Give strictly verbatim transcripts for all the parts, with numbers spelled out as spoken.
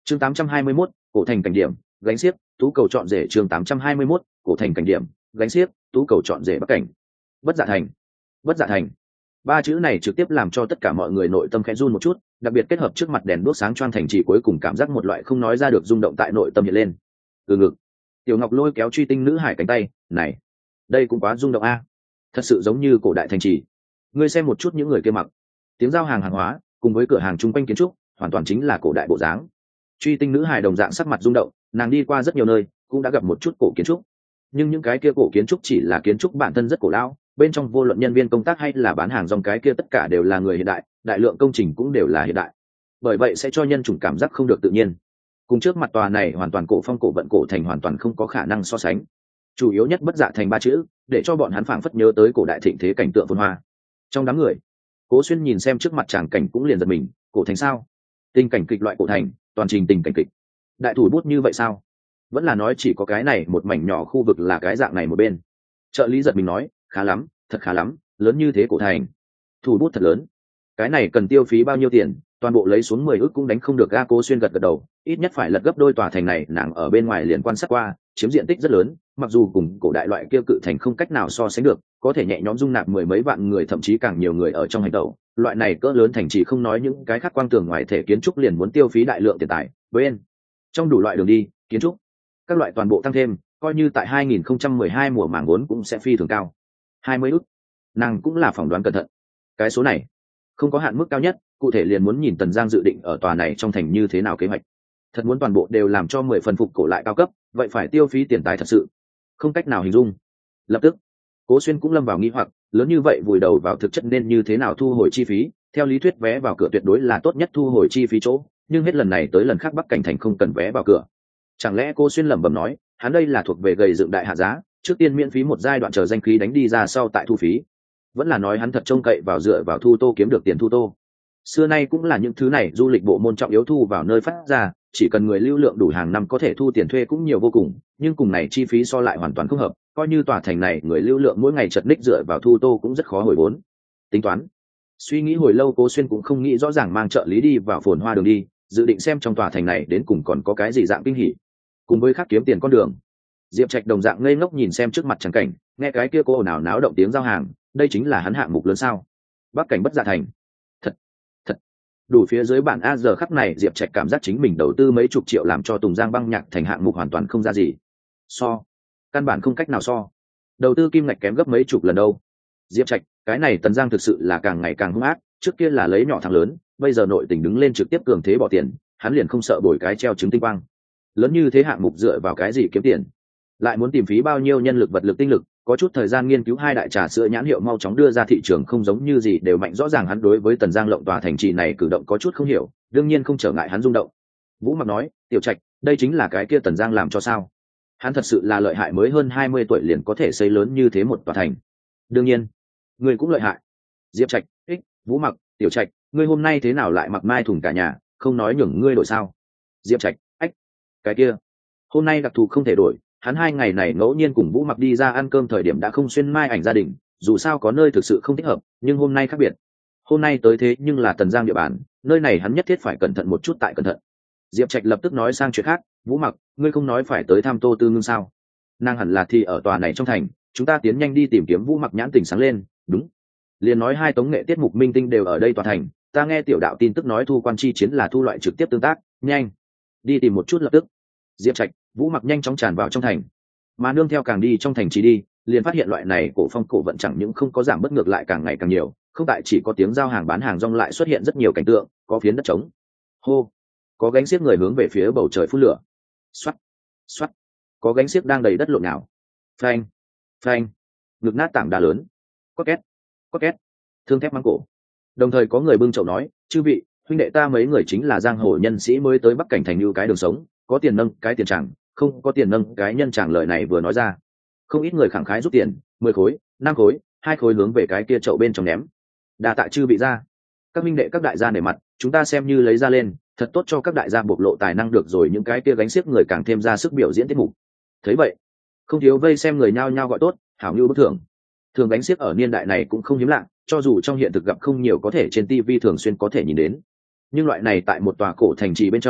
chương tám trăm hai mươi mốt, cổ thành cảnh điểm gánh xiếc tú cầu chọn rể chương tám trăm hai mươi mốt, cổ thành cảnh điểm gánh xiếc tú cầu chọn rể bắc cảnh. Bất dạ thành, bất dạ thành, ba chữ này trực tiếp làm cho tất cả mọi người nội tâm khẽ run một chút, đặc biệt kết hợp trước mặt đèn đuốc sáng choang thành trì, cuối cùng cảm giác một loại không nói ra được rung động tại nội tâm hiện lên. Từ ngực tiểu ngọc lôi kéo truy tinh nữ hải cánh tay, này đây cũng quá rung động a, thật sự giống như cổ đại thành trì. Ngươi xem một chút những người kia mặc, tiếng giao hàng hàng hóa cùng với cửa hàng chung quanh kiến trúc hoàn toàn chính là cổ đại bộ dáng. Truy tinh nữ hài đồng dạng sắc mặt rung động, nàng đi qua rất nhiều nơi cũng đã gặp một chút cổ kiến trúc, nhưng những cái kia cổ kiến trúc chỉ là kiến trúc bản thân rất cổ lão, bên trong vô luận nhân viên công tác hay là bán hàng rong cái kia tất cả đều là người hiện đại, đại lượng công trình cũng đều là hiện đại, bởi vậy sẽ cho nhân chủng cảm giác không được tự nhiên, cùng trước mặt tòa này hoàn toàn cổ phong cổ vận cổ thành hoàn toàn không có khả năng so sánh. Chủ yếu nhất bất dạ thành ba chữ để cho bọn hắn phảng phất nhớ tới cổ đại thịnh thế cảnh tượng phồn hoa. Trong đám người, Cố Xuyên nhìn xem trước mặt tràng cảnh cũng liền giật mình, cổ thành sao? Tình cảnh kịch loại cổ thành, toàn trình tình cảnh kịch. Đại thủ bút như vậy sao? Vẫn là nói chỉ có cái này một mảnh nhỏ khu vực là cái dạng này một bên. Trợ lý giật mình nói, khá lắm, thật khá lắm, lớn như thế cổ thành. Thủ bút thật lớn. Cái này cần tiêu phí bao nhiêu tiền, toàn bộ lấy xuống mười ức cũng đánh không được. Ga Cố Xuyên gật gật đầu, ít nhất phải lật gấp đôi tòa thành này, nàng ở bên ngoài liền quan sát qua, chiếm diện tích rất lớn, mặc dù cùng cổ đại loại kia cự thành không cách nào so sánh được, có thể nhẹ nhõm dung nạp mười mấy vạn người, thậm chí càng nhiều người ở trong hành tẩu. Loại này cỡ lớn thành chỉ không nói những cái khác quang tường ngoài thể kiến trúc liền muốn tiêu phí đại lượng tiền tài, bên trong đủ loại đường đi, kiến trúc, các loại toàn bộ tăng thêm, coi như tại hai nghìn không trăm mười hai mùa màng vốn cũng sẽ phi thường cao. hai mươi ức, nàng cũng là phỏng đoán cẩn thận. Cái số này không có hạn mức cao nhất, cụ thể liền muốn nhìn Tần Giang dự định ở tòa này trong thành như thế nào kế hoạch. Thật muốn toàn bộ đều làm cho mười phần phục cổ lại cao cấp, vậy phải tiêu phí tiền tài thật sự không cách nào hình dung. Lập tức Cố Xuyên cũng lâm vào nghi hoặc, lớn như vậy vùi đầu vào thực chất nên như thế nào thu hồi chi phí. Theo lý thuyết vé vào cửa tuyệt đối là tốt nhất thu hồi chi phí chỗ, nhưng hết lần này tới lần khác Bắc cảnh thành không cần vé vào cửa. Chẳng lẽ Cố Xuyên lẩm bẩm nói, hắn đây là thuộc về gầy dựng đại hạ giá, trước tiên miễn phí một giai đoạn chờ danh khí đánh đi ra sau tại thu phí, vẫn là nói hắn thật trông cậy vào dựa vào thu tô kiếm được tiền thu tô. Xưa nay cũng là những thứ này du lịch bộ môn trọng yếu thu vào nơi phát ra, chỉ cần người lưu lượng đủ hàng năm có thể thu tiền thuê cũng nhiều vô cùng, nhưng cùng này chi phí so lại hoàn toàn không hợp, coi như tòa thành này người lưu lượng mỗi ngày chật ních dựa vào thu tô cũng rất khó hồi vốn. Tính toán suy nghĩ hồi lâu, Cố Xuyên cũng không nghĩ rõ ràng mang trợ lý đi vào phồn hoa đường đi, dự định xem trong tòa thành này đến cùng còn có cái gì dạng kinh hỉ cùng với khác kiếm tiền con đường. Diệp Trạch đồng dạng ngây ngốc nhìn xem trước mặt trắng cảnh, nghe cái kia cô ồn ào náo động tiếng giao hàng, đây chính là hắn hạng mục lớn sao? Bắc cảnh bất dạ thành, thật thật đủ phía dưới bản a. Giờ khắc này Diệp Trạch cảm giác chính mình đầu tư mấy chục triệu làm cho Tùng Giang băng nhạc thành hạng mục hoàn toàn không ra gì, so căn bản không cách nào so, đầu tư kim ngạch kém gấp mấy chục lần đâu. Diệp Trạch, cái này Tần Giang thực sự là càng ngày càng hung ác, trước kia là lấy nhỏ thắng lớn, bây giờ nội tình đứng lên trực tiếp cường thế bỏ tiền, hắn liền không sợ bồi cái treo trứng tinh quang. Lớn như thế hạng mục dựa vào cái gì kiếm tiền? Lại muốn tìm phí bao nhiêu nhân lực vật lực tinh lực, có chút thời gian nghiên cứu hai đại trà sữa nhãn hiệu mau chóng đưa ra thị trường không giống như gì đều mạnh. Rõ ràng hắn đối với Tần Giang lộng tòa thành trì này cử động có chút không hiểu, đương nhiên không trở ngại hắn rung động. Vũ Mặc nói, Tiểu Trạch, đây chính là cái kia Tần Giang làm cho sao? Hắn thật sự là lợi hại, mới hơn hai mươi tuổi liền có thể xây lớn như thế một tòa thành. Đương nhiên ngươi cũng lợi hại. Diệp Trạch, ích, Vũ Mặc, Tiểu Trạch, ngươi hôm nay thế nào lại mặc mai thùng cả nhà, không nói nhường ngươi đổi sao? Diệp Trạch, ách, cái kia hôm nay đặc thù không thể đổi, hắn hai ngày này ngẫu nhiên cùng Vũ Mặc đi ra ăn cơm thời điểm đã không xuyên mai ảnh gia đình, dù sao có nơi thực sự không thích hợp, nhưng hôm nay khác biệt. Hôm nay tới thế nhưng là Tần Giang địa bàn, nơi này hắn nhất thiết phải cẩn thận một chút tại cẩn thận. Diệp Trạch lập tức nói sang chuyện khác, Vũ Mặc, ngươi không nói phải tới thăm Tô Tư Ngưng sao? Nàng hẳn là thì ở tòa này trong thành, chúng ta tiến nhanh đi tìm kiếm. Vũ Mặc nhãn tỉnh sáng lên, đúng, liền nói hai tống nghệ tiết mục minh tinh đều ở đây tòa thành, ta nghe tiểu đạo tin tức nói thu quan chi chiến là thu loại trực tiếp tương tác, nhanh đi tìm một chút lập tức. Diệp Trạch, Vũ Mặc nhanh chóng tràn vào trong thành, mà nương theo càng đi trong thành chỉ đi, liền phát hiện loại này cổ phong cổ vận chẳng những không có giảm, bất ngược lại càng ngày càng nhiều. Không tại chỉ có tiếng giao hàng bán hàng rong, lại xuất hiện rất nhiều cảnh tượng, có phiến đất trống, hô, có gánh xiếc người hướng về phía bầu trời phun lửa, xoắt xoắt, có gánh xiếc đang đầy đất lộn nào, phanh phanh, ngực nát tảng đá lớn, có két có két, thương thép mang cổ. Đồng thời có người bưng chậu nói, chư vị huynh đệ ta mấy người chính là giang hồ nhân sĩ mới tới Bắc cảnh thành như cái đường sống, có tiền nâng cái tiền chẳng, không có tiền nâng cái nhân chẳng. Lời này vừa nói ra, không ít người khẳng khái rút tiền, mười khối, năm khối, hai khối hướng về cái kia chậu bên trong ném. Đa tạ chư vị ra, các minh đệ các đại gia nể mặt, chúng ta xem như lấy ra lên, thật tốt cho các đại gia bộc lộ tài năng được rồi. Những cái kia gánh xiếc người càng thêm ra sức biểu diễn tiết mục. Thấy vậy, không thiếu vây xem người nhao nhao gọi tốt, hảo như bất thường. Thường gánh xiếc ở niên đại này cũng không hiếm lạ, cho dù trong hiện thực gặp không nhiều, có thể trên ti vi thường xuyên có thể nhìn đến. Nhưng loại này tại một tòa cổ thành trì bên trong,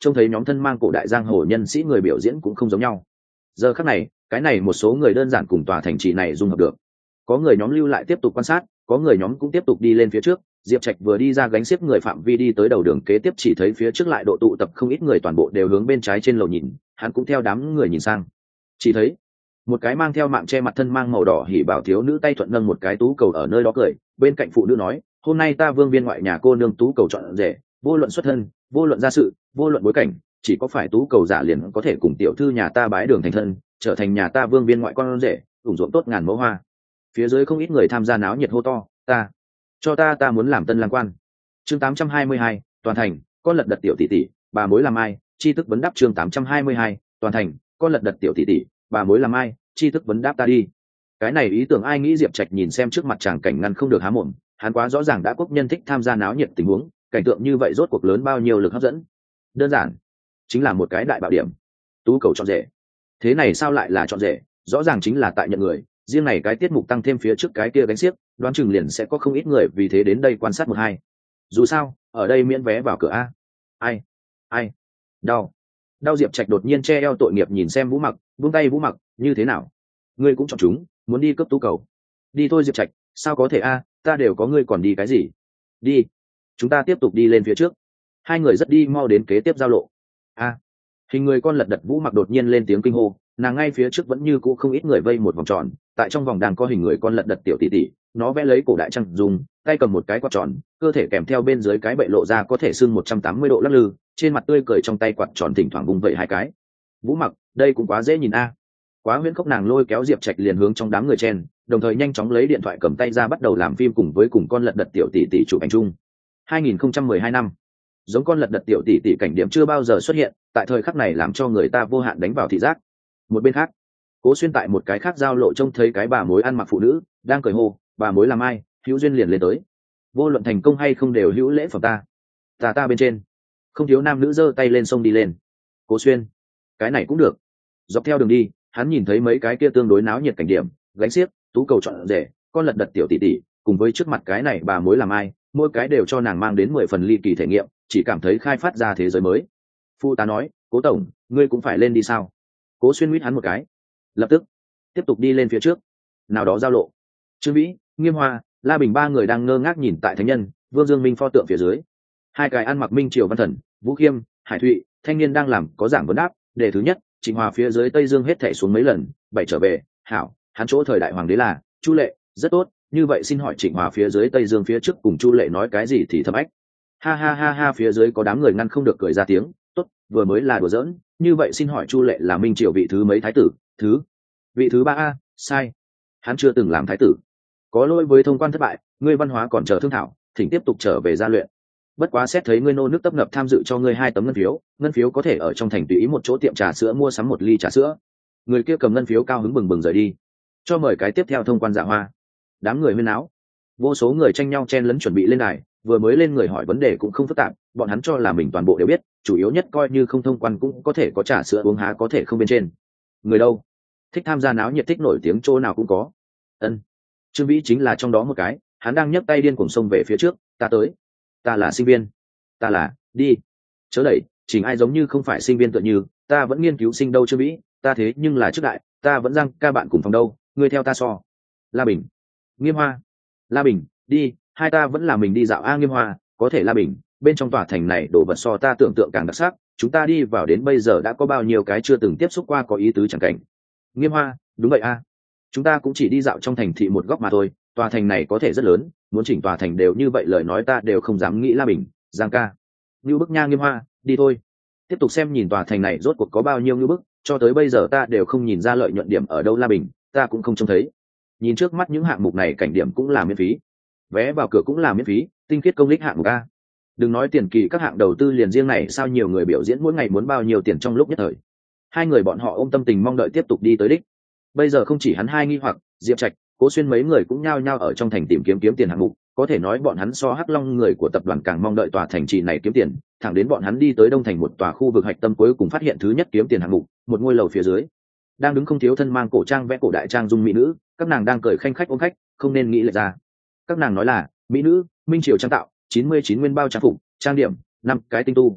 trông thấy nhóm thân mang cổ đại giang hồ nhân sĩ người biểu diễn cũng không giống nhau. Giờ khắc này, cái này một số người đơn giản cùng tòa thành trì này dung hợp được. Có người nhóm lưu lại tiếp tục quan sát, có người nhóm cũng tiếp tục đi lên phía trước. Diệp Trạch vừa đi ra gánh xiếc người phạm vi đi tới đầu đường kế tiếp, chỉ thấy phía trước lại độ tụ tập không ít người, toàn bộ đều hướng bên trái trên lầu nhìn, hắn cũng theo đám người nhìn sang. Chỉ thấy một cái mang theo mạng che mặt thân mang màu đỏ hỉ bảo thiếu nữ tay thuận nâng một cái tú cầu ở nơi đó cười, bên cạnh phụ nữ nói: "Hôm nay ta Vương viên ngoại nhà cô nương tú cầu chọn rể, vô luận xuất thân, vô luận gia sự, vô luận bối cảnh, chỉ có phải tú cầu giả liền có thể cùng tiểu thư nhà ta bái đường thành thân, trở thành nhà ta Vương viên ngoại con rể, ủng ruộng tốt ngàn mẫu hoa." Phía dưới không ít người tham gia náo nhiệt hô to: "Ta, cho ta ta muốn làm tân lang quan." Chương tám trăm hai mươi hai, toàn thành, con lật đật tiểu tỷ tỷ, bà mối làm ai, chi tức vấn đáp. Chương tám trăm hai mươi hai, toàn thành, con lật đật tiểu tỷ tỷ, bà mối làm ai, chi tức vấn đáp ta đi. Cái này ý tưởng ai nghĩ? Diệp Trạch nhìn xem trước mặt chàng cảnh ngăn không được há mồm, hắn quá rõ ràng đã quốc nhân thích tham gia náo nhiệt tình huống, cảnh tượng như vậy rốt cuộc lớn bao nhiêu lực hấp dẫn. Đơn giản chính là một cái đại bạo điểm. Tú cầu chọn rể, thế này sao lại là chọn rể? Rõ ràng chính là tại nhận người. Riêng này cái tiết mục tăng thêm phía trước cái kia gánh xiếc, đoán chừng liền sẽ có không ít người vì thế đến đây quan sát một hai. Dù sao ở đây miễn vé vào cửa a. Ai ai đau đau Diệp Trạch đột nhiên che eo tội nghiệp nhìn xem Vũ Mặc, buông tay. Vũ Mặc, như thế nào, ngươi cũng chọn chúng, muốn đi cướp tú cầu? Đi thôi Diệp Trạch. Sao có thể a, ta đều có, ngươi còn đi cái gì? Đi, chúng ta tiếp tục đi lên phía trước. Hai người rất đi mau đến kế tiếp giao lộ. A, hình người con lật đật Vũ Mặc đột nhiên lên tiếng kinh hô, nàng ngay phía trước vẫn như cũ không ít người vây một vòng tròn, tại trong vòng đang có hình người con lật đật tiểu tỷ tỷ, nó vẽ lấy cổ đại trăng dùng tay cầm một cái quạt tròn, cơ thể kèm theo bên dưới cái bệ lộ ra có thể xưng một trăm tám mươi độ lắc lư, trên mặt tươi cười, trong tay quạt tròn thỉnh thoảng vùng vẫy hai cái. Vũ Mặc, đây cũng quá dễ nhìn a. Quá huyễn khốc. Nàng lôi kéo Diệp Trạch liền hướng trong đám người chen, đồng thời nhanh chóng lấy điện thoại cầm tay ra bắt đầu làm phim, cùng với cùng con lật đật tiểu tỷ tỷ chụp ảnh chung. hai nghìn không trăm mười hai năm, giống con lật đật tiểu tỷ tỷ cảnh điểm chưa bao giờ xuất hiện, tại thời khắc này làm cho người ta vô hạn đánh vào thị giác. Một bên khác, Cố Xuyên tại một cái khác giao lộ trông thấy cái bà mối ăn mặc phụ nữ đang cười hô: "Bà mối làm ai, hữu duyên liền lên tới, vô luận thành công hay không đều hữu lễ phẩm ta ta ta bên trên." Không thiếu nam nữ giơ tay lên sông đi lên. Cố Xuyên, cái này cũng được. Dọc theo đường đi, hắn nhìn thấy mấy cái kia tương đối náo nhiệt cảnh điểm, gánh xiếc, tú cầu chọn rể, con lật đật tiểu tỷ tỷ, cùng với trước mặt cái này bà mối làm ai, mỗi cái đều cho nàng mang đến mười phần ly kỳ thể nghiệm, chỉ cảm thấy khai phát ra thế giới mới. Phu tá nói: "Cố tổng, ngươi cũng phải lên đi sao?" Cố Xuyên mít hắn một cái, lập tức tiếp tục đi lên phía trước. Nào đó giao lộ, Trương Vĩ, Nghiêm Hoa, La Bình ba người đang ngơ ngác nhìn tại thánh nhân Vương Dương Minh pho tượng phía dưới. Hai cái ăn mặc minh triều văn thần, Vũ Khiêm, Hải Thụy thanh niên đang làm có giảng vấn đáp. Đề thứ nhất, Trịnh Hòa phía dưới Tây Dương hết thảy xuống mấy lần, bảy trở về. Hảo, hắn chỗ thời đại hoàng đế là Chu Lệ, rất tốt. Như vậy xin hỏi Trịnh Hòa phía dưới Tây Dương phía trước cùng Chu Lệ nói cái gì thì thâm ách? Ha ha ha ha, phía dưới có đám người ngăn không được cười ra tiếng. Tốt, vừa mới là đùa giỡn. Như vậy xin hỏi Chu Lệ là minh triều vị thứ mấy thái tử? Thứ vị thứ ba a. Sai, hắn chưa từng làm thái tử. Có lỗi với thông quan thất bại, ngươi văn hóa còn chờ thương thảo, thỉnh tiếp tục trở về gia luyện. Bất quá xét thấy ngươi nô nước tấp nập tham dự cho ngươi hai tấm ngân phiếu, ngân phiếu có thể ở trong thành tùy ý một chỗ tiệm trà sữa mua sắm một ly trà sữa. Người kia cầm ngân phiếu cao hứng bừng bừng rời đi. Cho mời cái tiếp theo thông quan dạ hoa. Đám người huyên náo, vô số người tranh nhau chen lấn chuẩn bị lên đài. Vừa mới lên người hỏi vấn đề cũng không phức tạp, bọn hắn cho là mình toàn bộ đều biết, chủ yếu nhất coi như không thông quan cũng có thể có trà sữa uống, há có thể không bên trên. Người đâu thích tham gia náo nhiệt, thích nổi tiếng, chỗ nào cũng có. Ân, Trương Vĩ chính là trong đó một cái, hắn đang nhấc tay điên cuồng xông về phía trước. Ta tới, ta là sinh viên, ta là đi chớ đẩy, chỉnh ai giống như không phải sinh viên tựa như, ta vẫn nghiên cứu sinh đâu. Trương Vĩ, ta thế nhưng là trước đại, ta vẫn giang ca bạn cùng phòng đâu, ngươi theo ta so. La Bình, Nghiêm Hoa, La Bình, đi, hai ta vẫn là mình đi dạo. A Nghiêm Hoa, có thể La Bình, bên trong tòa thành này đồ vật so ta tưởng tượng càng đặc sắc, chúng ta đi vào đến bây giờ đã có bao nhiêu cái chưa từng tiếp xúc qua có ý tứ chẳng cảnh. Nghiêm Hoa, đúng vậy a, chúng ta cũng chỉ đi dạo trong thành thị một góc mà thôi, tòa thành này có thể rất lớn, muốn chỉnh tòa thành đều như vậy lời nói ta đều không dám nghĩ. La Bình, Giang ca, như bức nha. Nghiêm Hoa, đi thôi, tiếp tục xem nhìn tòa thành này rốt cuộc có bao nhiêu như bức, cho tới bây giờ ta đều không nhìn ra lợi nhuận điểm ở đâu. La Bình, ta cũng không trông thấy. Nhìn trước mắt những hạng mục này, cảnh điểm cũng là miễn phí, vé vào cửa cũng là miễn phí, tinh khiết công lích hạng mục a. Đừng nói tiền kỳ các hạng đầu tư liền riêng này sao nhiều người biểu diễn mỗi ngày muốn bao nhiêu tiền trong lúc nhất thời. Hai người bọn họ ôm tâm tình mong đợi tiếp tục đi tới đích. Bây giờ không chỉ hắn hai nghi hoặc, Diệp Trạch, Cố Xuyên mấy người cũng nhao nhao ở trong thành tìm kiếm kiếm tiền hạng mục, có thể nói bọn hắn so Hắc Long người của tập đoàn càng mong đợi tòa thành trì này kiếm tiền. Thẳng đến bọn hắn đi tới đông thành một tòa khu vực hạch tâm, cuối cùng phát hiện thứ nhất kiếm tiền hạng mục, một ngôi lầu phía dưới đang đứng không thiếu thân mang cổ trang vẽ cổ đại trang dung mỹ nữ, các nàng đang cười khanh khách ôm khách, không nên nghĩ lệch ra. Các nàng nói là mỹ nữ minh triều trang tạo, chín mươi chín nguyên bao trang phục trang điểm, năm cái tinh tu.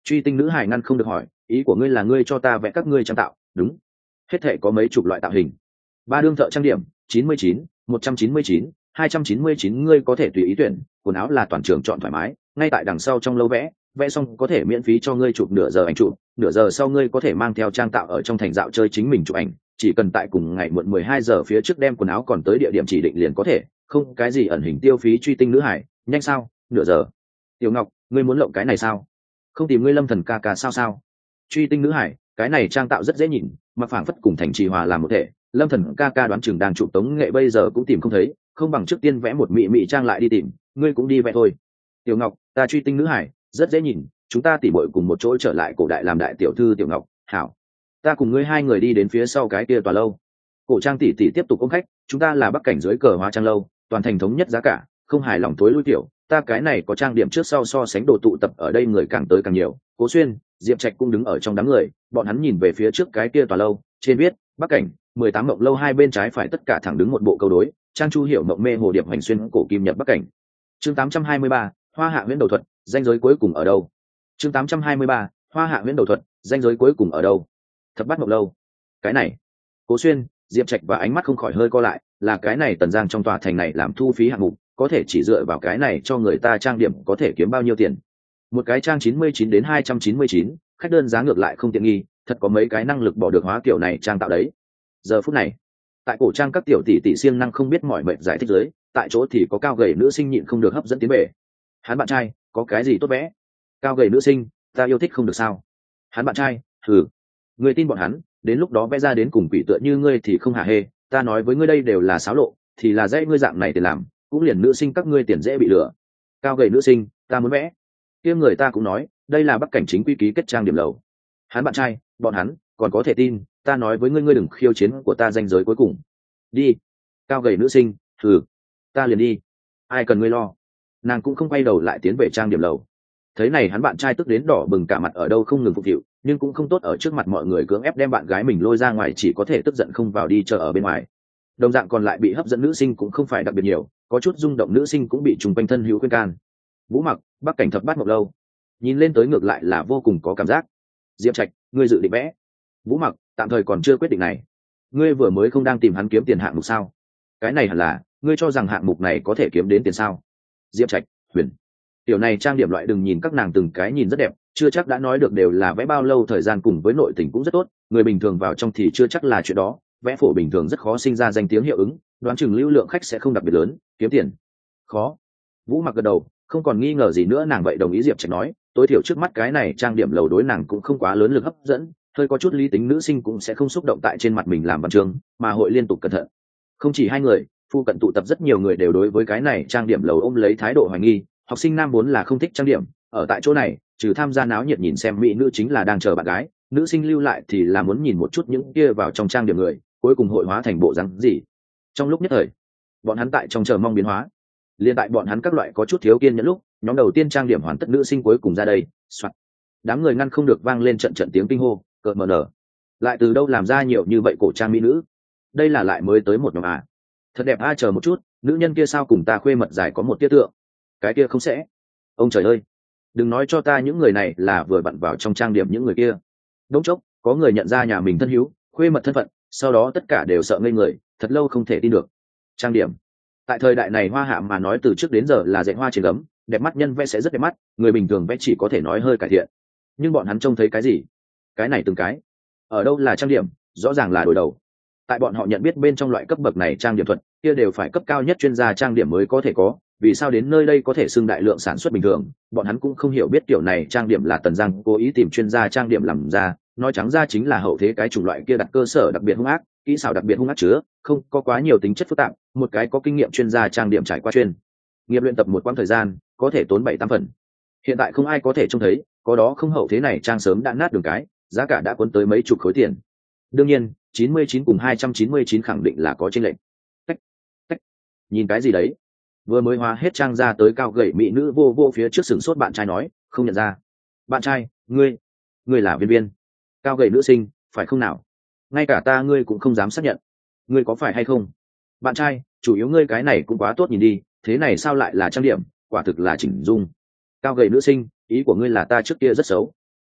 Truy tinh nữ hải ngăn không được hỏi, ý của ngươi là ngươi cho ta vẽ các ngươi trang tạo? Đúng. Hết thể có mấy chục loại tạo hình. Ba đương thợ trang điểm, chín mươi chín, một trăm chín mươi chín, hai trăm chín mươi chín, ngươi có thể tùy ý tuyển, quần áo là toàn trường chọn thoải mái, ngay tại đằng sau trong lâu vẽ, vẽ xong có thể miễn phí cho ngươi chụp nửa giờ ảnh chụp, nửa giờ sau ngươi có thể mang theo trang tạo ở trong thành dạo chơi chính mình chụp ảnh, chỉ cần tại cùng ngày muộn mười hai giờ phía trước đem quần áo còn tới địa điểm chỉ định liền có thể, không cái gì ẩn hình tiêu phí. Truy tinh nữ hải, nhanh sao, nửa giờ. Tiểu Ngọc, ngươi muốn lộng cái này sao? Không tìm ngươi Lâm Thần ca ca sao sao? Truy tinh nữ hải, cái này trang tạo rất dễ nhìn, mà phảng phất cùng thành trì hòa làm một thể. Lâm Thần ca ca đoán chừng đang chụp tống nghệ bây giờ cũng tìm không thấy, không bằng trước tiên vẽ một mị mị trang lại đi tìm, ngươi cũng đi vẽ thôi. Tiểu Ngọc, ta truy tinh nữ hải, rất dễ nhìn, chúng ta tỉ muội cùng một chỗ trở lại cổ đại làm đại tiểu thư. Tiểu Ngọc, hảo, ta cùng ngươi hai người đi đến phía sau cái kia tòa lâu. Cổ Trang tỷ tỷ tiếp tục ôm khách, chúng ta là bắc cảnh dưới cờ hóa trang lâu, toàn thành thống nhất giá cả, không hài lòng tối lui tiểu, ta cái này có trang điểm trước sau so sánh đồ tụ tập ở đây người càng tới càng nhiều. Cố Xuyên, Diệp Trạch cũng đứng ở trong đám người, bọn hắn nhìn về phía trước cái kia tòa lâu, trên viết bắc cảnh mười tám mộng lâu, hai bên trái phải tất cả thẳng đứng một bộ câu đối, trang chu hiểu mộng mê hồ điệp hành xuyên cổ kim nhập bắc cảnh. Chương tám trăm hai mươi ba, Hoa Hạ Huyễn Đầu Thuật, danh giới cuối cùng ở đâu? Chương tám trăm hai mươi ba, Hoa Hạ Huyễn Đầu Thuật, danh giới cuối cùng ở đâu? Thập Bát Mộng lâu. Cái này, Cố Xuyên, Diệp Trạch và ánh mắt không khỏi hơi co lại, là cái này Tần Giang trong tòa thành này làm thu phí hạng mục, có thể chỉ dựa vào cái này cho người ta trang điểm có thể kiếm bao nhiêu tiền? Một cái trang chín mươi chín đến hai trăm chín mươi chín, khách đơn giá ngược lại không tiện nghi, thật có mấy cái năng lực bỏ được hóa kiểu này trang tạo đấy. Giờ phút này, tại cổ trang các tiểu tỷ tỷ siêng năng không biết mỏi mệt giải thích dưới, tại chỗ thì có cao gầy nữ sinh nhịn không được hấp dẫn tiến về. Hắn bạn trai, có cái gì tốt vẽ? Cao gầy nữ sinh, ta yêu thích không được sao? Hắn bạn trai, thử, người tin bọn hắn, đến lúc đó vẽ ra đến cùng quỷ tựa như ngươi thì không hả hê, ta nói với ngươi đây đều là xáo lộ, thì là dễ ngươi dạng này tiền làm, cũng liền nữ sinh các ngươi tiền dễ bị lừa. Cao gầy nữ sinh, ta muốn vẽ. Kia người ta cũng nói, đây là bắc cảnh chính quy ký kết trang điểm lầu. Hắn bạn trai, bọn hắn còn có thể tin, ta nói với ngươi ngươi đừng khiêu chiến của ta danh giới cuối cùng. Đi. Cao gầy nữ sinh, thử, ta liền đi, ai cần ngươi lo. Nàng cũng không quay đầu lại tiến về trang điểm lầu. Thấy này hắn bạn trai tức đến đỏ bừng cả mặt ở đâu không ngừng phục vụ, nhưng cũng không tốt ở trước mặt mọi người cưỡng ép đem bạn gái mình lôi ra ngoài, chỉ có thể tức giận không vào đi chờ ở bên ngoài. Đồng dạng còn lại bị hấp dẫn nữ sinh cũng không phải đặc biệt nhiều, có chút rung động nữ sinh cũng bị trùng quanh thân hữu khuyên can. Vũ Mặc, bắc cảnh Thập Bát Mộng lâu, nhìn lên tới ngược lại là vô cùng có cảm giác. Diệp Trạch, ngươi dự định vẽ? Vũ Mặc, tạm thời còn chưa quyết định này. Ngươi vừa mới không đang tìm hắn kiếm tiền hạng mục sao? Cái này hẳn là, ngươi cho rằng hạng mục này có thể kiếm đến tiền sao? Diệp Trạch, Huyền, tiểu này trang điểm loại đừng nhìn các nàng từng cái nhìn rất đẹp, chưa chắc đã nói được đều là vẽ bao lâu thời gian cùng với nội tình cũng rất tốt, người bình thường vào trong thì chưa chắc là chuyện đó, vẽ phổ bình thường rất khó sinh ra danh tiếng hiệu ứng, đoán chừng lưu lượng khách sẽ không đặc biệt lớn, kiếm tiền khó. Vũ Mặc gật đầu, không còn nghi ngờ gì nữa, nàng vậy đồng ý. Diệp Trạch nói, tối thiểu trước mắt cái này trang điểm lầu đối nàng cũng không quá lớn lực hấp dẫn, hơi có chút lý tính nữ sinh cũng sẽ không xúc động tại trên mặt mình làm văn chương, mà hội liên tục cẩn thận. Không chỉ hai người, phu cận tụ tập rất nhiều người đều đối với cái này trang điểm lầu ôm lấy thái độ hoài nghi. Học sinh nam vốn là không thích trang điểm, ở tại chỗ này trừ tham gia náo nhiệt nhìn xem mỹ nữ chính là đang chờ bạn gái, nữ sinh lưu lại thì là muốn nhìn một chút những kia vào trong trang điểm người cuối cùng hội hóa thành bộ rắn gì. Trong lúc nhất thời, bọn hắn tại trong chờ mong biến hóa. Liên tại bọn hắn các loại có chút thiếu kiên nhẫn lúc, nhóm đầu tiên trang điểm hoàn tất nữ sinh cuối cùng ra đây. Soạn. Đám người ngăn không được vang lên trận trận tiếng kinh hô, cợt mờ nở. Lại từ đâu làm ra nhiều như vậy cổ trang mỹ nữ? Đây là lại mới tới một nhóm à? Thật đẹp a, chờ một chút, nữ nhân kia sao cùng ta khuê mật dài có một tia tượng? Cái kia không sẽ? Ông trời ơi, đừng nói cho ta những người này là vừa bận vào trong trang điểm những người kia. Đống chốc, có người nhận ra nhà mình thân hữu, khuê mật thân phận, sau đó tất cả đều sợ ngây người, thật lâu không thể tin được. Trang điểm tại thời đại này Hoa Hạ mà nói từ trước đến giờ là dạy hoa trên gấm, đẹp mắt nhân vẽ sẽ rất đẹp mắt, người bình thường vẽ chỉ có thể nói hơi cải thiện. Nhưng bọn hắn trông thấy cái gì? Cái này từng cái ở đâu là trang điểm, rõ ràng là đổi đầu. Tại bọn họ nhận biết bên trong loại cấp bậc này trang điểm thuật kia đều phải cấp cao nhất chuyên gia trang điểm mới có thể có, vì sao đến nơi đây có thể xưng đại lượng sản xuất bình thường, bọn hắn cũng không hiểu biết kiểu này trang điểm là Tần Giang cố ý tìm chuyên gia trang điểm làm ra, nói trắng ra chính là hậu thế cái chủng loại kia đặt cơ sở đặc biệt hung ác, kỹ xảo đặc biệt hung ác chứa không có quá nhiều tính chất phức tạp, một cái có kinh nghiệm chuyên gia trang điểm trải qua chuyên nghiệp luyện tập một quãng thời gian có thể tốn bảy tám phần. Hiện tại không ai có thể trông thấy, có đó không hậu thế này trang sớm đã nát đường cái, giá cả đã cuốn tới mấy chục khối tiền. Đương nhiên chín mươi chín cùng hai trăm chín mươi chín khẳng định là có chênh lệch. Tách, tách. Nhìn cái gì đấy? Vừa mới hóa hết trang ra tới cao gầy mỹ nữ vô vô phía trước sừng sốt bạn trai nói, không nhận ra. Bạn trai, ngươi, ngươi là Viên Viên. Cao gầy nữ sinh, phải không nào? Ngay cả ta ngươi cũng không dám xác nhận, ngươi có phải hay không? Bạn trai, chủ yếu ngươi cái này cũng quá tốt nhìn đi, thế này sao lại là trang điểm, quả thực là chỉnh dung. Cao gầy nữ sinh, ý của ngươi là ta trước kia rất xấu.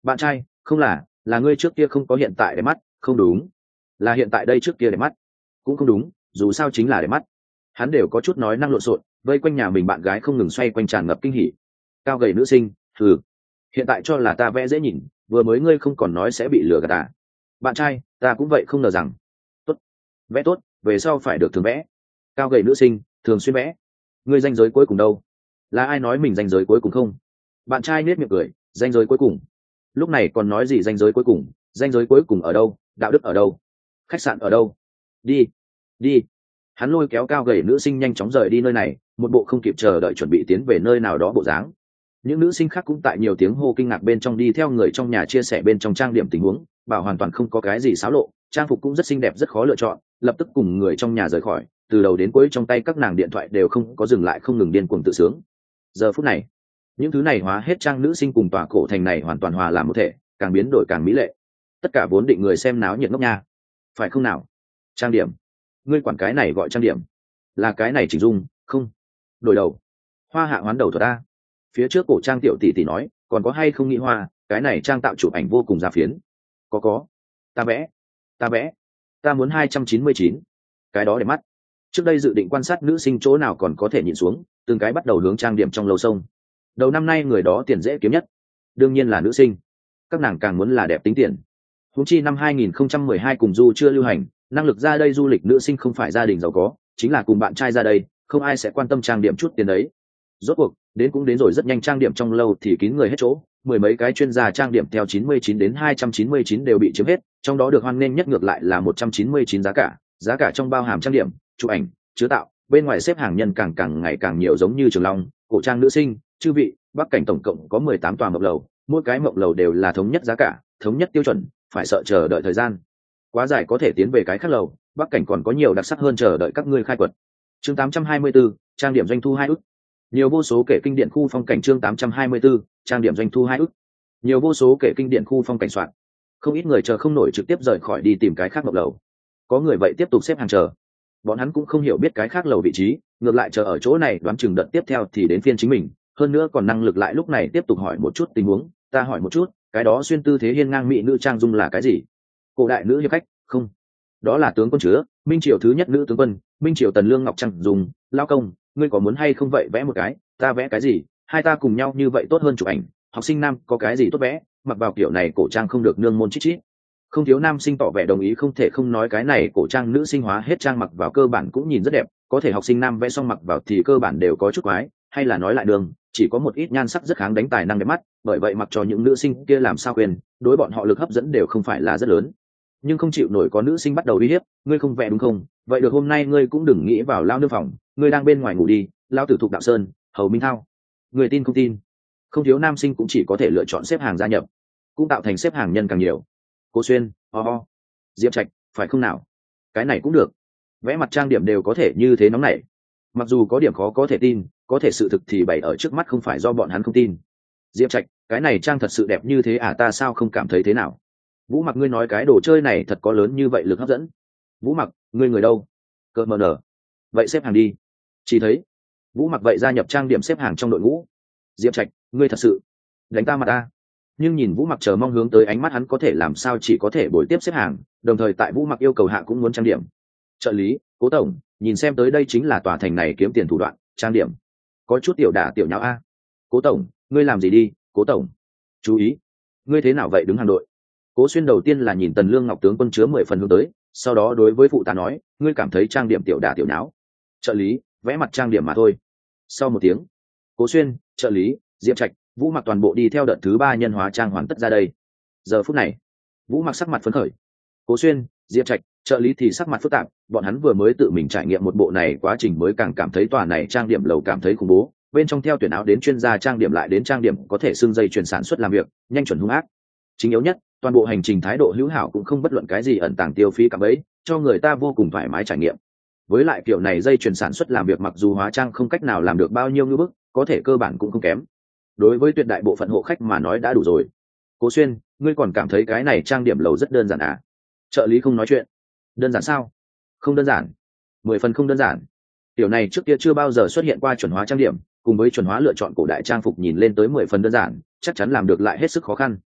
bạn trai, không là là ngươi trước kia không có hiện tại đẹp mắt. Không đúng, là hiện tại đây trước kia đẹp mắt. Cũng không đúng, dù sao chính là đẹp mắt. Hắn đều có chút nói năng lộn xộn, vây quanh nhà mình bạn gái không ngừng xoay quanh tràn ngập kinh hỉ. Cao gầy nữ sinh, thử hiện tại cho là ta vẽ dễ nhìn, vừa mới ngươi không còn nói sẽ bị lừa gạt à. Bạn trai, ta cũng vậy không ngờ rằng. Tốt, vẽ tốt, về sau phải được thường vẽ. Cao gầy nữ sinh, thường xuyên vẽ. Ngươi danh giới cuối cùng đâu? Là ai nói mình danh giới cuối cùng không? Bạn trai nết miệng cười, danh giới cuối cùng. Lúc này còn nói gì danh giới cuối cùng? Danh giới cuối cùng ở đâu? Đạo đức ở đâu? Khách sạn ở đâu? Đi, đi. Hắn lôi kéo cao gầy nữ sinh nhanh chóng rời đi nơi này, một bộ không kịp chờ đợi chuẩn bị tiến về nơi nào đó bộ dáng. Những nữ sinh khác cũng tại nhiều tiếng hô kinh ngạc bên trong đi theo người trong nhà chia sẻ bên trong trang điểm tình huống, bảo hoàn toàn không có cái gì xáo lộ, trang phục cũng rất xinh đẹp rất khó lựa chọn, lập tức cùng người trong nhà rời khỏi, từ đầu đến cuối trong tay các nàng điện thoại đều không có dừng lại, không ngừng điên cuồng tự sướng. Giờ phút này, những thứ này hóa hết trang nữ sinh cùng tòa cổ thành này hoàn toàn hòa làm một thể, càng biến đổi càng mỹ lệ. Tất cả vốn định người xem náo nhiệt ngốc nha, phải không nào? Trang điểm, ngươi quản cái này gọi trang điểm? Là cái này chỉnh dung, không? Đổi đầu, hoa hạ hoán đầu thuật ta. Phía trước cổ trang tiểu tỷ tỷ nói, còn có hay không nghĩ hoa, cái này trang tạo chụp ảnh vô cùng ra phiến. Có có, ta vẽ, ta vẽ, ta muốn hai trăm chín mươi chín, cái đó để mắt. Trước đây dự định quan sát nữ sinh chỗ nào còn có thể nhìn xuống, từng cái bắt đầu hướng trang điểm trong lầu sông. Đầu năm nay người đó tiền dễ kiếm nhất, đương nhiên là nữ sinh. Các nàng càng muốn là đẹp tính tiền. Huống chi năm hai nghìn không trăm mười hai cùng du chưa lưu hành, năng lực ra đây du lịch nữ sinh không phải gia đình giàu có, chính là cùng bạn trai ra đây, không ai sẽ quan tâm trang điểm chút tiền đấy. Rốt cuộc đến cũng đến rồi, rất nhanh trang điểm trong lâu thì kín người hết chỗ, mười mấy cái chuyên gia trang điểm theo chín mươi chín đến hai trăm chín mươi chín đều bị chiếm hết, trong đó được hoan nghênh nhất ngược lại là một trăm chín mươi chín giá cả, giá cả trong bao hàm trang điểm, chụp ảnh, chứa tạo, bên ngoài xếp hàng nhân càng càng ngày càng nhiều, giống như Trường Long, cổ trang nữ sinh, chư vị, Bắc cảnh tổng cộng có mười tám tòa mộng lầu, mỗi cái mộng lầu đều là thống nhất giá cả, thống nhất tiêu chuẩn, phải sợ chờ đợi thời gian quá dài có thể tiến về cái khác lầu, Bắc cảnh còn có nhiều đặc sắc hơn chờ đợi các ngươi khai quật. Chương tám trăm hai mươi tư, trang điểm doanh thu hai ức. Nhiều vô số kể kinh điển khu phong cảnh. Chương tám trăm hai mươi tư, trang điểm doanh thu hai ức. Nhiều vô số kể kinh điển khu phong cảnh soạn. Không ít người chờ không nổi trực tiếp rời khỏi đi tìm cái khác mộng lầu. Có người vậy tiếp tục xếp hàng chờ. Bọn hắn cũng không hiểu biết cái khác lầu vị trí, ngược lại chờ ở chỗ này đoán chừng đợt tiếp theo thì đến phiên chính mình, hơn nữa còn năng lực lại lúc này tiếp tục hỏi một chút tình huống. Ta hỏi một chút, cái đó xuyên tư thế hiên ngang mỹ nữ trang dung là cái gì? Cổ đại nữ hiệp khách? Không, đó là tướng quân chứa, minh triều thứ nhất nữ tướng quân, minh triều tần lương ngọc trang dung. Lao công, ngươi có muốn hay không vậy vẽ một cái? Ta vẽ cái gì? Hai ta cùng nhau như vậy tốt hơn chụp ảnh. Học sinh nam có cái gì tốt vẽ, mặc vào kiểu này cổ trang không được nương môn chít chít. Không thiếu nam sinh tỏ vẻ đồng ý, không thể không nói cái này cổ trang nữ sinh hóa hết trang mặc vào cơ bản cũng nhìn rất đẹp, có thể học sinh nam vẽ xong mặc vào thì cơ bản đều có chút quái, hay là nói lại đường, chỉ có một ít nhan sắc rất kháng đánh tài năng đẹp mắt, bởi vậy mặc cho những nữ sinh kia làm sao quên, đối bọn họ lực hấp dẫn đều không phải là rất lớn. Nhưng không chịu nổi có nữ sinh bắt đầu uy hiếp, ngươi không vẽ đúng không? Vậy được, hôm nay ngươi cũng đừng nghĩ vào lao nương phòng, ngươi đang bên ngoài ngủ đi, lao tử thục đạo sơn, hầu minh thao. Người tin không tin? Không thiếu nam sinh cũng chỉ có thể lựa chọn xếp hàng gia nhập, cũng tạo thành xếp hàng nhân càng nhiều. Cố Xuyên, ho、oh、ho Diệp Trạch, phải không nào? Cái này cũng được, vẽ mặt trang điểm đều có thể như thế nóng này. Mặc dù có điểm khó có thể tin, có thể sự thực thì bày ở trước mắt, không phải do bọn hắn không tin. Diệp Trạch, cái này trang thật sự đẹp như thế à? Ta sao không cảm thấy thế nào? Vũ Mặc, ngươi nói cái đồ chơi này thật có lớn như vậy lực hấp dẫn? Vũ Mặc, ngươi người đâu? Cơ mờ nở. Vậy xếp hàng đi. Chỉ thấy Vũ Mặc vậy gia nhập trang điểm xếp hàng trong đội ngũ. Diệp Trạch, ngươi thật sự đánh ta mặt ta? Nhưng nhìn Vũ Mặc chờ mong hướng tới ánh mắt, hắn có thể làm sao, chỉ có thể bồi tiếp xếp hàng, đồng thời tại Vũ Mặc yêu cầu hạ cũng muốn trang điểm. Trợ lý, Cố tổng, nhìn xem tới đây chính là tòa thành này kiếm tiền thủ đoạn, trang điểm có chút tiểu đả tiểu nháo a. Cố tổng, ngươi làm gì đi? Cố tổng, chú ý, ngươi thế nào vậy đứng hàng đội? Cố Xuyên đầu tiên là nhìn Tần Lương Ngọc tướng quân chứa mười phần hướng tới, sau đó đối với phụ tá nói, ngươi cảm thấy trang điểm tiểu đả tiểu nháo? Trợ lý, vẽ mặt trang điểm mà thôi. Sau một tiếng, Cố Xuyên, trợ lý, Diệp Trạch, Vũ Mặc toàn bộ đi theo đợt thứ ba nhân hóa trang hoàn tất ra đây. Giờ phút này, Vũ Mặc sắc mặt phấn khởi, Cố Xuyên, Diệp Trạch, trợ lý thì sắc mặt phức tạp, bọn hắn vừa mới tự mình trải nghiệm một bộ này quá trình mới càng cảm thấy tòa này trang điểm lầu cảm thấy khủng bố, bên trong theo tuyển áo đến chuyên gia trang điểm lại đến trang điểm có thể xưng dây chuyển sản xuất làm việc nhanh chuẩn hung ác. Chính yếu nhất, toàn bộ hành trình thái độ hữu hảo, cũng không bất luận cái gì ẩn tàng tiêu phí cả bấy, cho người ta vô cùng thoải mái trải nghiệm. Với lại kiểu này dây chuyển sản xuất làm việc mặc dù hóa trang không cách nào làm được bao nhiêu như bức, có thể cơ bản cũng không kém. Đối với tuyệt đại bộ phận hộ khách mà nói đã đủ rồi. Cố Xuyên, ngươi còn cảm thấy cái này trang điểm lầu rất đơn giản à? Trợ lý không nói chuyện. Đơn giản sao? Không đơn giản, mười phần không đơn giản. Điều này trước kia chưa bao giờ xuất hiện qua chuẩn hóa trang điểm, cùng với chuẩn hóa lựa chọn cổ đại trang phục nhìn lên tới mười phần đơn giản, chắc chắn làm được lại hết sức khó khăn.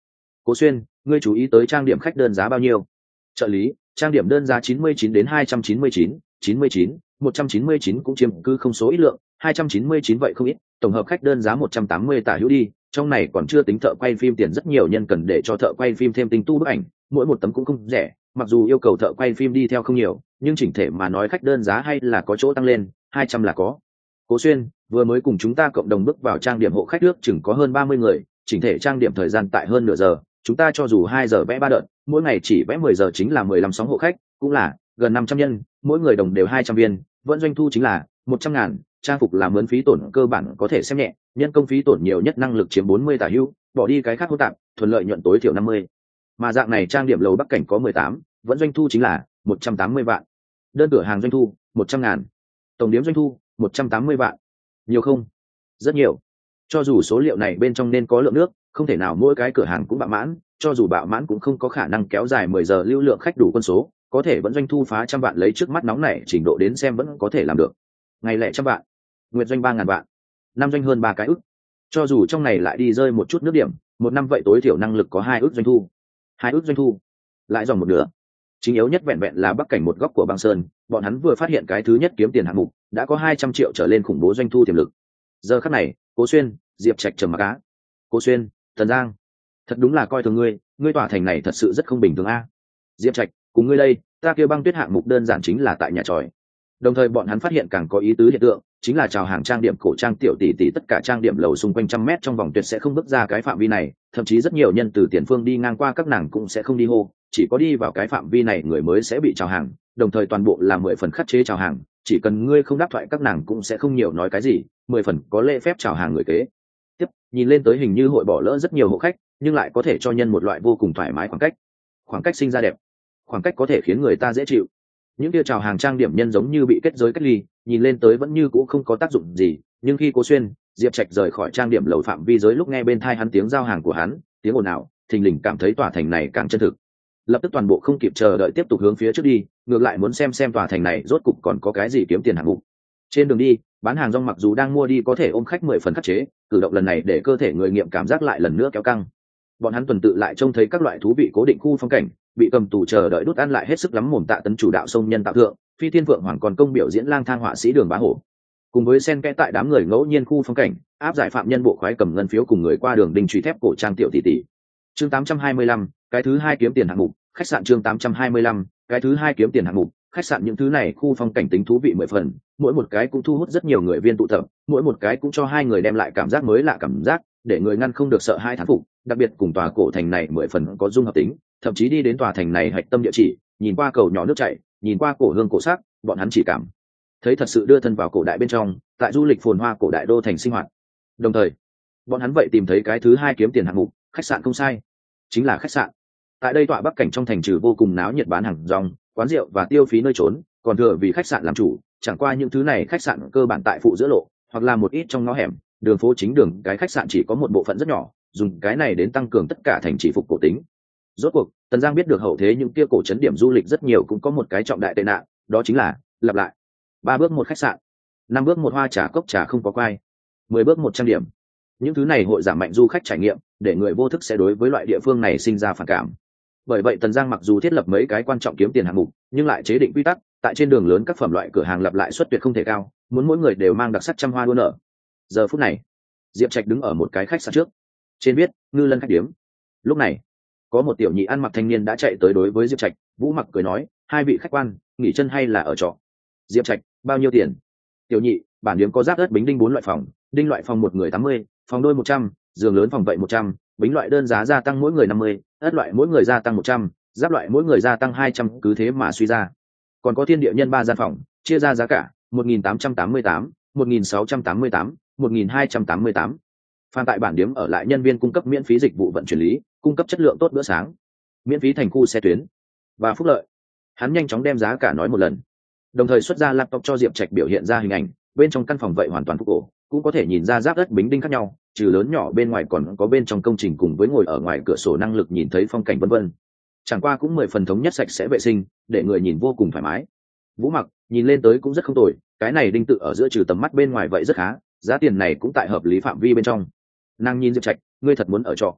Cố Xuyên, ngươi chú ý tới trang điểm khách đơn giá bao nhiêu? Trợ lý, trang điểm đơn giá chín mươi chín đến hai trăm chín mươi chín, chín mươi chín, một trăm chín mươi chín cũng chiếm cứ không số ít lượng, hai trăm chín mươi chín vậy không ít, tổng hợp khách đơn giá một trăm tám mươi tả hữu đi, trong này còn chưa tính thợ quay phim tiền, rất nhiều nhân cần để cho thợ quay phim thêm tinh tu bức ảnh, mỗi một tấm cũng không rẻ, mặc dù yêu cầu thợ quay phim đi theo không nhiều, nhưng chỉnh thể mà nói khách đơn giá hay là có chỗ tăng lên, hai trăm là có. Cố Xuyên, vừa mới cùng chúng ta cộng đồng bước vào trang điểm hộ khách nước chừng có hơn ba mươi người, chỉnh thể trang điểm thời gian tại hơn nửa giờ, chúng ta cho dù hai giờ vẽ ba đợt, mỗi ngày chỉ vẽ mười giờ chính là mười lăm sóng hộ khách, cũng là gần năm trăm nhân, mỗi người đồng đều hai trăm viên, vẫn doanh thu chính là một trăm ngàn, trang phục làm mướn phí tổn cơ bản có thể xem nhẹ, nhân công phí tổn nhiều nhất năng lực chiếm bốn mươi tả hữu, bỏ đi cái khác hỗn tạp, thuận lợi nhuận tối thiểu năm mươi. Mà dạng này trang điểm lầu Bắc Cảnh có mười tám, vẫn doanh thu chính là một trăm tám mươi vạn. Đơn cửa hàng doanh thu một trăm ngàn, tổng điểm doanh thu một trăm tám mươi vạn. Nhiều không? Rất nhiều. Cho dù số liệu này bên trong nên có lượng nước, không thể nào mỗi cái cửa hàng cũng bạo mãn, cho dù bạo mãn cũng không có khả năng kéo dài mười giờ lưu lượng khách đủ quân số, có thể vẫn doanh thu phá trăm vạn, lấy trước mắt nóng này trình độ đến xem vẫn có thể làm được. Ngày lẻ trăm vạn, nguyệt doanh ba ngàn vạn, năm doanh hơn ba cái ức. Cho dù trong này lại đi rơi một chút nước điểm, một năm vậy tối thiểu năng lực có hai ức doanh thu. Hai ức doanh thu, lại dòng một nửa. Chính yếu nhất vẹn vẹn là Bắc Cảnh một góc của băng sơn, bọn hắn vừa phát hiện cái thứ nhất kiếm tiền hạng mục, đã có hai trăm triệu trở lên khủng bố doanh thu tiềm lực. Giờ khắc này, Cố Xuyên, Diệp Trạch trầm mặc á. Cố Xuyên, Tần Giang, thật đúng là coi thường ngươi, ngươi tỏa thành này thật sự rất không bình thường a. Diệp Trạch, cùng ngươi đây, ta kêu băng tuyết hạng mục đơn giản chính là tại nhà tròi. Đồng thời bọn hắn phát hiện càng có ý tứ hiện tượng, chính là chào hàng trang điểm cổ trang tiểu tỷ tỷ, tất cả trang điểm lầu xung quanh trăm mét trong vòng tuyệt sẽ không bước ra cái phạm vi này, thậm chí rất nhiều nhân từ tiền phương đi ngang qua các nàng cũng sẽ không đi hô, chỉ có đi vào cái phạm vi này người mới sẽ bị chào hàng, đồng thời toàn bộ là mười phần khắt chế chào hàng, chỉ cần ngươi không đáp thoại các nàng cũng sẽ không nhiều nói cái gì, mười phần có lễ phép chào hàng người kế tiếp. Nhìn lên tới hình như hội bỏ lỡ rất nhiều hộ khách, nhưng lại có thể cho nhân một loại vô cùng thoải mái khoảng cách, khoảng cách sinh ra đẹp, khoảng cách có thể khiến người ta dễ chịu. Những kia chào hàng trang điểm nhân giống như bị kết giới cách ly, nhìn lên tới vẫn như cũ không có tác dụng gì, nhưng khi Cố Xuyên, Diệp Trạch rời khỏi trang điểm lầu phạm vi giới, lúc nghe bên thai hắn tiếng giao hàng của hắn, tiếng ồn ào, thình lình cảm thấy tòa thành này càng chân thực. Lập tức toàn bộ không kịp chờ đợi tiếp tục hướng phía trước đi, ngược lại muốn xem xem tòa thành này rốt cục còn có cái gì kiếm tiền hạng mục. Trên đường đi, bán hàng rong mặc dù đang mua đi có thể ôm khách mười phần khắc chế, cử động lần này để cơ thể người nghiệm cảm giác lại lần nữa kéo căng. Bọn hắn tuần tự lại trông thấy các loại thú vị cố định khu phong cảnh, bị cầm tù chờ đợi đút ăn lại hết sức lắm mồm Tạ Tấn chủ đạo sông nhân tạo thượng, Phi Thiên Vượng Hoàng còn công biểu diễn lang thang họa sĩ Đường Bá Hổ, cùng với xen kẽ tại đám người ngẫu nhiên khu phong cảnh, áp giải phạm nhân bộ khoái cầm ngân phiếu cùng người qua đường đinh truy thép cổ trang tiểu tỷ tỷ. Chương tám trăm hai mươi lăm, cái thứ hai kiếm tiền hạng mục, khách sạn. Chương tám trăm hai mươi lăm, cái thứ hai kiếm tiền hạng mục, khách sạn. Những thứ này khu phong cảnh tính thú vị mười phần, mỗi một cái cũng thu hút rất nhiều người viên tụ tập, mỗi một cái cũng cho hai người đem lại cảm giác mới lạ cảm giác, để người ngăn không được sợ hai thán phục, đặc biệt cùng tòa cổ thành này mười phần có dung hợp tính, thậm chí đi đến tòa thành này hạch tâm địa chỉ, nhìn qua cầu nhỏ nước chảy, nhìn qua cổ hương cổ sắc, bọn hắn chỉ cảm thấy thật sự đưa thân vào cổ đại bên trong, tại du lịch phồn hoa cổ đại đô thành sinh hoạt. Đồng thời, bọn hắn vậy tìm thấy cái thứ hai kiếm tiền hạng mục, khách sạn. Không sai, chính là khách sạn. Tại đây tọa Bắc Cảnh trong thành trừ vô cùng náo nhiệt bán hàng rong, quán rượu và tiêu phí nơi trốn, còn thừa vì khách sạn làm chủ, chẳng qua những thứ này khách sạn cơ bản tại phụ giữa lộ, hoặc là một ít trong ngõ hẻm, đường phố chính đường, cái khách sạn chỉ có một bộ phận rất nhỏ, dùng cái này đến tăng cường tất cả thành trì phục cổ tính. Rốt cuộc, Tần Giang biết được hậu thế những kia cổ trấn điểm du lịch rất nhiều cũng có một cái trọng đại tệ nạn, đó chính là lặp lại. Ba bước một khách sạn, năm bước một hoa trà cốc trà không có quai, mười bước một trang điểm. Những thứ này hội giảm mạnh du khách trải nghiệm, để người vô thức sẽ đối với loại địa phương này sinh ra phản cảm. Bởi vậy Tần Giang mặc dù thiết lập mấy cái quan trọng kiếm tiền hạng mục, nhưng lại chế định quy tắc, tại trên đường lớn các phẩm loại cửa hàng lặp lại suất tuyệt không thể cao, muốn mỗi người đều mang đặc sắc trăm hoa đua nở. Giờ phút này, Diệp Trạch đứng ở một cái khách sạn trước, trên viết Ngư Lân khách điếm. Lúc này, có một tiểu nhị ăn mặc thanh niên đã chạy tới đối với Diệp Trạch, Vũ Mặc cười nói, hai vị khách quan, nghỉ chân hay là ở trọ? Diệp Trạch, bao nhiêu tiền? Tiểu nhị, bản điếm có giáp đất bính đinh bốn loại phòng, đinh loại phòng một người tám mươi, phòng đôi một trăm, giường lớn phòng vậy một trăm, bính loại đơn giá gia tăng mỗi người năm mươi, ất loại mỗi người gia tăng một trăm, giáp loại mỗi người gia tăng hai trăm, cứ thế mà suy ra. Còn có thiên địa nhân ba gian phòng, chia ra giá cả một nghìn tám trăm tám mươi tám, một nghìn sáu trăm tám mươi tám, một nghìn hai trăm tám mươi tám. Phan tại bản điếm ở lại nhân viên cung cấp miễn phí dịch vụ vận chuyển lý, cung cấp chất lượng tốt bữa sáng, miễn phí thành khu xe tuyến và phúc lợi. Hắn nhanh chóng đem giá cả nói một lần, đồng thời xuất ra laptop cho Diệp Trạch biểu hiện ra hình ảnh, bên trong căn phòng vậy hoàn toàn phục cổ, cũng có thể nhìn ra giáp đất bính đinh khác nhau, trừ lớn nhỏ bên ngoài còn có bên trong công trình cùng với ngồi ở ngoài cửa sổ năng lực nhìn thấy phong cảnh vân vân. Chẳng qua cũng mười phần thống nhất sạch sẽ vệ sinh, để người nhìn vô cùng thoải mái. Vũ Mặc nhìn lên tới cũng rất không tồi, cái này đinh tự ở giữa trừ tầm mắt bên ngoài vậy rất khá, giá tiền này cũng tại hợp lý phạm vi bên trong. Nàng nhìn Diệp Trạch, ngươi thật muốn ở trọ?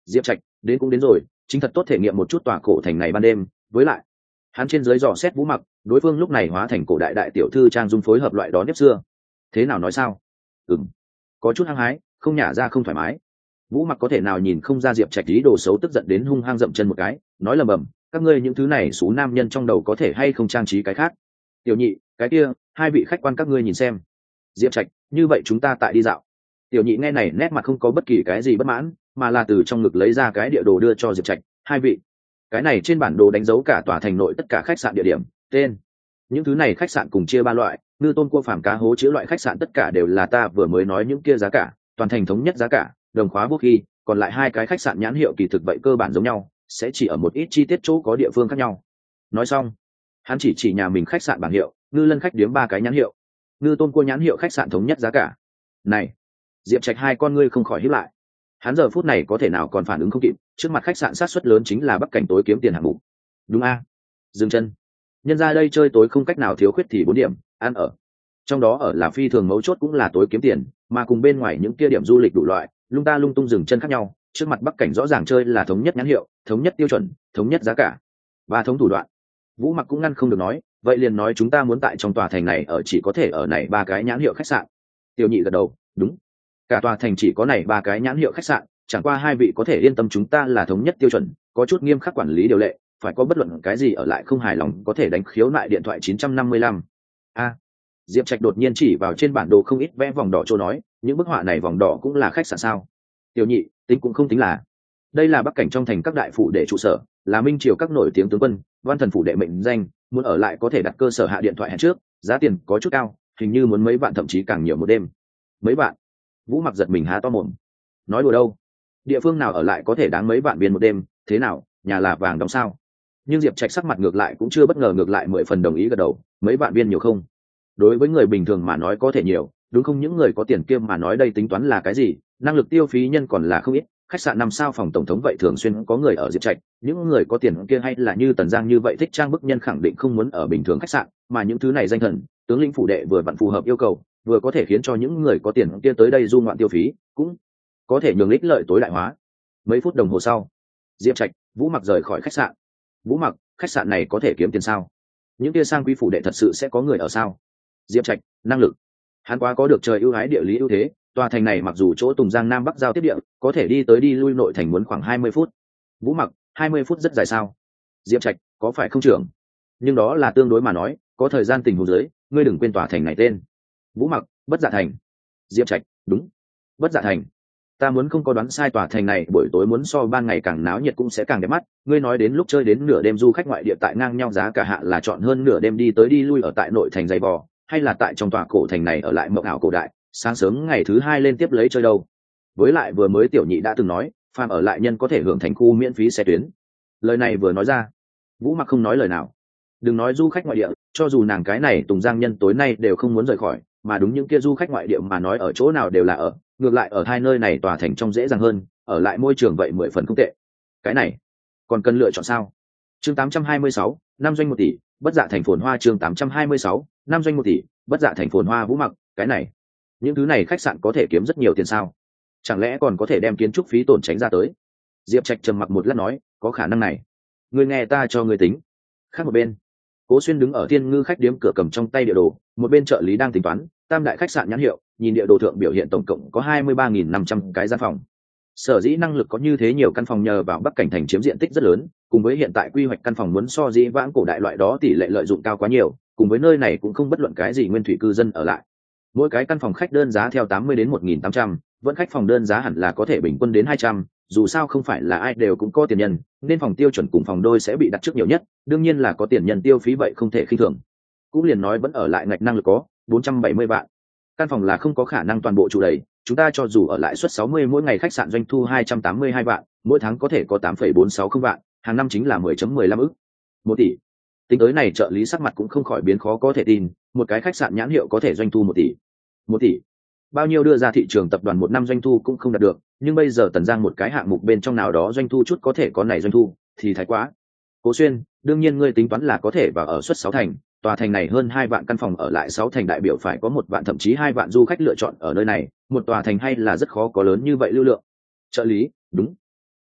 Diệp Trạch đến cũng đến rồi, chính thật tốt thể nghiệm một chút tòa cổ thành này ban đêm. Với lại hắn trên dưới dò xét Vũ Mặc, đối phương lúc này hóa thành cổ đại đại tiểu thư trang dung phối hợp loại đó nếp xưa. Thế nào nói sao? Ừm, có chút hăng hái, không nhả ra không thoải mái. Vũ Mặc có thể nào nhìn không ra Diệp Trạch ý đồ xấu, tức giận đến hung hăng dậm chân một cái, nói lầm bầm, các ngươi những thứ này số nam nhân trong đầu có thể hay không trang trí cái khác. Tiểu nhị, cái kia, hai vị khách quan các ngươi nhìn xem. Diệp Trạch, như vậy chúng ta tại đi dạo. Tiểu nhị nghe này nét mặt không có bất kỳ cái gì bất mãn, mà là từ trong ngực lấy ra cái địa đồ đưa cho Diệp Trạch. Hai vị, cái này trên bản đồ đánh dấu cả tòa thành nội tất cả khách sạn địa điểm, tên. Những thứ này khách sạn cùng chia ba loại, ngư tôm cua phàm cá hố chứa loại khách sạn tất cả đều là ta vừa mới nói những kia giá cả, toàn thành thống nhất giá cả, đồng khóa vô khi, còn lại hai cái khách sạn nhãn hiệu kỳ thực vậy cơ bản giống nhau, sẽ chỉ ở một ít chi tiết chỗ có địa phương khác nhau. Nói xong, hắn chỉ chỉ nhà mình khách sạn bảng hiệu, ngư lân khách điếm ba cái nhãn hiệu, ngư tôm cua nhãn hiệu khách sạn thống nhất giá cả. Này, Diệp Trạch hai con ngươi không khỏi híp lại. Hắn giờ phút này có thể nào còn phản ứng không kịp, trước mặt khách sạn sát suất lớn chính là bắc cảnh tối kiếm tiền hạng mục. Đúng a? Dừng chân. Nhân ra đây chơi tối không cách nào thiếu khuyết thì bốn điểm, ăn ở. Trong đó ở là phi thường mấu chốt cũng là tối kiếm tiền, mà cùng bên ngoài những kia điểm du lịch đủ loại, lung ta lung tung dừng chân khác nhau, trước mặt bắc cảnh rõ ràng chơi là thống nhất nhãn hiệu, thống nhất tiêu chuẩn, thống nhất giá cả và thống thủ đoạn. Vũ Mặc cũng ngăn không được nói, vậy liền nói chúng ta muốn tại trong tòa thành này ở chỉ có thể ở này ba cái nhãn hiệu khách sạn. Tiểu nhị gật đầu, đúng, cả tòa thành chỉ có này ba cái nhãn hiệu khách sạn, chẳng qua hai vị có thể yên tâm chúng ta là thống nhất tiêu chuẩn, có chút nghiêm khắc quản lý điều lệ, phải có bất luận cái gì ở lại không hài lòng có thể đánh khiếu nại điện thoại chín năm lăm. A. Diệp Trạch đột nhiên chỉ vào trên bản đồ không ít vẽ vòng đỏ chỗ nói, những bức họa này vòng đỏ cũng là khách sạn sao? Tiểu nhị, tính cũng không tính là. Đây là bắc cảnh trong thành các đại phủ đệ trụ sở, là minh triều các nổi tiếng tướng quân, văn thần phủ đệ mệnh danh, muốn ở lại có thể đặt cơ sở hạ điện thoại hẹn trước, giá tiền có chút cao, hình như muốn mấy vạn thậm chí càng nhiều một đêm. Mấy vạn? Vũ Mặc giật mình há to mồm. Nói đùa đâu? Địa phương nào ở lại có thể đáng mấy vạn viên một đêm, thế nào, nhà là vàng đóng sao? Nhưng Diệp Trạch sắc mặt ngược lại cũng chưa bất ngờ, ngược lại mười phần đồng ý gật đầu, mấy vạn viên nhiều không? Đối với người bình thường mà nói có thể nhiều, đúng không? Những người có tiền kia mà nói đây tính toán là cái gì, năng lực tiêu phí nhân còn là không ít. Khách sạn năm sao phòng tổng thống vậy thường xuyên có người ở Diệp Trạch, những người có tiền kia hay là như Tần Giang như vậy thích trang bức nhân khẳng định không muốn ở bình thường khách sạn, mà những thứ này danh thần, tướng lĩnh phủ đệ vừa vặn phù hợp yêu cầu, vừa có thể khiến cho những người có tiền kia tới đây du ngoạn tiêu phí, cũng có thể nhường ích lợi tối đại hóa. Mấy phút đồng hồ sau, Diệp Trạch, Vũ Mặc rời khỏi khách sạn. Vũ Mặc, khách sạn này có thể kiếm tiền sao? Những kia sang quý phủ đệ thật sự sẽ có người ở sao? Diệp Trạch, năng lực, hắn quá có được trời ưu ái địa lý ưu thế, tòa thành này mặc dù chỗ Tùng Giang Nam Bắc giao tiếp địa, có thể đi tới đi lui nội thành muốn khoảng hai mươi phút. Vũ Mặc, hai mươi phút rất dài sao? Diệp Trạch, có phải không trưởng? Nhưng đó là tương đối mà nói, có thời gian tình huống dưới, ngươi đừng quên tòa thành này tên. Vũ Mặc, Bất Dạ Thành. Diệp Trạch, đúng, Bất Dạ Thành. Ta muốn không có đoán sai, tòa thành này buổi tối muốn so ban ngày càng náo nhiệt cũng sẽ càng đẹp mắt. Ngươi nói đến lúc chơi đến nửa đêm du khách ngoại địa tại ngang nhau giá cả hạ là chọn hơn nửa đêm đi tới đi lui ở tại nội thành dày vò, hay là tại trong tòa cổ thành này ở lại mộng ảo cổ đại, sáng sớm ngày thứ hai lên tiếp lấy chơi đâu? Với lại vừa mới tiểu nhị đã từng nói, phàm ở lại nhân có thể hưởng thành khu miễn phí xe tuyến. Lời này vừa nói ra, Vũ Mặc không nói lời nào. Đừng nói du khách ngoại địa, cho dù nàng cái này Tùng Giang nhân tối nay đều không muốn rời khỏi, mà đúng những kia du khách ngoại địa mà nói ở chỗ nào đều là ở, ngược lại ở hai nơi này tòa thành trong dễ dàng hơn, ở lại môi trường vậy mười phần không tệ. Cái này còn cần lựa chọn sao? Chương tám trăm hai mươi sáu, năm doanh một tỷ, Bất Dạ Thành phồn hoa. Chương tám trăm hai mươi sáu, năm doanh một tỷ, Bất Dạ Thành phồn hoa. Vũ Mặc, cái này, những thứ này khách sạn có thể kiếm rất nhiều tiền sao? Chẳng lẽ còn có thể đem kiến trúc phí tổn tránh ra tới? Diệp Trạch trầm mặc một lát nói, có khả năng này. Ngươi nghe ta cho ngươi tính. Khác một bên, Cố Xuyên đứng ở Thiên Ngư khách điếm cửa cầm trong tay địa đồ, một bên trợ lý đang tính toán, tam đại khách sạn nhãn hiệu, nhìn địa đồ thượng biểu hiện tổng cộng có hai mươi ba nghìn năm trăm cái gian phòng. Sở dĩ năng lực có như thế nhiều căn phòng nhờ vào Bắc cảnh thành chiếm diện tích rất lớn, cùng với hiện tại quy hoạch căn phòng muốn so dĩ vãng cổ đại loại đó tỷ lệ lợi dụng cao quá nhiều, cùng với nơi này cũng không bất luận cái gì nguyên thủy cư dân ở lại. Mỗi cái căn phòng khách đơn giá theo tám mươi đến một nghìn tám trăm, vẫn khách phòng đơn giá hẳn là có thể bình quân đến hai trăm, dù sao không phải là ai đều cũng có tiền nhân, nên phòng tiêu chuẩn cùng phòng đôi sẽ bị đặt trước nhiều nhất, đương nhiên là có tiền nhân tiêu phí vậy không thể khinh thường. Cũng liền nói vẫn ở lại ngạch năng lực có bốn trăm bảy mươi vạn. Căn phòng là không có khả năng toàn bộ trụ đầy, chúng ta cho dù ở lại suất sáu mươi mỗi ngày khách sạn doanh thu hai trăm tám mươi hai vạn, mỗi tháng có thể có tám phẩy bốn sáu không vạn, hàng năm chính là mười phẩy mười lăm ức. một tỷ. Tính tới này trợ lý sắc mặt cũng không khỏi biến khó có thể tin, một cái khách sạn nhãn hiệu có thể doanh thu một tỷ. một tỷ. Bao nhiêu đưa ra thị trường tập đoàn một năm doanh thu cũng không đạt được, nhưng bây giờ Tần Giang một cái hạng mục bên trong nào đó doanh thu chút có thể có này doanh thu, thì thái quá. Cố Xuyên, đương nhiên ngươi tính toán là có thể vào ở suất sáu thành, tòa thành này hơn hai vạn căn phòng ở lại sáu thành đại biểu phải có một vạn thậm chí hai vạn du khách lựa chọn ở nơi này, một tòa thành hay là rất khó có lớn như vậy lưu lượng. Trợ lý, đúng.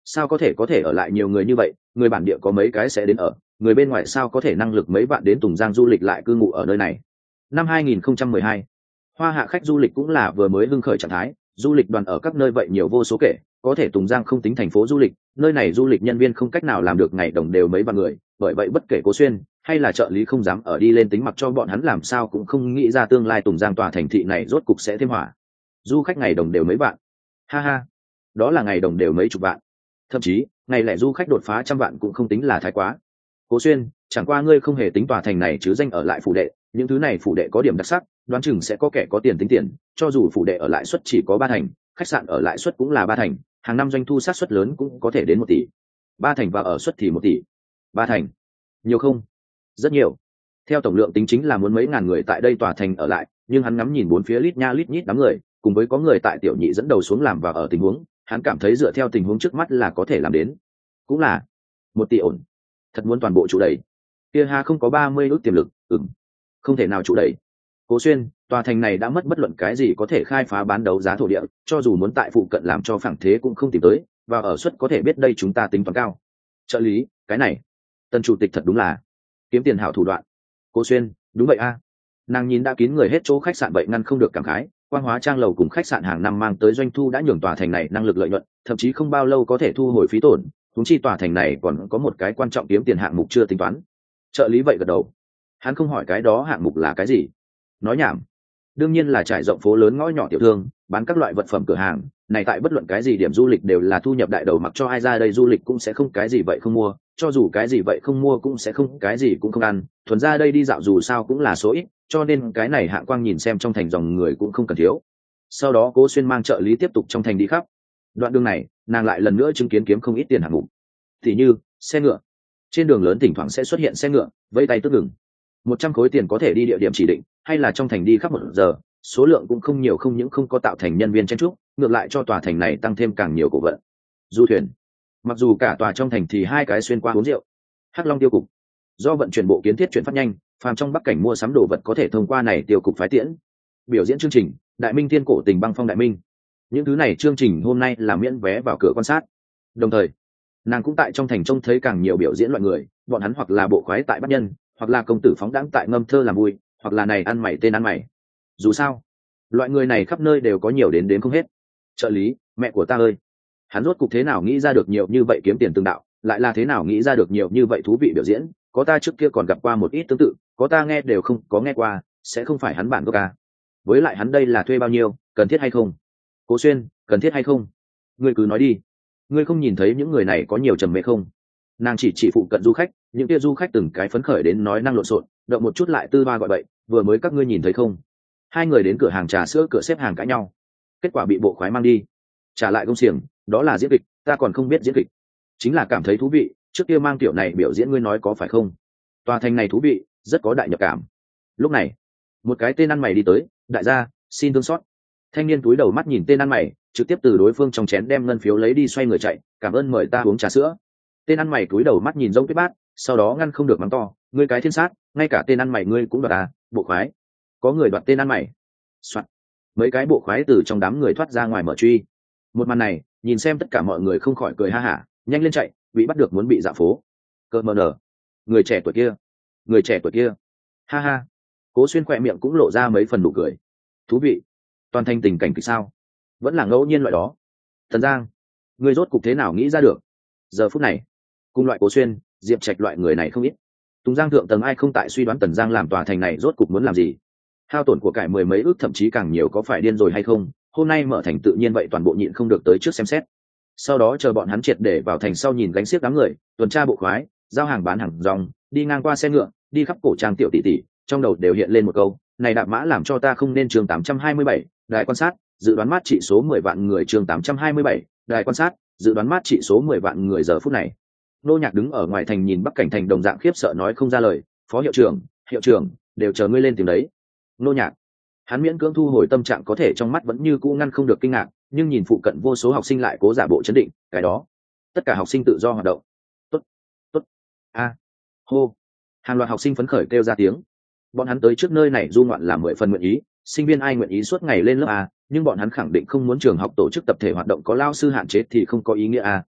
sao có thể có thể ở lại nhiều người như vậy, người bản địa có mấy cái sẽ đến ở, người bên ngoài sao có thể năng lực mấy bạn đến Tùng Giang du lịch lại cư ngụ ở nơi này. Năm hai nghìn không trăm mười hai, hoa hạ khách du lịch cũng là vừa mới hưng khởi trạng thái, du lịch đoàn ở các nơi vậy nhiều vô số kể, có thể Tùng Giang không tính thành phố du lịch, nơi này du lịch nhân viên không cách nào làm được ngày đồng đều mấy vạn người, bởi vậy bất kể Cố Xuyên hay là trợ lý không dám ở đi lên tính mặc cho bọn hắn làm sao cũng không nghĩ ra tương lai Tùng Giang tòa thành thị này rốt cục sẽ thêm hỏa. Du khách ngày đồng đều mấy vạn, ha ha, đó là ngày đồng đều mấy chục vạn, thậm chí ngày lẻ du khách đột phá trăm vạn cũng không tính là thái quá. Cố Xuyên, chẳng qua ngươi không hề tính tòa thành này chứ danh ở lại phủ đệ, những thứ này phủ đệ có điểm đặc sắc, đoán chừng sẽ có kẻ có tiền tính tiền, cho dù phủ đệ ở lại suất chỉ có ba thành, khách sạn ở lại suất cũng là ba thành, hàng năm doanh thu sát suất lớn cũng có thể đến một tỷ. Ba thành và ở suất thì một tỷ. Ba thành. Nhiều không? Rất nhiều. Theo tổng lượng tính chính là muốn mấy ngàn người tại đây tòa thành ở lại, nhưng hắn ngắm nhìn bốn phía lít nha lít nhít đám người, cùng với có người tại tiểu nhị dẫn đầu xuống làm và ở tình huống, hắn cảm thấy dựa theo tình huống trước mắt là có thể làm đến. Cũng là một tỷ ổn. Thật muốn toàn bộ trụ đầy. Kia ha không có ba mươi ước tiềm lực, ừm, không thể nào trụ đầy. Cố Xuyên, tòa thành này đã mất bất luận cái gì có thể khai phá bán đấu giá thổ địa, cho dù muốn tại phụ cận làm cho phẳng thế cũng không tìm tới, và ở suất có thể biết đây chúng ta tính toán cao. Trợ lý, cái này, tân chủ tịch thật đúng là kiếm tiền hảo thủ đoạn. Cố Xuyên, đúng vậy a. Nàng nhìn đã kín người hết chỗ khách sạn vậy ngăn không được cảm khái, Quang Hóa Trang lầu cùng khách sạn hàng năm mang tới doanh thu đã nhường tòa thành này năng lực lợi nhuận, thậm chí không bao lâu có thể thu hồi phí tổn, huống chi tòa thành này còn có một cái quan trọng kiếm tiền hạng mục chưa tính toán. Trợ lý vậy gật đầu. Hắn không hỏi cái đó hạng mục là cái gì. Nói nhảm. Đương nhiên là trải rộng phố lớn ngõ nhỏ tiểu thương, bán các loại vật phẩm cửa hàng, này tại bất luận cái gì điểm du lịch đều là thu nhập đại đầu, mặc cho ai ra đây du lịch cũng sẽ không cái gì vậy không mua, cho dù cái gì vậy không mua cũng sẽ không cái gì cũng không ăn, thuần ra đây đi dạo dù sao cũng là số ít, cho nên cái này Hạng Quang nhìn xem trong thành dòng người cũng không cần thiếu. Sau đó Cố Xuyên mang trợ lý tiếp tục trong thành đi khắp. Đoạn đường này, nàng lại lần nữa chứng kiến kiếm không ít tiền hạng mục. Thì như, xe ngựa. Trên đường lớn thỉnh thoảng sẽ xuất hiện xe ngựa, vẫy tay tức ngừng. Một trăm khối tiền có thể đi địa điểm chỉ định, hay là trong thành đi khắp một giờ, số lượng cũng không nhiều, không những không có tạo thành nhân viên chen trúc, ngược lại cho tòa thành này tăng thêm càng nhiều cổ vận. Du thuyền. Mặc dù cả tòa trong thành thì hai cái xuyên qua uống rượu. Hắc Long tiêu cục. Do vận chuyển bộ kiến thiết chuyển phát nhanh, phàm trong Bắc cảnh mua sắm đồ vật có thể thông qua này tiêu cục phái tiễn. Biểu diễn chương trình, Đại Minh Thiên Cổ Tình Băng Phong Đại Minh. Những thứ này chương trình hôm nay là miễn vé vào cửa quan sát. Đồng thời, nàng cũng tại trong thành trông thấy càng nhiều biểu diễn loại người, bọn hắn hoặc là bộ khoái tại bắt nhân, hoặc là công tử phóng đãng tại ngâm thơ làm vui, hoặc là này ăn mày tên ăn mày. Dù sao, loại người này khắp nơi đều có nhiều đến đến không hết. Trợ lý, mẹ của ta ơi, hắn rốt cục thế nào nghĩ ra được nhiều như vậy kiếm tiền tương đạo, lại là thế nào nghĩ ra được nhiều như vậy thú vị biểu diễn, có ta trước kia còn gặp qua một ít tương tự, có ta nghe đều không có nghe qua, sẽ không phải hắn bản gốc ca. Với lại hắn đây là thuê bao nhiêu, cần thiết hay không? Cố Xuyên, cần thiết hay không? Ngươi cứ nói đi. Ngươi không nhìn thấy những người này có nhiều trầm mê không? Nàng chỉ chỉ phụ cận du khách, những kia du khách từng cái phấn khởi đến nói năng lộn xộn, động một chút lại tư ba gọi bậy, vừa mới các ngươi nhìn thấy không? Hai người đến cửa hàng trà sữa cửa xếp hàng cãi nhau, kết quả bị bộ khoái mang đi, trả lại công xiềng, đó là diễn kịch, ta còn không biết diễn kịch, chính là cảm thấy thú vị, trước kia mang tiểu này biểu diễn ngươi nói có phải không? Tòa thành này thú vị, rất có đại nhập cảm. Lúc này, một cái tên ăn mày đi tới, đại gia, xin thương xót. Thanh niên túi đầu mắt nhìn tên ăn mày, trực tiếp từ đối phương trong chén đem ngân phiếu lấy đi, xoay người chạy, cảm ơn mời ta uống trà sữa. Tên ăn mày túi đầu mắt nhìn Rông Tuyết Bát, sau đó ngăn không được mắng to, ngươi cái thiên sát, ngay cả tên ăn mày ngươi cũng đoạt à, bộ khoái. Có người đoạt tên ăn mày. Soạn. Mấy cái bộ khoái từ trong đám người thoát ra ngoài mở truy. Một màn này, nhìn xem tất cả mọi người không khỏi cười ha hả, nhanh lên chạy, bị bắt được muốn bị dạ phố. Cơ mờ nở. Người trẻ tuổi kia, người trẻ tuổi kia. Ha ha. Cố Xuyên khỏe miệng cũng lộ ra mấy phần nụ cười. Thú vị. Toàn thành tình cảnh kịch sao? Vẫn là ngẫu nhiên loại đó. Thần Giang, người rốt cục thế nào nghĩ ra được? Giờ phút này, cùng loại Cố Xuyên, Diệp Trạch loại người này không ít. Tùng Giang thượng tầng ai không tại suy đoán Tần Giang làm tòa thành này rốt cục muốn làm gì? Hao tổn của cải mười mấy ước thậm chí càng nhiều, có phải điên rồi hay không? Hôm nay mở thành tự nhiên vậy toàn bộ nhịn không được tới trước xem xét. Sau đó chờ bọn hắn triệt để vào thành sau nhìn gánh xiếc đám người, tuần tra bộ khoái, giao hàng bán hàng rong, đi ngang qua xe ngựa, đi khắp cổ trang tiểu tỷ tỷ, trong đầu đều hiện lên một câu, này đạp mã làm cho ta không nên. Chương tám trăm hai mươi bảy, đại quan sát, dự đoán mát trị số mười vạn người. Chương tám trăm hai mươi bảy, đại quan sát, dự đoán mát trị số mười vạn người. Giờ phút này, Nô Nhạc đứng ở ngoài thành nhìn Bắc cảnh thành đồng dạng khiếp sợ nói không ra lời, phó hiệu trưởng, hiệu trưởng, đều chờ ngươi lên tìm đấy. Nô Nhạc, hắn miễn cưỡng thu hồi tâm trạng, có thể trong mắt vẫn như cũ ngăn không được kinh ngạc, nhưng nhìn phụ cận vô số học sinh lại cố giả bộ chấn định, cái đó, tất cả học sinh tự do hoạt động. Tốt, tốt, a, hô, hàng loạt học sinh phấn khởi kêu ra tiếng. Bọn hắn tới trước nơi này du ngoạn làm mười phần nguyện ý, sinh viên ai nguyện ý suốt ngày lên lớp a, nhưng bọn hắn khẳng định không muốn trường học tổ chức tập thể hoạt động có lao sư hạn chế thì không có ý nghĩa a,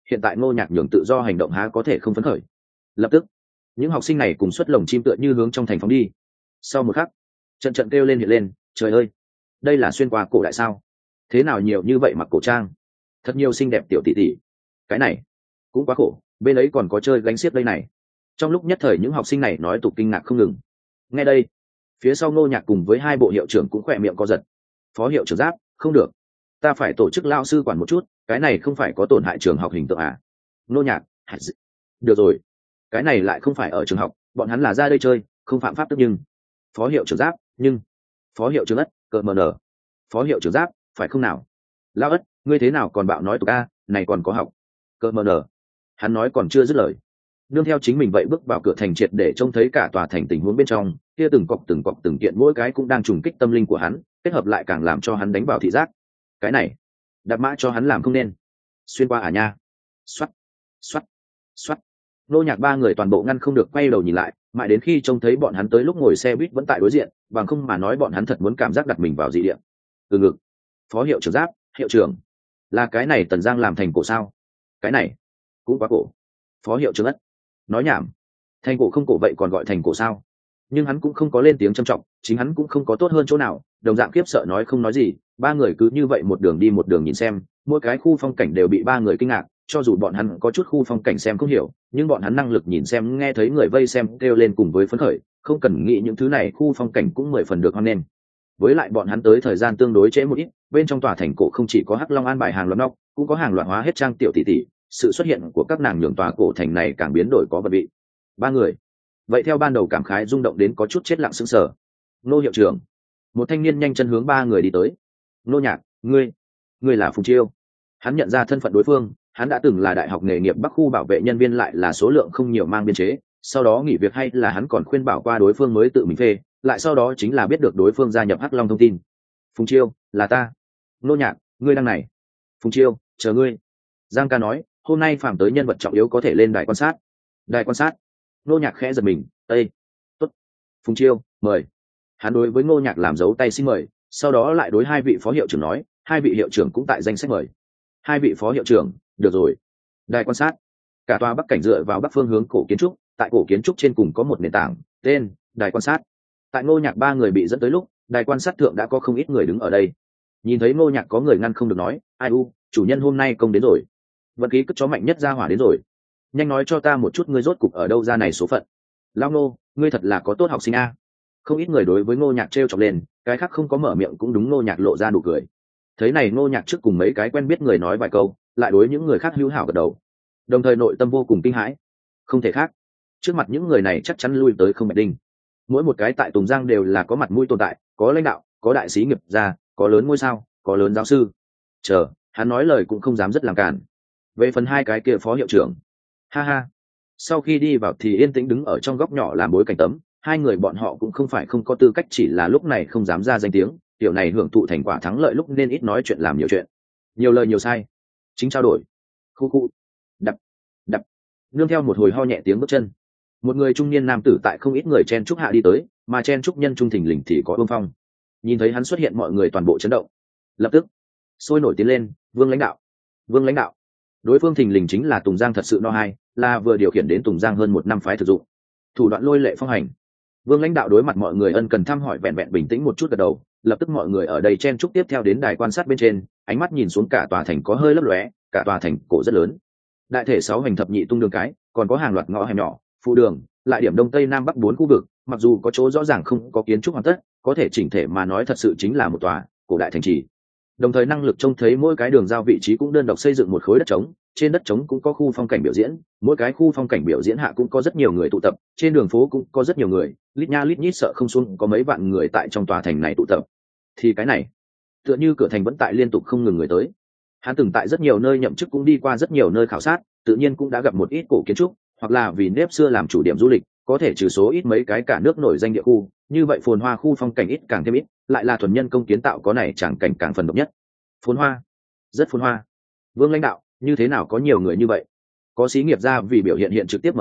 hiện tại Ngô Nhạc nhường tự do hành động há có thể không phấn khởi. Lập tức những học sinh này cùng xuất lồng chim tựa như hướng trong thành phóng đi. Sau một khắc trận trận kêu lên hiện lên, trời ơi, đây là xuyên qua cổ đại sao? Thế nào nhiều như vậy mặc cổ trang, thật nhiều xinh đẹp tiểu tỷ tỷ, cái này cũng quá khổ, bên ấy còn có chơi gánh xiếc đây này. Trong lúc nhất thời những học sinh này nói tục kinh ngạc không ngừng. Nghe đây, phía sau Ngô Nhạc cùng với hai bộ hiệu trưởng cũng khỏe miệng co giật. Phó hiệu trưởng Giáp, không được, ta phải tổ chức lao sư quản một chút, cái này không phải có tổn hại trường học hình tượng à? Ngô Nhạc, được rồi, cái này lại không phải ở trường học, bọn hắn là ra đây chơi, không phạm pháp tức. Nhưng phó hiệu trưởng Giáp, nhưng phó hiệu trưởng Ất, cợt mờ nở. Phó hiệu trưởng Giáp, phải không nào? Lão Ất, ngươi thế nào còn bạo nói tục a, này còn có học, cợt mờ nở. Hắn nói còn chưa dứt lời, nương theo chính mình vậy bước vào cửa thành triệt để trông thấy cả tòa thành tình huống bên trong, kia từng cọc từng cọc từng kiện mỗi cái cũng đang trùng kích tâm linh của hắn, kết hợp lại càng làm cho hắn đánh vào thị giác. Cái này đạp mã cho hắn làm không nên. Xuyên qua à nha. Xoắt xoắt xoắt. Nô Nhạc ba người toàn bộ ngăn không được quay đầu nhìn lại, mãi đến khi trông thấy bọn hắn tới lúc ngồi xe buýt vẫn tại đối diện, bằng không mà nói bọn hắn thật muốn cảm giác đặt mình vào dị địa. Từ ngực. Phó hiệu trưởng Giáp, hiệu trưởng, là cái này Tần Giang làm thành cổ sao? Cái này cũng quá cổ. Phó hiệu trưởng Ất, nói nhảm, thành cổ không cổ vậy còn gọi thành cổ sao? Nhưng hắn cũng không có lên tiếng trầm trọng, chính hắn cũng không có tốt hơn chỗ nào, đồng dạng khiếp sợ nói không nói gì. Ba người cứ như vậy một đường đi một đường nhìn xem, mỗi cái khu phong cảnh đều bị ba người kinh ngạc. Cho dù bọn hắn có chút khu phong cảnh xem không hiểu, nhưng bọn hắn năng lực nhìn xem nghe thấy người vây xem kêu lên cùng với phấn khởi, không cần nghĩ những thứ này khu phong cảnh cũng mười phần được hoan nghênh. Với lại bọn hắn tới thời gian tương đối trễ một ít, bên trong tòa thành cổ không chỉ có Hắc Long an bài hàng loạt nóc, cũng có hàng loạt hóa hết trang tiểu tỷ tỷ, sự xuất hiện của các nàng nhường tòa cổ thành này càng biến đổi có vật vị. Ba người vậy theo ban đầu cảm khái rung động đến có chút chết lặng sững sờ. Nô hiệu trưởng, một thanh niên nhanh chân hướng ba người đi tới. Nô Nhạc, ngươi ngươi là Phùng Chiêu. Hắn nhận ra thân phận đối phương, hắn đã từng là đại học nghề nghiệp Bắc khu bảo vệ nhân viên, lại là số lượng không nhiều mang biên chế, sau đó nghỉ việc, hay là hắn còn khuyên bảo qua đối phương mới tự mình phê, lại sau đó chính là biết được đối phương gia nhập Hắc Long thông tin. Phùng Chiêu, là ta. Nô Nhạc, ngươi đang này. Phùng Chiêu, chờ ngươi. Giang ca nói, hôm nay phạm tới nhân vật trọng yếu có thể lên đài quan sát. Đài quan sát. Nô Nhạc khẽ giật mình, ây, tốt. Phùng Chiêu, mời. Hắn đối với Ngô Nhạc làm dấu tay xin mời, sau đó lại đối hai vị phó hiệu trưởng nói, hai vị hiệu trưởng cũng tại danh sách mời. Hai vị phó hiệu trưởng, được rồi. Đài quan sát. Cả tòa Bắc cảnh dựa vào bắc phương hướng cổ kiến trúc, tại cổ kiến trúc trên cùng có một nền tảng, tên đài quan sát. Tại Ngô Nhạc ba người bị dẫn tới lúc, đài quan sát thượng đã có không ít người đứng ở đây. Nhìn thấy Ngô Nhạc có người ngăn không được nói, ai u, chủ nhân hôm nay công đến rồi. Vận khí cất chó mạnh nhất ra hỏa đến rồi. Nhanh nói cho ta một chút ngươi rốt cục ở đâu ra này số phận. Lao Ngô, ngươi thật là có tốt học sinh a. Không ít người đối với Ngô Nhạc trêu chọc lên, cái khác không có mở miệng cũng đúng Ngô Nhạc lộ ra nụ cười. Thấy này Ngô Nhạc trước cùng mấy cái quen biết người nói vài câu, lại đối những người khác hữu hảo gật đầu, đồng thời nội tâm vô cùng kinh hãi. Không thể khác, trước mặt những người này chắc chắn lui tới không mệt đinh. Mỗi một cái tại Tùng Giang đều là có mặt mũi tồn tại, có lãnh đạo, có đại sĩ nghiệp gia, có lớn ngôi sao, có lớn giáo sư. Chờ, hắn nói lời cũng không dám rất làm cản. Về phần hai cái kia phó hiệu trưởng, ha ha, sau khi đi vào thì yên tĩnh đứng ở trong góc nhỏ làm bối cảnh tấm. Hai người bọn họ cũng không phải không có tư cách, chỉ là lúc này không dám ra danh tiếng, kiểu này hưởng thụ thành quả thắng lợi lúc nên ít nói chuyện làm nhiều chuyện, nhiều lời nhiều sai, chính trao đổi. Khu khu, đập đập, nương theo một hồi ho nhẹ tiếng bước chân, một người trung niên nam tử tại không ít người chen trúc hạ đi tới, mà chen trúc nhân trung thình lình thì có Vương Phong. Nhìn thấy hắn xuất hiện, mọi người toàn bộ chấn động, lập tức sôi nổi tiến lên. Vương lãnh đạo, Vương lãnh đạo. Đối phương thình lình chính là Tùng Giang thật sự no hai, là vừa điều khiển đến Tùng Giang hơn một năm phái thực dụng, thủ đoạn lôi lệ phong hành. Vương lãnh đạo đối mặt mọi người ân cần thăm hỏi vẹn vẹn bình tĩnh một chút gật đầu. Lập tức mọi người ở đây chen chúc tiếp theo đến đài quan sát bên trên, ánh mắt nhìn xuống cả tòa thành có hơi lấp lóe, cả tòa thành cổ rất lớn, đại thể sáu hành thập nhị tung đường cái, còn có hàng loạt ngõ hẻm nhỏ, phụ đường, lại điểm đông tây nam bắc bốn khu vực. Mặc dù có chỗ rõ ràng không có kiến trúc hoàn tất, có thể chỉnh thể mà nói thật sự chính là một tòa cổ đại thành trì. Đồng thời năng lực trông thấy mỗi cái đường giao vị trí cũng đơn độc xây dựng một khối đất trống, trên đất trống cũng có khu phong cảnh biểu diễn, mỗi cái khu phong cảnh biểu diễn hạ cũng có rất nhiều người tụ tập, trên đường phố cũng có rất nhiều người, lít nha lít nhít sợ không xuống có mấy vạn người tại trong tòa thành này tụ tập. Thì cái này tựa như cửa thành vẫn tại liên tục không ngừng người tới. Hắn từng tại rất nhiều nơi nhậm chức, cũng đi qua rất nhiều nơi khảo sát, tự nhiên cũng đã gặp một ít cổ kiến trúc, hoặc là vì nếp xưa làm chủ điểm du lịch, có thể trừ số ít mấy cái cả nước nổi danh địa khu, như vậy phồn hoa khu phong cảnh ít càng thêm ít, lại là thuần nhân công kiến tạo, có này chẳng cảnh càng phần độc nhất. Phồn hoa, rất phồn hoa. Vương lãnh đạo, như thế nào có nhiều người như vậy? Có xí nghiệp gia vì biểu hiện hiện trực tiếp mở miệng,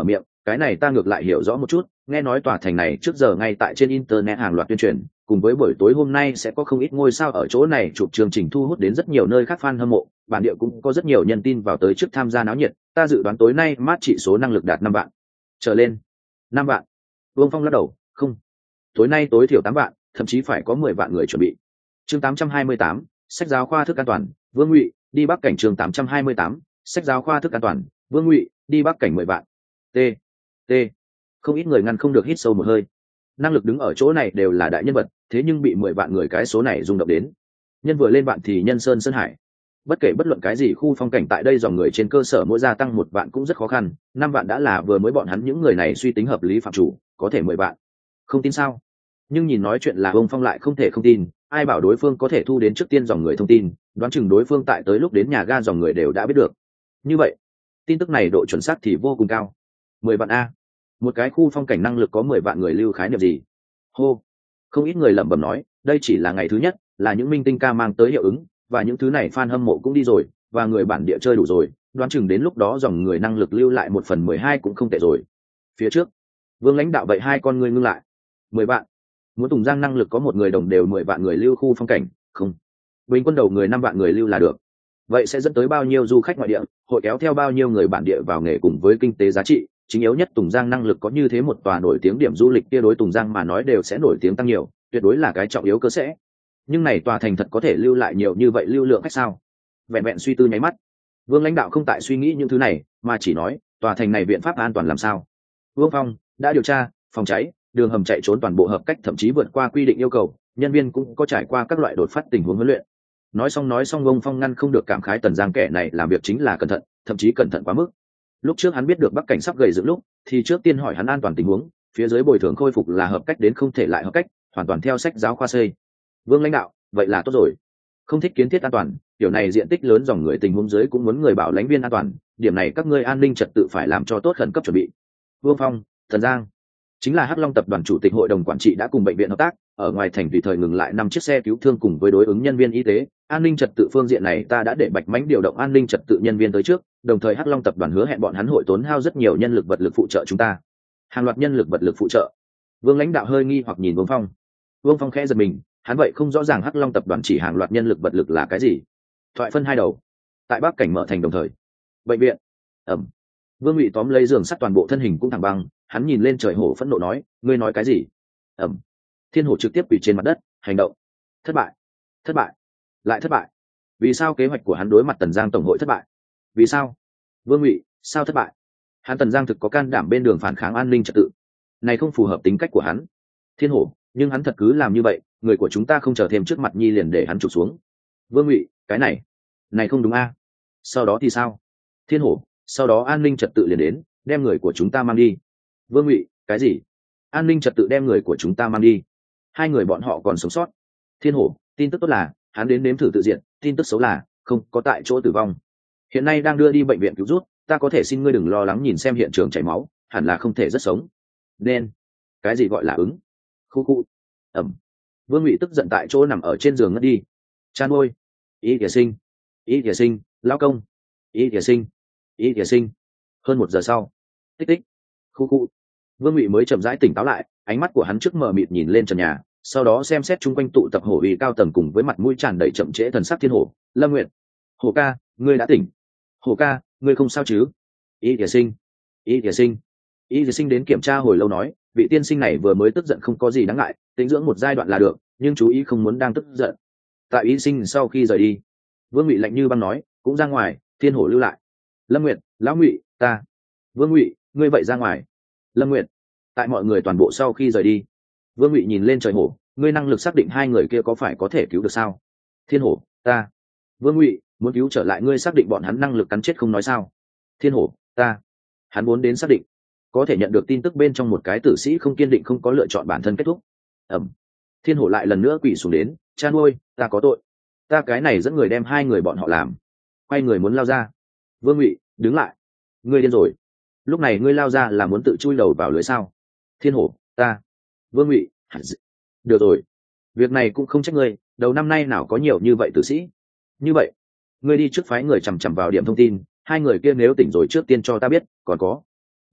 cái này ta ngược lại hiểu rõ một chút, nghe nói tòa thành này trước giờ ngay tại trên internet hàng loạt tuyên truyền, cùng với buổi tối hôm nay sẽ có không ít ngôi sao ở chỗ này chụp chương trình thu hút đến rất nhiều nơi khác fan hâm mộ, bản địa cũng có rất nhiều nhân tin vào tới trước tham gia náo nhiệt, ta dự đoán tối nay mát trị số năng lực đạt năm vạn trở lên. Năm vạn? Vương Phong lắc đầu, không, tối nay tối thiểu tám vạn, thậm chí phải có mười vạn người chuẩn bị. Chương tám trăm hai mươi tám, sách giáo khoa thức an toàn, Vương Ngụy, đi Bắc cảnh. Chương tám trăm hai mươi tám, sách giáo khoa thức an toàn, Vương Ngụy, đi Bắc cảnh. Mười vạn. T. T. Không ít người ngăn không được hít sâu một hơi. Năng lực đứng ở chỗ này đều là đại nhân vật, thế nhưng bị mười vạn người cái số này rung động đến. Nhân vừa lên vạn thì nhân sơn sơn hải. Bất kể bất luận cái gì khu phong cảnh tại đây dòng người trên cơ sở mỗi gia tăng một vạn cũng rất khó khăn, năm vạn đã là vừa mới bọn hắn những người này suy tính hợp lý phạm chủ, có thể mười vạn. Không tin sao? Nhưng nhìn nói chuyện là ông Phong lại không thể không tin, ai bảo đối phương có thể thu đến trước tiên dòng người thông tin, đoán chừng đối phương tại tới lúc đến nhà ga dòng người đều đã biết được. Như vậy, tin tức này độ chuẩn xác thì vô cùng cao. Mười vạn a, một cái khu phong cảnh năng lực có mười vạn người lưu khái niệm gì? Hô, không ít người lẩm bẩm nói, đây chỉ là ngày thứ nhất, là những minh tinh ca mang tới hiệu ứng, và những thứ này fan hâm mộ cũng đi rồi, và người bản địa chơi đủ rồi, đoán chừng đến lúc đó dòng người năng lực lưu lại một phần mười hai cũng không tệ rồi. Phía trước, Vương lãnh đạo vậy hai con người ngưng lại. Mười vạn, muốn Tùng Giang năng lực có một người đồng đều mười vạn người lưu khu phong cảnh, không, bình quân đầu người năm vạn người lưu là được. Vậy sẽ dẫn tới bao nhiêu du khách ngoại địa, hội kéo theo bao nhiêu người bản địa vào nghề cùng với kinh tế giá trị. Chính yếu nhất Tùng Giang năng lực có như thế một tòa nổi tiếng điểm du lịch kia đối Tùng Giang mà nói đều sẽ nổi tiếng tăng nhiều, tuyệt đối là cái trọng yếu cơ sẽ. Nhưng này tòa thành thật có thể lưu lại nhiều như vậy lưu lượng khách sao? Vẹn vẹn suy tư nháy mắt, Vương lãnh đạo không tại suy nghĩ những thứ này, mà chỉ nói, tòa thành này biện pháp an toàn làm sao? Vương Phong đã điều tra, phòng cháy, đường hầm chạy trốn toàn bộ hợp cách, thậm chí vượt qua quy định yêu cầu, nhân viên cũng có trải qua các loại đột phát tình huống huấn luyện. Nói xong nói xong Vương Phong ngăn không được cảm khái Tần Giang kẻ này làm việc chính là cẩn thận, thậm chí cẩn thận quá mức. Lúc trước hắn biết được Bắc cảnh sắp gầy dựng lúc, thì trước tiên hỏi hắn an toàn tình huống, phía dưới bồi thường khôi phục là hợp cách đến không thể lại hợp cách, hoàn toàn theo sách giáo khoa xây. Vương lãnh đạo, vậy là tốt rồi. Không thích kiến thiết an toàn, kiểu này diện tích lớn dòng người tình huống dưới cũng muốn người bảo lãnh viên an toàn, điểm này các ngươi an ninh trật tự phải làm cho tốt khẩn cấp chuẩn bị. Vương Phong, Tần Giang, chính là Hắc Long tập đoàn chủ tịch hội đồng quản trị đã cùng bệnh viện hợp tác, ở ngoài thành tùy thời ngừng lại năm chiếc xe cứu thương cùng với đối ứng nhân viên y tế, an ninh trật tự phương diện này ta đã để Bạch Mãnh điều động an ninh trật tự nhân viên tới trước, đồng thời Hắc Long tập đoàn hứa hẹn bọn hắn hội tốn hao rất nhiều nhân lực vật lực phụ trợ chúng ta. Hàng loạt nhân lực vật lực phụ trợ. Vương lãnh đạo hơi nghi hoặc nhìn Vương Phong. Vương Phong khẽ giật mình, hắn vậy không rõ ràng Hắc Long tập đoàn chỉ hàng loạt nhân lực vật lực là cái gì. Thoại phân hai đầu. Tại Bắc cảnh mở thành đồng thời. Bệnh viện. Ẩm. Vương Ngụy tóm lấy giường sắt toàn bộ thân hình cũng thẳng băng, hắn nhìn lên trời hổ phẫn nộ nói, ngươi nói cái gì? Ẩm. Thiên hổ trực tiếp quỳ trên mặt đất, hành động. Thất bại. Thất bại. Lại thất bại. Vì sao kế hoạch của hắn đối mặt Tần Giang tổng hội thất bại? Vì sao? Vương Ngụy, sao thất bại? Hắn Tần Giang thực có can đảm bên đường phản kháng an ninh trật tự. Này không phù hợp tính cách của hắn. Thiên hổ, nhưng hắn thật cứ làm như vậy, người của chúng ta không chờ thêm trước mặt nhi liền để hắn chụp xuống. Vương Ngụy, cái này, này không đúng a. Sau đó thì sao? Thiên hổ, sau đó an ninh trật tự liền đến, đem người của chúng ta mang đi. Vương Ngụy, cái gì? An ninh trật tự đem người của chúng ta mang đi? Hai người bọn họ còn sống sót. Thiên hổ, tin tức tốt là hắn đến nếm thử tự diện, tin tức xấu là không có tại chỗ tử vong. Hiện nay đang đưa đi bệnh viện cứu rút, ta có thể xin ngươi đừng lo lắng nhìn xem hiện trường chảy máu, hẳn là không thể rất sống. Nên, cái gì gọi là ứng? Khu khu. Ẩm. Vương Ngụy tức giận tại chỗ nằm ở trên giường ngất đi. Chan ôi, y thìa sinh, y thìa sinh, lao công, y thìa sinh, y thìa sinh. Hơn một giờ sau, tích tích, khu khu. Vương Ngụy mới chậm rãi tỉnh táo lại, ánh mắt của hắn trước mờ mịt nhìn lên trần nhà, sau đó xem xét chung quanh tụ tập hổ uy cao tầng cùng với mặt mũi tràn đầy chậm trễ thần sắc Thiên hổ. Lâm Nguyệt, hổ ca, ngươi đã tỉnh. Hổ ca, ngươi không sao chứ? Y thìa sinh, y thìa sinh, y thìa sinh đến kiểm tra hồi lâu nói, vị tiên sinh này vừa mới tức giận không có gì đáng ngại, tính dưỡng một giai đoạn là được, nhưng chú ý không muốn đang tức giận. Tại y sinh sau khi rời đi, Vương Ngụy lạnh như băng nói, cũng ra ngoài. Thiên hổ lưu lại. Lâm Nguyệt, lão Ngụy, ta. Vương Ngụy, ngươi vậy ra ngoài. Lâm Nguyệt, tại mọi người toàn bộ sau khi rời đi, Vương Ngụy nhìn lên trời hổ, ngươi năng lực xác định hai người kia có phải có thể cứu được sao? Thiên hổ, ta. Vương Ngụy, muốn cứu trở lại ngươi xác định bọn hắn năng lực cắn chết không nói sao? Thiên hổ, ta. Hắn muốn đến xác định, có thể nhận được tin tức bên trong một cái tử sĩ không kiên định không có lựa chọn bản thân kết thúc. Ẩm. Thiên hổ lại lần nữa quỳ xuống đến, cha nuôi, ta có tội, ta cái này dẫn người đem hai người bọn họ làm. Quay người muốn lao ra. Vương Ngụy, đứng lại, ngươi điên rồi. Lúc này ngươi lao ra là muốn tự chui đầu vào lưới sao? Thiên hổ, ta. Vương Ngụy, được rồi, việc này cũng không trách ngươi, đầu năm nay nào có nhiều như vậy tử sĩ. Như vậy, ngươi đi trước phái người chằm chằm vào điểm thông tin, hai người kia nếu tỉnh rồi trước tiên cho ta biết. Còn có,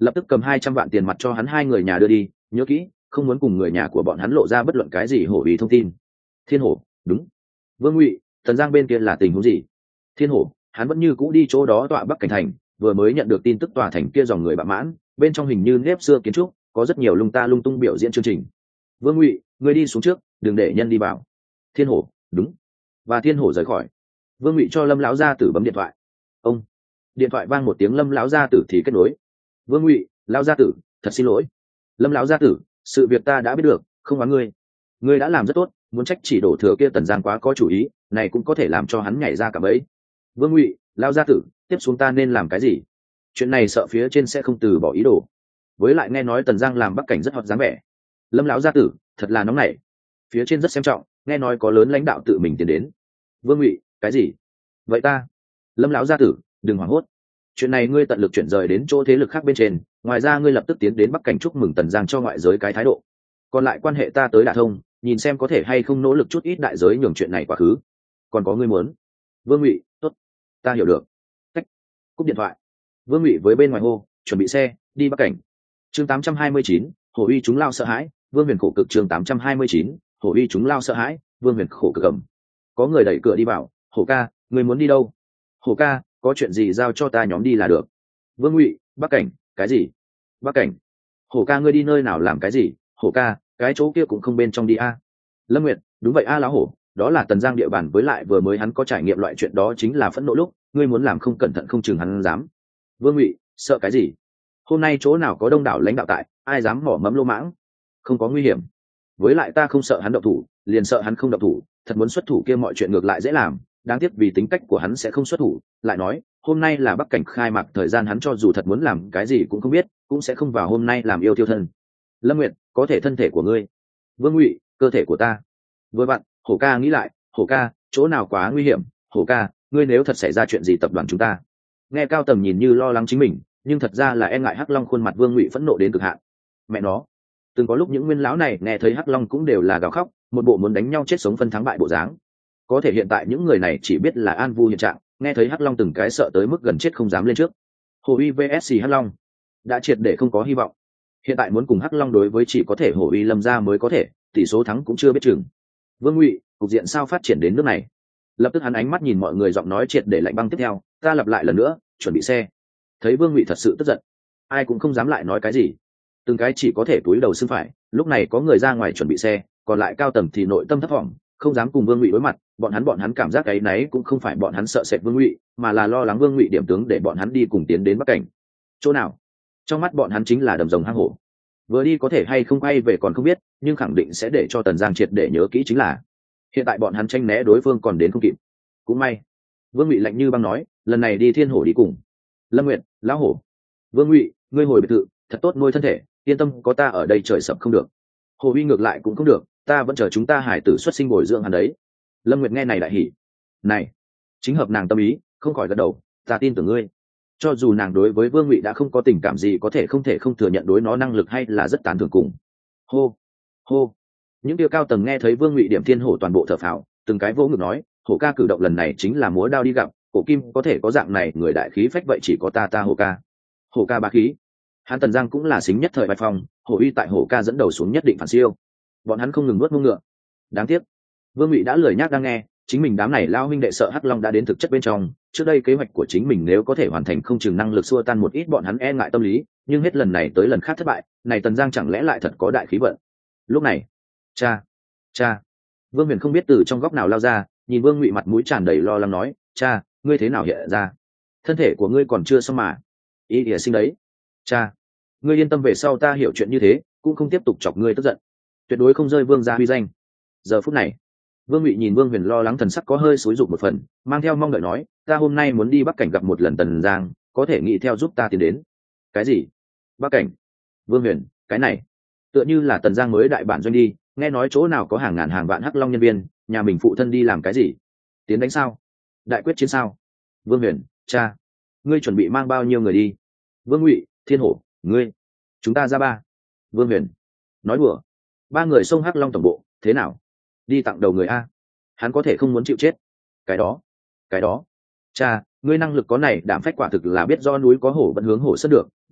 lập tức cầm hai trăm vạn tiền mặt cho hắn hai người nhà đưa đi, nhớ kỹ không muốn cùng người nhà của bọn hắn lộ ra bất luận cái gì hổ ý thông tin. Thiên hổ, đúng. Vương Ngụy, Tần Giang bên kia là tình huống gì? Thiên hổ, hắn vẫn như cũ đi chỗ đó tọa Bắc Cảnh thành, vừa mới nhận được tin tức tòa thành kia dòng người bạ mãn, bên trong hình như nếp xưa kiến trúc, có rất nhiều lung ta lung tung biểu diễn chương trình. Vương Ngụy, ngươi đi xuống trước, đừng để nhân đi vào. Thiên hổ, đúng. Và Thiên hổ rời khỏi. Vương Ngụy cho Lâm lão gia tử bấm điện thoại. Ông. Điện thoại vang một tiếng, Lâm lão gia tử thì kết nối. Vương Ngụy, lão gia tử, thật xin lỗi. Lâm lão gia tử, sự việc ta đã biết được, không oán ngươi. Ngươi đã làm rất tốt, muốn trách chỉ đổ thừa kia Tần Giang quá có chủ ý, này cũng có thể làm cho hắn nhảy ra cả bẫy. Vương Ngụy, lão gia tử, tiếp xuống ta nên làm cái gì? Chuyện này sợ phía trên sẽ không từ bỏ ý đồ. Với lại nghe nói Tần Giang làm Bắc Cảnh rất hot dáng vẻ. Lâm lão gia tử, thật là nóng nảy. Phía trên rất xem trọng, nghe nói có lớn lãnh đạo tự mình tiến đến. Vương Ngụy, cái gì? Vậy ta? Lâm lão gia tử, đừng hoảng hốt. Chuyện này ngươi tận lực chuyển rời đến chỗ thế lực khác bên trên, ngoài ra ngươi lập tức tiến đến Bắc Cảnh chúc mừng Tần Giang cho ngoại giới cái thái độ. Còn lại quan hệ ta tới đả thông, nhìn xem có thể hay không nỗ lực chút ít đại giới nhường chuyện này quá khứ. Còn có ngươi muốn? Vương Ngụy, tốt, ta hiểu được. Cách. Cúp điện thoại. Vương Ngụy với bên ngoài hô, chuẩn bị xe, đi Bắc Cảnh. Chương tám trăm hai mươi chín, Hổ uy chúng lao sợ hãi, Vương Huyền khổ cực. Chương tám trăm hai mươi chín, Hổ uy chúng lao sợ hãi, Vương Huyền khổ cực ẩm. Có người đẩy cửa đi vào, Hổ ca, ngươi muốn đi đâu? Hổ ca, có chuyện gì giao cho ta nhóm đi là được. Vương Ngụy, Bắc Cảnh, cái gì? Bắc Cảnh? Hổ ca, ngươi đi nơi nào làm cái gì? Hổ ca, cái chỗ kia cũng không bên trong đi a. Lâm Nguyệt, đúng vậy a lão hổ, đó là Tần Giang địa bàn, với lại vừa mới hắn có trải nghiệm loại chuyện đó chính là phẫn nộ lúc, ngươi muốn làm không cẩn thận không chừng hắn dám. Vương Ngụy, sợ cái gì? Hôm nay chỗ nào có đông đảo lãnh đạo tại, ai dám mỏ mẫm lô mãng? Không có nguy hiểm. Với lại ta không sợ hắn động thủ, liền sợ hắn không động thủ, thật muốn xuất thủ kia mọi chuyện ngược lại dễ làm, đáng tiếc vì tính cách của hắn sẽ không xuất thủ. Lại nói, hôm nay là Bắc Cảnh khai mạc thời gian, hắn cho dù thật muốn làm cái gì cũng không biết, cũng sẽ không vào hôm nay làm yêu tiêu thân. Lâm Nguyệt, có thể thân thể của ngươi. Vương Ngụy, cơ thể của ta. Vừa bạn, Hổ ca nghĩ lại, Hổ ca, chỗ nào quá nguy hiểm? Hổ ca, ngươi nếu thật xảy ra chuyện gì tập đoàn chúng ta? Nghe Cao Tầm nhìn như lo lắng chính mình, nhưng thật ra là e ngại Hắc Long. Khuôn mặt Vương Ngụy phẫn nộ đến cực hạn. Mẹ nó, từng có lúc những nguyên lão này nghe thấy Hắc Long cũng đều là gào khóc, một bộ muốn đánh nhau chết sống phân thắng bại bộ dáng. Có thể hiện tại những người này chỉ biết là an vui hiện trạng, nghe thấy Hắc Long từng cái sợ tới mức gần chết không dám lên trước. Hổ uy vs Hắc Long đã triệt để không có hy vọng. Hiện tại muốn cùng Hắc Long đối với chỉ có thể Hổ uy Lâm gia mới có thể, tỷ số thắng cũng chưa biết chừng. Vương Ngụy, cục diện sao phát triển đến nước này? Lập tức hắn ánh mắt nhìn mọi người, giọng nói triệt để lạnh băng. Tiếp theo, ta lặp lại lần nữa, chuẩn bị xe. Thấy Vương Ngụy thật sự tức giận, ai cũng không dám lại nói cái gì, từng cái chỉ có thể túi đầu xưng phải. Lúc này có người ra ngoài chuẩn bị xe, còn lại cao tầng thì nội tâm thấp thỏm, không dám cùng Vương Ngụy đối mặt. Bọn hắn bọn hắn cảm giác cái náy cũng không phải bọn hắn sợ sệt Vương Ngụy, mà là lo lắng Vương Ngụy điểm tướng để bọn hắn đi cùng tiến đến Bắc Cảnh. Chỗ nào? Trong mắt bọn hắn chính là đầm rồng hang hổ. Vừa đi có thể hay không quay về còn không biết, nhưng khẳng định sẽ để cho Tần Giang triệt để nhớ kỹ chính là hiện tại bọn hắn tranh né đối phương còn đến không kịp. Cũng may, Vương Ngụy lạnh như băng nói, lần này đi Thiên Hổ đi cùng. Lâm Nguyệt, lão hổ. Vương Ngụy, ngươi hồi biệt thự, thật tốt nuôi thân thể, yên tâm, có ta ở đây trời sập không được. Hồ uy ngược lại cũng không được, ta vẫn chờ chúng ta hải tử xuất sinh bồi dưỡng hắn đấy. Lâm Nguyệt nghe này đại hỉ. Này, chính hợp nàng tâm ý, không khỏi gật đầu, ta tin tưởng ngươi. Cho dù nàng đối với Vương Ngụy đã không có tình cảm gì, có thể không thể không thừa nhận đối nó năng lực hay là rất tán thưởng cùng. Hô, hô. Những tiêu cao tầng nghe thấy Vương Ngụy điểm Thiên Hổ toàn bộ thở phào, từng cái vỗ ngực nói, Hổ ca cử động lần này chính là múa đao đi gặp, Cổ Kim có thể có dạng này người đại khí phách vậy chỉ có ta ta Hổ ca. Hổ ca bá khí. Hắn Tần Giang cũng là xính nhất thời bài phong, Hổ uy tại Hổ ca dẫn đầu xuống nhất định phản siêu. Bọn hắn không ngừng nuốt mông ngựa. Đáng tiếc, Vương Ngụy đã lười nhác đang nghe, chính mình đám này lao huynh đệ sợ Hắc Long đã đến thực chất bên trong. Trước đây kế hoạch của chính mình nếu có thể hoàn thành, không chừng năng lực xua tan một ít bọn hắn e ngại tâm lý, nhưng hết lần này tới lần khác thất bại, này Tần Giang chẳng lẽ lại thật có đại khí vận? Lúc này, cha, cha. Vương Huyền không biết từ trong góc nào lao ra, nhìn Vương Ngụy mặt mũi tràn đầy lo lắng nói, cha, ngươi thế nào hiện ra? Thân thể của ngươi còn chưa xong mà. Ý ỉa sinh đấy. Cha, ngươi yên tâm, về sau ta hiểu chuyện như thế, cũng không tiếp tục chọc ngươi tức giận, tuyệt đối không rơi Vương gia huy danh. Giờ phút này, Vương Ngụy nhìn Vương Huyền lo lắng thần sắc có hơi xúi dục một phần, mang theo mong đợi nói, ta hôm nay muốn đi Bắc Cảnh gặp một lần Tần Giang, có thể nghĩ theo giúp ta tiến đến. Cái gì? Bắc Cảnh? Vương Huyền, cái này tựa như là Tần Giang mới đại bản doanh đi, nghe nói chỗ nào có hàng ngàn hàng vạn Hắc Long nhân viên, nhà mình phụ thân đi làm cái gì? Tiến đánh sao? Đại quyết chiến sao? Vương Huyền, cha, ngươi chuẩn bị mang bao nhiêu người đi? Vương Ngụy, Thiên Hổ, ngươi, chúng ta ra ba. Vương Huyền, nói đùa, ba người xông Hắc Long tổng bộ, thế nào? Đi tặng đầu người a? Hắn có thể không muốn chịu chết? Cái đó, cái đó, cha, ngươi năng lực có này đảm phách quả thực là biết do núi có hổ vẫn hướng hổ sất được,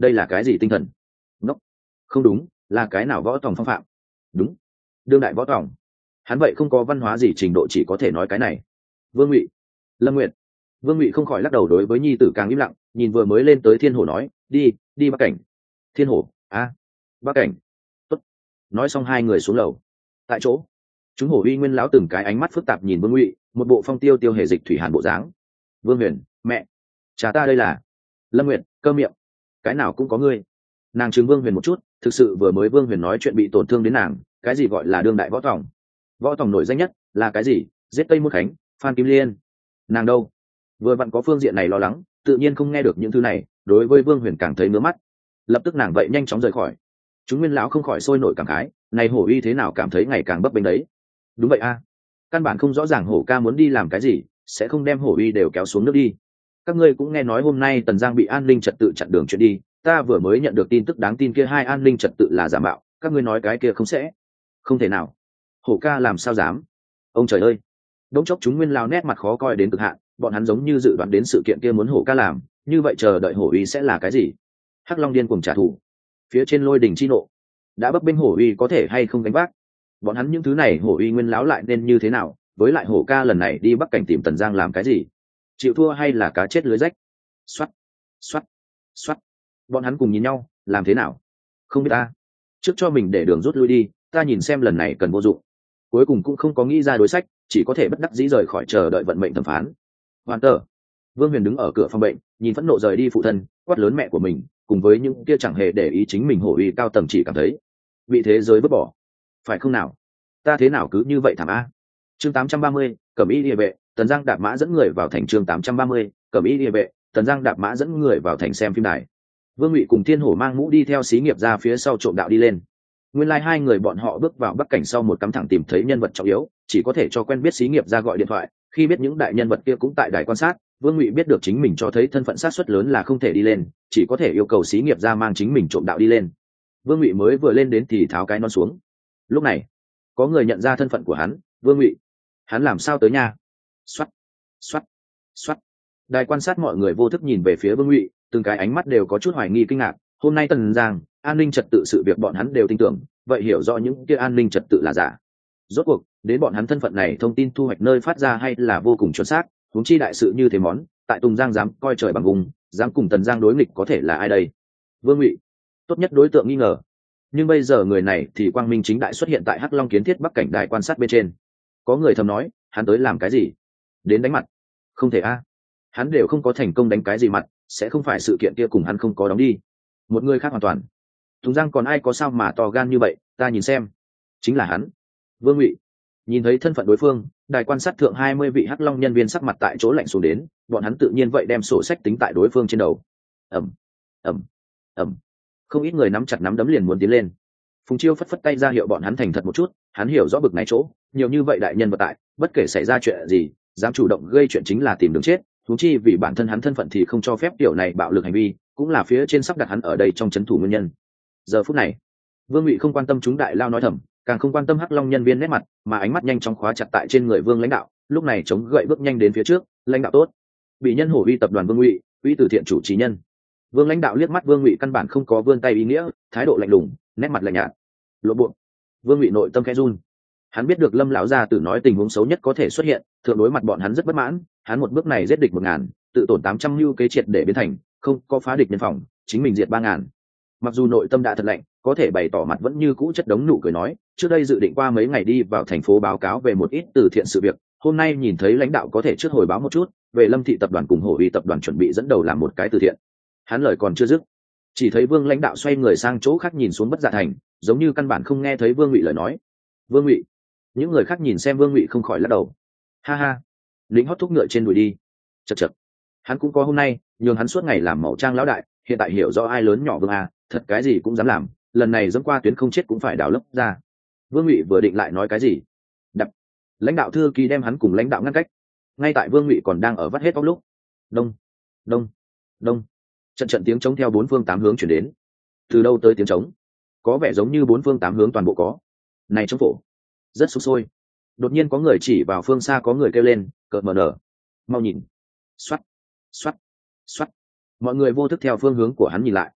đây là cái gì tinh thần? Ngốc. Không đúng, là cái nào võ tòng phong phạm? Đúng, đương đại võ tòng. Hắn vậy không có văn hóa gì trình độ, chỉ có thể nói cái này. Vương Ngụy, Lâm Nguyệt. Vương Ngụy không khỏi lắc đầu, đối với nhi tử càng im lặng, nhìn vừa mới lên tới Thiên Hổ nói, đi đi Bắc Cảnh. Thiên Hổ, a à, Bắc Cảnh. Tốt. Nói xong hai người xuống lầu. Tại chỗ chúng hổ uy nguyên lão từng cái ánh mắt phức tạp nhìn Vương Ngụy, một bộ phong tiêu tiêu hề dịch thủy hàn bộ dáng. Vương Huyền, mẹ, cha ta đây là. Lâm Nguyệt, cơ miệng, cái nào cũng có ngươi. Nàng trừng Vương Huyền một chút, thực sự vừa mới Vương Huyền nói chuyện bị tổn thương đến nàng. Cái gì gọi là đương đại võ tòng? Võ tòng nổi danh nhất là cái gì? Giết Tây Môn Khánh, Phan Kim Liên. Nàng đâu? Vừa vặn có phương diện này lo lắng, tự nhiên không nghe được những thứ này, đối với Vương Huyền càng thấy ngứa mắt. Lập tức nàng vậy nhanh chóng rời khỏi. Chúng nguyên lão không khỏi sôi nổi cảm khái, này hổ uy thế nào cảm thấy ngày càng bấp bênh đấy. Đúng vậy a, căn bản không rõ ràng hổ ca muốn đi làm cái gì, sẽ không đem hổ uy đều kéo xuống nước đi. Các ngươi cũng nghe nói hôm nay Tần Giang bị an ninh trật tự chặn đường chuyển đi, ta vừa mới nhận được tin tức đáng tin kia hai an ninh trật tự là giả mạo, các ngươi nói cái kia không sẽ? Không thể nào. Hổ ca làm sao dám? Ông trời ơi. Đống chốc chúng nguyên lao nét mặt khó coi đến cực hạn, bọn hắn giống như dự đoán đến sự kiện kia muốn hổ ca làm, như vậy chờ đợi hổ uy sẽ là cái gì? Hắc Long điên cuồng trả thù. Phía trên lôi đỉnh chi nộ, đã bấp bênh hổ uy có thể hay không gánh vác? Bọn hắn những thứ này hổ uy nguyên láo lại nên như thế nào? Với lại hổ ca lần này đi Bắc Cảnh tìm Tần Giang làm cái gì? Chịu thua hay là cá chết lưới rách? Xoắt, xoắt, xoắt. Bọn hắn cùng nhìn nhau, làm thế nào? Không biết ta. Trước cho mình để đường rút lui đi, ta nhìn xem lần này cần vô dụng. Cuối cùng cũng không có nghĩ ra đối sách, chỉ có thể bất đắc dĩ rời khỏi chờ đợi vận mệnh thẩm phán. Hoàn tờ. Vương Huyền đứng ở cửa phòng bệnh, nhìn phẫn nộ rời đi phụ thân, quát lớn mẹ của mình, cùng với những kia chẳng hề để ý chính mình hổ uy cao tầng chỉ cảm thấy bị thế giới vứt bỏ. Phải không nào? Ta thế nào cứ như vậy thảm a. Chương tám trăm ba mươi, Cẩm Y Liề Vệ, Tần Giang đạp mã dẫn người vào thành. Chương tám trăm ba mươi, Cẩm Y Liề Vệ, Tần Giang đạp mã dẫn người vào thành xem phim đài. Vương Ngụy cùng Thiên Hổ mang mũ đi theo xí nghiệp ra phía sau trộm đạo đi lên. Nguyên lai like hai người bọn họ bước vào Bắc Cảnh sau một cắm thẳng tìm thấy nhân vật trọng yếu, chỉ có thể cho quen biết xí nghiệp ra gọi điện thoại, khi biết những đại nhân vật kia cũng tại đài quan sát, Vương Ngụy biết được chính mình cho thấy thân phận sát suất lớn là không thể đi lên, chỉ có thể yêu cầu xí nghiệp ra mang chính mình trộm đạo đi lên. Vương Ngụy mới vừa lên đến thì tháo cái nón xuống. Lúc này, có người nhận ra thân phận của hắn, Vương Ngụy. Hắn làm sao tới nha? Soát, soát, soát. Đài quan sát mọi người vô thức nhìn về phía Vương Ngụy, từng cái ánh mắt đều có chút hoài nghi kinh ngạc. Hôm nay Tần Giang, an ninh trật tự sự việc bọn hắn đều tin tưởng, vậy hiểu rõ những kia an ninh trật tự là giả. Rốt cuộc, đến bọn hắn thân phận này thông tin thu hoạch nơi phát ra hay là vô cùng chuẩn xác, huống chi đại sự như thế món, tại Tùng Giang dám coi trời bằng vùng, dám cùng Tần Giang đối nghịch có thể là ai đây? Vương Ngụy, tốt nhất đối tượng nghi ngờ. Nhưng bây giờ người này thì quang minh chính đại xuất hiện tại Hắc Long kiến thiết Bắc Cảnh đài quan sát bên trên. Có người thầm nói, hắn tới làm cái gì? Đến đánh mặt? Không thể a, hắn đều không có thành công đánh cái gì mặt, sẽ không phải sự kiện kia cùng hắn không có đóng đi. Một người khác hoàn toàn. Tùng Giang còn ai có sao mà to gan như vậy, ta nhìn xem. Chính là hắn. Vương Ngụy. Nhìn thấy thân phận đối phương, đài quan sát thượng hai mươi vị Hắc Long nhân viên sắc mặt tại chỗ lạnh xuống đến, bọn hắn tự nhiên vậy đem sổ sách tính tại đối phương trên đầu. Ầm, ầm, ầm. Không ít người nắm chặt nắm đấm liền muốn tiến lên. Phùng Chiêu phất phất tay ra hiệu bọn hắn thành thật một chút, hắn hiểu rõ bực này chỗ, nhiều như vậy đại nhân vật tại, bất kể xảy ra chuyện gì, dám chủ động gây chuyện chính là tìm đường chết, huống chi vì bản thân hắn thân phận thì không cho phép tiểu này bạo lực hành vi, cũng là phía trên sắp đặt hắn ở đây trong chấn thủ nguyên nhân. Giờ phút này, Vương Ngụy không quan tâm chúng đại lao nói thầm, càng không quan tâm Hắc Long nhân viên nét mặt, mà ánh mắt nhanh chóng khóa chặt tại trên người Vương lãnh đạo, lúc này chống gậy bước nhanh đến phía trước, lãnh đạo tốt. Bị nhân hổ uy tập đoàn Vương Ngụy, uy từ thiện chủ trí nhân. Vương lãnh đạo liếc mắt Vương Ngụy căn bản không có vươn tay ý nghĩa, thái độ lạnh lùng, nét mặt lạnh nhạt. Lộ bộ. Vương Ngụy nội tâm khẽ run. Hắn biết được Lâm lão gia tử nói tình huống xấu nhất có thể xuất hiện, thượng đối mặt bọn hắn rất bất mãn, hắn một bước này giết địch một ngàn, tự tổn tám trăm lưu kế triệt để biến thành, không có phá địch nhân phòng, chính mình diệt ba ngàn. Mặc dù nội tâm đã thật lạnh, có thể bày tỏ mặt vẫn như cũ chất đống nụ cười nói, trước đây dự định qua mấy ngày đi vào thành phố báo cáo về một ít từ thiện sự việc, hôm nay nhìn thấy lãnh đạo có thể trước hồi báo một chút, về Lâm thị tập đoàn cùng Hổ Uy tập đoàn chuẩn bị dẫn đầu làm một cái từ thiện. Hắn lời còn chưa dứt, chỉ thấy Vương lãnh đạo xoay người sang chỗ khác nhìn xuống Bất Dạ Thành, giống như căn bản không nghe thấy Vương Ngụy lời nói. Vương Ngụy. Những người khác nhìn xem Vương Ngụy không khỏi lắc đầu. Ha ha, lính hót thúc ngựa trên đùi đi. Chậc chậc. Hắn cũng có hôm nay, nhường hắn suốt ngày làm mẫu trang lão đại, hiện tại hiểu rõ ai lớn nhỏ Vương a, thật cái gì cũng dám làm, lần này dẫm qua tuyến không chết cũng phải đào lấp ra. Vương Ngụy vừa định lại nói cái gì, đập, lãnh đạo thư ký đem hắn cùng lãnh đạo ngăn cách. Ngay tại Vương Ngụy còn đang ở vắt hết óc lúc, đông, đông, đông, trận trận tiếng trống theo bốn phương tám hướng chuyển đến. Từ đâu tới tiếng trống? Có vẻ giống như bốn phương tám hướng toàn bộ có. Này trống phổ, rất sục sôi. Đột nhiên có người chỉ vào phương xa, có người kêu lên, cợt mờ nở, mau nhìn, xoắt, xoắt, xoắt. Mọi người vô thức theo phương hướng của hắn nhìn lại.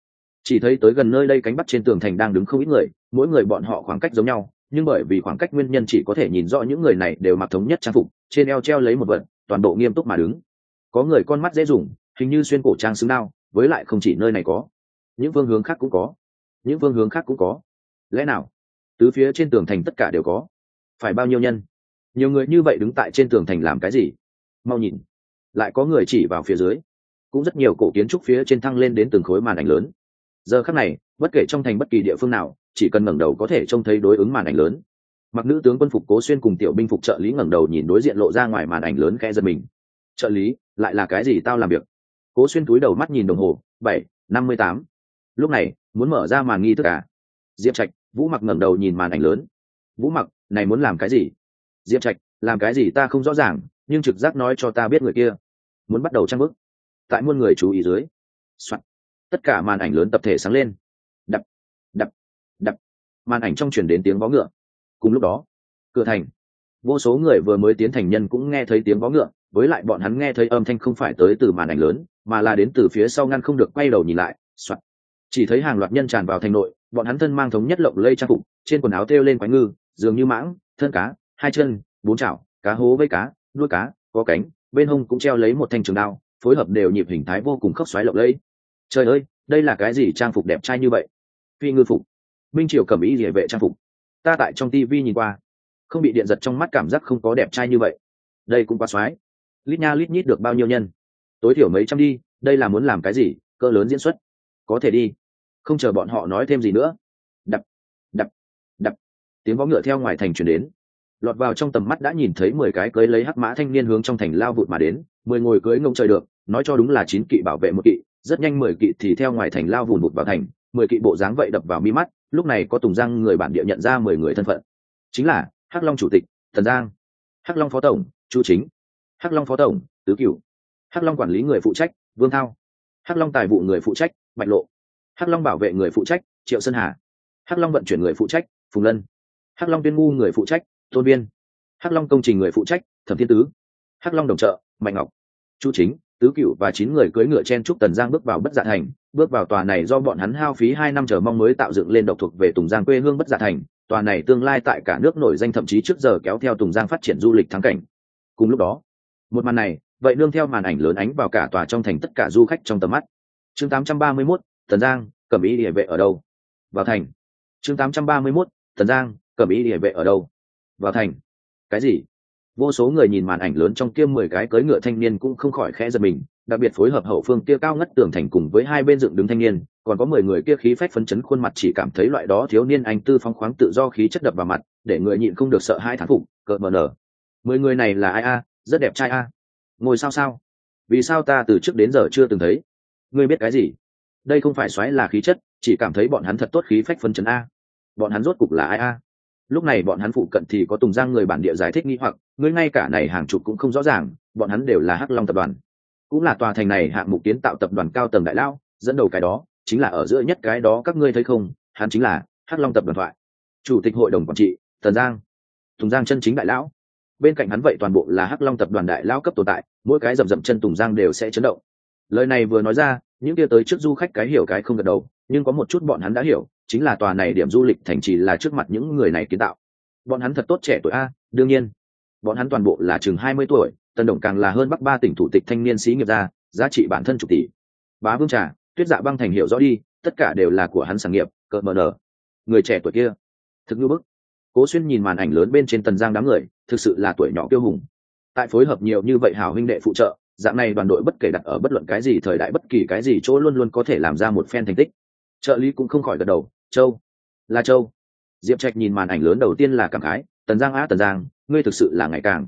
chỉ thấy tới gần nơi đây cánh bắc trên tường thành đang đứng không ít người, mỗi người bọn họ khoảng cách giống nhau, nhưng bởi vì khoảng cách nguyên nhân chỉ có thể nhìn rõ những người này đều mặc thống nhất trang phục, trên eo treo lấy một vật, toàn bộ nghiêm túc mà đứng. Có người con mắt dễ dùng, hình như xuyên cổ trang xứng đao, với lại không chỉ nơi này có, những phương hướng khác cũng có, những phương hướng khác cũng có. Lẽ nào tứ phía trên tường thành tất cả đều có? Phải bao nhiêu nhân? Nhiều người như vậy đứng tại trên tường thành làm cái gì? Mau nhìn, lại có người chỉ vào phía dưới, cũng rất nhiều cổ kiến trúc phía trên thăng lên đến từng khối màn ảnh lớn. Giờ khắc này, bất kể trong thành bất kỳ địa phương nào, chỉ cần ngẩng đầu có thể trông thấy đối ứng màn ảnh lớn. Mặc nữ tướng quân phục Cố Xuyên cùng tiểu binh phục trợ lý ngẩng đầu nhìn đối diện lộ ra ngoài màn ảnh lớn khẽ giật mình. Trợ lý, lại là cái gì tao làm việc? Cố Xuyên cúi đầu mắt nhìn đồng hồ, bảy năm mươi tám. Lúc này, muốn mở ra màn nghi thức à? Diệp Trạch, Vũ Mặc ngẩng đầu nhìn màn ảnh lớn. Vũ Mặc, này muốn làm cái gì? Diệp Trạch, làm cái gì ta không rõ ràng, nhưng trực giác nói cho ta biết người kia muốn bắt đầu trang bức. Tại muôn người chú ý dưới, soạn, tất cả màn ảnh lớn tập thể sáng lên. Đập, đập, đập, màn ảnh trong truyền đến tiếng vó ngựa. Cùng lúc đó, cửa thành, vô số người vừa mới tiến thành nhân cũng nghe thấy tiếng vó ngựa, với lại bọn hắn nghe thấy âm thanh không phải tới từ màn ảnh lớn, mà là đến từ phía sau ngăn không được quay đầu nhìn lại. Soạn, chỉ thấy hàng loạt nhân tràn vào thành nội, bọn hắn thân mang thống nhất lộng lây trang phục, trên quần áo thêu lên quái ngư, dường như mãng, thân cá, hai chân, bốn chảo, cá hố với cá, đuôi cá, có cánh, bên hông cũng treo lấy một thanh trường đao, phối hợp đều nhịp hình thái vô cùng khốc xoáy lộng lẫy. Trời ơi, đây là cái gì trang phục đẹp trai như vậy? Phi ngư phục, Minh Triều cẩm y liề vệ trang phục. Ta tại trong tivi nhìn qua, không bị điện giật trong mắt cảm giác không có đẹp trai như vậy. Đây cũng quá xoáy. Lít nha lít nhít được bao nhiêu nhân? Tối thiểu mấy trăm đi, đây là muốn làm cái gì? Cỡ lớn diễn xuất. Có thể đi. Không chờ bọn họ nói thêm gì nữa. Đập, đập, đập. Tiếng vó ngựa theo ngoài thành truyền đến. Lọt vào trong tầm mắt đã nhìn thấy mười cái cưới lấy hắc mã thanh niên hướng trong thành lao vụt mà đến, mười ngồi cưới ngông trời được, nói cho đúng là chín kỵ bảo vệ một kỵ, rất nhanh mười kỵ thì theo ngoài thành lao vụt vụt vào thành, mười kỵ bộ dáng vậy đập vào mi mắt, lúc này có Tùng Giang người bản địa nhận ra mười người thân phận. Chính là Hắc Long chủ tịch, Thần Giang, Hắc Long phó tổng, Chu Chính, Hắc Long phó tổng, Tứ Cửu, Hắc Long quản lý người phụ trách, Vương Thao, Hắc Long tài vụ người phụ trách, Bạch Lộ, Hắc Long bảo vệ người phụ trách, Triệu Sơn Hà, Hắc Long vận chuyển người phụ trách, Phùng Lân, Hắc Long tuyên ngu người phụ trách, Tôn Biên, Hắc Long công trình người phụ trách, Thẩm Thiên Tứ, Hắc Long đồng trợ, Mạnh Ngọc, Chu Chính, Tứ Cửu và chín người cưỡi ngựa chen chúc Tần Giang bước vào Bất Dạ Thành. Bước vào tòa này do bọn hắn hao phí hai năm chờ mong mới tạo dựng lên độc thuộc về Tùng Giang quê hương Bất Dạ Thành. Tòa này tương lai tại cả nước nổi danh, thậm chí trước giờ kéo theo Tùng Giang phát triển du lịch thắng cảnh. Cùng lúc đó, một màn này vậy nương theo màn ảnh lớn ánh vào cả tòa trong thành tất cả du khách trong tầm mắt. Chương tám trăm ba mươi mốt, Tần Giang, cẩm y địa vệ ở đâu? Vào thành. Chương tám trăm ba mươi mốt, Tần Giang, cẩm y địa vệ ở đâu? Vào thành. Cái gì? Vô số người nhìn màn ảnh lớn trong kia mười cái cưỡi ngựa thanh niên cũng không khỏi khẽ giật mình, đặc biệt phối hợp hậu phương kia cao ngất tường thành cùng với hai bên dựng đứng thanh niên, còn có mười người kia khí phách phấn chấn khuôn mặt, chỉ cảm thấy loại đó thiếu niên anh tư phóng khoáng tự do khí chất đập vào mặt, để người nhịn không được sợ hai thán phục, cợt mờ nở. Mười người này là ai a? Rất đẹp trai a. Ngồi sao sao? Vì sao ta từ trước đến giờ chưa từng thấy? Ngươi biết cái gì? Đây không phải xoáy là khí chất, chỉ cảm thấy bọn hắn thật tốt khí phách phấn chấn a. Bọn hắn rốt cục là ai a? Lúc này bọn hắn phụ cận thì có Tùng Giang người bản địa giải thích nghi hoặc, ngươi ngay cả này hàng chục cũng không rõ ràng, bọn hắn đều là Hắc Long tập đoàn, cũng là tòa thành này hạng mục kiến tạo tập đoàn cao tầng đại lao, dẫn đầu cái đó chính là ở giữa nhất cái đó, các ngươi thấy không, hắn chính là Hắc Long tập đoàn thoại chủ tịch hội đồng quản trị Tần Giang. Tùng Giang chân chính đại lão, bên cạnh hắn vậy toàn bộ là Hắc Long tập đoàn đại lao cấp tồn tại, mỗi cái dậm dậm chân Tùng Giang đều sẽ chấn động. Lời này vừa nói ra, những kia tới trước du khách cái hiểu cái không gật đầu, nhưng có một chút bọn hắn đã hiểu, chính là tòa này điểm du lịch thành trì là trước mặt những người này kiến tạo. Bọn hắn thật tốt trẻ tuổi a, đương nhiên bọn hắn toàn bộ là chừng hai mươi tuổi, Tần Đồng càng là hơn Bắc ba tỉnh thủ tịch thanh niên sĩ nghiệp gia, giá trị bản thân chục tỷ. Bá Vương Trà, Tuyết Dạ Băng Thành hiểu rõ đi, tất cả đều là của hắn sản nghiệp, cợt mờ nở. Người trẻ tuổi kia thực như bức. Cố Xuyên nhìn màn ảnh lớn bên trên Tần Giang đám người, thực sự là tuổi nhỏ kiêu hùng. Tại phối hợp nhiều như vậy hảo huynh đệ phụ trợ, dạng này đoàn đội bất kể đặt ở bất luận cái gì thời đại, bất kỳ cái gì chỗ luôn luôn có thể làm ra một phen thành tích. Trợ lý cũng không khỏi gật đầu, Châu, là Châu. Diệp Trạch nhìn màn ảnh lớn đầu tiên là cảm khái, Tần Giang á Tần Giang, ngươi thực sự là ngày càng.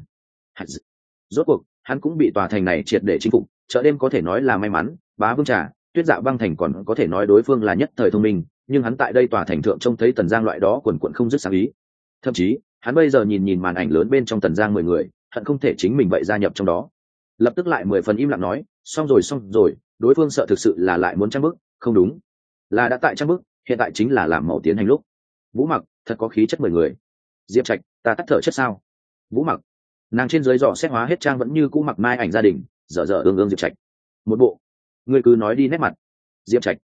Rốt cuộc, hắn cũng bị tòa thành này triệt để chinh phục, chợ đêm có thể nói là may mắn, Bá Vương Trà, Tuyết Dạ Băng Thành còn có thể nói đối phương là nhất thời thông minh, nhưng hắn tại đây tòa thành thượng trông thấy Tần Giang loại đó quần quần không dứt sáng ý. Thậm chí, hắn bây giờ nhìn nhìn màn ảnh lớn bên trong Tần Giang mười người, hận không thể chính mình vậy gia nhập trong đó. Lập tức lại mười phần im lặng nói, xong rồi xong rồi, đối phương sợ thực sự là lại muốn trang bức, không đúng, là đã tại trang bức, hiện tại chính là làm mẫu tiến hành lúc. Vũ Mặc, thật có khí chất mười người. Diệp Trạch, ta tắt thở chất sao? Vũ Mặc, nàng trên dưới dò xét hóa hết trang vẫn như cũ mặc mai ảnh gia đình, dở dở ương ương. Diệp Trạch, một bộ, ngươi cứ nói đi nét mặt. Diệp Trạch,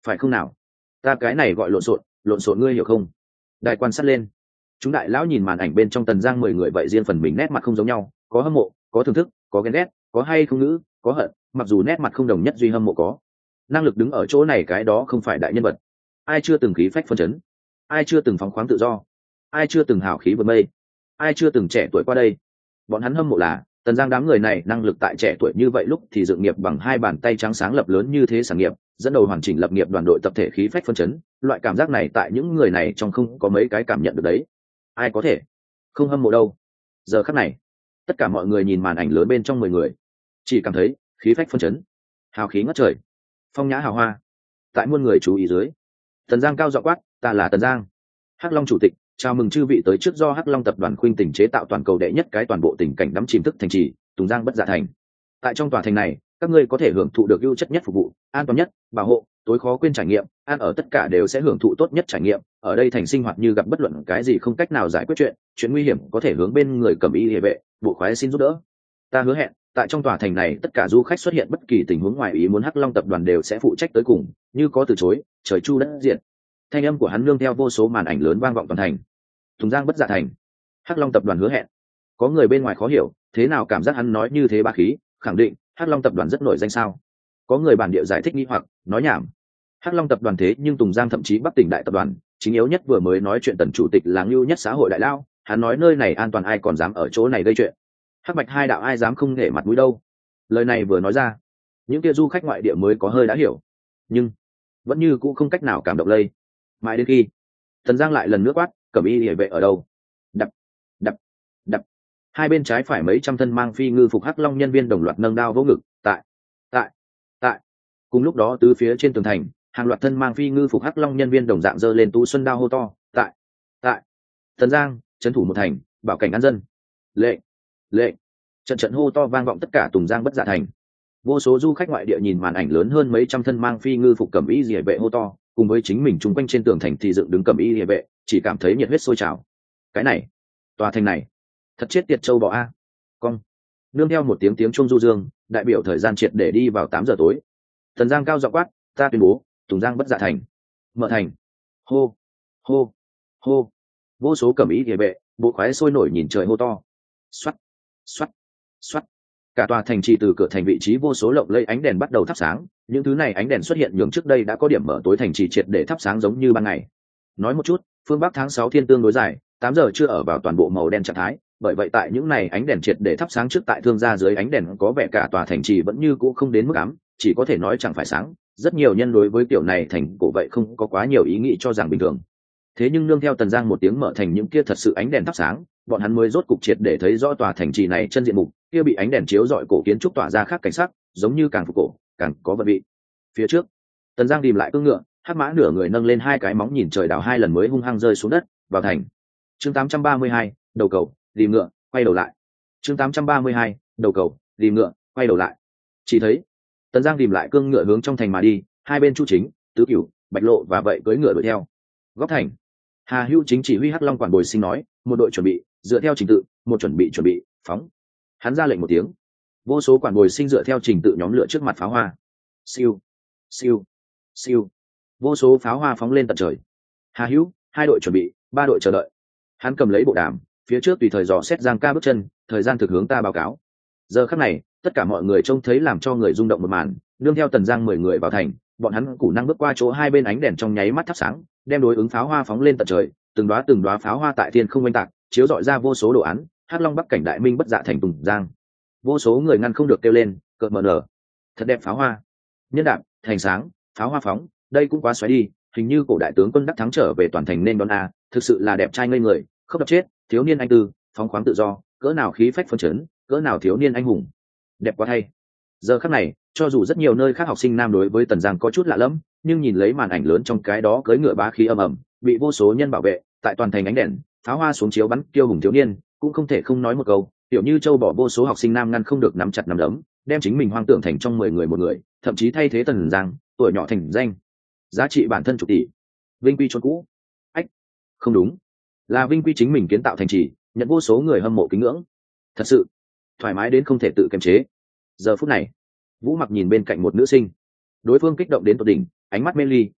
phải không nào? Ta cái này gọi lộn xộn, lộn xộn ngươi hiểu không? Đại quan sát lên. Chúng đại lão nhìn màn ảnh bên trong Tần Giang mười người vậy riêng phần mình nét mặt không giống nhau, có hâm mộ, có thưởng thức, có ghen ghét, có hay không ngữ, có hận, mặc dù nét mặt không đồng nhất duy hâm mộ có. Năng lực đứng ở chỗ này cái đó không phải đại nhân vật. Ai chưa từng khí phách phân chấn? Ai chưa từng phóng khoáng tự do? Ai chưa từng hào khí vượt mây? Ai chưa từng trẻ tuổi qua đây? Bọn hắn hâm mộ là Tần Giang đám người này năng lực tại trẻ tuổi như vậy lúc thì dựng nghiệp bằng hai bàn tay trắng sáng lập lớn như thế sản nghiệp, dẫn đầu hoàn chỉnh lập nghiệp đoàn đội tập thể khí phách phân chấn, loại cảm giác này tại những người này trong không có mấy cái cảm nhận được đấy. Ai có thể không hâm mộ đâu? Giờ khắc này, tất cả mọi người nhìn màn ảnh lớn bên trong mười người, chỉ cảm thấy khí phách phân chấn, hào khí ngất trời, phong nhã hào hoa. Tại muôn người chú ý dưới, Tần Giang cao giọng quát, ta là Tần Giang, Hắc Long chủ tịch, chào mừng chư vị tới trước do Hắc Long tập đoàn khuynh tỉnh chế tạo toàn cầu đệ nhất cái toàn bộ tình cảnh đắm chìm thức thành trì Tùng Giang Bất Dạ Thành. Tại trong tòa thành này, các ngươi có thể hưởng thụ được ưu chất nhất phục vụ, an toàn nhất, bảo hộ, tối khó quên trải nghiệm, ăn ở tất cả đều sẽ hưởng thụ tốt nhất trải nghiệm. Ở đây thành sinh hoạt như gặp bất luận cái gì không cách nào giải quyết chuyện, chuyện nguy hiểm có thể hướng bên người cầm y hệ vệ, bộ khoái xin giúp đỡ. Ta hứa hẹn, tại trong tòa thành này tất cả du khách xuất hiện bất kỳ tình huống ngoài ý muốn Hắc Long tập đoàn đều sẽ phụ trách tới cùng, như có từ chối, trời chu đất diệt. Thanh âm của hắn nương theo vô số màn ảnh lớn vang vọng toàn thành. Tùng Giang Bất Dạ Thành, Hắc Long tập đoàn hứa hẹn. Có người bên ngoài khó hiểu, thế nào cảm giác hắn nói như thế ba khí, khẳng định Hắc Long tập đoàn rất nổi danh sao? Có người bản địa giải thích nghi hoặc nói nhảm. Hắc Long tập đoàn thế nhưng Tùng Giang thậm chí Bắc tỉnh đại tập đoàn, chính yếu nhất vừa mới nói chuyện Tần chủ tịch là ngưu nhất xã hội đại lao, hắn nói nơi này an toàn ai còn dám ở chỗ này gây chuyện. Hắc Bạch hai đạo ai dám không nể mặt mũi đâu. Lời này vừa nói ra, những kia du khách ngoại địa mới có hơi đã hiểu, nhưng vẫn như cũng không cách nào cảm động lây. Mãi đến khi Tần Giang lại lần nữa quát, cẩm y hệ vệ ở đâu? Đập, đập, đập. Hai bên trái phải mấy trăm thân mang phi ngư phục Hắc Long nhân viên đồng loạt nâng đao vỗ ngực, tại, tại, tại. Cùng lúc đó từ phía trên tường thành, hàng loạt thân mang phi ngư phục Hắc Long nhân viên đồng dạng giơ lên tú xuân đao hô to, tại, tại. Tần Giang trấn thủ một thành, bảo cảnh an dân. Lệnh, lệnh. Trận trận hô to vang vọng tất cả Tùng Giang Bất Dạ Thành. Vô số du khách ngoại địa nhìn màn ảnh lớn hơn mấy trăm thân mang phi ngư phục cẩm y liề vệ hô to, cùng với chính mình chung quanh trên tường thành thì dựng đứng cẩm y liề vệ, chỉ cảm thấy nhiệt huyết sôi trào. Cái này, tòa thành này, thật chết tiệt châu bò a. Cong. Nương theo một tiếng tiếng chuông du dương, đại biểu thời gian triệt để đi vào tám giờ tối. Tần Giang cao giọng quát, ta tuyên bố, Tùng Giang Bất Dạ Thành, mở thành. Hô, hô, hô. Vô số cẩm y liề vệ, bộ khoái sôi nổi nhìn trời hô to. Xoắt, xoắt, xoắt. Cả tòa thành trì từ cửa thành vị trí vô số lộng lẫy ánh đèn bắt đầu thắp sáng, những thứ này ánh đèn xuất hiện nhường trước đây đã có điểm mở tối thành trì triệt để thắp sáng giống như ban ngày. Nói một chút, phương Bắc tháng sáu thiên tương đối dài, tám giờ chưa ở vào toàn bộ màu đen trạng thái, bởi vậy tại những này ánh đèn triệt để thắp sáng trước tại thương gia dưới ánh đèn có vẻ cả tòa thành trì vẫn như cũ không đến mức ám, chỉ có thể nói chẳng phải sáng. Rất nhiều nhân đối với kiểu này thành cổ vậy không có quá nhiều ý nghĩ cho rằng bình thường. Thế nhưng nương theo Tần Giang một tiếng mở thành những kia thật sự ánh đèn thắp sáng, bọn hắn mới rốt cục triệt để thấy rõ tòa thành trì này chân diện mục, kia bị ánh đèn chiếu rọi cổ kiến trúc tỏa ra khác cảnh sắc, giống như càng phục cổ, càng có vận vị. Phía trước, Tần Giang tìm lại cưỡng ngựa, Hắc Mã nửa người nâng lên hai cái móng nhìn trời đảo hai lần mới hung hăng rơi xuống đất, vào thành. Chương tám trăm ba mươi hai, đầu cầu, tìm ngựa, quay đầu lại. Chương tám trăm ba mươi hai, đầu cầu, tìm ngựa, quay đầu lại. Chỉ thấy, Tần Giang tìm lại cương ngựa hướng trong thành mà đi, hai bên Chu Chính, Tứ Cửu, Bạch Lộ và vậy cưỡi ngựa đuổi theo. Góc thành, Hà Hữu Chính chỉ huy Hắc Long quản bồi sinh nói, một đội chuẩn bị, dựa theo trình tự, một chuẩn bị chuẩn bị, phóng. Hắn ra lệnh một tiếng, vô số quản bồi sinh dựa theo trình tự nhóm lửa trước mặt pháo hoa. Siêu, siêu, siêu. Vô số pháo hoa phóng lên tận trời. Hà Hữu, hai đội chuẩn bị, ba đội chờ đợi. Hắn cầm lấy bộ đàm, phía trước tùy thời dò xét Giang Ca bước chân, thời gian thực hướng ta báo cáo. Giờ khắc này, tất cả mọi người trông thấy làm cho người rung động một màn, nương theo Tần Giang mười người vào thành, bọn hắn củ năng bước qua chỗ hai bên ánh đèn trong nháy mắt thắp sáng, đem đối ứng pháo hoa phóng lên tận trời, từng đóa từng đóa pháo hoa tại thiên không oanh tạc, chiếu rọi ra vô số đồ án, Hắc Long Bắc cảnh đại minh bất dạ thành Tùng Giang. Vô số người ngăn không được kêu lên, cợt mờ nở. Thật đẹp pháo hoa. Nhân đạm, thành sáng, pháo hoa phóng, đây cũng quá xoáy đi, hình như cổ đại tướng quân đắc thắng trở về toàn thành nên đón a, thực sự là đẹp trai ngây người, không đập chết, thiếu niên anh tư, phóng khoáng tự do, cỡ nào khí phách phấn chấn, cỡ nào thiếu niên anh hùng. Đẹp quá thay. Giờ khắc này, cho dù rất nhiều nơi khác học sinh nam đối với Tần Giang có chút lạ lẫm, nhưng nhìn lấy màn ảnh lớn trong cái đó cưỡi ngựa bá khí ầm ầm, bị vô số nhân bảo vệ, tại toàn thành ánh đèn, pháo hoa xuống chiếu bắn kiêu hùng thiếu niên, cũng không thể không nói một câu, tiểu như châu bỏ vô số học sinh nam ngăn không được nắm chặt nắm đấm, đem chính mình hoang tưởng thành trong mười người một người, thậm chí thay thế Tần Giang, tuổi nhỏ thành danh, giá trị bản thân chục tỷ, vinh quy chốn cũ. Ách, không đúng, là vinh quy chính mình kiến tạo thành trì, nhận vô số người hâm mộ kính ngưỡng, thật sự thoải mái đến không thể tự kiềm chế. Giờ phút này, Vũ Mặc nhìn bên cạnh một nữ sinh, đối phương kích động đến tột đỉnh, ánh mắt mê ly,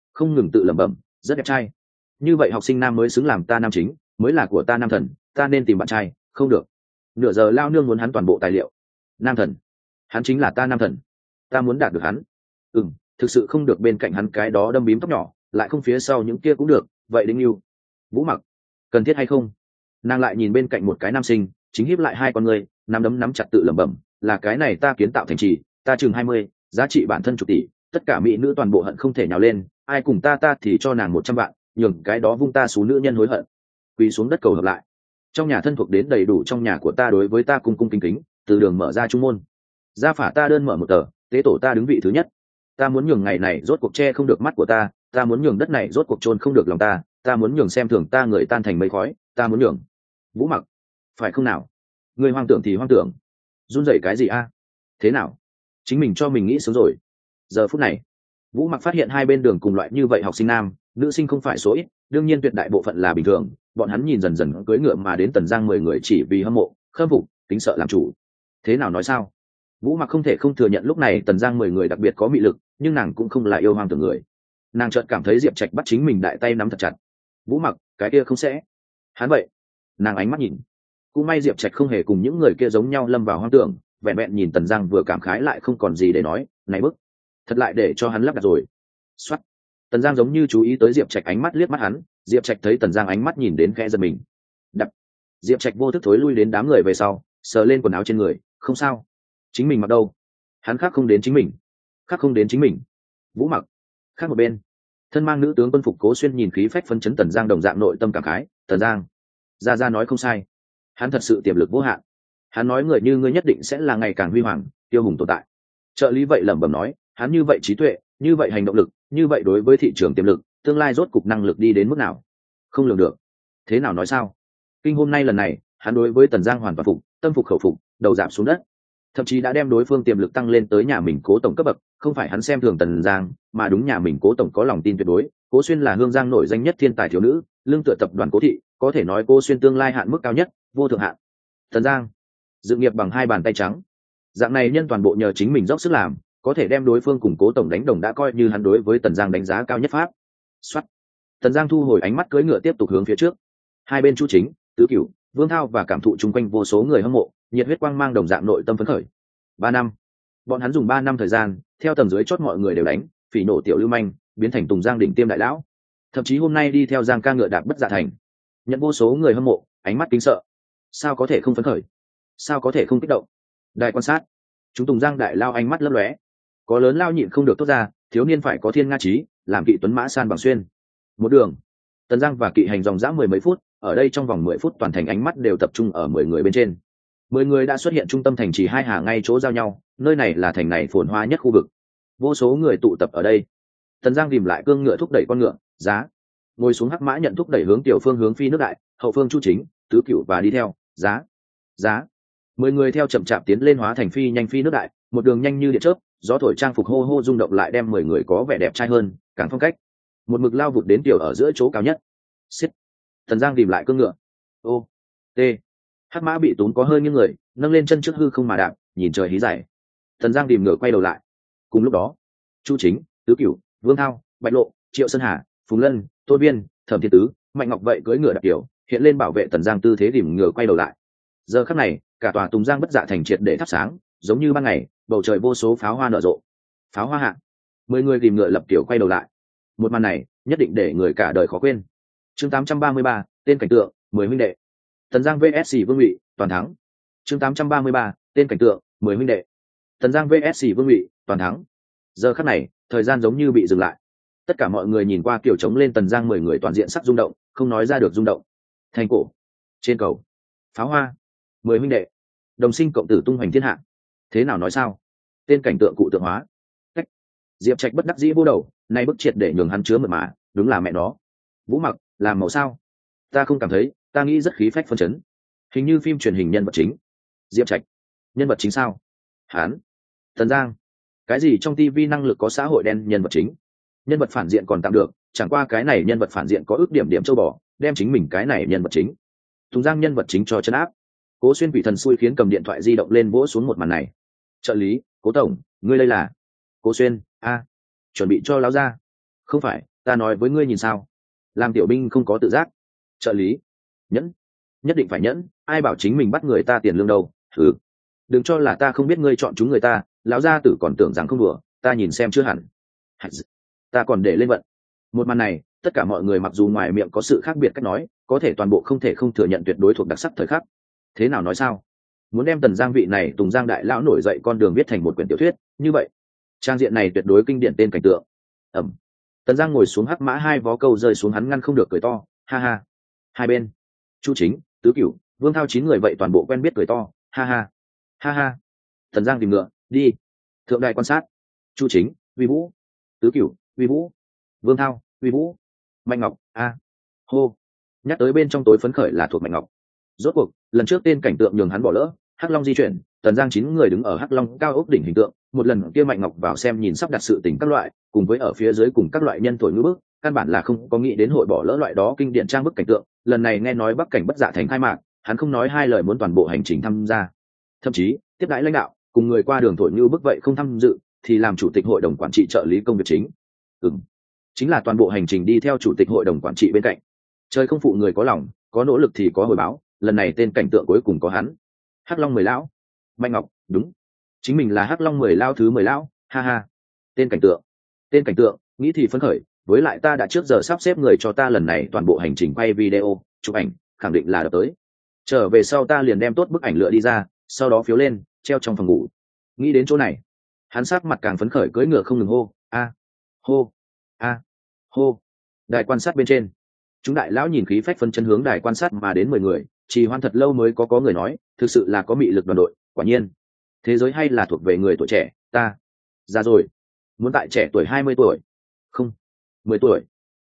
không ngừng tự lẩm bẩm, rất đẹp trai. Như vậy học sinh nam mới xứng làm ta nam chính, mới là của ta nam thần, ta nên tìm bạn trai, không được. Nửa giờ lao nương muốn hắn toàn bộ tài liệu. Nam thần, hắn chính là ta nam thần, ta muốn đạt được hắn. Ừ, thực sự không được bên cạnh hắn cái đó đâm bím tóc nhỏ, lại không phía sau những kia cũng được, vậy đinh yêu. Vũ Mặc, cần thiết hay không? Nàng lại nhìn bên cạnh một cái nam sinh, chính hiếp lại hai con người, nắm đấm nắm chặt tự lẩm bẩm, là cái này ta kiến tạo thành trì, ta chừng hai mươi, giá trị bản thân chục tỷ, tất cả mỹ nữ toàn bộ hận không thể nhào lên, ai cùng ta ta thì cho nàng một trăm vạn, nhường cái đó vung ta số nữ nhân hối hận. Quỳ xuống đất cầu hợp lại. Trong nhà thân thuộc đến đầy đủ, trong nhà của ta đối với ta cung cung kính kính, từ đường mở ra trung môn. Gia phả ta đơn mở một tờ, tế tổ ta đứng vị thứ nhất. Ta muốn nhường ngày này rốt cuộc che không được mắt của ta, ta muốn nhường đất này rốt cuộc chôn không được lòng ta, ta muốn nhường xem thường ta người tan thành mây khói, ta muốn nhường. Vũ Mặc, phải không nào? Người hoang tưởng thì hoang tưởng, run rẩy cái gì a? Thế nào? Chính mình cho mình nghĩ sớm rồi. Giờ phút này, Vũ Mặc phát hiện hai bên đường cùng loại như vậy học sinh nam, nữ sinh không phải số ít, đương nhiên tuyệt đại bộ phận là bình thường. Bọn hắn nhìn dần dần cưỡi ngựa mà đến Tần Giang mười người chỉ vì hâm mộ, khâm phục, kính sợ làm chủ. Thế nào nói sao? Vũ Mặc không thể không thừa nhận lúc này Tần Giang mười người đặc biệt có mị lực, nhưng nàng cũng không là yêu hoang tưởng người. Nàng chợt cảm thấy Diệp Trạch bắt chính mình đại tay nắm thật chặt. Vũ Mặc, cái kia không sẽ. Hắn vậy. Nàng ánh mắt nhìn. Cũng may Diệp Trạch không hề cùng những người kia giống nhau lâm vào hoang tưởng, vẹn vẹn nhìn Tần Giang vừa cảm khái lại không còn gì để nói, này bức, thật lại để cho hắn lắp đặt rồi. Soát. Tần Giang giống như chú ý tới Diệp Trạch ánh mắt liếc mắt hắn, Diệp Trạch thấy Tần Giang ánh mắt nhìn đến khẽ giật mình. Đập. Diệp Trạch vô thức thối lui đến đám người về sau, sờ lên quần áo trên người, không sao. Chính mình mặc đâu? Hắn khác không đến chính mình, khác không đến chính mình. Vũ Mặc. Khác một bên, thân mang nữ tướng quân phục Cố Xuyên nhìn khí phách phấn chấn Tần Giang đồng dạng nội tâm cảm khái, Tần Giang, Gia Gia nói không sai, hắn thật sự tiềm lực vô hạn. Hắn nói người như ngươi nhất định sẽ là ngày càng huy hoàng, tiêu hùng tồn tại. Trợ lý vậy lẩm bẩm nói, hắn như vậy trí tuệ, như vậy hành động lực, như vậy đối với thị trường tiềm lực, tương lai rốt cục năng lực đi đến mức nào? Không lường được. Thế nào nói sao? Kinh hôm nay lần này, hắn đối với Tần Giang hoàn toàn phục, tâm phục khẩu phục, đầu giảm xuống đất. Thậm chí đã đem đối phương tiềm lực tăng lên tới nhà mình Cố tổng cấp bậc, không phải hắn xem thường Tần Giang, mà đúng nhà mình Cố tổng có lòng tin tuyệt đối. Cố Xuyên là Hương Giang nổi danh nhất thiên tài thiếu nữ, lương tựa tập đoàn Cố thị, có thể nói Cố Xuyên tương lai hạn mức cao nhất, vô thượng hạn. Tần Giang, dự nghiệp bằng hai bàn tay trắng. Dạng này nhân toàn bộ nhờ chính mình dốc sức làm, có thể đem đối phương cùng Cố tổng đánh đồng đã coi như hắn đối với Tần Giang đánh giá cao nhất pháp. Soát. Tần Giang thu hồi ánh mắt cưỡi ngựa tiếp tục hướng phía trước. Hai bên Chu Chính, Tứ Cửu, Vương Thao và cảm thụ chung quanh vô số người hâm mộ, nhiệt huyết quang mang đồng dạng nội tâm phấn khởi. Ba năm, bọn hắn dùng ba năm thời gian, theo tầng dưới chót mọi người đều đánh, phỉ nổ tiểu lưu manh, biến thành Tùng Giang đỉnh tiêm đại lão. Thậm chí hôm nay đi theo Giang ca ngựa đạp bất dạ thành, nhận vô số người hâm mộ, ánh mắt kính sợ. Sao có thể không phấn khởi? Sao có thể không kích động? Đại quan sát, chúng Tùng Giang đại lao ánh mắt lấp lóe. Có lớn lao nhịn không được tốt ra, thiếu niên phải có thiên nga trí, làm kỵ tuấn mã san bằng xuyên. Một đường, Tần Giang và kỵ hành dòng dã mười mấy phút, ở đây trong vòng mười phút toàn thành ánh mắt đều tập trung ở mười người bên trên. Mười người đã xuất hiện trung tâm thành trì hai hà ngay chỗ giao nhau, nơi này là thành này phồn hoa nhất khu vực. Vô số người tụ tập ở đây. Tần Giang tìm lại cương ngựa thúc đẩy con ngựa, giá. Ngồi xuống hắc mã nhận thúc đẩy hướng tiểu phương hướng phi nước đại, hậu phương Chu Chính, Tứ Cửu và đi theo, giá. Giá. Mười người theo chậm chạp tiến lên hóa thành phi nhanh phi nước đại, một đường nhanh như điện chớp, gió thổi trang phục hô hô rung động lại đem mười người có vẻ đẹp trai hơn, càng phong cách. Một mực lao vụt đến tiểu ở giữa chỗ cao nhất. Xít. Tần Giang tìm lại cương ngựa. Ô. T. Hắc mã bị tốn có hơi nghiêng người, nâng lên chân trước hư không mà đạp, nhìn trời hí giải. Tần Giang tìm ngựa quay đầu lại. Cùng lúc đó, Chu Chính, Tứ Cửu, Vương Thao, Bạch Lộ, Triệu Sơn Hà, Phùng Lân, Tô Viên, Thẩm Thiên Tứ, Mạnh Ngọc vậy cưỡi ngựa đạp tiểu, hiện lên bảo vệ Tần Giang tư thế tìm ngựa quay đầu lại. Giờ khắc này, cả tòa Tùng Giang bất dạ thành triệt để thắp sáng, giống như ban ngày, bầu trời vô số pháo hoa nở rộ. Pháo hoa hạ, mười người tìm ngựa lập tiểu quay đầu lại. Một màn này, nhất định để người cả đời khó quên. Chương tám trăm ba mươi ba, tên cảnh tượng, mười huynh đệ. Tần Giang vs Vương Ngụy, toàn thắng. Chương tám trăm ba mươi ba, tên cảnh tượng, mười huynh đệ. Tần Giang vs Vương Ngụy, toàn thắng. Giờ khắc này, thời gian giống như bị dừng lại. Tất cả mọi người nhìn qua kiểu trống lên Tần Giang mười người toàn diện sắc rung động, không nói ra được rung động. Thành cổ, trên cầu, pháo hoa, mười huynh đệ, đồng sinh cộng tử tung hoành thiên hạ. Thế nào nói sao? Tên cảnh tượng cụ tượng hóa. Cách. Diệp Trạch bất đắc dĩ vô đầu, nay bức triệt để nhường hắn chứa mật mà, đúng là mẹ nó. Vũ Mặc, làm màu sao? Ta không cảm thấy, ta nghĩ rất khí phách phân chấn. Hình như phim truyền hình nhân vật chính. Diệp Trạch, nhân vật chính sao? Hán. Tần Giang, cái gì trong tivi năng lực có xã hội đen nhân vật chính? Nhân vật phản diện còn tạm được, chẳng qua cái này nhân vật phản diện có ước điểm điểm châu bò, đem chính mình cái này nhân vật chính. Tùng Giang nhân vật chính cho chân áp. Cố Xuyên quỷ thần xui khiến cầm điện thoại di động lên vỗ xuống một màn này. Trợ lý, Cố tổng, ngươi đây là? Cố Xuyên, a, chuẩn bị cho láo ra. Không phải, ta nói với ngươi nhìn sao, làm tiểu binh không có tự giác. Trợ lý, nhẫn, nhất định phải nhẫn, ai bảo chính mình bắt người ta tiền lương đâu. Ừ, đừng cho là ta không biết ngươi chọn chúng người ta, lão gia tử còn tưởng rằng không đùa, ta nhìn xem chưa hẳn. Ta còn để lên vận. Một màn này, tất cả mọi người mặc dù ngoài miệng có sự khác biệt cách nói, có thể toàn bộ không thể không thừa nhận tuyệt đối thuộc đặc sắc thời khắc. Thế nào nói sao? Muốn đem Tần Giang vị này Tùng Giang đại lão nổi dậy con đường viết thành một quyển tiểu thuyết, như vậy, trang diện này tuyệt đối kinh điển tên cảnh tượng. Ẩm. Tần Giang ngồi xuống hắc mã hai vó câu rơi xuống, hắn ngăn không được cười to, ha ha. Hai bên, Chu Chính, Tứ Cửu, Vương Thao chín người vậy toàn bộ quen biết cười to, ha ha. Ha ha. Tần Giang tìm ngựa, đi. Thượng đài quan sát. Chu Chính, Uy Vũ. Tứ Cửu, Uy Vũ. Vương Thao, Uy Vũ. Mạnh Ngọc, a. Hô. Nhắc tới bên trong tối phấn khởi là thuộc Mạnh Ngọc. Rốt cuộc, lần trước tên cảnh tượng nhường hắn bỏ lỡ, Hắc Long di chuyển, Tần Giang chín người đứng ở Hắc Long cao ốc đỉnh hình tượng, một lần kia Mạnh Ngọc vào xem nhìn sắp đặt sự tình các loại, cùng với ở phía dưới cùng các loại nhân thổi ngữ bức, căn bản là không có nghĩ đến hội bỏ lỡ loại đó kinh điển trang bức cảnh tượng. Lần này nghe nói Bắc Cảnh Bất Dạ Thành khai mạc, hắn không nói hai lời muốn toàn bộ hành trình tham gia, thậm chí tiếp đãi lãnh đạo cùng người qua đường thổi ngữ bức vậy không tham dự, thì làm chủ tịch hội đồng quản trị trợ lý công việc chính. Ừm, chính là toàn bộ hành trình đi theo chủ tịch hội đồng quản trị bên cạnh. Trời không phụ người có lòng, có nỗ lực thì có hồi báo, lần này tên cảnh tượng cuối cùng có hắn. Hắc Long mười lão. Mạnh Ngọc, đúng, chính mình là Hắc Long mười lão thứ mười lão, ha ha. Tên cảnh tượng, tên cảnh tượng, nghĩ thì phấn khởi, với lại ta đã trước giờ sắp xếp người cho ta lần này toàn bộ hành trình quay video, chụp ảnh, khẳng định là đập tới. Trở về sau ta liền đem tốt bức ảnh lựa đi ra, sau đó phiếu lên, treo trong phòng ngủ. Nghĩ đến chỗ này, hắn sắc mặt càng phấn khởi, cưỡi ngựa không ngừng hô, a, hô, a, hô. Đài quan sát bên trên, chúng đại lão nhìn khí phách phân chân hướng đài quan sát mà đến mười người, trì hoãn thật lâu mới có có người nói, thực sự là có mị lực đoàn đội, quả nhiên thế giới hay là thuộc về người tuổi trẻ, ta già rồi, muốn tại trẻ tuổi hai mươi tuổi, không, mười tuổi.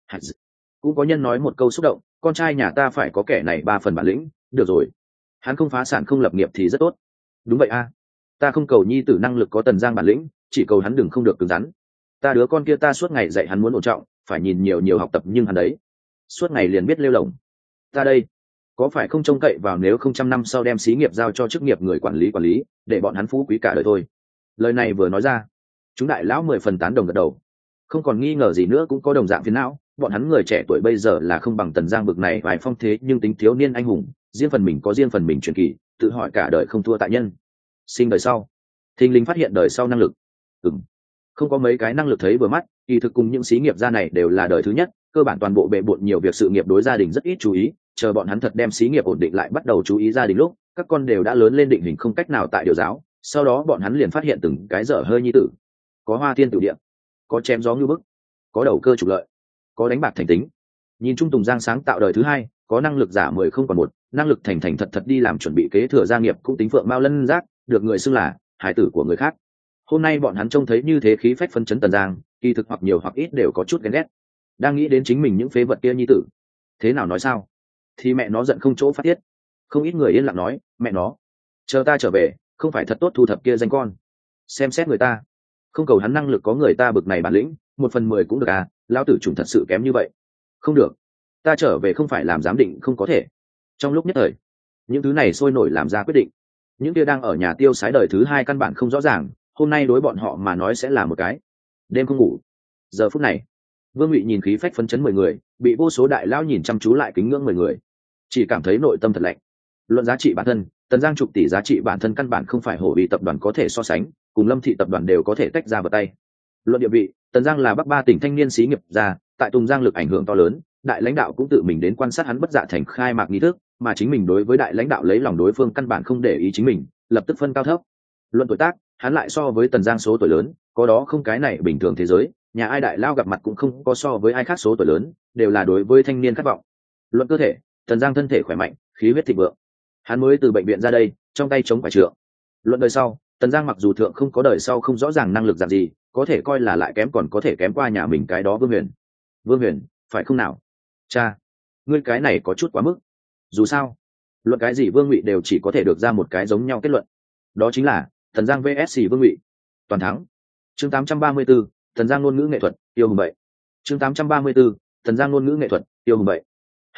Cũng có nhân nói một câu xúc động, con trai nhà ta phải có kẻ này ba phần bản lĩnh, được rồi, hắn không phá sản không lập nghiệp thì rất tốt. Đúng vậy a, ta không cầu nhi tử năng lực có Tần Giang bản lĩnh, chỉ cầu hắn đừng không được cứng rắn. Ta đứa con kia ta suốt ngày dạy hắn muốn ổn trọng, phải nhìn nhiều nhiều học tập, nhưng hắn đấy suốt ngày liền biết lêu lỏng. Ta đây có phải không trông cậy vào nếu không trăm năm sau đem xí nghiệp giao cho chức nghiệp người quản lý quản lý, để bọn hắn phú quý cả đời thôi. Lời này vừa nói ra, chúng đại lão mười phần tán đồng gật đầu, không còn nghi ngờ gì nữa, cũng có đồng dạng phiền não. Bọn hắn người trẻ tuổi bây giờ là không bằng Tần Giang bực này vài phong thế nhưng tính thiếu niên anh hùng, riêng phần mình có riêng phần mình truyền kỳ, tự hỏi cả đời không thua tại nhân sinh đời sau. Thình lình phát hiện đời sau năng lực, ừm, không có mấy cái năng lực thấy vừa mắt, kỳ thực cùng những xí nghiệp gia này đều là đời thứ nhất, cơ bản toàn bộ bệ bội nhiều việc sự nghiệp đối gia đình rất ít chú ý, chờ bọn hắn thật đem xí nghiệp ổn định lại bắt đầu chú ý gia đình lúc, các con đều đã lớn lên định hình không cách nào tại điều giáo, sau đó bọn hắn liền phát hiện từng cái dở hơi nhi tử, có hoa thiên tử địa, có chém gió ngưu bức, có đầu cơ trục lợi, có đánh bạc thành tính. Nhìn chung Tùng Giang sáng tạo đời thứ hai, có năng lực giả mười không còn một, năng lực thành thành thật thật đi làm chuẩn bị kế thừa gia nghiệp, cũng tính phượng mao lân giác, được người xưng là hải tử của người khác. Hôm nay bọn hắn trông thấy như thế khí phách phân chấn Tần Giang, kỳ thực hoặc nhiều hoặc ít đều có chút ghen ghét, đang nghĩ đến chính mình những phế vật kia nhi tử. Thế nào nói sao? Thì mẹ nó giận không chỗ phát tiết. Không ít người yên lặng nói, mẹ nó, chờ ta trở về, không phải thật tốt thu thập kia danh con. Xem xét người ta, không cầu hắn năng lực có người ta bực này bản lĩnh, một phần mười cũng được à, lão tử trùng thật sự kém như vậy. Không được, ta trở về không phải làm giám định không có thể. Trong lúc nhất thời, những thứ này sôi nổi làm ra quyết định. Những kia đang ở nhà tiêu sái đời thứ hai căn bản không rõ ràng, hôm nay đối bọn họ mà nói sẽ là một cái đêm không ngủ. Giờ phút này, Vương Ngụy nhìn khí phách phấn chấn mười người, bị vô số đại lão nhìn chăm chú lại kính ngưỡng mười người, chỉ cảm thấy nội tâm thật lạnh. Luận giá trị bản thân, Tần Giang chục tỷ giá trị bản thân căn bản không phải Hổ Uy tập đoàn có thể so sánh, cùng Lâm Thị tập đoàn đều có thể tách ra vào tay. Luận địa vị, Tần Giang là Bắc Ba tỉnh thanh niên xí nghiệp gia, tại Tùng Giang lực ảnh hưởng to lớn, đại lãnh đạo cũng tự mình đến quan sát hắn Bất Dạ Thành khai mạc nghi thức, mà chính mình đối với đại lãnh đạo lấy lòng đối phương căn bản không để ý chính mình, lập tức phân cao thấp. Luận tuổi tác, hắn lại so với Tần Giang số tuổi lớn, có đó không cái này bình thường thế giới, nhà ai đại lao gặp mặt cũng không có so với ai khác số tuổi lớn, đều là đối với thanh niên khát vọng. Luận cơ thể, Tần Giang thân thể khỏe mạnh, khí huyết thịnh vượng, hắn mới từ bệnh viện ra đây, trong tay chống quả trượng. Luận đời sau, Tần Giang mặc dù thượng không có đời sau không rõ ràng năng lực dạng gì, có thể coi là lại kém còn có thể kém qua nhà mình cái đó Vương Huyền. Vương Huyền, phải không nào? Cha, ngươi cái này có chút quá mức. Dù sao, luận cái gì Vương Ngụy đều chỉ có thể được ra một cái giống nhau kết luận. Đó chính là Tần Giang vs Vương Ngụy, toàn thắng. Chương tám trăm ba mươi 834, Tần Giang ngôn ngữ nghệ thuật, yêu hùng bậy. Chương tám trăm ba mươi 834, Tần Giang ngôn ngữ nghệ thuật, yêu hùng bậy.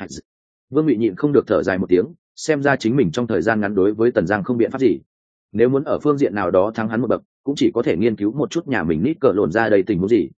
Vương Ngụy nhịn không được thở dài một tiếng, xem ra chính mình trong thời gian ngắn đối với Tần Giang không biện pháp gì. Nếu muốn ở phương diện nào đó thắng hắn một bậc, cũng chỉ có thể nghiên cứu một chút nhà mình nít cờ lộn ra đây tình huống gì.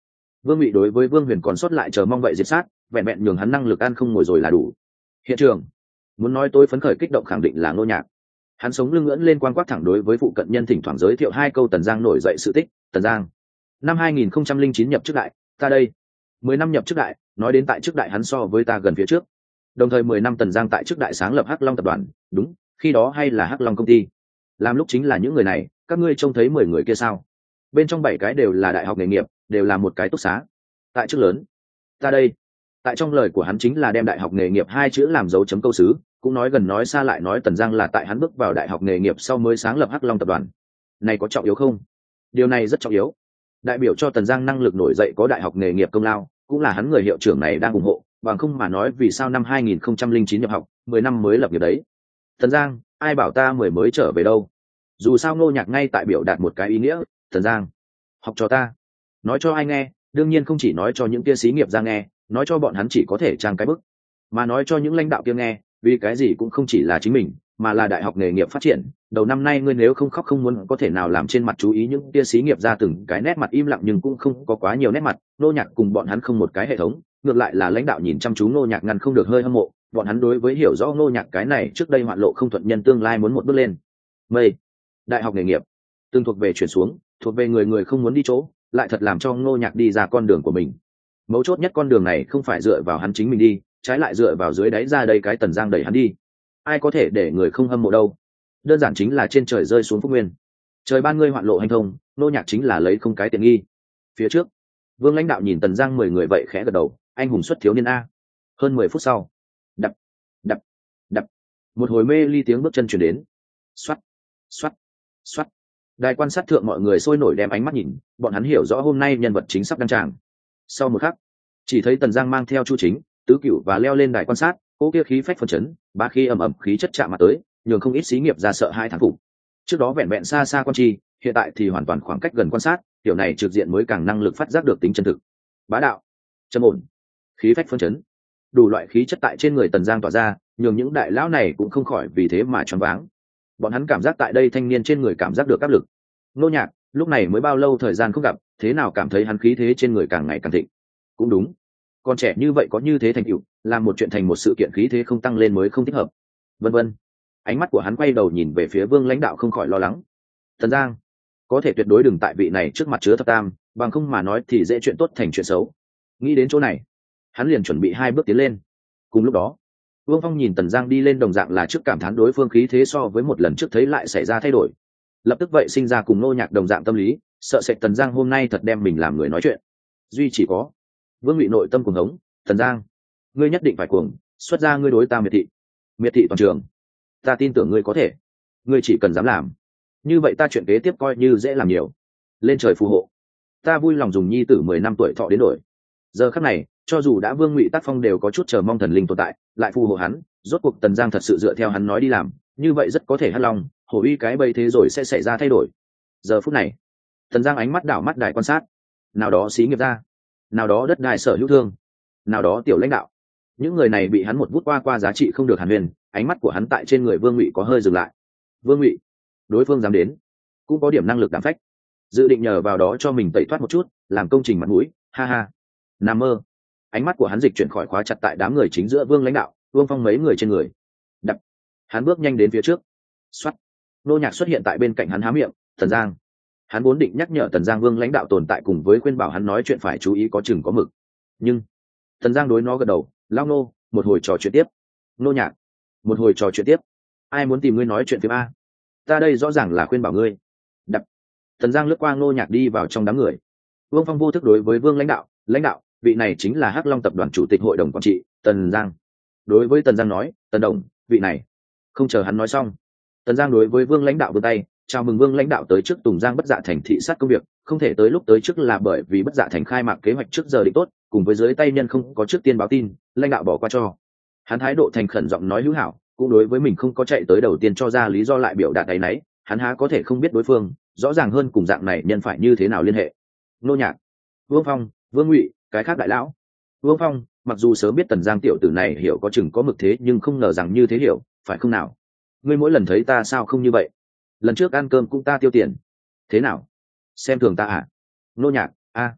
Vương Ngụy đối với Vương Huyền còn sót lại chờ mong vậy diệt sát, vẹn vẹn nhường hắn năng lực ăn không ngồi rồi là đủ. Hiện trường, muốn nói tôi phấn khởi kích động khẳng định là Ngô Nhạc. Hắn sống lưng ngưỡng lên quan quắc thẳng đối với phụ cận nhân thỉnh thoảng giới thiệu hai câu Tần Giang nổi dậy sự tích. Tần Giang, năm hai nghìn không trăm lẻ chín nhập chức đại, ta đây, mười năm nhập chức đại, nói đến tại chức đại hắn so với ta gần phía trước. Đồng thời mười năm Tần Giang tại chức đại sáng lập Hắc Long tập đoàn, đúng, khi đó hay là Hắc Long công ty. Làm lúc chính là những người này, các ngươi trông thấy mười người kia sao? Bên trong bảy cái đều là đại học nghề nghiệp, đều là một cái túc xá. Tại chức lớn, ta đây, tại trong lời của hắn chính là đem đại học nghề nghiệp hai chữ làm dấu chấm câu xứ, cũng nói gần nói xa lại nói Tần Giang là tại hắn bước vào đại học nghề nghiệp sau mới sáng lập Hắc Long tập đoàn. Này có trọng yếu không? Điều này rất trọng yếu, đại biểu cho Tần Giang năng lực nổi dậy có đại học nghề nghiệp công lao, cũng là hắn người hiệu trưởng này đang ủng hộ, bằng không mà nói vì sao năm hai nghìn không trăm lẻ chín nhập học, mười năm mới lập nghiệp đấy. Tần Giang, ai bảo ta mười mới trở về đâu? Dù sao Ngô Nhạc ngay tại biểu đạt một cái ý nghĩa, Tần Giang, học cho ta. Nói cho ai nghe? Đương nhiên không chỉ nói cho những kia xí nghiệp ra nghe, nói cho bọn hắn chỉ có thể trang cái bức, mà nói cho những lãnh đạo kia nghe, vì cái gì cũng không chỉ là chính mình, mà là đại học nghề nghiệp phát triển. Đầu năm nay ngươi nếu không khóc không muốn có thể nào làm trên mặt chú ý những kia xí nghiệp ra từng cái nét mặt im lặng nhưng cũng không có quá nhiều nét mặt. Ngô Nhạc cùng bọn hắn không một cái hệ thống, ngược lại là lãnh đạo nhìn chăm chú Ngô Nhạc ngăn không được hơi hâm mộ, bọn hắn đối với hiểu rõ Ngô Nhạc cái này trước đây hoạn lộ không thuận nhân tương lai muốn một bước lên. Mây, đại học nghề nghiệp, tương thuộc về chuyển xuống, thuộc về người người không muốn đi chỗ, lại thật làm cho Ngô Nhạc đi ra con đường của mình. Mấu chốt nhất con đường này không phải dựa vào hắn chính mình đi, trái lại dựa vào dưới đáy ra đây cái Tần Giang đẩy hắn đi. Ai có thể để người không hâm mộ đâu? Đơn giản chính là trên trời rơi xuống phúc nguyên. Trời ban ngươi hoạn lộ hành thông, Ngô Nhạc chính là lấy không cái tiện nghi. Phía trước, Vương lãnh đạo nhìn Tần Giang mười người vậy khẽ gật đầu, anh hùng xuất thiếu niên a. Hơn mười phút sau, đập, đập, đập, một hồi mê ly tiếng bước chân chuyển đến. Xoát, xoát, xoát. Đài quan sát thượng mọi người sôi nổi đem ánh mắt nhìn, bọn hắn hiểu rõ hôm nay nhân vật chính sắp đăng tràng. Sau một khắc, chỉ thấy Tần Giang mang theo Chu Chính, Tứ Cửu và leo lên đài quan sát, cỗ kia khí phách phấn chấn, ba khi ầm ầm khí chất chạm mặt tới, nhường không ít xí nghiệp ra sợ hai thán phục. Trước đó vẹn vẹn xa xa quan chi, hiện tại thì hoàn toàn khoảng cách gần quan sát, kiểu này trực diện mới càng năng lực phát giác được tính chân thực. Bá đạo, trầm ổn, khí phách phấn chấn, đủ loại khí chất tại trên người Tần Giang tỏa ra, nhường những đại lão này cũng không khỏi vì thế mà choáng váng. Bọn hắn cảm giác tại đây thanh niên trên người cảm giác được áp lực. Ngô Nhạc, lúc này mới bao lâu thời gian không gặp, thế nào cảm thấy hắn khí thế trên người càng ngày càng thịnh. Cũng đúng, con trẻ như vậy có như thế thành tựu, làm một chuyện thành một sự kiện khí thế không tăng lên mới không thích hợp. Vân vân. Ánh mắt của hắn quay đầu nhìn về phía Vương lãnh đạo không khỏi lo lắng. Tần Giang, có thể tuyệt đối đừng tại vị này trước mặt chứa thập tam, bằng không mà nói thì dễ chuyện tốt thành chuyện xấu. Nghĩ đến chỗ này, hắn liền chuẩn bị hai bước tiến lên. Cùng lúc đó, Vương Phong nhìn Tần Giang đi lên đồng dạng là trước cảm thán đối phương khí thế so với một lần trước thấy lại xảy ra thay đổi. Lập tức vậy sinh ra cùng Ngô Nhạc đồng dạng tâm lý, sợ sệt Tần Giang hôm nay thật đem mình làm người nói chuyện. Duy chỉ có Vương Ngụy nội tâm cuồng hống, Tần Giang, ngươi nhất định phải cuồng, xuất ra ngươi đối ta miệt thị, miệt thị toàn trường. Ta tin tưởng ngươi có thể, ngươi chỉ cần dám làm, như vậy ta chuyện kế tiếp coi như dễ làm nhiều. Lên trời phù hộ, ta vui lòng dùng nhi tử mười năm tuổi thọ đến đổi. Giờ khắc này, cho dù đã Vương Ngụy tác phong đều có chút chờ mong thần linh tồn tại, lại phù hộ hắn, rốt cuộc Tần Giang thật sự dựa theo hắn nói đi làm, như vậy rất có thể hất lòng, hổ uy cái bầy thế rồi sẽ xảy ra thay đổi. Giờ phút này, Tần Giang ánh mắt đảo mắt đài quan sát, nào đó xí nghiệp ra, nào đó đất đai sở hữu thương, nào đó tiểu lãnh đạo, những người này bị hắn một bút qua qua giá trị không được hàn huyền, ánh mắt của hắn tại trên người Vương Ngụy có hơi dừng lại. Vương Ngụy, đối phương dám đến, cũng có điểm năng lực đảm phách, dự định nhờ vào đó cho mình tẩy thoát một chút, làm công trình mặt mũi, ha ha. Nằm mơ. Ánh mắt của hắn dịch chuyển khỏi khóa chặt tại đám người chính giữa Vương lãnh đạo, Vương Phong mấy người trên người. Đập. Hắn bước nhanh đến phía trước. Xoát. Ngô Nhạc xuất hiện tại bên cạnh hắn há miệng, Tần Giang. Hắn vốn định nhắc nhở Tần Giang Vương lãnh đạo tồn tại cùng với khuyên bảo hắn nói chuyện phải chú ý có chừng có mực. Nhưng Tần Giang đối nó gật đầu, lao nô, một hồi trò chuyện tiếp. Ngô Nhạc, một hồi trò chuyện tiếp. Ai muốn tìm ngươi nói chuyện phim a? Ta đây rõ ràng là khuyên bảo ngươi. Đập. Tần Giang lướt qua Ngô Nhạc đi vào trong đám người. Vương Phong vô thức đối với Vương lãnh đạo, lãnh đạo, vị này chính là Hắc Long tập đoàn chủ tịch hội đồng quản trị, Tần Giang. Đối với Tần Giang nói, Tần đồng, vị này. Không chờ hắn nói xong, Tần Giang đối với Vương lãnh đạo vươn tay, chào mừng Vương lãnh đạo tới trước Tùng Giang Bất Dạ Thành thị sát công việc, không thể tới lúc tới trước là bởi vì Bất Dạ Thành khai mạc kế hoạch trước giờ định tốt, cùng với dưới tay nhân không có trước tiên báo tin, lãnh đạo bỏ qua cho. Hắn thái độ thành khẩn giọng nói hữu hảo, cũng đối với mình không có chạy tới đầu tiên cho ra lý do lại biểu đạt ấy nấy, hắn há có thể không biết đối phương, rõ ràng hơn cùng dạng này nhân phải như thế nào liên hệ. Ngô Nhạc, Vương Phong, Vương Ngụy, cái khác đại lão. Vương Phong, mặc dù sớm biết Tần Giang tiểu tử này hiểu có chừng có mực thế nhưng không ngờ rằng như thế hiểu, phải không nào? Ngươi mỗi lần thấy ta sao không như vậy? Lần trước ăn cơm cũng ta tiêu tiền. Thế nào? Xem thường ta à? Ngô Nhạc, a.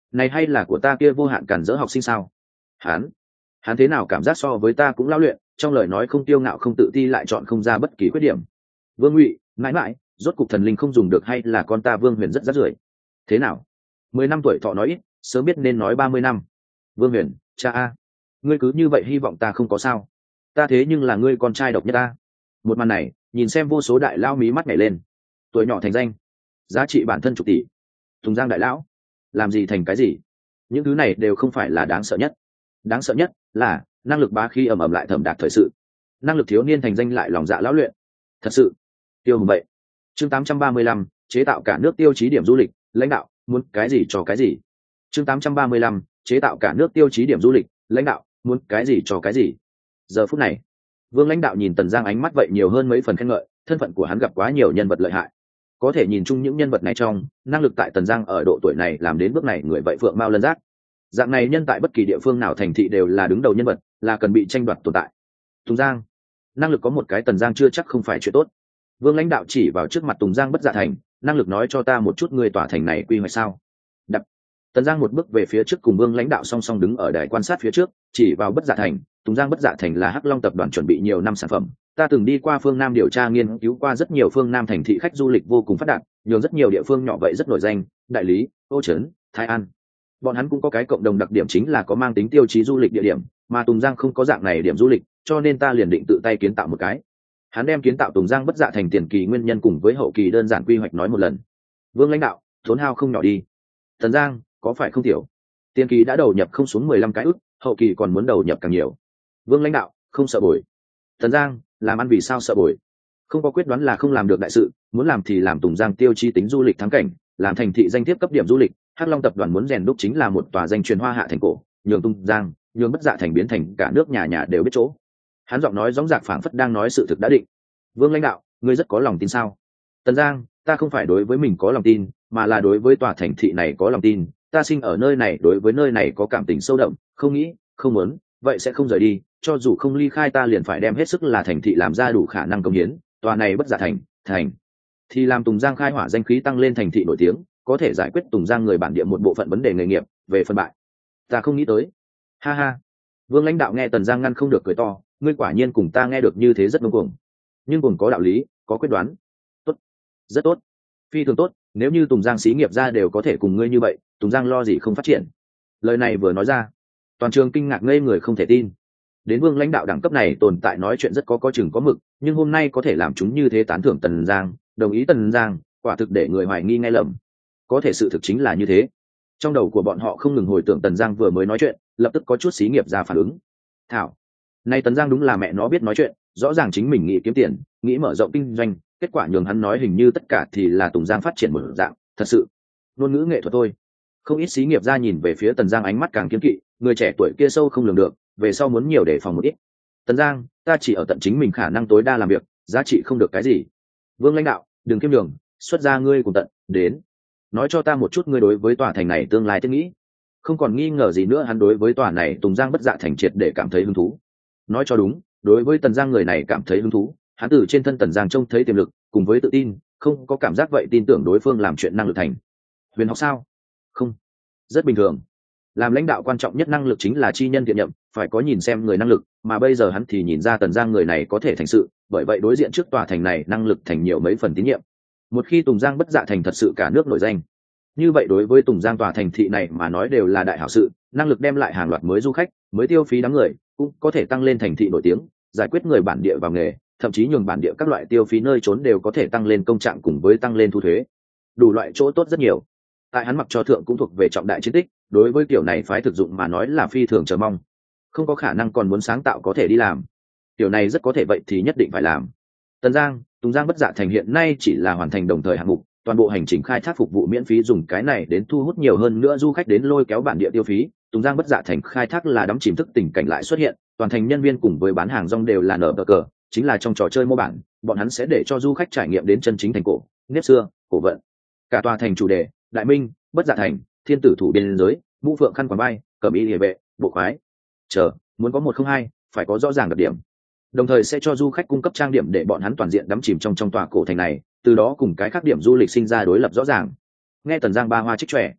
này hay là của ta kia vô hạn cản dỡ học sinh sao? Hắn, hắn thế nào cảm giác so với ta cũng lao luyện, trong lời nói không tiêu ngạo không tự ti, lại chọn không ra bất kỳ khuyết điểm. Vương Ngụy, mãi mãi, rốt cục thần linh không dùng được hay là con ta Vương Huyền rất rắt rưởi? Thế nào? Mười năm tuổi thọ nói ít, sớm biết nên nói ba mươi năm. Vương Huyền, cha a, ngươi cứ như vậy hy vọng ta không có sao? Ta thế nhưng là ngươi con trai độc nhất ta. Một màn này, nhìn xem vô số đại lao mí mắt nhảy lên. Tuổi nhỏ thành danh, giá trị bản thân chục tỷ. Tùng Giang đại lão, làm gì thành cái gì? Những thứ này đều không phải là đáng sợ nhất. Đáng sợ nhất là năng lực bá khí ầm ầm lại thẩm đạt thời sự, năng lực thiếu niên thành danh lại lòng dạ lão luyện. Thật sự, tiêu hùng vậy. Chương tám trăm ba mươi lăm, chế tạo cả nước tiêu chí điểm du lịch, lãnh đạo muốn cái gì cho cái gì. Chương tám trăm ba mươi lăm, chế tạo cả nước tiêu chí điểm du lịch, lãnh đạo muốn cái gì cho cái gì. Giờ phút này, Vương lãnh đạo nhìn Tần Giang ánh mắt vậy nhiều hơn mấy phần khen ngợi, thân phận của hắn gặp quá nhiều nhân vật lợi hại. Có thể nhìn chung những nhân vật này trong, năng lực tại Tần Giang ở độ tuổi này làm đến bước này người vậy phượng mao lân giác. Dạng này nhân tại bất kỳ địa phương nào thành thị đều là đứng đầu nhân vật, là cần bị tranh đoạt tồn tại. Tùng Giang, năng lực có một cái Tần Giang chưa chắc không phải chuyện tốt. Vương lãnh đạo chỉ vào trước mặt Tùng Giang bất dạ thành, năng lực nói cho ta một chút người tỏa thành này quy hoạch sao? Đập. Tần Giang một bước về phía trước cùng Vương lãnh đạo song song đứng ở đài quan sát phía trước, chỉ vào bất dạ thành. Tùng Giang bất dạ thành là Hắc Long tập đoàn chuẩn bị nhiều năm sản phẩm. Ta từng đi qua phương Nam điều tra nghiên cứu qua rất nhiều phương Nam thành thị khách du lịch vô cùng phát đạt, nhường rất nhiều địa phương nhỏ vậy rất nổi danh, Đại Lý, Ô Trấn, Thái An. Bọn hắn cũng có cái cộng đồng đặc điểm chính là có mang tính tiêu chí du lịch địa điểm, mà Tùng Giang không có dạng này điểm du lịch, cho nên ta liền định tự tay kiến tạo một cái. Hắn đem kiến tạo Tùng Giang bất dạ thành tiền kỳ nguyên nhân cùng với hậu kỳ đơn giản quy hoạch nói một lần. Vương lãnh đạo, tốn hao không nhỏ đi. Tần Giang, có phải không tiểu? Tiền kỳ đã đầu nhập không xuống mười lăm cái ức, hậu kỳ còn muốn đầu nhập càng nhiều. Vương lãnh đạo, không sợ bồi. Tần Giang, làm ăn vì sao sợ bồi? Không có quyết đoán là không làm được đại sự, muốn làm thì làm Tùng Giang tiêu chí tính du lịch thắng cảnh, làm thành thị danh thiếp cấp điểm du lịch. Hắc Long tập đoàn muốn rèn đúc chính là một tòa danh truyền hoa hạ thành cổ, nhường Tùng Giang, nhường bất dạ thành biến thành cả nước nhà nhà đều biết chỗ. Hắn giọng nói giống dạc phảng phất đang nói sự thực đã định. Vương lãnh đạo, ngươi rất có lòng tin sao? Tần Giang, ta không phải đối với mình có lòng tin, mà là đối với tòa thành thị này có lòng tin. Ta sinh ở nơi này, đối với nơi này có cảm tình sâu đậm, không nghĩ, không muốn, vậy sẽ không rời đi. Cho dù không ly khai, ta liền phải đem hết sức là thành thị làm ra đủ khả năng công hiến. Tòa này bất dạ thành, thành thì làm Tùng Giang khai hỏa danh khí tăng lên thành thị nổi tiếng, có thể giải quyết Tùng Giang người bản địa một bộ phận vấn đề nghề nghiệp. Về phần bại, ta không nghĩ tới. Ha ha. Vương lãnh đạo nghe Tần Giang ngăn không được cười to, ngươi quả nhiên cùng ta nghe được như thế rất ngông cuồng, nhưng cùng có đạo lý, có quyết đoán. Tốt, rất tốt, phi thường tốt. Nếu như Tùng Giang xí nghiệp ra đều có thể cùng ngươi như vậy, Tùng Giang lo gì không phát triển? Lời này vừa nói ra, toàn trường kinh ngạc ngây người không thể tin. Đến Vương lãnh đạo đẳng cấp này tồn tại nói chuyện rất có có chừng có mực, nhưng hôm nay có thể làm chúng như thế tán thưởng Tần Giang, đồng ý Tần Giang, quả thực để người hoài nghi nghe lầm. Có thể sự thực chính là như thế. Trong đầu của bọn họ không ngừng hồi tưởng Tần Giang vừa mới nói chuyện, lập tức có chút xí nghiệp ra phản ứng. Thảo, nay Tần Giang đúng là mẹ nó biết nói chuyện, rõ ràng chính mình nghĩ kiếm tiền, nghĩ mở rộng kinh doanh, kết quả nhường hắn nói hình như tất cả thì là Tùng Giang phát triển một dạng, thật sự, ngôn ngữ nghệ thuật thôi. Không ít xí nghiệp ra nhìn về phía Tần Giang ánh mắt càng kiêng kỵ, người trẻ tuổi kia sâu không lường được, về sau muốn nhiều đề phòng một ít. Tần Giang, ta chỉ ở tận chính mình khả năng tối đa làm việc, giá trị không được cái gì. Vương lãnh đạo, đừng kiêm đường, xuất ra ngươi cùng tận, đến. Nói cho ta một chút ngươi đối với tòa thành này tương lai thiết nghĩ. Không còn nghi ngờ gì nữa, hắn đối với tòa này Tùng Giang bất dạ thành triệt để cảm thấy hứng thú. Nói cho đúng, đối với Tần Giang người này cảm thấy hứng thú, hắn từ trên thân Tần Giang trông thấy tiềm lực, cùng với tự tin, không có cảm giác vậy tin tưởng đối phương làm chuyện năng lực thành. Huyền học sao? Không, rất bình thường. Làm lãnh đạo quan trọng nhất năng lực chính là chi nhân thiện nhậm, phải có nhìn xem người năng lực, mà bây giờ hắn thì nhìn ra Tần Giang người này có thể thành sự, bởi vậy đối diện trước tòa thành này năng lực thành nhiều mấy phần tín nhiệm. Một khi Tùng Giang bất dạ thành thật sự cả nước nổi danh, như vậy đối với Tùng Giang tòa thành thị này mà nói đều là đại hảo sự, năng lực đem lại hàng loạt mới du khách, mới tiêu phí đám người, cũng có thể tăng lên thành thị nổi tiếng, giải quyết người bản địa vào nghề, thậm chí nhường bản địa các loại tiêu phí nơi trốn đều có thể tăng lên công trạng cùng với tăng lên thu thuế, đủ loại chỗ tốt rất nhiều. Tại hắn mặc cho thượng cũng thuộc về trọng đại chiến tích, đối với kiểu này phái thực dụng mà nói là phi thường chờ mong. Không có khả năng còn muốn sáng tạo có thể đi làm, kiểu này rất có thể vậy thì nhất định phải làm. Tần Giang, Tùng Giang bất dạ thành hiện nay chỉ là hoàn thành đồng thời hạng mục, toàn bộ hành trình khai thác phục vụ miễn phí, dùng cái này đến thu hút nhiều hơn nữa du khách đến lôi kéo bản địa tiêu phí. Tùng Giang bất dạ thành khai thác là đắm chìm thức tình cảnh lại xuất hiện, toàn thành nhân viên cùng với bán hàng rong đều là nở bờ cờ, chính là trong trò chơi mô bản, bọn hắn sẽ để cho du khách trải nghiệm đến chân chính thành cổ, nếp xưa, cổ vận. Cả tòa thành chủ đề, Đại Minh, bất dạ thành, thiên tử thủ biên giới, mũ phượng khăn quàng bay, cẩm y liề vệ, bộ khoái. Chờ, muốn có một không hai, phải có rõ ràng đặc điểm. Đồng thời sẽ cho du khách cung cấp trang điểm để bọn hắn toàn diện đắm chìm trong trong tòa cổ thành này, từ đó cùng cái khác điểm du lịch sinh ra đối lập rõ ràng. Nghe Tần Giang ba hoa trích trẻ,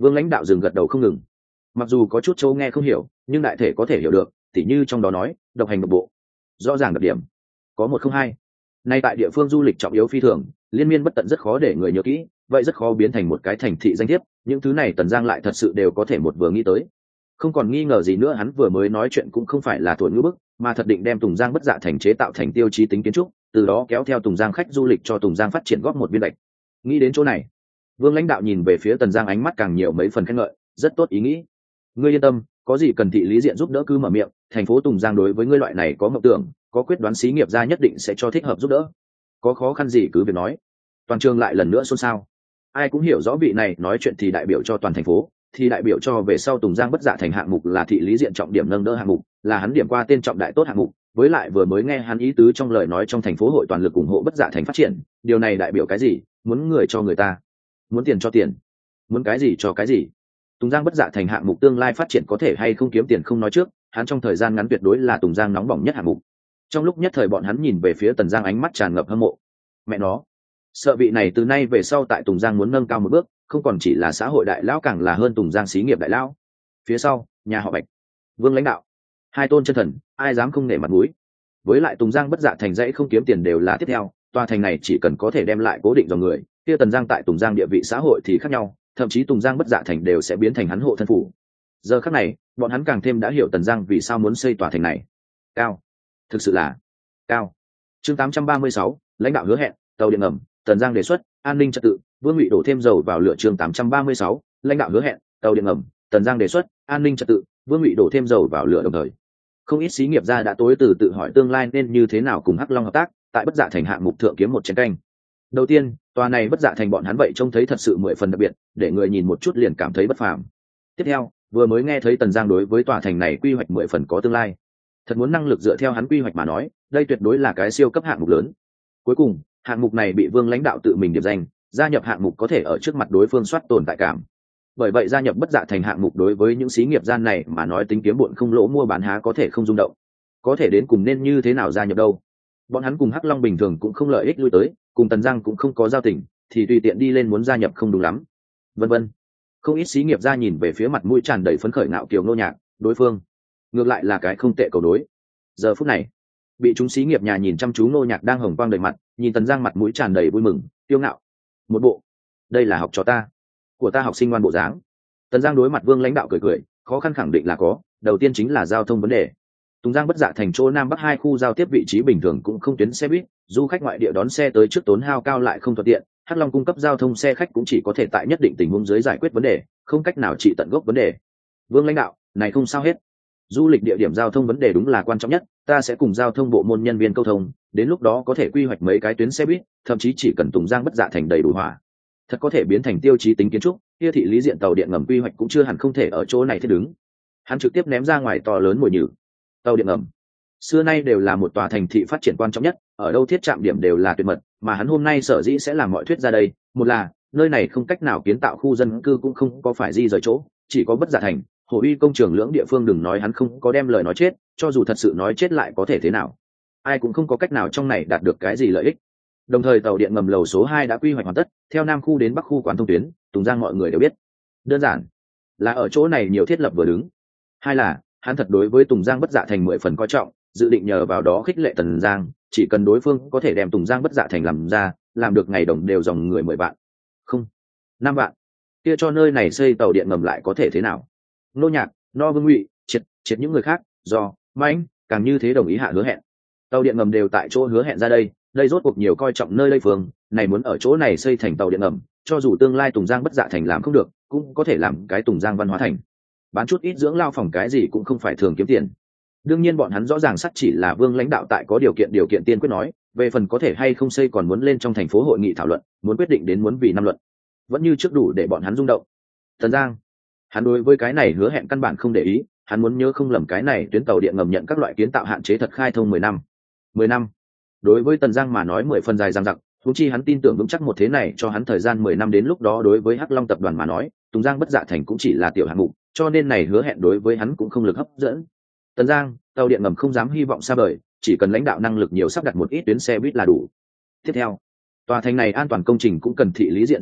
Vương lãnh đạo dừng gật đầu không ngừng, mặc dù có chút châu nghe không hiểu nhưng đại thể có thể hiểu được, tỉ như trong đó nói độc hành độc bộ, rõ ràng đặc điểm có một không hai. Nay tại địa phương du lịch trọng yếu phi thường, liên miên bất tận, rất khó để người nhớ kỹ, vậy rất khó biến thành một cái thành thị danh thiếp. Những thứ này Tần Giang lại thật sự đều có thể một vừa nghĩ tới. Không còn nghi ngờ gì nữa, hắn vừa mới nói chuyện cũng không phải là thổi ngữ bức, mà thật định đem Tùng Giang Bất Dạ Thành chế tạo thành tiêu chí tính kiến trúc, từ đó kéo theo Tùng Giang khách du lịch, cho Tùng Giang phát triển góp một viên gạch. Nghĩ đến chỗ này, Vương lãnh đạo nhìn về phía Tần Giang, ánh mắt càng nhiều mấy phần khen ngợi. Rất tốt ý nghĩ, ngươi yên tâm, có gì cần thị lý diện giúp đỡ cứ mở miệng, thành phố Tùng Giang đối với ngươi loại này có mộng tưởng, có quyết đoán xí nghiệp gia nhất định sẽ cho thích hợp giúp đỡ. Có khó khăn gì cứ việc nói. Toàn trường lại lần nữa xôn xao. Ai cũng hiểu rõ vị này nói chuyện thì đại biểu cho toàn thành phố, thì đại biểu cho về sau Tùng Giang Bất Dạ Thành hạng mục là thị lý diện trọng điểm nâng đỡ hạng mục, là hắn điểm qua tên trọng đại tốt hạng mục. Với lại vừa mới nghe hắn ý tứ trong lời nói, trong thành phố hội toàn lực ủng hộ Bất Dạ Thành phát triển. Điều này đại biểu cái gì? Muốn người cho người ta, muốn tiền cho tiền, muốn cái gì cho cái gì. Tùng Giang Bất Dạ Thành hạng mục tương lai phát triển có thể hay không kiếm tiền không nói trước, hắn trong thời gian ngắn tuyệt đối là Tùng Giang nóng bỏng nhất hạng mục. Trong lúc nhất thời bọn hắn nhìn về phía Tần Giang, ánh mắt tràn ngập hâm mộ. Mẹ nó, sợ vị này từ nay về sau tại Tùng Giang muốn nâng cao một bước, không còn chỉ là xã hội đại lão, càng là hơn Tùng Giang xí nghiệp đại lão. Phía sau, nhà họ Bạch, Vương lãnh đạo, hai tôn chân thần, ai dám không nể mặt mũi. Với lại Tùng Giang Bất Dạ Thành dãy không kiếm tiền đều là tiếp theo, tòa thành này chỉ cần có thể đem lại cố định dòng người, kia Tần Giang tại Tùng Giang địa vị xã hội thì khác nhau, thậm chí Tùng Giang Bất Dạ Thành đều sẽ biến thành hắn hộ thân phủ. Giờ khắc này, bọn hắn càng thêm đã hiểu Tần Giang vì sao muốn xây tòa thành này. Cao, thực sự là cao. Chương tám trăm ba mươi sáu, lãnh đạo hứa hẹn, tàu điện ngầm, Tần Giang đề xuất, an ninh trật tự, Vương Ngụy đổ thêm dầu vào lửa. Chương tám trăm ba mươi sáu, lãnh đạo hứa hẹn, tàu điện ngầm, Tần Giang đề xuất, an ninh trật tự, Vương Ngụy đổ thêm dầu vào lửa. Đồng thời, không ít xí nghiệp gia đã tối từ tự hỏi tương lai nên như thế nào cùng Hắc Long hợp tác, tại Bất Dạ Thành hạng mục thượng kiếm một chén canh. Đầu tiên, tòa này Bất Dạ Thành bọn hắn vậy trông thấy thật sự mười phần đặc biệt, để người nhìn một chút liền cảm thấy bất phàm. Tiếp theo, vừa mới nghe thấy Tần Giang đối với tòa thành này quy hoạch mười phần có tương lai, thật muốn năng lực dựa theo hắn quy hoạch mà nói, đây tuyệt đối là cái siêu cấp hạng mục lớn. Cuối cùng, hạng mục này bị Vương lãnh đạo tự mình điểm danh, gia nhập hạng mục có thể ở trước mặt đối phương soát tồn tại cảm. Bởi vậy gia nhập Bất Dạ Thành hạng mục đối với những xí nghiệp gian này mà nói tính kiếm bộn không lỗ mua bán há có thể không rung động. Có thể đến cùng nên như thế nào gia nhập đâu? Bọn hắn cùng Hắc Long bình thường cũng không lợi ích lui tới, cùng Tần Giang cũng không có giao tình, thì tùy tiện đi lên muốn gia nhập không đúng lắm. Vân vân. Không ít xí nghiệp gia nhìn về phía mặt mũi tràn đầy phấn khởi ngạo kiều Ngô Nhạc, đối phương ngược lại là cái không tệ cầu đối. Giờ phút này, bị chúng xí nghiệp nhà nhìn chăm chú Ngô Nhạc đang hồng quang đầy mặt, nhìn Tần Giang mặt mũi tràn đầy vui mừng, tiêu ngạo. Một bộ, đây là học cho ta, của ta học sinh ngoan bộ dáng. Tần Giang đối mặt Vương lãnh đạo cười cười, khó khăn khẳng định là có, đầu tiên chính là giao thông vấn đề. Tùng Giang Bất Dạ Thành chỗ Nam Bắc hai khu giao tiếp vị trí bình thường cũng không tuyến xe buýt, du khách ngoại địa đón xe tới trước tốn hao cao lại không thuận tiện, Hắc Long cung cấp giao thông xe khách cũng chỉ có thể tại nhất định tình huống dưới giải quyết vấn đề, không cách nào trị tận gốc vấn đề. Vương lãnh đạo, này không sao hết. Du lịch địa điểm giao thông vấn đề đúng là quan trọng nhất, ta sẽ cùng giao thông bộ môn nhân viên câu thông, đến lúc đó có thể quy hoạch mấy cái tuyến xe buýt, thậm chí chỉ cần Tùng Giang Bất Dạ Thành đầy đủ hỏa, thật có thể biến thành tiêu chí tính kiến trúc, kia thị lý diện tàu điện ngầm quy hoạch cũng chưa hẳn không thể ở chỗ này thiết đứng. Hắn trực tiếp ném ra ngoài to lớn mồi nhử. Tàu điện ngầm xưa nay đều là một tòa thành thị phát triển quan trọng nhất, ở đâu thiết trạm điểm đều là tuyệt mật, mà hắn hôm nay sở dĩ sẽ làm mọi thuyết ra đây, một là nơi này không cách nào kiến tạo khu dân cư, cũng không có phải di rời chỗ, chỉ có Bất Dạ Thành, Hồ Uy công trường lưỡng địa phương, đừng nói hắn không có đem lời nói chết, cho dù thật sự nói chết lại có thể thế nào, ai cũng không có cách nào trong này đạt được cái gì lợi ích. Đồng thời tàu điện ngầm lầu số hai đã quy hoạch hoàn tất, theo Nam khu đến Bắc khu quán thông tuyến, Tùng Giang mọi người đều biết, đơn giản là ở chỗ này nhiều thiết lập vừa đứng. Hai là hắn thật đối với Tùng Giang Bất Dạ Thành mười phần coi trọng, dự định nhờ vào đó khích lệ Tần Giang, chỉ cần đối phương có thể đem Tùng Giang Bất Dạ Thành làm ra, làm được ngày đồng đều dòng người mười vạn, không năm vạn, kia cho nơi này xây tàu điện ngầm lại có thể thế nào. Nô Nhạc, No Vương Ngụy, triệt triệt những người khác, do Mạnh càng như thế đồng ý hạ hứa hẹn, tàu điện ngầm đều tại chỗ hứa hẹn ra đây. Đây rốt cuộc nhiều coi trọng nơi đây phương này, muốn ở chỗ này xây thành tàu điện ngầm, cho dù tương lai Tùng Giang Bất Dạ Thành làm không được, cũng có thể làm cái Tùng Giang văn hóa thành, bán chút ít dưỡng lao phòng cái gì cũng không phải thường kiếm tiền. Đương nhiên bọn hắn rõ ràng sắc chỉ là Vương lãnh đạo tại có điều kiện điều kiện tiên quyết nói, về phần có thể hay không xây còn muốn lên trong thành phố hội nghị thảo luận, muốn quyết định đến muốn vì năm luận, vẫn như trước đủ để bọn hắn rung động. Tần Giang, hắn đối với cái này hứa hẹn căn bản không để ý, hắn muốn nhớ không lầm cái này tuyến tàu điện ngầm nhận các loại kiến tạo hạn chế thật khai thông mười năm. Mười năm đối với Tần Giang mà nói mười phần dài dằng dặc, thú chi hắn tin tưởng vững chắc một thế này cho hắn thời gian mười năm, đến lúc đó đối với Hắc Long tập đoàn mà nói, Tùng Giang Bất Dạ Thành cũng chỉ là tiểu hạng mục, cho nên này hứa hẹn đối với hắn cũng không lực hấp dẫn. Tần Giang, tàu điện ngầm không dám hy vọng xa vời, chỉ cần lãnh đạo năng lực nhiều sắp đặt một ít tuyến xe buýt là đủ. Tiếp theo, tòa thành này an toàn công trình cũng cần thị lý diện giúp đỡ,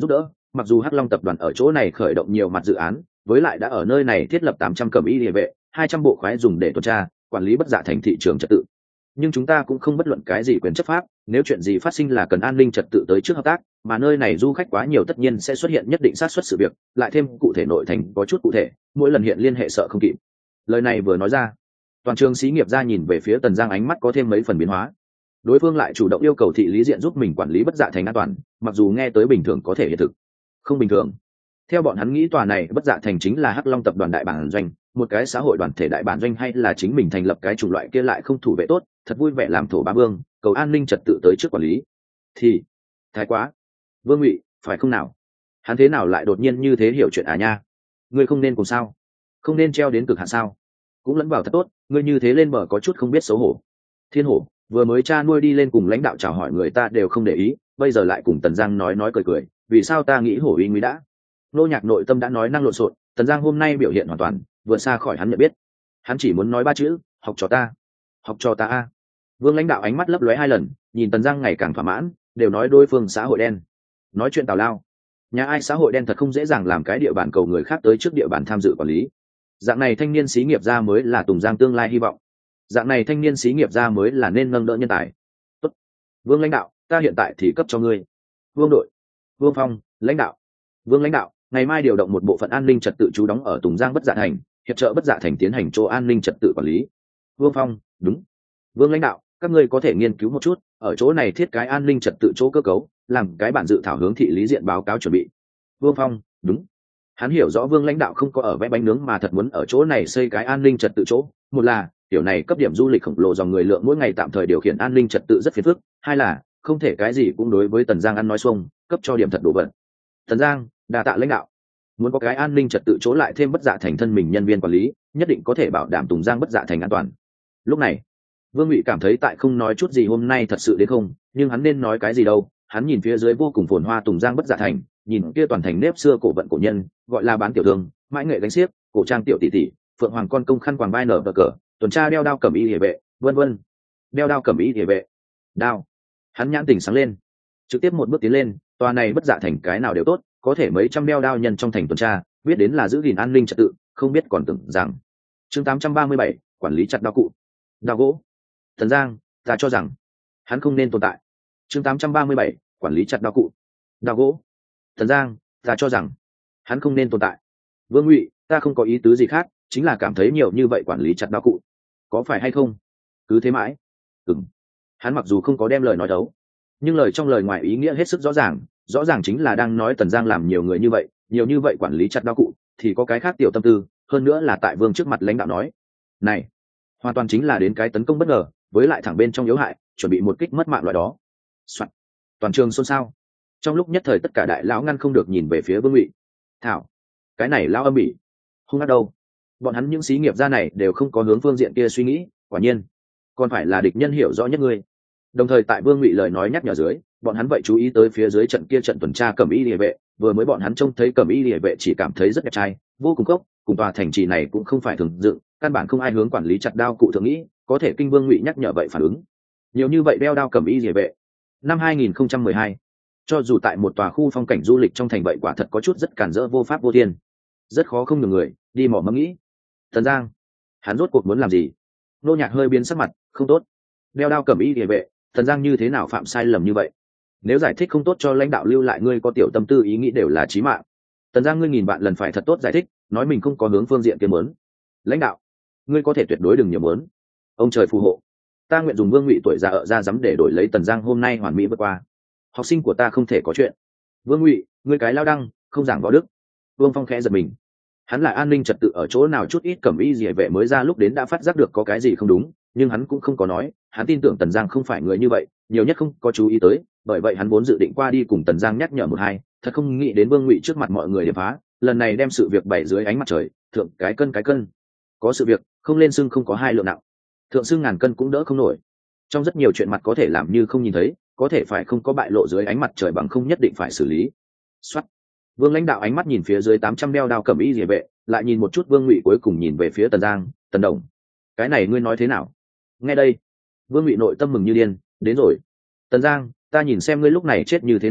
mặc dù hắc long tập đoàn ở chỗ này khởi động nhiều mặt dự án, với lại đã ở nơi này thiết lập tám trăm cẩm y địa vệ, hai trăm bộ khoái dùng để tuần tra quản lý bất dạ thành thị trường trật tự, nhưng chúng ta cũng không bất luận cái gì quyền chấp pháp. Nếu chuyện gì phát sinh là cần an ninh trật tự tới trước hợp tác, mà nơi này du khách quá nhiều tất nhiên sẽ xuất hiện nhất định sát xuất sự việc, lại thêm cụ thể nội thành có chút cụ thể, mỗi lần hiện liên hệ sợ không kịp. Lời này vừa nói ra, toàn trường xí nghiệp gia nhìn về phía Tần Giang ánh mắt có thêm mấy phần biến hóa. Đối phương lại chủ động yêu cầu thị lý diện giúp mình quản lý bất dạ thành an toàn, mặc dù nghe tới bình thường có thể hiện thực không bình thường. Theo bọn hắn nghĩ tòa này bất dạ thành chính là hắc long tập đoàn đại bản doanh, một cái xã hội đoàn thể đại bản doanh, hay là chính mình thành lập cái chủng loại kia lại không thủ vệ tốt, thật vui vẻ làm thổ bá vương, cầu an ninh trật tự tới trước quản lý thì thái quá. Vương Ngụy, phải không nào? Hắn thế nào lại đột nhiên như thế hiểu chuyện à nha? Ngươi không nên cùng sao? Không nên treo đến cực hạn sao? Cũng lẫn vào thật tốt, ngươi như thế lên bờ có chút không biết xấu hổ. Thiên Hổ vừa mới cha nuôi đi lên cùng lãnh đạo chào hỏi người ta đều không để ý, bây giờ lại cùng Tần Giang nói nói cười cười, vì sao ta nghĩ hổ uy nguy đã? Nô Nhạc nội tâm đã nói năng lộn xộn, Tần Giang hôm nay biểu hiện hoàn toàn vượt xa khỏi hắn nhận biết. Hắn chỉ muốn nói ba chữ, học cho ta, học cho ta a. Vương lãnh đạo ánh mắt lấp lóe hai lần, nhìn Tần Giang ngày càng thỏa mãn, đều nói đối phương xã hội đen. Nói chuyện tào lao, nhà ai xã hội đen thật không dễ dàng làm cái địa bàn cầu người khác tới trước địa bàn tham dự quản lý. Dạng này thanh niên xí nghiệp gia mới là Tùng Giang tương lai hy vọng. Dạng này thanh niên xí nghiệp gia mới là nên nâng đỡ nhân tài. Tốt. Vương lãnh đạo, ta hiện tại thì cấp cho ngươi. Vương đội, Vương Phong, lãnh đạo. Vương lãnh đạo, ngày mai điều động một bộ phận an ninh trật tự trú đóng ở Tùng Giang bất dạ thành, hiệp trợ bất dạ thành tiến hành chỗ an ninh trật tự quản lý. Vương Phong, đúng. Vương lãnh đạo, các ngươi có thể nghiên cứu một chút, ở chỗ này thiết cái an ninh trật tự chỗ cơ cấu, làm cái bản dự thảo hướng thị lý diện báo cáo chuẩn bị. Vương Phong, đúng. Hắn hiểu rõ Vương lãnh đạo không có ở vẽ bánh nướng mà thật muốn ở chỗ này xây cái an ninh trật tự chỗ. Một là kiểu này cấp điểm du lịch khổng lồ dòng người lượng mỗi ngày tạm thời điều khiển an ninh trật tự rất phiền phức. Hai là không thể cái gì cũng đối với Tần Giang ăn nói xuông, cấp cho điểm thật đủ vận. Tần Giang, đà tạ lãnh đạo. Muốn có cái an ninh trật tự chỗ lại thêm bất dạ thành thân mình nhân viên quản lý, nhất định có thể bảo đảm Tùng Giang bất dạ thành an toàn. Lúc này Vương Ngụy cảm thấy tại không nói chút gì hôm nay thật sự đến không, nhưng hắn nên nói cái gì đâu. Hắn nhìn phía dưới vô cùng phồn hoa Tùng Giang bất dạ thành, nhìn kia toàn thành nếp xưa cổ vận cổ nhân, gọi là bán tiểu thương, mãi nghệ gánh xiếc, cổ trang tiểu tỷ tỷ, phượng hoàng con công khăn quàng vai nở bờ cờ, tuần tra đeo đao cầm y địa vệ, vân vân. Đeo đao cầm y địa vệ, đao. Hắn nhãn tình sáng lên, trực tiếp một bước tiến lên. Tòa này bất dạ thành cái nào đều tốt, có thể mấy trăm đeo đao nhân trong thành tuần tra, biết đến là giữ gìn an ninh trật tự, không biết còn tưởng rằng. Chương tám trăm ba mươi bảy, quản lý chặt đao cụ, đao gỗ. Tần Giang, ta cho rằng hắn không nên tồn tại. Chương tám trăm ba mươi bảy, quản lý chặt đao cụ, đao gỗ. Tần Giang, ta cho rằng hắn không nên tồn tại. Vương Ngụy, ta không có ý tứ gì khác, chính là cảm thấy nhiều như vậy quản lý chặt đao cụ, có phải hay không? Cứ thế mãi. Ừm. Hắn mặc dù không có đem lời nói đấu, nhưng lời trong lời ngoài ý nghĩa hết sức rõ ràng, rõ ràng chính là đang nói Tần Giang làm nhiều người như vậy, nhiều như vậy quản lý chặt đao cụ, thì có cái khác tiểu tâm tư, hơn nữa là tại Vương trước mặt lãnh đạo nói. Này, hoàn toàn chính là đến cái tấn công bất ngờ, với lại thẳng bên trong yếu hại, chuẩn bị một kích mất mạng loại đó. Soạn. Toàn trường xôn xao. Trong lúc nhất thời tất cả đại lão ngăn không được nhìn về phía Vương Ngụy. Thảo, cái này lão âm bỉ, không ác đâu. Bọn hắn những xí nghiệp gia này đều không có hướng phương diện kia suy nghĩ, quả nhiên, còn phải là địch nhân hiểu rõ nhất ngươi. Đồng thời tại Vương Ngụy lời nói nhắc nhở dưới, bọn hắn vậy chú ý tới phía dưới trận kia trận tuần tra cẩm y địa vệ, vừa mới bọn hắn trông thấy cẩm y địa vệ chỉ cảm thấy rất đẹp trai, vô cùng cốc, cùng tòa thành trì này cũng không phải thường dựng, căn bản không ai hướng quản lý chặt đao cụ thường nghĩ, có thể kinh Vương Ngụy nhắc nhở vậy phản ứng. Nhiều như vậy đeo đao cẩm y địa vệ. Năm hai nghìn không trăm mười hai, cho dù tại một tòa khu phong cảnh du lịch trong thành vậy quả thật có chút rất cản rỡ vô pháp vô thiên, rất khó không nhường người đi mỏ mẫm nghĩ. Tần Giang, hắn rốt cuộc muốn làm gì? Nô Nhạc hơi biến sắc mặt, không tốt. Đeo đao cẩm y địa vệ, Tần Giang như thế nào phạm sai lầm như vậy? Nếu giải thích không tốt cho lãnh đạo lưu lại ngươi có tiểu tâm tư ý nghĩ đều là chí mạng. Tần Giang ngươi nghìn bạn lần phải thật tốt giải thích, nói mình không có hướng phương diện kia muốn. Lãnh đạo, ngươi có thể tuyệt đối đừng nhiều muốn. Ông trời phù hộ, ta nguyện dùng Vương Ngụy tuổi già ở ra dám để đổi lấy Tần Giang hôm nay hoàn mỹ vượt qua. Học sinh của ta không thể có chuyện. Vương Ngụy, ngươi cái lao đăng, không giảng võ đức. Vương Phong khẽ giật mình. Hắn là an ninh trật tự ở chỗ nào chút ít cẩm y rỉa vệ mới ra lúc đến đã phát giác được có cái gì không đúng, nhưng hắn cũng không có nói. Hắn tin tưởng Tần Giang không phải người như vậy, nhiều nhất không có chú ý tới, bởi vậy hắn vốn dự định qua đi cùng Tần Giang nhắc nhở một hai, thật không nghĩ đến Vương Ngụy trước mặt mọi người để phá, lần này đem sự việc bày dưới ánh mặt trời, thượng cái cân cái cân. Có sự việc, không lên xưng không có hai lượng nặng. Thượng xưng ngàn cân cũng đỡ không nổi. Trong rất nhiều chuyện mặt có thể làm như không nhìn thấy, có thể phải không có bại lộ dưới ánh mặt trời bằng không nhất định phải xử lý. Soát. Vương lãnh đạo ánh mắt nhìn phía dưới tám trăm đeo đao cẩm y rỉa vệ, lại nhìn một chút Vương Ngụy cuối cùng nhìn về phía Tần Giang, Tần Đồng. Cái này ngươi nói thế nào? Nghe đây. Vương Ngụy nội tâm mừng như điên, đến rồi. Tần Giang, ta nhìn xem ngươi lúc này chết như thế nào,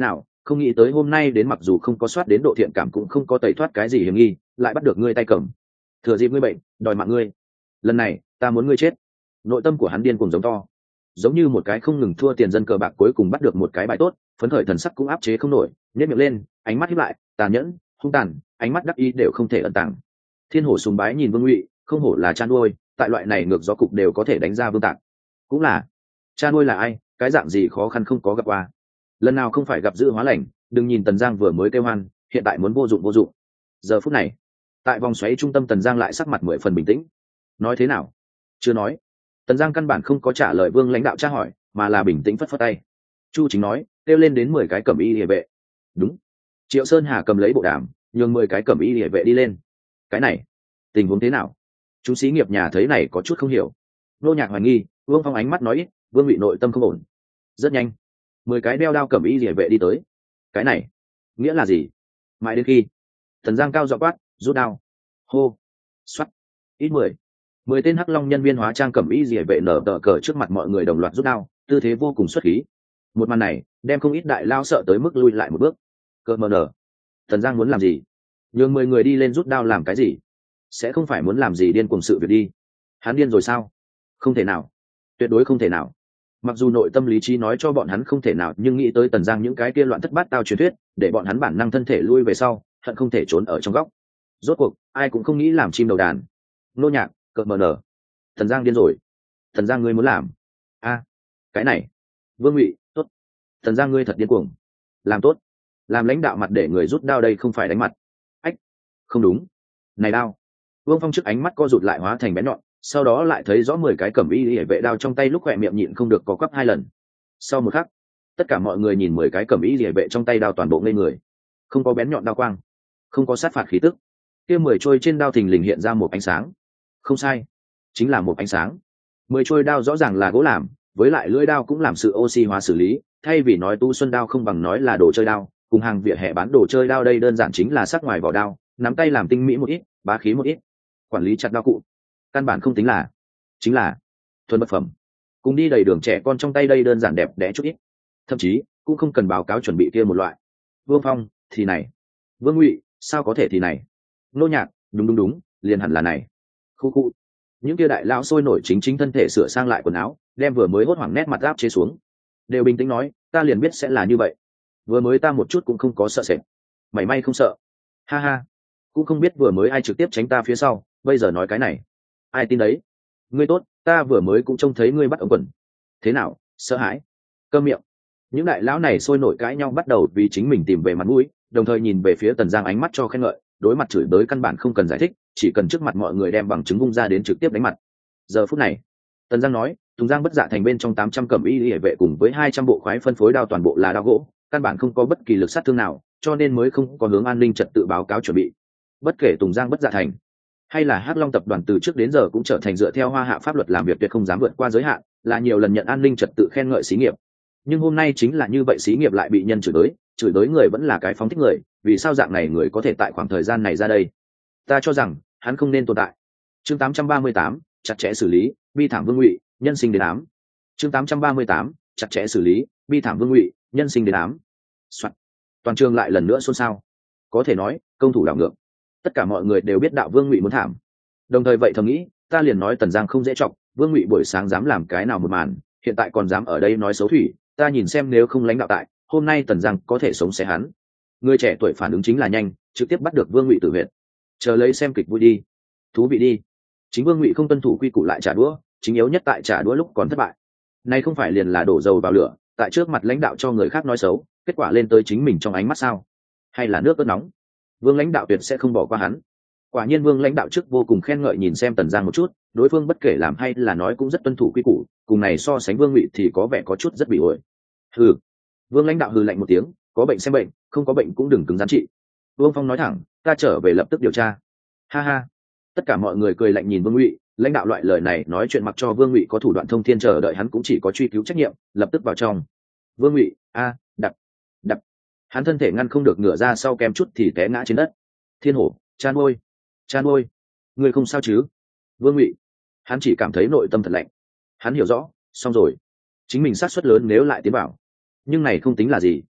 không nghĩ tới hôm nay đến mặc dù không có soát đến độ thiện cảm cũng không có tẩy thoát cái gì hiểm nghi, lại bắt được ngươi tay cầm. Thừa dịp ngươi bệnh đòi mạng ngươi, lần này ta muốn ngươi chết. Nội tâm của hắn điên cuồng giống to, giống như một cái không ngừng thua tiền dân cờ bạc cuối cùng bắt được một cái bài tốt, phấn khởi thần sắc cũng áp chế không nổi, nhếch miệng lên, ánh mắt híp lại, tàn nhẫn hung tàn, ánh mắt đắc ý đều không thể ẩn tàng. Thiên hổ sùng bái nhìn Vương Ngụy, không hổ là cha nuôi, tại loại này ngược gió cục đều có thể đánh ra vương tạc. Cũng là cha nuôi là ai, cái dạng gì khó khăn không có gặp qua, lần nào không phải gặp dữ hóa lành. Đừng nhìn Tần Giang vừa mới kêu hoan, hiện tại muốn vô dụng vô dụng. Giờ phút này tại vòng xoáy trung tâm, Tần Giang lại sắc mặt mười phần bình tĩnh. Nói thế nào? Chưa nói. Tần Giang căn bản không có trả lời Vương lãnh đạo tra hỏi, mà là bình tĩnh phất phất tay. Chu Chính nói, kêu lên đến mười cái cẩm y liề vệ. Đúng. Triệu Sơn Hà cầm lấy bộ đàm, nhường mười cái cẩm y liề vệ đi lên. Cái này tình huống thế nào? Chúng sĩ nghiệp nhà thấy này có chút không hiểu. Nô Nhạc hoài nghi, Vương Phong ánh mắt nói ít, Vương Ngụy nội tâm không ổn. Rất nhanh, mười cái đeo đao cẩm y liề vệ đi tới. Cái này nghĩa là gì? Mãi đến khi Tần Giang cao giọng quát, rút đao. Hô. Xoắt. Ít mười mười tên hắc long nhân viên hóa trang cẩm y liề vệ nở tờ cờ trước mặt mọi người đồng loạt rút đao, tư thế vô cùng xuất khí. Một màn này đem không ít đại lao sợ tới mức lui lại một bước. Cờ mờ nở, Tần Giang muốn làm gì? Nhường mười người đi lên rút đao làm cái gì? Sẽ không phải muốn làm gì điên cuồng sự việc đi? Hắn điên rồi sao? Không thể nào, tuyệt đối không thể nào. Mặc dù nội tâm lý trí nói cho bọn hắn không thể nào, nhưng nghĩ tới Tần Giang những cái kia loạn thất bát tao truyền thuyết, để bọn hắn bản năng thân thể lui về sau, hận không thể trốn ở trong góc. Rốt cuộc ai cũng không nghĩ làm chim đầu đàn. Nô Nhạc, cợt mờ nở, Tần Giang điên rồi. Tần Giang ngươi muốn làm? A, cái này. Vương Ngụy, tốt. Tần Giang ngươi thật điên cuồng. Làm tốt. Làm lãnh đạo mặt để người rút đao đây không phải đánh mặt. Ách, không đúng. Này đao. Vương Phong trước ánh mắt co rụt lại hóa thành bén nhọn, sau đó lại thấy rõ mười cái cẩm y liề vệ đao trong tay lúc khỏe miệng nhịn không được có quắp hai lần. Sau một khắc, tất cả mọi người nhìn mười cái cẩm y liề vệ trong tay đao toàn bộ ngây người. Không có bén nhọn đao quang, không có sát phạt khí tức, kia mười trôi trên đao thình lình hiện ra một ánh sáng. Không sai, chính là một ánh sáng. Mười trôi đao rõ ràng là gỗ làm, với lại lưỡi đao cũng làm sự oxy hóa xử lý, thay vì nói tu xuân đao không bằng nói là đồ chơi đao. Cùng hàng vỉa hè bán đồ chơi đao đây đơn giản chính là sắc ngoài vỏ đao, nắm tay làm tinh mỹ một ít, bá khí một ít. Quản lý chặt đao cụ, căn bản không tính là, chính là thuần bất phẩm. Cùng đi đầy đường trẻ con trong tay đây đơn giản đẹp đẽ chút ít, thậm chí cũng không cần báo cáo chuẩn bị kia một loại. Vương Phong thì này, Vương Ngụy sao có thể thì này, Nô Nhạc đúng đúng đúng, liền hẳn là này. Khu khu, những kia đại lão sôi nổi chính chính thân thể sửa sang lại quần áo, đem vừa mới hốt hoảng nét mặt áp chế xuống, đều bình tĩnh nói, ta liền biết sẽ là như vậy. Vừa mới ta một chút cũng không có sợ sệt, mảy may không sợ. Ha ha, cũng không biết vừa mới ai trực tiếp tránh ta phía sau, bây giờ nói cái này ai tin đấy? Ngươi tốt, ta vừa mới cũng trông thấy ngươi bắt ống quần. Thế nào, sợ hãi? Câm miệng. Những đại lão này sôi nổi cãi nhau bắt đầu vì chính mình tìm về mặt mũi, đồng thời nhìn về phía Tần Giang ánh mắt cho khen ngợi, đối mặt chửi bới căn bản không cần giải thích, chỉ cần trước mặt mọi người đem bằng chứng vung ra đến trực tiếp đánh mặt. Giờ phút này, Tần Giang nói, Tùng Giang bất dạ thành bên trong tám trăm cẩm y liề vệ cùng với hai trăm bộ khoái phân phối đao toàn bộ là đao gỗ, căn bản không có bất kỳ lực sát thương nào, cho nên mới không có hướng an ninh trật tự báo cáo chuẩn bị. Bất kể Tùng Giang bất dạ thành hay là Hắc Long tập đoàn từ trước đến giờ cũng trở thành dựa theo hoa hạ pháp luật làm việc tuyệt không dám vượt qua giới hạn, là nhiều lần nhận an ninh trật tự khen ngợi xí nghiệp. Nhưng hôm nay chính là như vậy, xí nghiệp lại bị nhân chửi đới, chửi đới người vẫn là cái phóng thích người, vì sao dạng này người có thể tại khoảng thời gian này ra đây? Ta cho rằng hắn không nên tồn tại. Chương tám trăm ba mươi tám, chặt chẽ xử lý, bi thảm Vương Ngụy, nhân sinh đến ám. Chương tám trăm ba mươi tám, chặt chẽ xử lý, bi thảm Vương Ngụy, nhân sinh đến ám. Soạn. Toàn trường lại lần nữa xôn xao. Có thể nói, công thủ đảo ngược. Tất cả mọi người đều biết đạo Vương Ngụy muốn thảm. Đồng thời vậy thầm nghĩ, ta liền nói Tần Giang không dễ chọc, Vương Ngụy buổi sáng dám làm cái nào một màn, hiện tại còn dám ở đây nói xấu thủy, ta nhìn xem nếu không lãnh đạo tại, hôm nay Tần Giang có thể sống xé hắn. Người trẻ tuổi phản ứng chính là nhanh, trực tiếp bắt được Vương Ngụy tử viện. Chờ lấy xem kịch vui đi, thú vị đi. Chính Vương Ngụy không tuân thủ quy củ lại trả đũa, chính yếu nhất tại trả đũa lúc còn thất bại. Nay không phải liền là đổ dầu vào lửa, tại trước mặt lãnh đạo cho người khác nói xấu, kết quả lên tới chính mình trong ánh mắt sao? Hay là nước ớt nóng? Vương lãnh đạo tuyệt sẽ không bỏ qua hắn. Quả nhiên Vương lãnh đạo trước vô cùng khen ngợi nhìn xem Tần Giang một chút, đối phương bất kể làm hay là nói cũng rất tuân thủ quy củ, cùng này so sánh Vương Ngụy thì có vẻ có chút rất bị ổi. Hừ. Vương lãnh đạo hừ lạnh một tiếng, có bệnh xem bệnh, không có bệnh cũng đừng cứng rắn trị. Vương Phong nói thẳng, ta trở về lập tức điều tra. Ha ha. Tất cả mọi người cười lạnh nhìn Vương Ngụy, lãnh đạo loại lời này nói chuyện mặc cho Vương Ngụy có thủ đoạn thông thiên chờ đợi hắn cũng chỉ có truy cứu trách nhiệm, lập tức vào trong. Vương Ngụy, a, đập, đập. Hắn thân thể ngăn không được ngửa ra sau kém chút thì té ngã trên đất. Thiên hổ, chan ôi, chan ôi, người không sao chứ? Vương Ngụy, hắn chỉ cảm thấy nội tâm thật lạnh. Hắn hiểu rõ, xong rồi, chính mình sát suất lớn nếu lại tiến vào, nhưng này không tính là gì.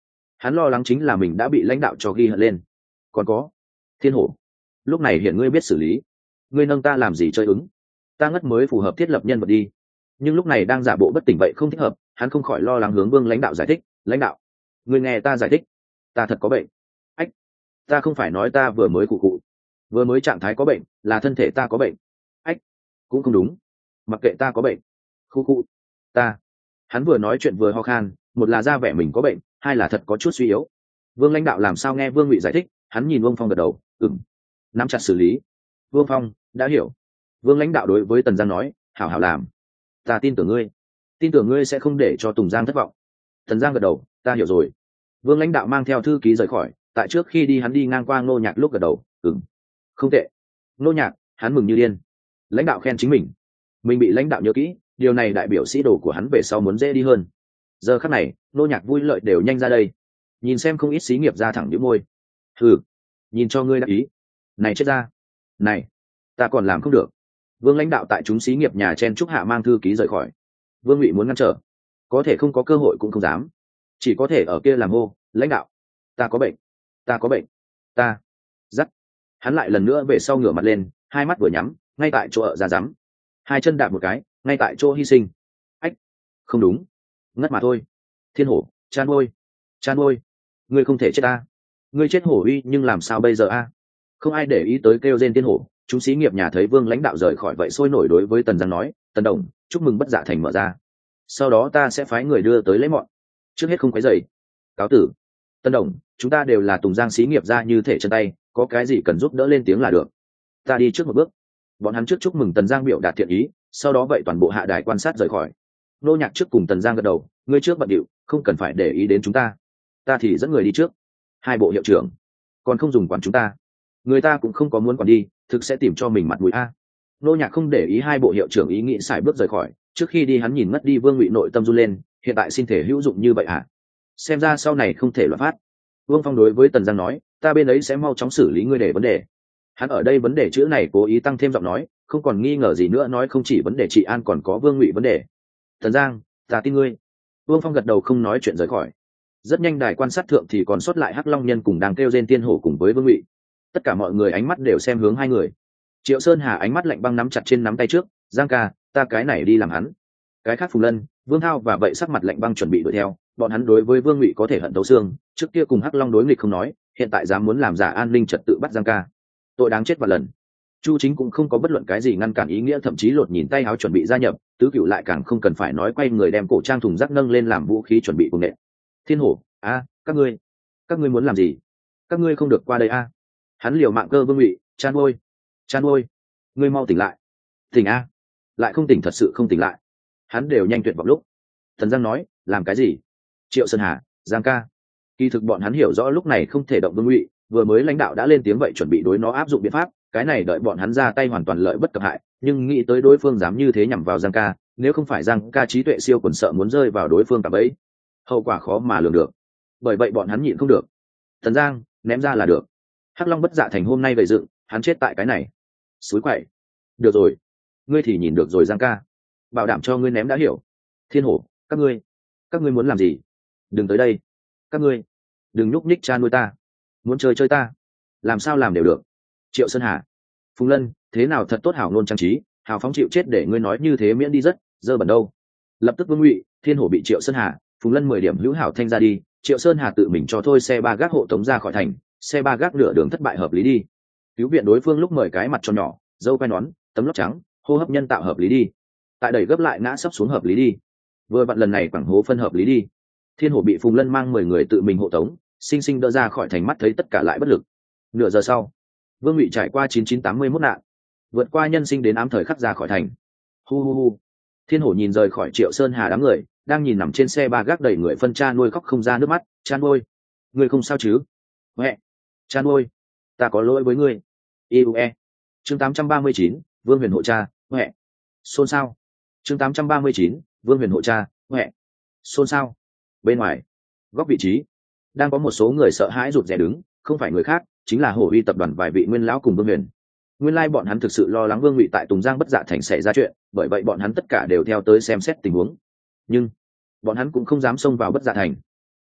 hắn lo lắng chính là mình đã bị lãnh đạo cho ghi hận lên. Còn có Thiên Hổ, lúc này hiện ngươi biết xử lý, ngươi nâng ta làm gì chơi ứng, ta ngất mới phù hợp thiết lập nhân vật đi. Nhưng lúc này đang giả bộ bất tỉnh vậy không thích hợp, hắn không khỏi lo lắng hướng Vương lãnh đạo giải thích. Lãnh đạo, ngươi nghe ta giải thích, ta thật có bệnh. Ách, ta không phải nói ta vừa mới cụ cụ, vừa mới trạng thái có bệnh, là thân thể ta có bệnh. Ách, cũng không đúng, mặc kệ ta có bệnh. Khu cụ, ta. Hắn vừa nói chuyện vừa ho khan, một là ra vẻ mình có bệnh, hai là thật có chút suy yếu. Vương lãnh đạo làm sao nghe Vương Ngụy giải thích, hắn nhìn Vương Phong gật đầu, ừm, nắm chặt xử lý. Vương Phong đã hiểu. Vương lãnh đạo đối với Tần Giang nói, hảo hảo làm, ta tin tưởng ngươi, tin tưởng ngươi sẽ không để cho Tùng Giang thất vọng. Tần Giang gật đầu, ta hiểu rồi. Vương lãnh đạo mang theo thư ký rời khỏi, tại trước khi đi hắn đi ngang qua Ngô Nhạc lúc gật đầu, ừm, không tệ. Ngô Nhạc, hắn mừng như điên. Lãnh đạo khen chính mình, mình bị lãnh đạo nhớ kỹ, điều này đại biểu sĩ đồ của hắn về sau muốn dễ đi hơn. Giờ khắc này, Ngô Nhạc vui lợi đều nhanh ra đây, nhìn xem không ít xí nghiệp ra thẳng nhíu môi. Hừ, nhìn cho ngươi đắc ý, này chết ra, này, ta còn làm không được. Vương lãnh đạo tại chúng xí nghiệp nhà chen trúc hạ mang thư ký rời khỏi. Vương Ngụy muốn ngăn trở, có thể không có cơ hội cũng không dám, chỉ có thể ở kia làm hô, lãnh đạo, ta có bệnh, ta có bệnh, ta dắt. Hắn lại lần nữa về sau ngửa mặt lên, hai mắt vừa nhắm, ngay tại chỗ ở ra rắm, hai chân đạp một cái, ngay tại chỗ hy sinh. Ách, không đúng, ngất mà thôi. Thiên Hổ, chan ôi, chan ôi, ngươi không thể chết ta, ngươi chết hổ uy nhưng làm sao bây giờ a? Không ai để ý tới kêu rên Thiên Hổ. Chúng xí nghiệp nhà thấy Vương lãnh đạo rời khỏi vậy sôi nổi đối với Tần Giang nói, Tần Đồng, chúc mừng Bất Dạ Thành mở ra, sau đó ta sẽ phái người đưa tới lấy mọn, trước hết không quấy rầy. Cáo tử. Tần Đồng, chúng ta đều là Tùng Giang xí nghiệp ra như thể chân tay, có cái gì cần giúp đỡ lên tiếng là được. Ta đi trước một bước. Bọn hắn trước chúc mừng Tần Giang biểu đạt thiện ý, sau đó vậy toàn bộ hạ đài quan sát rời khỏi. Nô Nhạc trước cùng Tần Giang gật đầu, ngươi trước bận điệu, không cần phải để ý đến chúng ta, ta thì dẫn người đi trước. Hai bộ hiệu trưởng còn không dùng quản chúng ta, người ta cũng không có muốn quản đi, thực sẽ tìm cho mình mặt mũi a. Nô Nhạc không để ý hai bộ hiệu trưởng ý nghĩ xài bước rời khỏi, trước khi đi hắn nhìn ngất đi Vương Ngụy nội tâm run lên, hiện tại xin thể hữu dụng như vậy à? Xem ra sau này không thể loạn phát. Vương Phong đối với Tần Giang nói, ta bên ấy sẽ mau chóng xử lý ngươi để vấn đề. Hắn ở đây vấn đề chữ này cố ý tăng thêm giọng nói, không còn nghi ngờ gì nữa, nói không chỉ vấn đề trị an còn có Vương Ngụy vấn đề. Tần Giang, ta tin ngươi. Vương Phong gật đầu không nói chuyện rời khỏi. Rất nhanh đài quan sát thượng thì còn sót lại Hắc Long Nhân cùng đang kêu rên Tiên Hổ cùng với Vương Ngụy. Tất cả mọi người ánh mắt đều xem hướng hai người. Triệu Sơn Hà ánh mắt lạnh băng nắm chặt trên nắm tay trước, Giang ca, ta cái này đi làm hắn. Cái khác Phùng Lân, Vương Thao và vậy sắc mặt lạnh băng chuẩn bị đuổi theo, bọn hắn đối với Vương Ngụy có thể hận thấu xương, trước kia cùng Hắc Long đối nghịch không nói, hiện tại dám muốn làm giả an ninh trật tự bắt Giang ca, tội đáng chết vạn lần. Chu Chính cũng không có bất luận cái gì ngăn cản ý nghĩa, thậm chí lột nhìn tay áo chuẩn bị gia nhập, Tứ Cửu lại càng không cần phải nói, quay người đem cổ trang thùng rác nâng lên làm vũ khí chuẩn bị cùng nện. Thiên Hổ, a, các ngươi, các ngươi muốn làm gì? Các ngươi không được qua đây a. Hắn liều mạng cơ Vương Ngụy, chan ôi, chan ôi, ngươi mau tỉnh lại, tỉnh a, lại không tỉnh, thật sự không tỉnh lại. Hắn đều nhanh tuyệt vọng lúc. Thần Giang nói, làm cái gì? Triệu Sơn Hà, Giang ca. Kỳ thực bọn hắn hiểu rõ lúc này không thể động Vương Ngụy, vừa mới lãnh đạo đã lên tiếng vậy chuẩn bị đối nó áp dụng biện pháp, cái này đợi bọn hắn ra tay hoàn toàn lợi bất cập hại, nhưng nghĩ tới đối phương dám như thế nhằm vào Giang ca, nếu không phải Giang ca trí tuệ siêu quần sợ muốn rơi vào đối phương cả bẫy, hậu quả khó mà lường được. Bởi vậy bọn hắn nhịn không được. Thần Giang, ném ra là được. Hắc Long Bất Dạ Thành hôm nay vậy dựng, hắn chết tại cái này. Suối quậy. Được rồi, ngươi thì nhìn được rồi Giang ca, bảo đảm cho ngươi ném đã hiểu. Thiên Hổ, các ngươi, các ngươi muốn làm gì? Đừng tới đây. Các ngươi, đừng nhúc nhích cha nuôi ta. Muốn chơi chơi ta, làm sao làm đều được. Triệu Sơn Hà, Phùng Lân, thế nào thật tốt hảo nôn trang trí, hào phóng chịu chết để ngươi nói như thế miễn đi rất dơ bẩn đâu. Lập tức Vương Ngụy, Thiên Hổ bị Triệu Sơn Hà, Phùng Lân mười điểm hữu hảo thanh ra đi, Triệu Sơn Hà tự mình cho thôi xe ba gác hộ tống ra khỏi thành, xe ba gác nửa đường thất bại hợp lý đi. Cứu viện đối phương lúc mời cái mặt cho nhỏ, dâu quai nón, tấm lót trắng, hô hấp nhân tạo hợp lý đi. Tại đẩy gấp lại ngã sấp xuống hợp lý đi. Vừa vặn lần này quảng hố phân hợp lý đi. Thiên Hổ bị Phùng Lân mang mười người tự mình hộ tống, sinh sinh đỡ ra khỏi thành, mắt thấy tất cả lại bất lực. Nửa giờ sau, Vương Ngụy trải qua chín chín tám mươi mốt nạn, vượt qua nhân sinh đến ám thời khắc ra khỏi thành. Hu hu hu. Thiên Hổ nhìn rời khỏi Triệu Sơn Hà đám người, đang nhìn nằm trên xe ba gác đầy người phân cha nuôi khóc không ra nước mắt, "Chan ôi, ngươi không sao chứ?" "Mẹ, Chan ôi, ta có lỗi với ngươi." "Iue." Chương tám trăm ba mươi chín, Vương Huyền hộ cha, "Mẹ." Xôn xao. Chương tám trăm ba mươi chín, Vương Huyền hộ cha, "Mẹ." Xôn xao. Bên ngoài, góc vị trí, đang có một số người sợ hãi rụt rè đứng, không phải người khác, chính là Hổ Uy tập đoàn vài vị nguyên lão cùng Vương Huyền. Nguyên lai bọn hắn thực sự lo lắng Vương Ngụy tại Tùng Giang Bất Dạ Thành xảy ra chuyện, bởi vậy bọn hắn tất cả đều theo tới xem xét tình huống. Nhưng bọn hắn cũng không dám xông vào Bất Dạ Thành.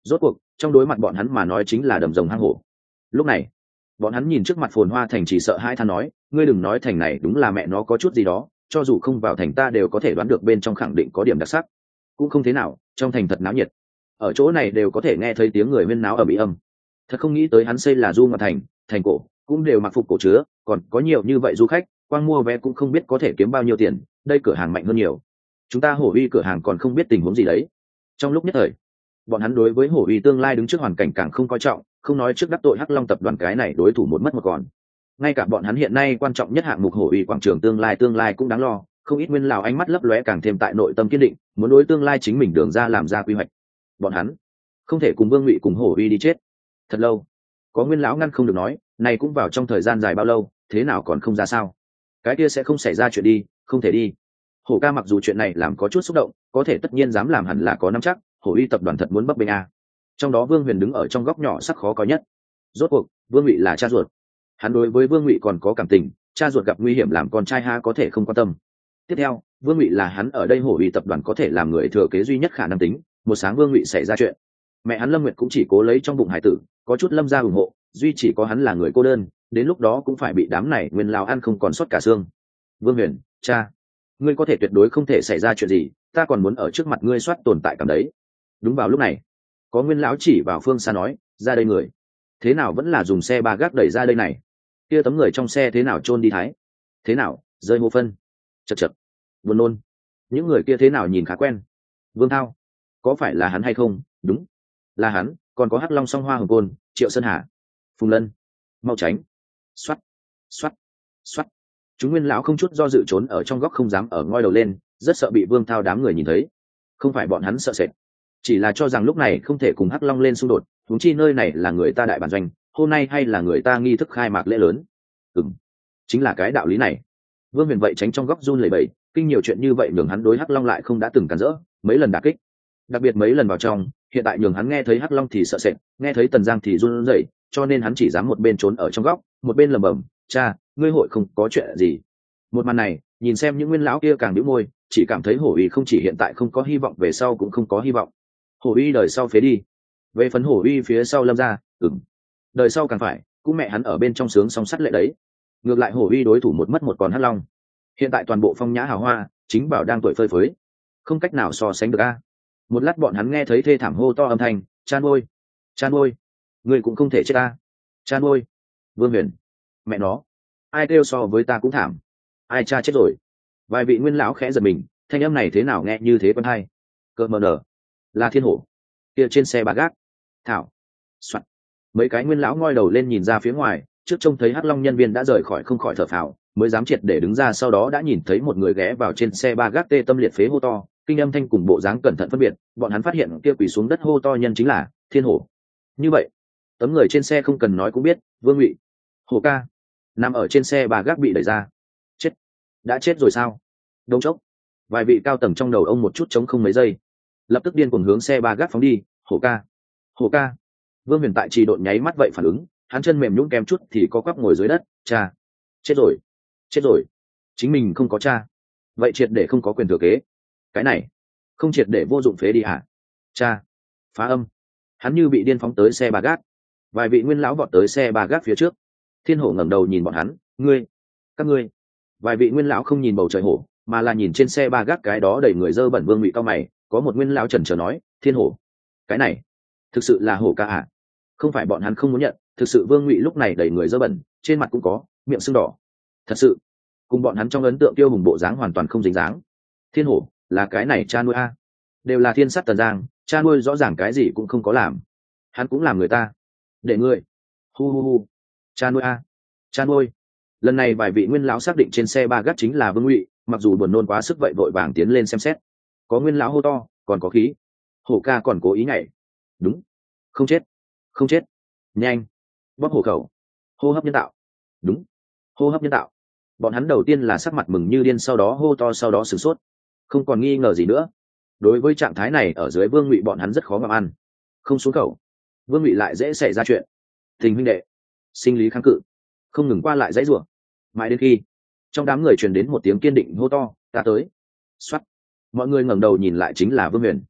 Rốt cuộc trong đối mặt bọn hắn mà nói chính là đầm rồng hang hổ. Lúc này bọn hắn nhìn trước mặt phồn hoa thành chỉ sợ hai than nói, ngươi đừng nói thành này đúng là mẹ nó có chút gì đó, cho dù không vào thành ta đều có thể đoán được bên trong khẳng định có điểm đặc sắc. Cũng không thế nào, trong thành thật náo nhiệt, ở chỗ này đều có thể nghe thấy tiếng người huyên náo ở mỹ âm. Thật không nghĩ tới hắn xây là du ngoại thành, thành cổ cũng đều mặc phục cổ chứa, còn có nhiều như vậy du khách, quang mua vé cũng không biết có thể kiếm bao nhiêu tiền, đây cửa hàng mạnh hơn nhiều. Chúng ta Hổ Uy cửa hàng còn không biết tình huống gì đấy. Trong lúc nhất thời, bọn hắn đối với Hổ Uy tương lai đứng trước hoàn cảnh càng không coi trọng, không nói trước đắc tội Hắc Long tập đoàn cái này đối thủ một mất một còn. Ngay cả bọn hắn hiện nay quan trọng nhất hạng mục Hổ Uy quảng trường tương lai tương lai cũng đáng lo, không ít nguyên lão ánh mắt lấp lóe càng thêm tại nội tâm kiên định, muốn đối tương lai chính mình đường ra làm ra quy hoạch. Bọn hắn không thể cùng Vương Ngụy cùng Hổ Uy đi chết. Thật lâu, có nguyên lão ngăn không được nói, này cũng vào trong thời gian dài bao lâu, thế nào còn không ra sao? Cái kia sẽ không xảy ra chuyện đi, không thể đi. Hổ ca mặc dù chuyện này làm có chút xúc động, có thể tất nhiên dám làm hẳn là có nắm chắc, Hổ Uy tập đoàn thật muốn bấp bênh a. Trong đó Vương Huyền đứng ở trong góc nhỏ sắc khó coi nhất. Rốt cuộc, Vương Ngụy là cha ruột, hắn đối với Vương Ngụy còn có cảm tình, cha ruột gặp nguy hiểm làm con trai ha có thể không quan tâm. Tiếp theo, Vương Ngụy là hắn ở đây Hổ Uy tập đoàn có thể làm người thừa kế duy nhất khả năng tính, một sáng Vương Ngụy xảy ra chuyện, mẹ hắn Lâm Nguyệt cũng chỉ cố lấy trong bụng hải tử, có chút Lâm gia ủng hộ, duy chỉ có hắn là người cô đơn, đến lúc đó cũng phải bị đám này nguyên lão ăn không còn sót cả xương. Vương Huyền, cha, ngươi có thể tuyệt đối không thể xảy ra chuyện gì, ta còn muốn ở trước mặt ngươi soát tồn tại cảm đấy. Đúng vào lúc này, có nguyên lão chỉ vào phương xa nói, ra đây người, thế nào vẫn là dùng xe ba gác đẩy ra đây này, kia tấm người trong xe thế nào chôn đi thái, thế nào rơi hô phân, chật chật, buồn nôn, những người kia thế nào nhìn khá quen. Vương Thao, có phải là hắn hay không? Đúng là hắn, còn có Hắc Long song hoa hồng côn, Triệu Sơn Hà, Phùng Lân, mau tránh, xoắt xoắt xoắt. Chúng nguyên lão không chút do dự trốn ở trong góc không dám ở ngoi đầu lên, rất sợ bị Vương Thao đám người nhìn thấy. Không phải bọn hắn sợ sệt, chỉ là cho rằng lúc này không thể cùng Hắc Long lên xung đột, huống chi nơi này là người ta đại bản doanh, hôm nay hay là người ta nghi thức khai mạc lễ lớn. Ừm, chính là cái đạo lý này. Vương Huyền vậy tránh trong góc run lẩy bẩy, kinh nhiều chuyện như vậy nhường hắn đối Hắc Long lại không đã từng cản rỡ, mấy lần đả kích, đặc biệt mấy lần vào trong, hiện tại nhường hắn nghe thấy Hắc Long thì sợ sệt, nghe thấy Tần Giang thì run rẩy, cho nên hắn chỉ dám một bên trốn ở trong góc, một bên lẩm bẩm, cha, ngươi hội không có chuyện gì. Một màn này, nhìn xem những nguyên lão kia càng nhíu môi, chỉ cảm thấy Hổ Uy không chỉ hiện tại không có hy vọng, về sau cũng không có hy vọng. Hổ Uy đời sau phế đi, về phần Hổ Uy phía sau Lâm gia, ừm, đời sau càng phải, cũng mẹ hắn ở bên trong sướng song sắt lệ đấy. Ngược lại Hổ Uy đối thủ một mất một còn Hắc Long, hiện tại toàn bộ phong nhã hào hoa, chính bảo đang tuổi phơi phới, không cách nào so sánh được a. Một lát bọn hắn nghe thấy thê thảm hô to âm thanh, chan ôi, chan ôi, người cũng không thể chết ta, chan ôi. Vương Huyền, mẹ nó, ai kêu so với ta cũng thảm, ai cha chết rồi. Vài vị nguyên lão khẽ giật mình, thanh âm này thế nào nghe như thế quen hay. Cơ mờ nở, là Thiên Hổ kia trên xe ba gác. Thảo, soạn. Mấy cái nguyên lão ngoi đầu lên nhìn ra phía ngoài, trước trông thấy Hắc Long nhân viên đã rời khỏi không khỏi thở phào, mới dám triệt để đứng ra, sau đó đã nhìn thấy một người ghé vào trên xe ba gác tê tâm liệt phế hô to, kinh âm thanh cùng bộ dáng cẩn thận phân biệt, bọn hắn phát hiện kia quỳ xuống đất hô to nhân chính là Thiên Hổ. Như vậy, tấm người trên xe không cần nói cũng biết, Vương Ngụy, Hổ ca, nằm ở trên xe ba gác bị đẩy ra. Chết, đã chết rồi sao? Đông chốc, vài vị cao tầng trong đầu ông một chút trống không mấy giây, lập tức điên cuồng hướng xe ba gác phóng đi. Hổ ca, Hổ ca. Vương Huyền tại trì độn nháy mắt vậy phản ứng, hắn chân mềm nhũn kém chút thì có quắp ngồi dưới đất. Cha, chết rồi, chết rồi, chính mình không có cha, vậy triệt để không có quyền thừa kế, cái này không triệt để vô dụng phế đi hả? Cha, phá âm. Hắn như bị điên phóng tới xe ba gác, vài vị nguyên lão vọt tới xe ba gác phía trước. Thiên Hổ ngẩng đầu nhìn bọn hắn, ngươi, các ngươi. Vài vị nguyên lão không nhìn bầu trời hổ, mà là nhìn trên xe ba gác cái đó đầy người dơ bẩn Vương Ngụy cao mày. Có một nguyên lão chần chờ nói, Thiên Hổ, cái này thực sự là Hổ ca à? Không phải bọn hắn không muốn nhận, thực sự Vương Ngụy lúc này đầy người dơ bẩn, trên mặt cũng có miệng sưng đỏ, thật sự cùng bọn hắn trong ấn tượng tiêu hùng bộ dáng hoàn toàn không dính dáng. Thiên Hổ là cái này cha nuôi a, đều là thiên sát Tần Giang, cha nuôi rõ ràng cái gì cũng không có làm, hắn cũng làm người ta để ngươi hu hu hu. Cha nuôi a, cha nuôi. Lần này vài vị nguyên lão xác định trên xe ba gác chính là Vương Ngụy, mặc dù buồn nôn quá sức vậy vội vàng tiến lên xem xét. Có nguyên lão hô to, còn có khí. Hổ ca còn cố ý nhảy. Đúng, không chết, không chết, nhanh, bóp hổ khẩu, hô hấp nhân tạo. Đúng, hô hấp nhân tạo. Bọn hắn đầu tiên là sắc mặt mừng như điên, sau đó hô to, sau đó sửng sốt, không còn nghi ngờ gì nữa. Đối với trạng thái này ở dưới Vương Ngụy bọn hắn rất khó ngậm ăn, không xuống khẩu, Vương Ngụy lại dễ xảy ra chuyện. Tình huynh đệ, sinh lý kháng cự, không ngừng qua lại dãy rủa, mãi đến khi trong đám người truyền đến một tiếng kiên định hô to, ta tới. Xoắt, mọi người ngẩng đầu nhìn lại chính là Vương Huyền.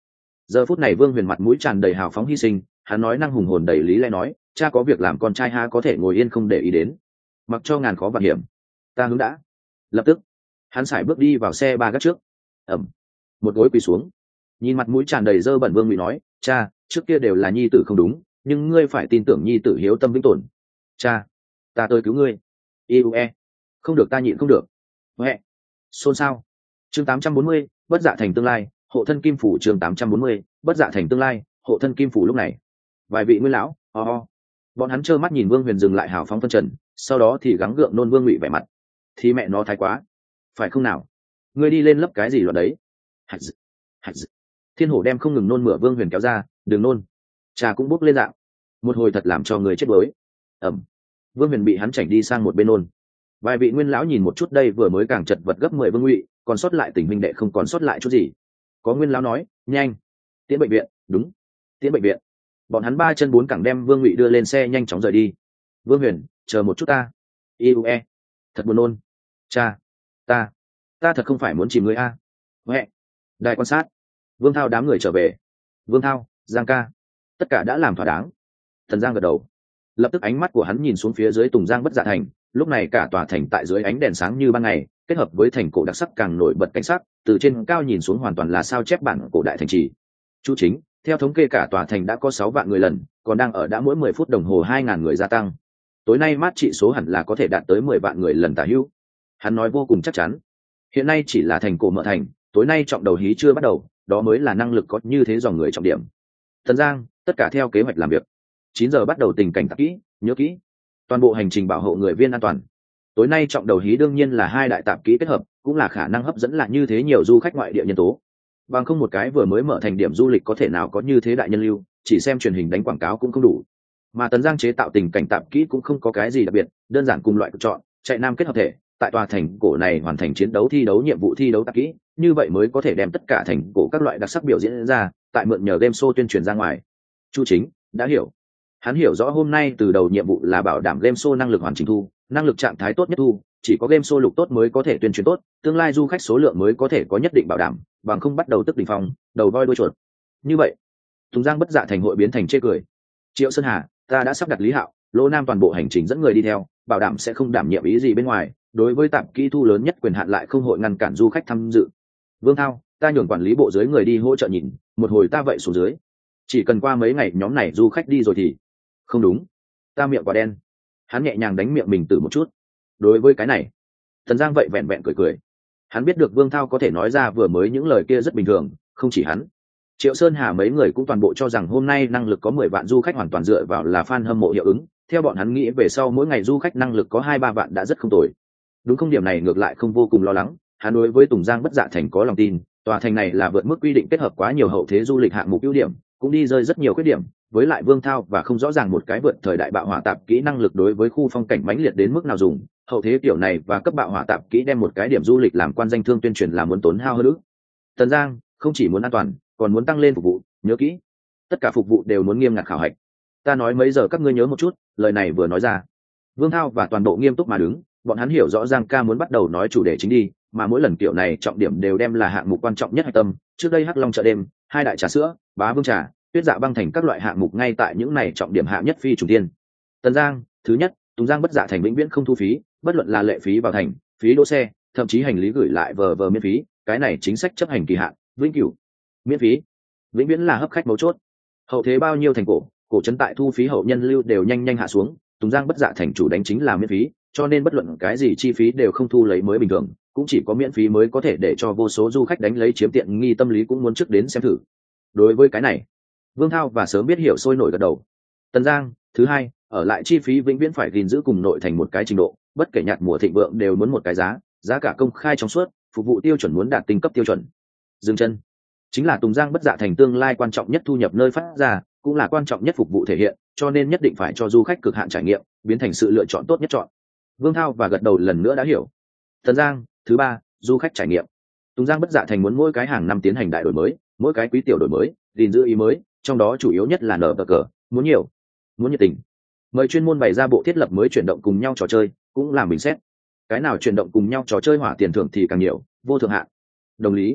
Giờ phút này Vương Huyền mặt mũi tràn đầy hào phóng hy sinh, hắn nói năng hùng hồn đầy lý lẽ nói, cha có việc làm con trai ha có thể ngồi yên không để ý đến, mặc cho ngàn khó vạn hiểm, ta hướng đã. Lập tức hắn sải bước đi vào xe ba gác trước, ẩm, một gối quỳ xuống, nhìn mặt mũi tràn đầy dơ bẩn Vương Ngụy nói, cha, trước kia đều là nhi tử không đúng, nhưng ngươi phải tin tưởng nhi tử hiếu tâm vĩnh tồn. Cha, ta tới cứu ngươi. Iue, không được, ta nhịn không được. Huệ, xôn xao. Chương tám trăm bốn mươi, bất dạ thành tương lai, hộ thân kim phủ. Chương tám trăm bốn mươi, bất dạ thành tương lai, hộ thân kim phủ. Lúc này vài vị nguyên lão ho ho bọn hắn trơ mắt nhìn Vương Huyền dừng lại hào phóng phân trần, sau đó thì gắng gượng nôn Vương Ngụy vẻ mặt. Thì mẹ nó thái quá, phải không nào? Ngươi đi lên lấp cái gì loạn đấy? Hạt dự, hạt dự. Thiên hổ đem không ngừng nôn mửa Vương Huyền kéo ra, đừng nôn. Trà cũng bốc lên dạng, một hồi thật làm cho người chết đuối. Ẩm. Vương Huyền bị hắn chảnh đi sang một bên nôn. Vài vị nguyên lão nhìn một chút đây vừa mới càng chật vật gấp mười Vương Ngụy, còn sót lại tình huynh đệ không còn sót lại chút gì. Có nguyên lão nói, nhanh, tiễn bệnh viện. Đúng, tiễn bệnh viện. Bọn hắn ba chân bốn cẳng đem Vương Ngụy đưa lên xe nhanh chóng rời đi. Vương Huyền, chờ một chút ta. Iue, thật buồn nôn. Cha, ta, ta thật không phải muốn chìm người a. Huệ, đại quan sát. Vương Thao đám người trở về. Vương Thao, Giang ca, tất cả đã làm thỏa đáng. Thần Giang gật đầu. Lập tức ánh mắt của hắn nhìn xuống phía dưới Tùng Giang bất dạ thành. Lúc này cả tòa thành tại dưới ánh đèn sáng như ban ngày, kết hợp với thành cổ đặc sắc càng nổi bật cảnh sắc, từ trên cao nhìn xuống hoàn toàn là sao chép bản cổ đại thành trì. Chú chính, theo thống kê cả tòa thành đã có sáu vạn người lần, còn đang ở đã mỗi mười phút đồng hồ hai ngàn người gia tăng. Tối nay mát trị số hẳn là có thể đạt tới mười vạn người lần tả hữu. Hắn nói vô cùng chắc chắn. Hiện nay chỉ là thành cổ mở thành, tối nay trọng đầu hí chưa bắt đầu, đó mới là năng lực có như thế dòng người trọng điểm. Thần Giang, tất cả theo kế hoạch làm việc. Chín giờ bắt đầu tình cảnh tạp kỹ, nhớ kỹ. Toàn bộ hành trình bảo hộ người viên an toàn. Tối nay trọng đầu hí đương nhiên là hai đại tạp kỹ kết hợp, cũng là khả năng hấp dẫn lại như thế nhiều du khách ngoại địa nhân tố. Bằng không một cái vừa mới mở thành điểm du lịch có thể nào có như thế đại nhân lưu, chỉ xem truyền hình đánh quảng cáo cũng không đủ. Mà Tần Giang chế tạo tình cảnh tạp kỹ cũng không có cái gì đặc biệt, đơn giản cùng loại cực chọn, chạy nam kết hợp thể, tại tòa thành cổ này hoàn thành chiến đấu thi đấu nhiệm vụ thi đấu tạp kỹ, như vậy mới có thể đem tất cả thành cổ các loại đặc sắc biểu diễn ra, tại mượn nhờ game show tuyên truyền ra ngoài. Chu Chính đã hiểu. Hắn hiểu rõ hôm nay từ đầu nhiệm vụ là bảo đảm game show năng lực hoàn chỉnh thu, năng lực trạng thái tốt nhất thu, chỉ có game show lục tốt mới có thể tuyên truyền tốt, tương lai du khách số lượng mới có thể có nhất định bảo đảm, bằng không bắt đầu tức đỉnh phong, đầu voi đuôi chuột. Như vậy, Tùng Giang bất dạ thành hội biến thành chê cười. Triệu Sơn Hà, ta đã sắp đặt Lý Hạo, Lỗ Nam toàn bộ hành trình dẫn người đi theo, bảo đảm sẽ không đảm nhiệm ý gì bên ngoài, đối với tạp kỹ thu lớn nhất quyền hạn lại không hội ngăn cản du khách tham dự. Vương Thao, ta nhường quản lý bộ dưới người đi hỗ trợ nhìn, một hồi ta vậy xuống dưới. Chỉ cần qua mấy ngày nhóm này du khách đi rồi thì không đúng, ta miệng quả đen. Hắn nhẹ nhàng đánh miệng mình từ một chút. Đối với cái này, Thần Giang vậy vẹn vẹn cười cười. Hắn biết được Vương Thao có thể nói ra vừa mới những lời kia rất bình thường, không chỉ hắn. Triệu Sơn Hà mấy người cũng toàn bộ cho rằng hôm nay năng lực có mười vạn du khách hoàn toàn dựa vào là fan hâm mộ hiệu ứng. Theo bọn hắn nghĩ về sau mỗi ngày du khách năng lực có hai ba vạn đã rất không tồi. Đúng không, điểm này ngược lại không vô cùng lo lắng. Hắn đối với Tùng Giang bất dạ thành có lòng tin, tòa thành này là vượt mức quy định kết hợp quá nhiều hậu thế du lịch hạng mục ưu điểm, cũng đi rơi rất nhiều khuyết điểm. Với lại Vương Thao và không rõ ràng một cái vượt thời đại bạo hỏa tạp kỹ năng lực đối với khu phong cảnh mãnh liệt đến mức nào dùng, hậu thế kiểu này và cấp bạo hỏa tạp kỹ đem một cái điểm du lịch làm quan danh thương tuyên truyền là muốn tốn hao hơn nữa. Tần Giang không chỉ muốn an toàn, còn muốn tăng lên phục vụ, nhớ kỹ, tất cả phục vụ đều muốn nghiêm ngặt khảo hạch. Ta nói mấy giờ các ngươi nhớ một chút, lời này vừa nói ra, Vương Thao và toàn bộ nghiêm túc mà đứng, bọn hắn hiểu rõ Giang ca muốn bắt đầu nói chủ đề chính đi, mà mỗi lần kiểu này trọng điểm đều đem là hạng mục quan trọng nhất hạch tâm. Trước đây Hắc Long chợ đêm, hai đại trà sữa, Bá Vương trà, Tuyết Dạ băng thành các loại hạng mục ngay tại những này trọng điểm hạng nhất phi trùng tiên. Tần Giang, thứ nhất, Tùng Giang bất dạ thành vĩnh viễn không thu phí, bất luận là lệ phí vào thành, phí đỗ xe, thậm chí hành lý gửi lại vờ vờ miễn phí, cái này chính sách chấp hành kỳ hạn, vĩnh cửu miễn phí, vĩnh viễn là hấp khách mấu chốt. Hậu thế bao nhiêu thành cổ, cổ trấn tại thu phí hậu nhân lưu đều nhanh nhanh hạ xuống, Tùng Giang bất dạ thành chủ đánh chính là miễn phí, cho nên bất luận cái gì chi phí đều không thu lấy mới bình thường, cũng chỉ có miễn phí mới có thể để cho vô số du khách đánh lấy chiếm tiện nghi tâm lý cũng muốn trước đến xem thử. Đối với cái này, Vương Thao và sớm biết hiểu sôi nổi gật đầu. Tần Giang, thứ hai, ở lại chi phí vĩnh viễn phải gìn giữ cùng nội thành một cái trình độ, bất kể nhạc mùa thịnh vượng đều muốn một cái giá, giá cả công khai trong suốt, phục vụ tiêu chuẩn muốn đạt tinh cấp tiêu chuẩn. Dừng chân, chính là Tùng Giang bất dạ thành tương lai quan trọng nhất thu nhập nơi phát ra, cũng là quan trọng nhất phục vụ thể hiện, cho nên nhất định phải cho du khách cực hạn trải nghiệm, biến thành sự lựa chọn tốt nhất chọn. Vương Thao và gật đầu lần nữa đã hiểu. Tần Giang, thứ ba, du khách trải nghiệm. Tùng Giang bất dạ thành muốn mỗi cái hàng năm tiến hành đại đổi mới, mỗi cái quý tiểu đổi mới, gìn giữ ý mới, trong đó chủ yếu nhất là nở bờ cờ, muốn nhiều, muốn nhiệt tình. Mời chuyên môn bày ra bộ thiết lập mới chuyển động cùng nhau trò chơi, cũng làm bình xét. Cái nào chuyển động cùng nhau trò chơi hỏa tiền thưởng thì càng nhiều, vô thượng hạn. Đồng lý.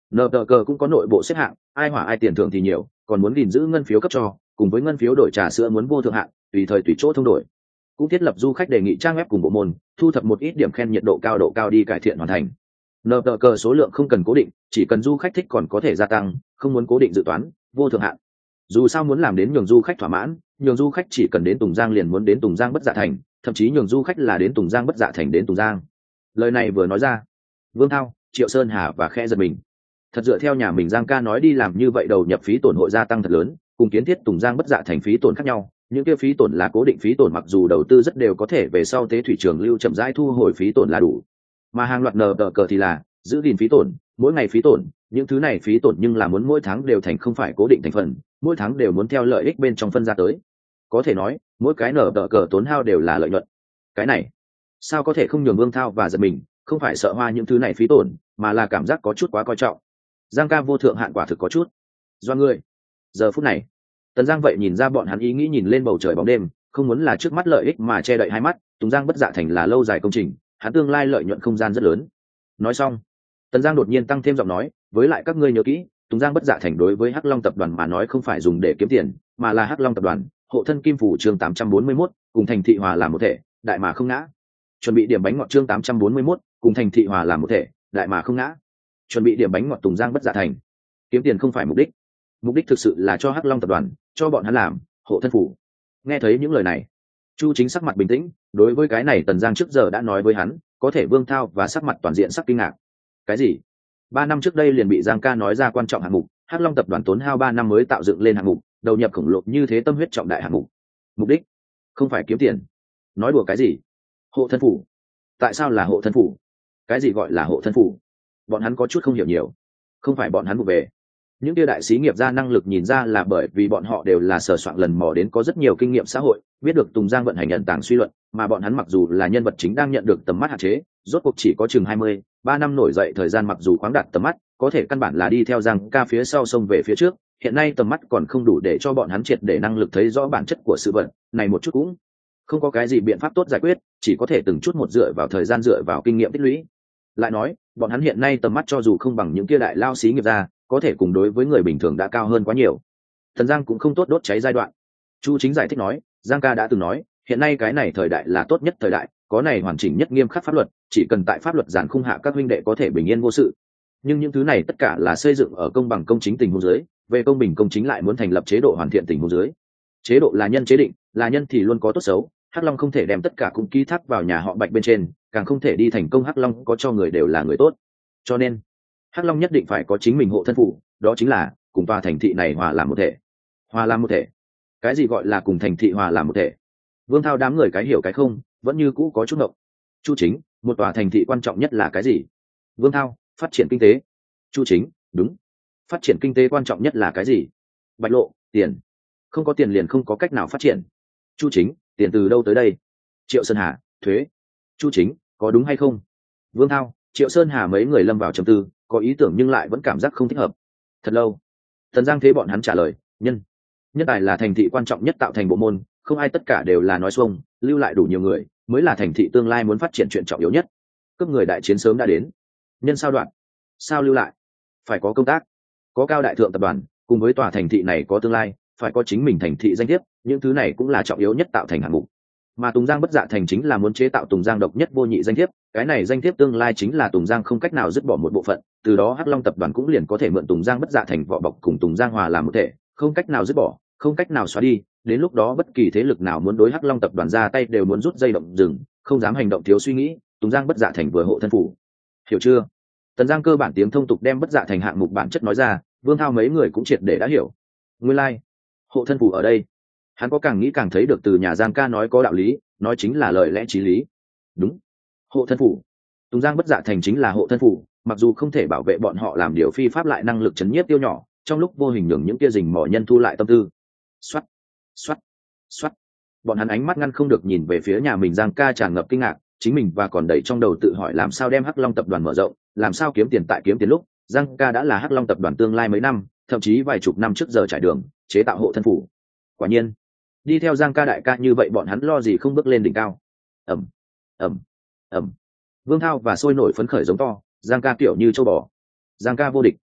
nờ tờ cờ cũng có nội bộ xếp hạng, ai hỏa ai tiền thưởng thì nhiều, còn muốn gìn giữ ngân phiếu cấp cho, cùng với ngân phiếu đổi trà sữa muốn vô thượng hạng, tùy thời tùy chỗ thông đổi. Cũng thiết lập du khách đề nghị trang web cùng bộ môn, thu thập một ít điểm khen nhiệt độ cao độ cao đi cải thiện hoàn thành. Nờ tờ cờ số lượng không cần cố định, chỉ cần du khách thích còn có thể gia tăng, không muốn cố định dự toán, vô thượng hạng. Dù sao muốn làm đến nhường du khách thỏa mãn, nhường du khách chỉ cần đến Tùng Giang liền muốn đến Tùng Giang Bất Dạ Thành, thậm chí nhường du khách là đến Tùng Giang Bất Dạ Thành đến Tùng Giang. Lời này vừa nói ra, Vương Thao, Triệu Sơn Hà và Khe giật mình. Thật dựa theo nhà mình Giang ca nói đi làm như vậy đầu nhập phí tổn hội gia tăng thật lớn, cùng kiến thiết Tùng Giang Bất Dạ Thành phí tổn khác nhau, những kia phí tổn là cố định phí tổn, mặc dù đầu tư rất đều có thể về sau tế thủy trường lưu chậm rãi thu hồi phí tổn là đủ, mà hàng loạt nờ tờ cờ thì là giữ gìn phí tổn, mỗi ngày phí tổn, những thứ này phí tổn nhưng là muốn mỗi tháng đều thành không phải cố định thành phần, mỗi tháng đều muốn theo lợi ích bên trong phân ra tới. Có thể nói mỗi cái nở tờ cờ tốn hao đều là lợi nhuận. Cái này sao có thể không nhường Vương Thao và giật mình, không phải sợ hoa những thứ này phí tổn, mà là cảm giác có chút quá coi trọng. Giang ca vô thượng hạn quả thực có chút do người. Giờ phút này Tần Giang vậy nhìn ra bọn hắn ý nghĩ nhìn lên bầu trời bóng đêm, không muốn là trước mắt lợi ích mà che đậy hai mắt. Tùng Giang Bất Dạ Thành là lâu dài công trình, hắn tương lai lợi nhuận không gian rất lớn. Nói xong, Tần Giang đột nhiên tăng thêm giọng nói, với lại các ngươi nhớ kỹ, Tùng Giang Bất Dạ Thành đối với Hắc Long tập đoàn mà nói không phải dùng để kiếm tiền, mà là Hắc Long tập đoàn, hộ thân kim phủ chương tám trăm bốn mươi mốt, cùng thành thị hòa làm một thể, đại mà không ngã. Chuẩn bị điểm bánh ngọt chương tám trăm bốn mươi mốt, cùng thành thị hòa làm một thể, đại mà không ngã. Chuẩn bị điểm bánh ngọt Tùng Giang Bất Dạ Thành. Kiếm tiền không phải mục đích, mục đích thực sự là cho Hắc Long tập đoàn, cho bọn hắn làm hộ thân phủ. Nghe thấy những lời này, Chu Chính sắc mặt bình tĩnh, đối với cái này Tần Giang trước giờ đã nói với hắn, có thể Vương Thao và sắc mặt toàn diện sắc kinh ngạc. Cái gì? Ba năm trước đây liền bị Giang ca nói ra quan trọng hạng mục, Hắc Long tập đoàn tốn hao ba năm mới tạo dựng lên hạng mục, đầu nhập khổng lồ như thế tâm huyết trọng đại hạng mục. Mục đích không phải kiếm tiền. Nói đùa cái gì? Hộ thân phủ? Tại sao là hộ thân phủ? Cái gì gọi là hộ thân phủ? Bọn hắn có chút không hiểu nhiều. Không phải bọn hắn vụ về. Những kia đại sĩ nghiệp gia năng lực nhìn ra là bởi vì bọn họ đều là sờ soạn lần mò đến có rất nhiều kinh nghiệm xã hội, biết được Tùng Giang vận hành nhận tảng suy luận, mà bọn hắn mặc dù là nhân vật chính đang nhận được tầm mắt hạn chế, rốt cuộc chỉ có chừng hai mươi, ba năm nổi dậy thời gian, mặc dù khoáng đạt tầm mắt, có thể căn bản là đi theo Giang ca phía sau sông về phía trước, hiện nay tầm mắt còn không đủ để cho bọn hắn triệt để năng lực thấy rõ bản chất của sự vật, này một chút cũng không có cái gì biện pháp tốt giải quyết, chỉ có thể từng chút một dựa vào thời gian, dựa vào kinh nghiệm tích lũy. Lại nói, bọn hắn hiện nay tầm mắt cho dù không bằng những kia đại lao xí nghiệp gia, có thể cùng đối với người bình thường đã cao hơn quá nhiều. Thần Giang cũng không tốt đốt cháy giai đoạn. Chu Chính giải thích nói, Giang ca đã từng nói, hiện nay cái này thời đại là tốt nhất thời đại, có này hoàn chỉnh nhất nghiêm khắc pháp luật, chỉ cần tại pháp luật giản khung hạ các huynh đệ có thể bình yên vô sự. Nhưng những thứ này tất cả là xây dựng ở công bằng công chính tình huống dưới, về công bình công chính lại muốn thành lập chế độ hoàn thiện tình huống dưới. Chế độ là nhân chế định, là nhân thì luôn có tốt xấu, Hắc Long không thể đem tất cả cũng ký thác vào nhà họ Bạch bên trên, càng không thể đi thành công Hắc Long có cho người đều là người tốt. Cho nên, Hắc Long nhất định phải có chính mình hộ thân phủ, đó chính là cùng tòa thành thị này hòa làm một thể. Hòa làm một thể? Cái gì gọi là cùng thành thị hòa làm một thể? Vương Thao đám người cái hiểu cái không, vẫn như cũ có chút ngộng. Chu Chính, một tòa thành thị quan trọng nhất là cái gì? Vương Thao, phát triển kinh tế. Chu Chính, đúng. Phát triển kinh tế quan trọng nhất là cái gì? Bạch lộ, tiền. Không có tiền liền không có cách nào phát triển. Chu Chính, tiền từ đâu tới đây? Triệu Sơn Hà, thuế. Chu Chính, có đúng hay không? Vương Thao, Triệu Sơn Hà mấy người lâm vào trầm tư, có ý tưởng nhưng lại vẫn cảm giác không thích hợp. Thật lâu, Thần Giang thế bọn hắn trả lời, nhân nhân tài là thành thị quan trọng nhất tạo thành bộ môn, không ai tất cả đều là nói xuông, lưu lại đủ nhiều người mới là thành thị tương lai muốn phát triển chuyện trọng yếu nhất. Cấp người đại chiến sớm đã đến, nhân sao đoạn, sao lưu lại? Phải có công tác, có cao đại thượng tập đoàn, cùng với tòa thành thị này có tương lai, phải có chính mình thành thị danh thiếp, những thứ này cũng là trọng yếu nhất tạo thành hạng mục. Mà Tùng Giang Bất Dạ Thành chính là muốn chế tạo Tùng Giang độc nhất vô nhị danh thiếp, cái này danh thiếp tương lai chính là Tùng Giang không cách nào dứt bỏ một bộ phận, từ đó Hắc Long tập đoàn cũng liền có thể mượn Tùng Giang Bất Dạ Thành vỏ bọc cùng Tùng Giang hòa làm một thể, không cách nào dứt bỏ, không cách nào xóa đi, đến lúc đó bất kỳ thế lực nào muốn đối Hắc Long tập đoàn ra tay đều muốn rút dây động rừng, không dám hành động thiếu suy nghĩ, Tùng Giang Bất Dạ Thành vừa hộ thân phủ. Hiểu chưa? Tần Giang cơ bản tiếng thông tục đem Bất Dạ Thành hạng mục bản chất nói ra, Vương Thao mấy người cũng triệt để đã hiểu. Nguyên lai, like, hộ thân phủ ở đây. Hắn có càng nghĩ càng thấy được từ nhà Giang ca nói có đạo lý, nói chính là lời lẽ chí lý. Đúng, hộ thân phủ. Tùng Giang Bất Dạ Thành chính là hộ thân phủ, mặc dù không thể bảo vệ bọn họ làm điều phi pháp, lại năng lực chấn nhiếp tiêu nhỏ, trong lúc vô hình nhường những kia rình mỏ nhân thu lại tâm tư. Xoát, xoát, xoát. Bọn hắn ánh mắt ngăn không được nhìn về phía nhà mình Giang ca, tràn ngập kinh ngạc, chính mình và còn đầy trong đầu tự hỏi làm sao đem Hắc Long tập đoàn mở rộng, làm sao kiếm tiền tại kiếm tiền lúc, Giang ca đã là Hắc Long tập đoàn tương lai mấy năm, thậm chí vài chục năm trước giờ trải đường, chế tạo hộ thân phủ. Quả nhiên, đi theo Giang ca đại ca như vậy bọn hắn lo gì không bước lên đỉnh cao. Ẩm, ẩm, ẩm. Vương Thao và sôi nổi phấn khởi giống to, Giang ca kiểu như châu bò. Giang ca vô địch.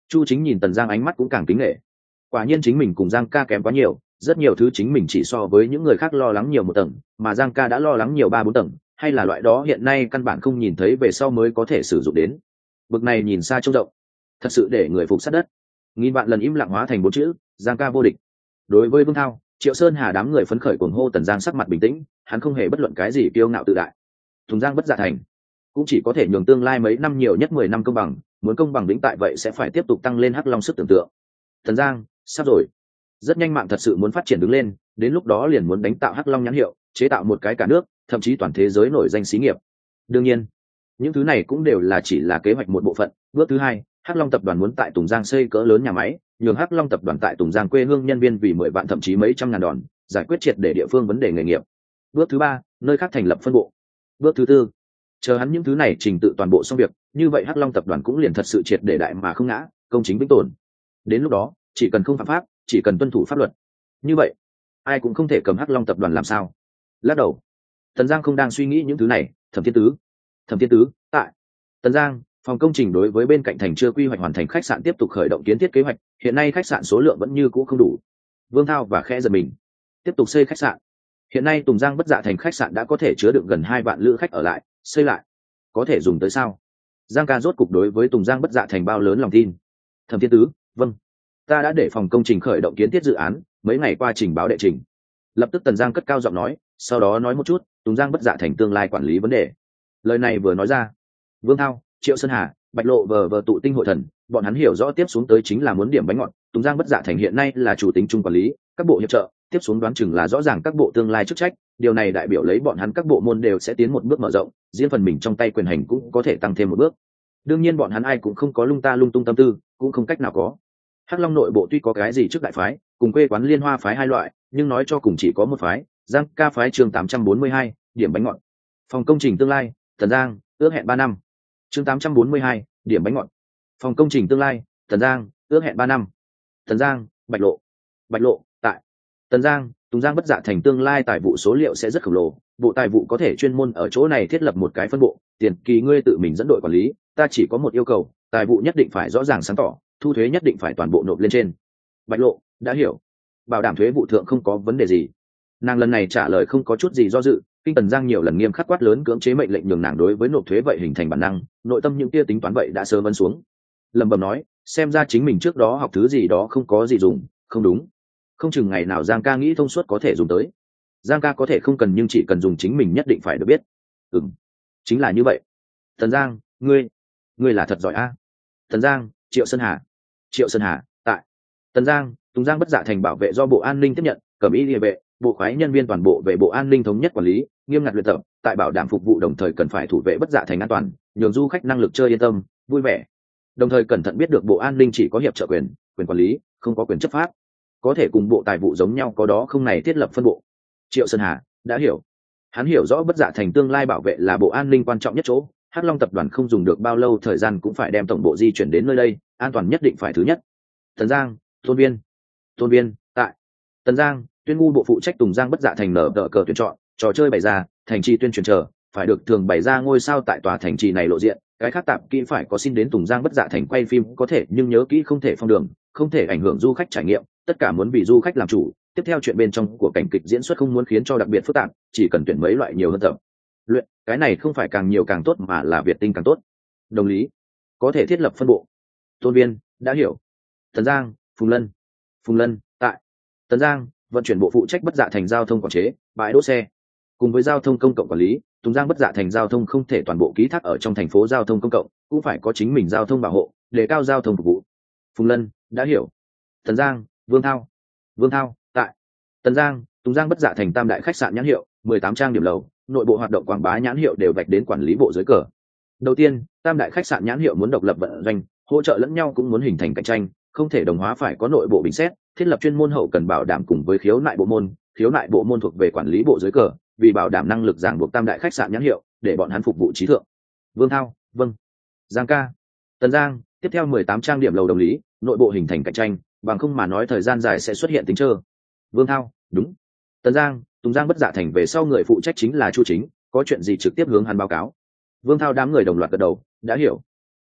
Chu Chính nhìn Tần Giang ánh mắt cũng càng kính nghệ. Quả nhiên chính mình cùng Giang ca kém quá nhiều, rất nhiều thứ chính mình chỉ so với những người khác lo lắng nhiều một tầng, mà Giang ca đã lo lắng nhiều ba bốn tầng, hay là loại đó hiện nay căn bản không nhìn thấy về sau mới có thể sử dụng đến. Bực này nhìn xa trông rộng, thật sự để người phục sát đất. Nghìn vạn lần im lặng hóa thành bốn chữ, Giang ca vô địch. Đối với Vương Thao, Triệu Sơn Hà đám người phấn khởi cuồng hô, Tần Giang sắc mặt bình tĩnh, hắn không hề bất luận cái gì kiêu ngạo tự đại. Tùng Giang bất dạ thành, cũng chỉ có thể nhường tương lai mấy năm nhiều nhất mười năm công bằng, muốn công bằng vĩnh tại vậy sẽ phải tiếp tục tăng lên Hắc Long sức tưởng tượng. Tần Giang, sắp rồi. Rất nhanh mạng thật sự muốn phát triển đứng lên, đến lúc đó liền muốn đánh tạo Hắc Long nhãn hiệu, chế tạo một cái cả nước, thậm chí toàn thế giới nổi danh xí nghiệp. Đương nhiên, những thứ này cũng đều là chỉ là kế hoạch một bộ phận. Bước thứ hai, Hắc Long tập đoàn muốn tại Tùng Giang xây cỡ lớn nhà máy, nhường Hắc Long tập đoàn tại Tùng Giang quê hương nhân viên vì mười vạn thậm chí mấy trăm ngàn đòn, giải quyết triệt để địa phương vấn đề nghề nghiệp. Bước thứ ba, nơi khác thành lập phân bộ. Bước thứ tư, chờ hắn những thứ này trình tự toàn bộ xong việc, như vậy Hắc Long tập đoàn cũng liền thật sự triệt để đại mà không ngã, công chính vĩnh tồn. Đến lúc đó, chỉ cần không phạm pháp, chỉ cần tuân thủ pháp luật, như vậy ai cũng không thể cầm Hắc Long tập đoàn làm sao. Lắc đầu, Tần Giang không đang suy nghĩ những thứ này. Thẩm Thiên Tứ, Thẩm Thiên Tứ, tại Tần Giang, phòng công trình đối với bên cạnh thành chưa quy hoạch hoàn thành khách sạn tiếp tục khởi động kiến thiết kế hoạch, hiện nay khách sạn số lượng vẫn như cũ không đủ. Vương Thao và khẽ giật mình. Tiếp tục xây khách sạn. Hiện nay Tùng Giang bất dạ thành khách sạn đã có thể chứa đựng gần hai vạn lữ khách ở lại, xây lại có thể dùng tới sao? Giang ca rốt cục đối với Tùng Giang bất dạ thành bao lớn lòng tin. Thẩm Thiên Tứ, vâng, ta đã để phòng công trình khởi động kiến thiết dự án, mấy ngày qua trình báo đệ trình. Lập tức Tần Giang cất cao giọng nói, sau đó nói một chút Tùng Giang bất dạ thành tương lai quản lý vấn đề. Lời này vừa nói ra, Vương Thao, Triệu Sơn Hà, Bạch Lộ vờ vờ tụ tinh hội thần, bọn hắn hiểu rõ tiếp xuống tới chính là muốn điểm bánh ngọt. Tùng Giang bất dạ thành hiện nay là chủ tính chung quản lý, các bộ hiệp trợ, tiếp xuống đoán chừng là rõ ràng các bộ tương lai chức trách, điều này đại biểu lấy bọn hắn các bộ môn đều sẽ tiến một bước mở rộng, riêng phần mình trong tay quyền hành cũng có thể tăng thêm một bước. Đương nhiên bọn hắn ai cũng không có lung ta lung tung tâm tư, cũng không cách nào có. Hắc Long nội bộ tuy có cái gì trước đại phái, cùng quê quán liên hoa phái hai loại, nhưng nói cho cùng chỉ có một phái, Giang ca phái chương tám trăm bốn mươi hai, điểm bánh ngọt. Phòng công trình tương lai, Tần Giang, ước hẹn ba năm. Chương tám trăm bốn mươi hai, điểm bánh ngọt. Phòng công trình tương lai, Tần Giang, ước hẹn ba năm. Tần Giang, Bạch Lộ. Bạch Lộ, tại Tần Giang, Tùng Giang bất dạ thành tương lai tài vụ số liệu sẽ rất khổng lồ, bộ tài vụ có thể chuyên môn ở chỗ này thiết lập một cái phân bộ, tiền kỳ ngươi tự mình dẫn đội quản lý, ta chỉ có một yêu cầu, tài vụ nhất định phải rõ ràng sáng tỏ, thu thuế nhất định phải toàn bộ nộp lên trên. Bạch Lộ, đã hiểu. Bảo đảm thuế vụ thượng không có vấn đề gì. Nàng lần này trả lời không có chút gì do dự, kinh Tần Giang nhiều lần nghiêm khắc quát lớn cưỡng chế mệnh lệnh nhường nàng đối với nộp thuế vậy hình thành bản năng, nội tâm những tia tính toán vậy đã sơ vân xuống. Lẩm bẩm nói, xem ra chính mình trước đó học thứ gì đó không có gì dùng, không đúng. Không chừng ngày nào Giang ca nghĩ thông suốt có thể dùng tới. Giang ca có thể không cần nhưng chỉ cần dùng chính mình nhất định phải được biết. Ừm, chính là như vậy. Tần Giang, ngươi, ngươi là thật giỏi a. Tần Giang, Triệu Sơn Hà. Triệu Sơn Hà, tại Tần Giang, Tùng Giang bất dạ thành bảo vệ do Bộ An ninh tiếp nhận, cẩm y địa vệ, bộ khoái nhân viên toàn bộ về Bộ An ninh thống nhất quản lý, nghiêm ngặt luyện tập, tại bảo đảm phục vụ đồng thời cần phải thủ vệ bất dạ thành an toàn, nhường du khách năng lực chơi yên tâm, vui vẻ. Đồng thời cẩn thận biết được Bộ An ninh chỉ có hiệp trợ quyền, quyền quản lý, không có quyền chấp pháp. Có thể cùng Bộ Tài vụ giống nhau có đó không này thiết lập phân bộ. Triệu Sơn Hà đã hiểu. Hắn hiểu rõ bất dạ thành tương lai bảo vệ là Bộ An ninh quan trọng nhất chỗ, Hắc Long tập đoàn không dùng được bao lâu thời gian cũng phải đem tổng bộ di chuyển đến nơi đây, an toàn nhất định phải thứ nhất. Tần Giang, Tôn Viên. Tôn Viên, tại Tần Giang, tuyên ngu bộ phụ trách Tùng Giang bất dạ thành nở đỡ cờ tuyển chọn, trò chơi bày ra, thành trì tuyên truyền chờ, phải được thường bày ra ngôi sao tại tòa thành trì này lộ diện, cái khác tạm kỹ phải có xin đến Tùng Giang bất dạ thành quay phim có thể nhưng nhớ kỹ không thể phong đường, không thể ảnh hưởng du khách trải nghiệm, tất cả muốn vì du khách làm chủ. Tiếp theo chuyện bên trong của cảnh kịch diễn xuất không muốn khiến cho đặc biệt phức tạp, chỉ cần tuyển mấy loại nhiều hơn tập luyện, cái này không phải càng nhiều càng tốt mà là việt tinh càng tốt. Đồng lý, có thể thiết lập phân bộ. Tôn Viên đã hiểu. Tần Giang, Phùng Lân. Phùng Lân tại Tần Giang, vận chuyển bộ phụ trách bất dạ thành giao thông quản chế, bãi đỗ xe, cùng với giao thông công cộng quản lý. Tùng Giang bất dạ thành giao thông không thể toàn bộ ký thác ở trong thành phố giao thông công cộng, cũng phải có chính mình giao thông bảo hộ, đề cao giao thông phục vụ. Phùng Lân đã hiểu. Tần Giang, Vương Thao. Vương Thao tại Tần Giang, Tùng Giang bất dạ thành tam đại khách sạn nhãn hiệu, mười tám trang điểm lầu, nội bộ hoạt động quảng bá nhãn hiệu đều vạch đến quản lý bộ dưới cờ. Đầu tiên, tam đại khách sạn nhãn hiệu muốn độc lập vận doanh, hỗ trợ lẫn nhau cũng muốn hình thành cạnh tranh, không thể đồng hóa, phải có nội bộ bình xét, thiết lập chuyên môn hậu cần bảo đảm cùng với khiếu nại bộ môn, khiếu nại bộ môn thuộc về quản lý bộ dưới cờ, vì bảo đảm năng lực ràng buộc tam đại khách sạn nhãn hiệu, để bọn hắn phục vụ trí thượng. Vương Thao, vâng. Giang ca. Tần Giang, tiếp theo mười tám trang điểm lầu đồng lý, nội bộ hình thành cạnh tranh, bằng không mà nói thời gian dài sẽ xuất hiện tính trơ. Vương Thao, đúng. Tần Giang, Tùng Giang bất dạ thành về sau người phụ trách chính là Chu Chính, có chuyện gì trực tiếp hướng hắn báo cáo. Vương Thao đám người đồng loạt gật đầu, đã hiểu.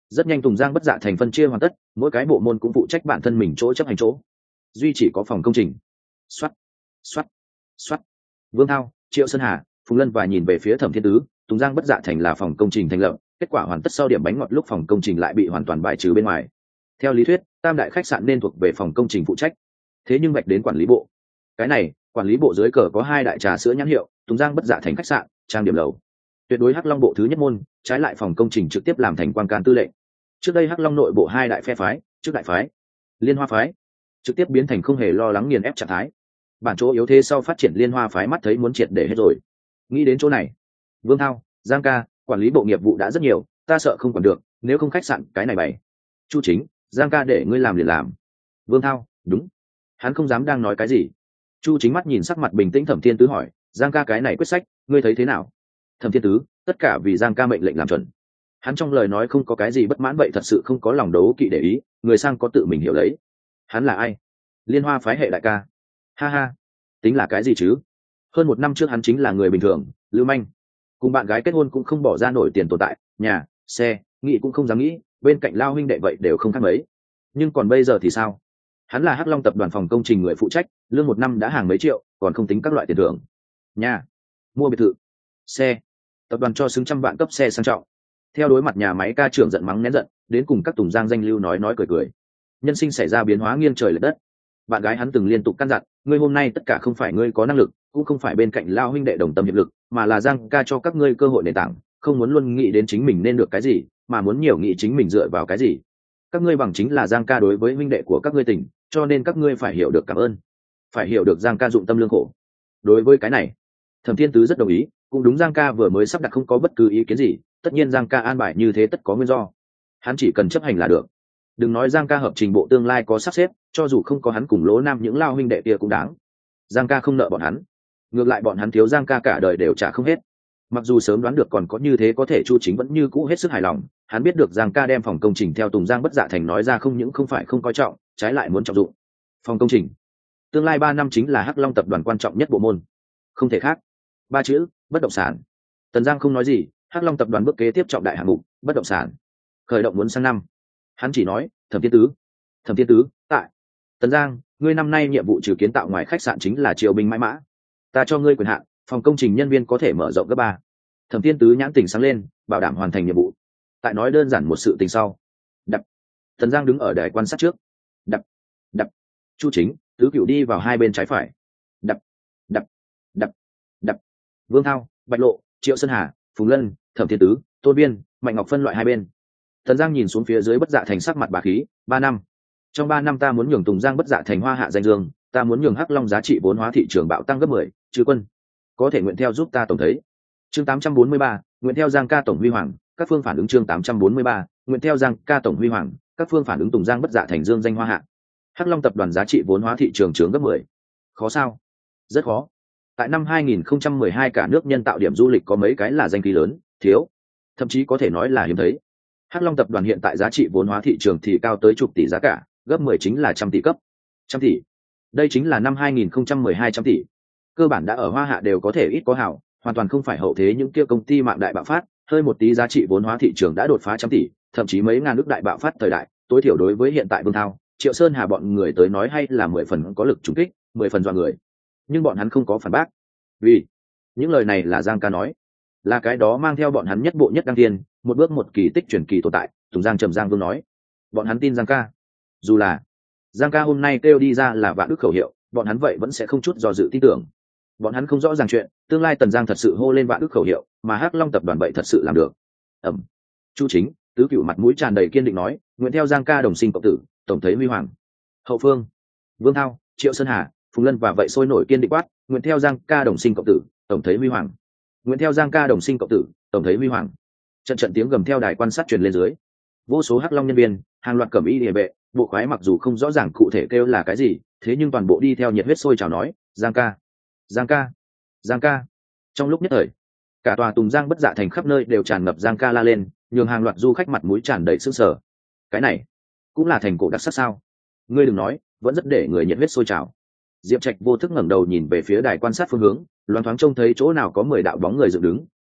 rất nhanh Tùng Giang Bất Dạ Thành phân chia hoàn tất, mỗi cái bộ môn cũng phụ trách bản thân mình chỗ chấp hành chỗ. Duy chỉ có phòng công trình. Soát, soát, soát. Vương Thao, Triệu Sơn Hà, Phùng Lân và nhìn về phía Thẩm Thiên Tứ, Tùng Giang Bất Dạ Thành là phòng công trình thành lập, kết quả hoàn tất sau điểm bánh ngọt lúc phòng công trình lại bị hoàn toàn bài trừ bên ngoài. Theo lý thuyết, tam đại khách sạn nên thuộc về phòng công trình phụ trách, thế nhưng vạch đến quản lý bộ. Cái này, quản lý bộ dưới cờ có hai đại trà sữa nhãn hiệu, Tùng Giang Bất Dạ Thành khách sạn, trang điểm lầu. Tuyệt đối Hắc Long bộ thứ nhất môn, trái lại phòng công trình trực tiếp làm thành quan can tư lệnh. Trước đây Hắc Long nội bộ hai đại phe phái, trước đại phái, Liên Hoa phái, trực tiếp biến thành không hề lo lắng nghiền ép trạng thái. Bản chỗ yếu thế sau phát triển Liên Hoa phái mắt thấy muốn triệt để hết rồi. Nghĩ đến chỗ này, Vương Thao, Giang ca, quản lý bộ nghiệp vụ đã rất nhiều, ta sợ không còn được, nếu không khách sạn cái này bày. Chu Chính, Giang ca để ngươi làm liền làm. Vương Thao, đúng. Hắn không dám đang nói cái gì. Chu Chính mắt nhìn sắc mặt bình tĩnh Thẩm Thiên Tứ hỏi, Giang ca cái này quyết sách, ngươi thấy thế nào? Thẩm Thiên Tứ, tất cả vì Giang ca mệnh lệnh làm chuẩn. Hắn trong lời nói không có cái gì bất mãn, vậy thật sự không có lòng đấu kỵ để ý, người sang có tự mình hiểu lấy. Hắn là ai? Liên Hoa phái hệ đại ca. Ha ha, tính là cái gì chứ? Hơn một năm trước hắn chính là người bình thường, lưu manh, cùng bạn gái kết hôn cũng không bỏ ra nổi tiền tồn tại, nhà, xe, nghĩ cũng không dám nghĩ, bên cạnh Lao huynh đệ vậy đều không khác mấy. Nhưng còn bây giờ thì sao? Hắn là Hắc Long tập đoàn phòng công trình người phụ trách, lương một năm đã hàng mấy triệu, còn không tính các loại tiền thưởng. Nhà, mua biệt thự, xe, tập đoàn cho xứng trăm vạn cấp xe sang trọng. Theo đối mặt nhà máy ca trưởng giận mắng nén giận, đến cùng các Tùng Giang danh lưu nói nói cười cười. Nhân sinh xảy ra biến hóa nghiêng trời lệch đất. Bạn gái hắn từng liên tục căn dặn, ngươi hôm nay tất cả không phải ngươi có năng lực, cũng không phải bên cạnh Lao huynh đệ đồng tâm hiệp lực, mà là Giang ca cho các ngươi cơ hội nền tảng, không muốn luôn nghĩ đến chính mình nên được cái gì, mà muốn nhiều nghĩ chính mình dựa vào cái gì. Các ngươi bằng chính là Giang ca đối với huynh đệ của các ngươi tình, cho nên các ngươi phải hiểu được cảm ơn, phải hiểu được Giang ca dụng tâm lương khổ. Đối với cái này, Thẩm Thiên Tứ rất đồng ý, cũng đúng, Giang ca vừa mới sắp đặt không có bất cứ ý kiến gì, tất nhiên Giang ca an bài như thế tất có nguyên do, hắn chỉ cần chấp hành là được. Đừng nói Giang ca hợp trình bộ tương lai có sắp xếp, cho dù không có hắn cùng Lỗ Nam những Lao huynh đệ kia cũng đáng. Giang ca không nợ bọn hắn, ngược lại bọn hắn thiếu Giang ca cả đời đều trả không hết. Mặc dù sớm đoán được còn có như thế có thể, Chu Chính vẫn như cũ hết sức hài lòng. Hắn biết được Giang ca đem phòng công trình theo Tùng Giang Bất Dạ Thành nói ra không những không phải không coi trọng, trái lại muốn trọng dụng. Phòng công trình tương lai ba năm chính là Hắc Long tập đoàn quan trọng nhất bộ môn, không thể khác. Ba chữ, bất động sản. Tần Giang không nói gì, Hắc Long tập đoàn bước kế tiếp trọng đại hạng mục, bất động sản, khởi động muốn sang năm. Hắn chỉ nói, Thẩm Thiên Tứ, Thẩm Thiên Tứ, tại Tần Giang, ngươi năm nay nhiệm vụ trừ kiến tạo ngoài khách sạn chính là triều binh mãi mã. Ta cho ngươi quyền hạn, phòng công trình nhân viên có thể mở rộng gấp ba. Thẩm Thiên Tứ nhãn tình sáng lên, bảo đảm hoàn thành nhiệm vụ. Tại nói đơn giản một sự tình sau, đập. Tần Giang đứng ở đài quan sát trước, đập, đập. Chu Chính, Tứ Cửu đi vào hai bên trái phải, đập, đập, đập, đập. Vương Thao, Bạch Lộ, Triệu Sơn Hà, Phùng Lân, Thẩm Thiên Tứ, Tôn Viên, Mạnh Ngọc phân loại hai bên. Tần Giang nhìn xuống phía dưới Bất Dạ Thành sắc mặt bá khí, ba năm. Trong ba năm ta muốn nhường Tùng Giang Bất Dạ Thành hoa hạ danh dương, ta muốn nhường Hắc Long giá trị vốn hóa thị trường bạo tăng gấp mười, Trừ Quân, có thể nguyện theo giúp ta tổng thấy. Chương tám trăm bốn mươi ba, nguyện theo Giang ca tổng huy hoàng, các phương phản ứng chương tám trăm bốn mươi ba, nguyện theo Giang ca tổng huy hoàng, các phương phản ứng Tùng Giang Bất Dạ Thành dương danh hoa hạ. Hắc Long tập đoàn giá trị vốn hóa thị trường trưởng gấp mười. Khó sao? Rất khó. Tại năm hai nghìn không trăm mười hai cả nước nhân tạo điểm du lịch có mấy cái là danh khí lớn, thiếu, thậm chí có thể nói là hiếm thấy. Hắc Long tập đoàn hiện tại giá trị vốn hóa thị trường thì cao tới chục tỷ giá cả, gấp mười chính là trăm tỷ cấp. Trăm tỷ. Đây chính là năm hai nghìn không trăm mười hai trăm tỷ. Cơ bản đã ở Hoa Hạ đều có thể ít có hảo, hoàn toàn không phải hậu thế những kia công ty mạng đại bạo phát, hơi một tí giá trị vốn hóa thị trường đã đột phá trăm tỷ, thậm chí mấy ngàn nước đại bạo phát thời đại, tối thiểu đối với hiện tại Vương Thao, Triệu Sơn Hà bọn người tới nói hay là mười phần có lực trùng kích, mười phần dọa người. Nhưng bọn hắn không có phản bác. Vì những lời này là Giang ca nói, là cái đó mang theo bọn hắn nhất bộ nhất đăng tiên, một bước một kỳ tích truyền kỳ tồn tại. Tùng Giang trầm Giang Vương nói, bọn hắn tin Giang ca, dù là Giang ca hôm nay kêu đi ra là vạn đức khẩu hiệu, bọn hắn vậy vẫn sẽ không chút do dự tin tưởng. Bọn hắn không rõ ràng chuyện, tương lai Tần Giang thật sự hô lên vạn đức khẩu hiệu, mà Hắc Long tập đoàn vậy thật sự làm được. Ẩm. Chu Chính, Tứ Cửu mặt mũi tràn đầy kiên định nói, nguyện theo Giang ca đồng sinh cộng tử, tổng thấy huy hoàng. Hậu phương, Vương Thao, Triệu Sơn Hà, Phùng Lân và vậy sôi nổi kiên định quát, nguyện theo Giang ca đồng sinh cộng tử, tổng thấy huy hoàng. Nguyện theo Giang ca đồng sinh cộng tử, tổng thấy huy hoàng. Trận trận tiếng gầm theo đài quan sát truyền lên dưới. Vô số Hắc Long nhân viên, hàng loạt cẩm y địa vệ, bộ khoái mặc dù không rõ ràng cụ thể kêu là cái gì, thế nhưng toàn bộ đi theo nhiệt huyết sôi trào nói, Giang ca, Giang ca, Giang ca. Trong lúc nhất thời, cả tòa Tùng Giang Bất Dạ Thành khắp nơi đều tràn ngập Giang ca la lên, nhường hàng loạt du khách mặt mũi tràn đầy sững sờ. Cái này cũng là thành cổ đặc sắc sao? Ngươi đừng nói, vẫn rất để người nhiệt huyết sôi trào. Diệp Trạch vô thức ngẩng đầu nhìn về phía đài quan sát phương hướng, loáng thoáng trông thấy chỗ nào có mười đạo bóng người dựng đứng,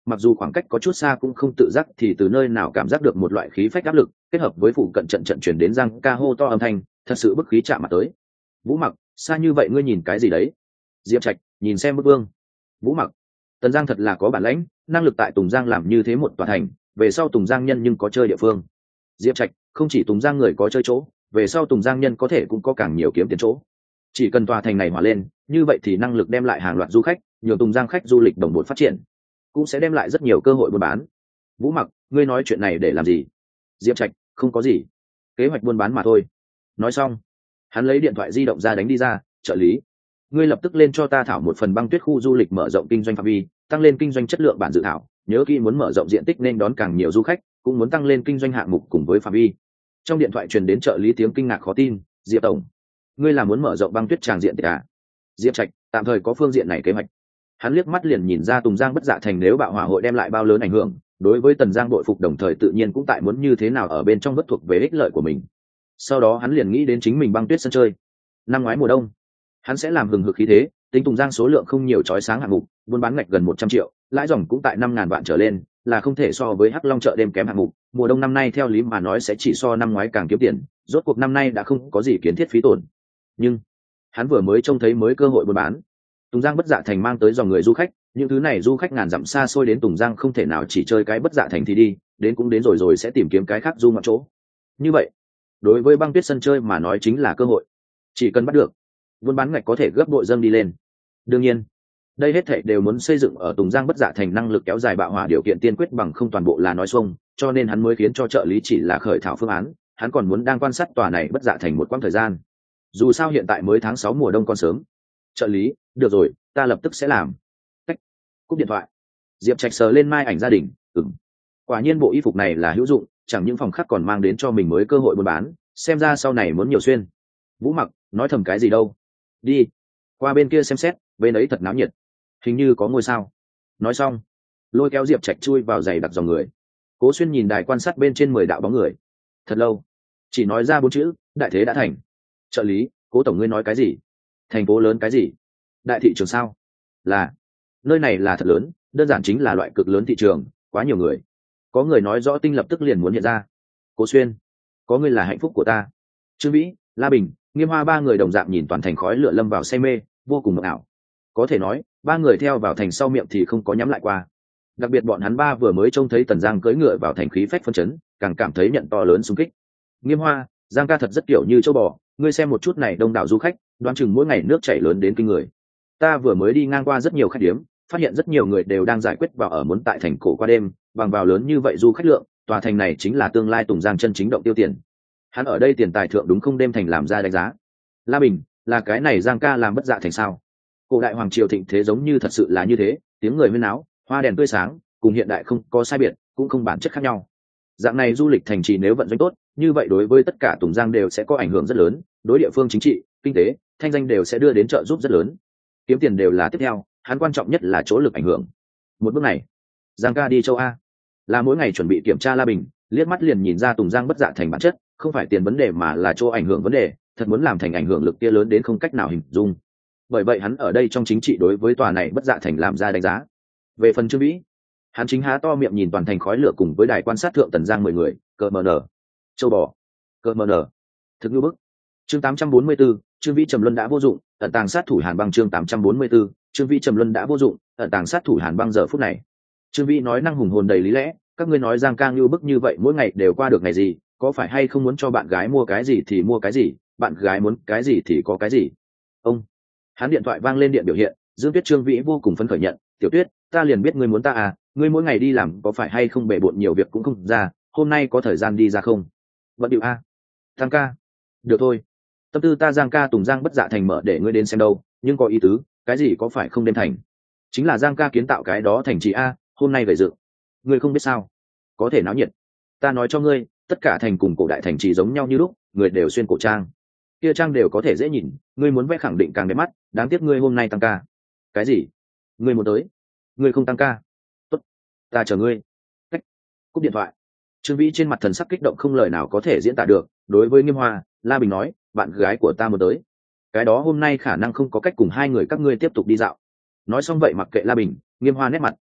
mặc dù khoảng cách có chút xa cũng không tự giác thì từ nơi nào cảm giác được một loại khí phách áp lực kết hợp với phụ cận trận trận chuyển đến giang ca hô to âm thanh, thật sự bức khí chạm mặt tới. Vũ Mặc, xa như vậy ngươi nhìn cái gì đấy? Diệp Trạch nhìn xem bức vương. Vũ Mặc, Tần Giang thật là có bản lãnh, năng lực tại Tùng Giang làm như thế một tòa thành, về sau Tùng Giang nhân nhưng có chơi địa phương. Diệp Trạch, không chỉ Tùng Giang người có chơi chỗ, về sau Tùng Giang nhân có thể cũng có càng nhiều kiếm tiền chỗ. Chỉ cần tòa thành này hòa lên, như vậy thì năng lực đem lại hàng loạt du khách, nhiều Tùng Giang khách du lịch đồng bộ phát triển, cũng sẽ đem lại rất nhiều cơ hội buôn bán. Vũ Mặc, ngươi nói chuyện này để làm gì? Diệp Trạch, không có gì, kế hoạch buôn bán mà thôi. Nói xong, hắn lấy điện thoại di động ra đánh đi ra. Trợ lý, ngươi lập tức lên cho ta thảo một phần băng tuyết khu du lịch mở rộng kinh doanh phạm vi, tăng lên kinh doanh chất lượng bản dự thảo, nhớ kỹ muốn mở rộng diện tích nên đón càng nhiều du khách, cũng muốn tăng lên kinh doanh hạng mục cùng với phạm vi. Trong điện thoại truyền đến trợ lý tiếng kinh ngạc khó tin. Diệp tổng, ngươi là muốn mở rộng băng tuyết tràng diện tích à? Diệp Trạch, tạm thời có phương diện này kế hoạch. Hắn liếc mắt liền nhìn ra Tùng Giang bất dạ thành nếu bạo hỏa hội đem lại bao lớn ảnh hưởng, đối với Tần Giang bội phục, đồng thời tự nhiên cũng tại muốn như thế nào ở bên trong bất thuộc về ích lợi của mình. Sau đó hắn liền nghĩ đến chính mình băng tuyết sân chơi. Năm ngoái mùa đông, hắn sẽ làm hừng hực khí thế, tính Tùng Giang số lượng không nhiều chói sáng hạng mục, buôn bán ngạch gần một trăm triệu, lãi dòng cũng tại năm ngàn vạn trở lên, là không thể so với Hắc Long chợ đêm kém hạng mục. Mùa đông năm nay theo lý mà nói sẽ chỉ so năm ngoái càng kiếm tiền, rốt cuộc năm nay đã không có gì kiến thiết phí tổn. Nhưng hắn vừa mới trông thấy mới cơ hội buôn bán. Tùng Giang bất dạ thành mang tới dòng người du khách, những thứ này du khách ngàn dặm xa xôi đến Tùng Giang không thể nào chỉ chơi cái bất dạ thành thì đi, đến cũng đến rồi rồi sẽ tìm kiếm cái khác du ngoạn chỗ. Như vậy, đối với băng tuyết sân chơi mà nói chính là cơ hội, chỉ cần bắt được, buôn bán ngạch có thể gấp bội dâng đi lên. Đương nhiên, đây hết thảy đều muốn xây dựng ở Tùng Giang bất dạ thành năng lực kéo dài bạo hỏa điều kiện tiên quyết, bằng không toàn bộ là nói xuông, cho nên hắn mới khiến cho trợ lý chỉ là khởi thảo phương án, hắn còn muốn đang quan sát tòa này bất dạ thành một quãng thời gian. Dù sao hiện tại mới tháng sáu mùa đông còn sớm. Trợ lý, được rồi, ta lập tức sẽ làm. Cách. Cúp điện thoại. Diệp Trạch sờ lên mai ảnh gia đình. Ừm, quả nhiên bộ y phục này là hữu dụng, chẳng những phòng khác còn mang đến cho mình mới cơ hội buôn bán, xem ra sau này muốn nhiều xuyên. Vũ Mặc, nói thầm cái gì đâu? Đi qua bên kia xem xét, bên ấy thật náo nhiệt, hình như có ngôi sao. Nói xong, lôi kéo Diệp Trạch chui vào giày đặc dòng người. Cố Xuyên nhìn đài quan sát bên trên mười đạo bóng người, thật lâu chỉ nói ra bốn chữ: đại thế đã thành. Trợ lý, Cố tổng ngươi nói cái gì? Thành phố lớn cái gì? Đại thị trường sao? Là, nơi này là thật lớn, đơn giản chính là loại cực lớn thị trường, quá nhiều người. Có người nói rõ tinh lập tức liền muốn hiện ra. Cố Xuyên, có ngươi là hạnh phúc của ta. Trương Vĩ, La Bình, Nghiêm Hoa ba người đồng dạng nhìn toàn thành khói lửa lâm vào say mê, vô cùng mộng ảo. Có thể nói, ba người theo vào thành sau miệng thì không có nhắm lại qua. Đặc biệt bọn hắn ba vừa mới trông thấy Tần Giang cưỡi ngựa vào thành khí phách phân chấn, càng cảm thấy nhận to lớn xung kích. Nghiêm Hoa, Giang ca thật rất kiểu như châu bò, ngươi xem một chút này, đông đảo du khách, đoán chừng mỗi ngày nước chảy lớn đến kinh người. Ta vừa mới đi ngang qua rất nhiều khách điếm, phát hiện rất nhiều người đều đang giải quyết vào ở muốn tại thành cổ qua đêm, bằng vào lớn như vậy du khách lượng, tòa thành này chính là tương lai Tùng Giang chân chính động tiêu tiền. Hắn ở đây tiền tài thượng đúng không đêm thành làm ra đánh giá. La Bình, là cái này Giang ca làm bất dạ thành sao? Cổ đại hoàng triều thịnh thế giống như thật sự là như thế, tiếng người huyên náo, hoa đèn tươi sáng, cùng hiện đại không có sai biệt, cũng không bản chất khác nhau. Dạng này du lịch thành trì nếu vận doanh tốt, như vậy đối với tất cả Tùng Giang đều sẽ có ảnh hưởng rất lớn, đối địa phương chính trị, kinh tế, thanh danh đều sẽ đưa đến trợ giúp rất lớn. Kiếm tiền đều là tiếp theo, hắn quan trọng nhất là chỗ lực ảnh hưởng. Một bước này, Giang ca đi châu A, là mỗi ngày chuẩn bị kiểm tra La Bình, liếc mắt liền nhìn ra Tùng Giang bất dạ thành bản chất, không phải tiền vấn đề mà là chỗ ảnh hưởng vấn đề, thật muốn làm thành ảnh hưởng lực kia lớn đến không cách nào hình dung. Bởi vậy hắn ở đây trong chính trị đối với tòa này bất dạ thành làm ra đánh giá. Về phần Trương Vĩ, hắn chính há to miệng nhìn toàn thành khói lửa cùng với đài quan sát thượng Tần Giang mười người, cờ mờ nở, châu bò, cờ mờ nở, thực như bức. Chương tám trăm bốn mươi 4, Trương Vĩ trầm luân đã vô dụng, ẩn tàng sát thủ Hàn Băng. Chương tám trăm bốn mươi 4, Trương Vĩ trầm luân đã vô dụng, ẩn tàng sát thủ Hàn Băng. Giờ phút này, Trương Vĩ nói năng hùng hồn đầy lý lẽ, các ngươi nói Giang ca như bức như vậy mỗi ngày đều qua được ngày gì, có phải hay không muốn cho bạn gái mua cái gì thì mua cái gì, bạn gái muốn cái gì thì có cái gì. Ông, hắn điện thoại vang lên điện biểu hiện, Dương Tuyết. Trương Vĩ vô cùng phấn khởi nhận, tiểu Tuyết, ta liền biết ngươi muốn ta à, ngươi mỗi ngày đi làm có phải hay không bể bộn nhiều việc cũng không ra, hôm nay có thời gian đi ra không? Vẫn điệu a. Tăng ca, được thôi. Tâm tư ta Giang ca Tùng Giang bất dạ thành mở để ngươi đến xem đâu, nhưng có ý tứ, cái gì có phải không đêm thành? Chính là Giang ca kiến tạo cái đó thành trì a, hôm nay về dự. Ngươi không biết sao? Có thể náo nhiệt. Ta nói cho ngươi, tất cả thành cùng cổ đại thành trì giống nhau như lúc, người đều xuyên cổ trang. Kia trang đều có thể dễ nhìn, ngươi muốn vẽ khẳng định càng đẹp mắt, đáng tiếc ngươi hôm nay tăng ca. Cái gì? Ngươi muốn tới? Ngươi không tăng ca? Tốt, ta chờ ngươi. Cách. Cúp điện thoại. Trương Vĩ trên mặt thần sắc kích động không lời nào có thể diễn tả được, đối với Nghiêm Hoa, La Bình nói, bạn gái của ta muốn tới. Cái đó hôm nay khả năng không có cách cùng hai người các ngươi tiếp tục đi dạo. Nói xong vậy mặc kệ La Bình, Nghiêm Hoa nét mặt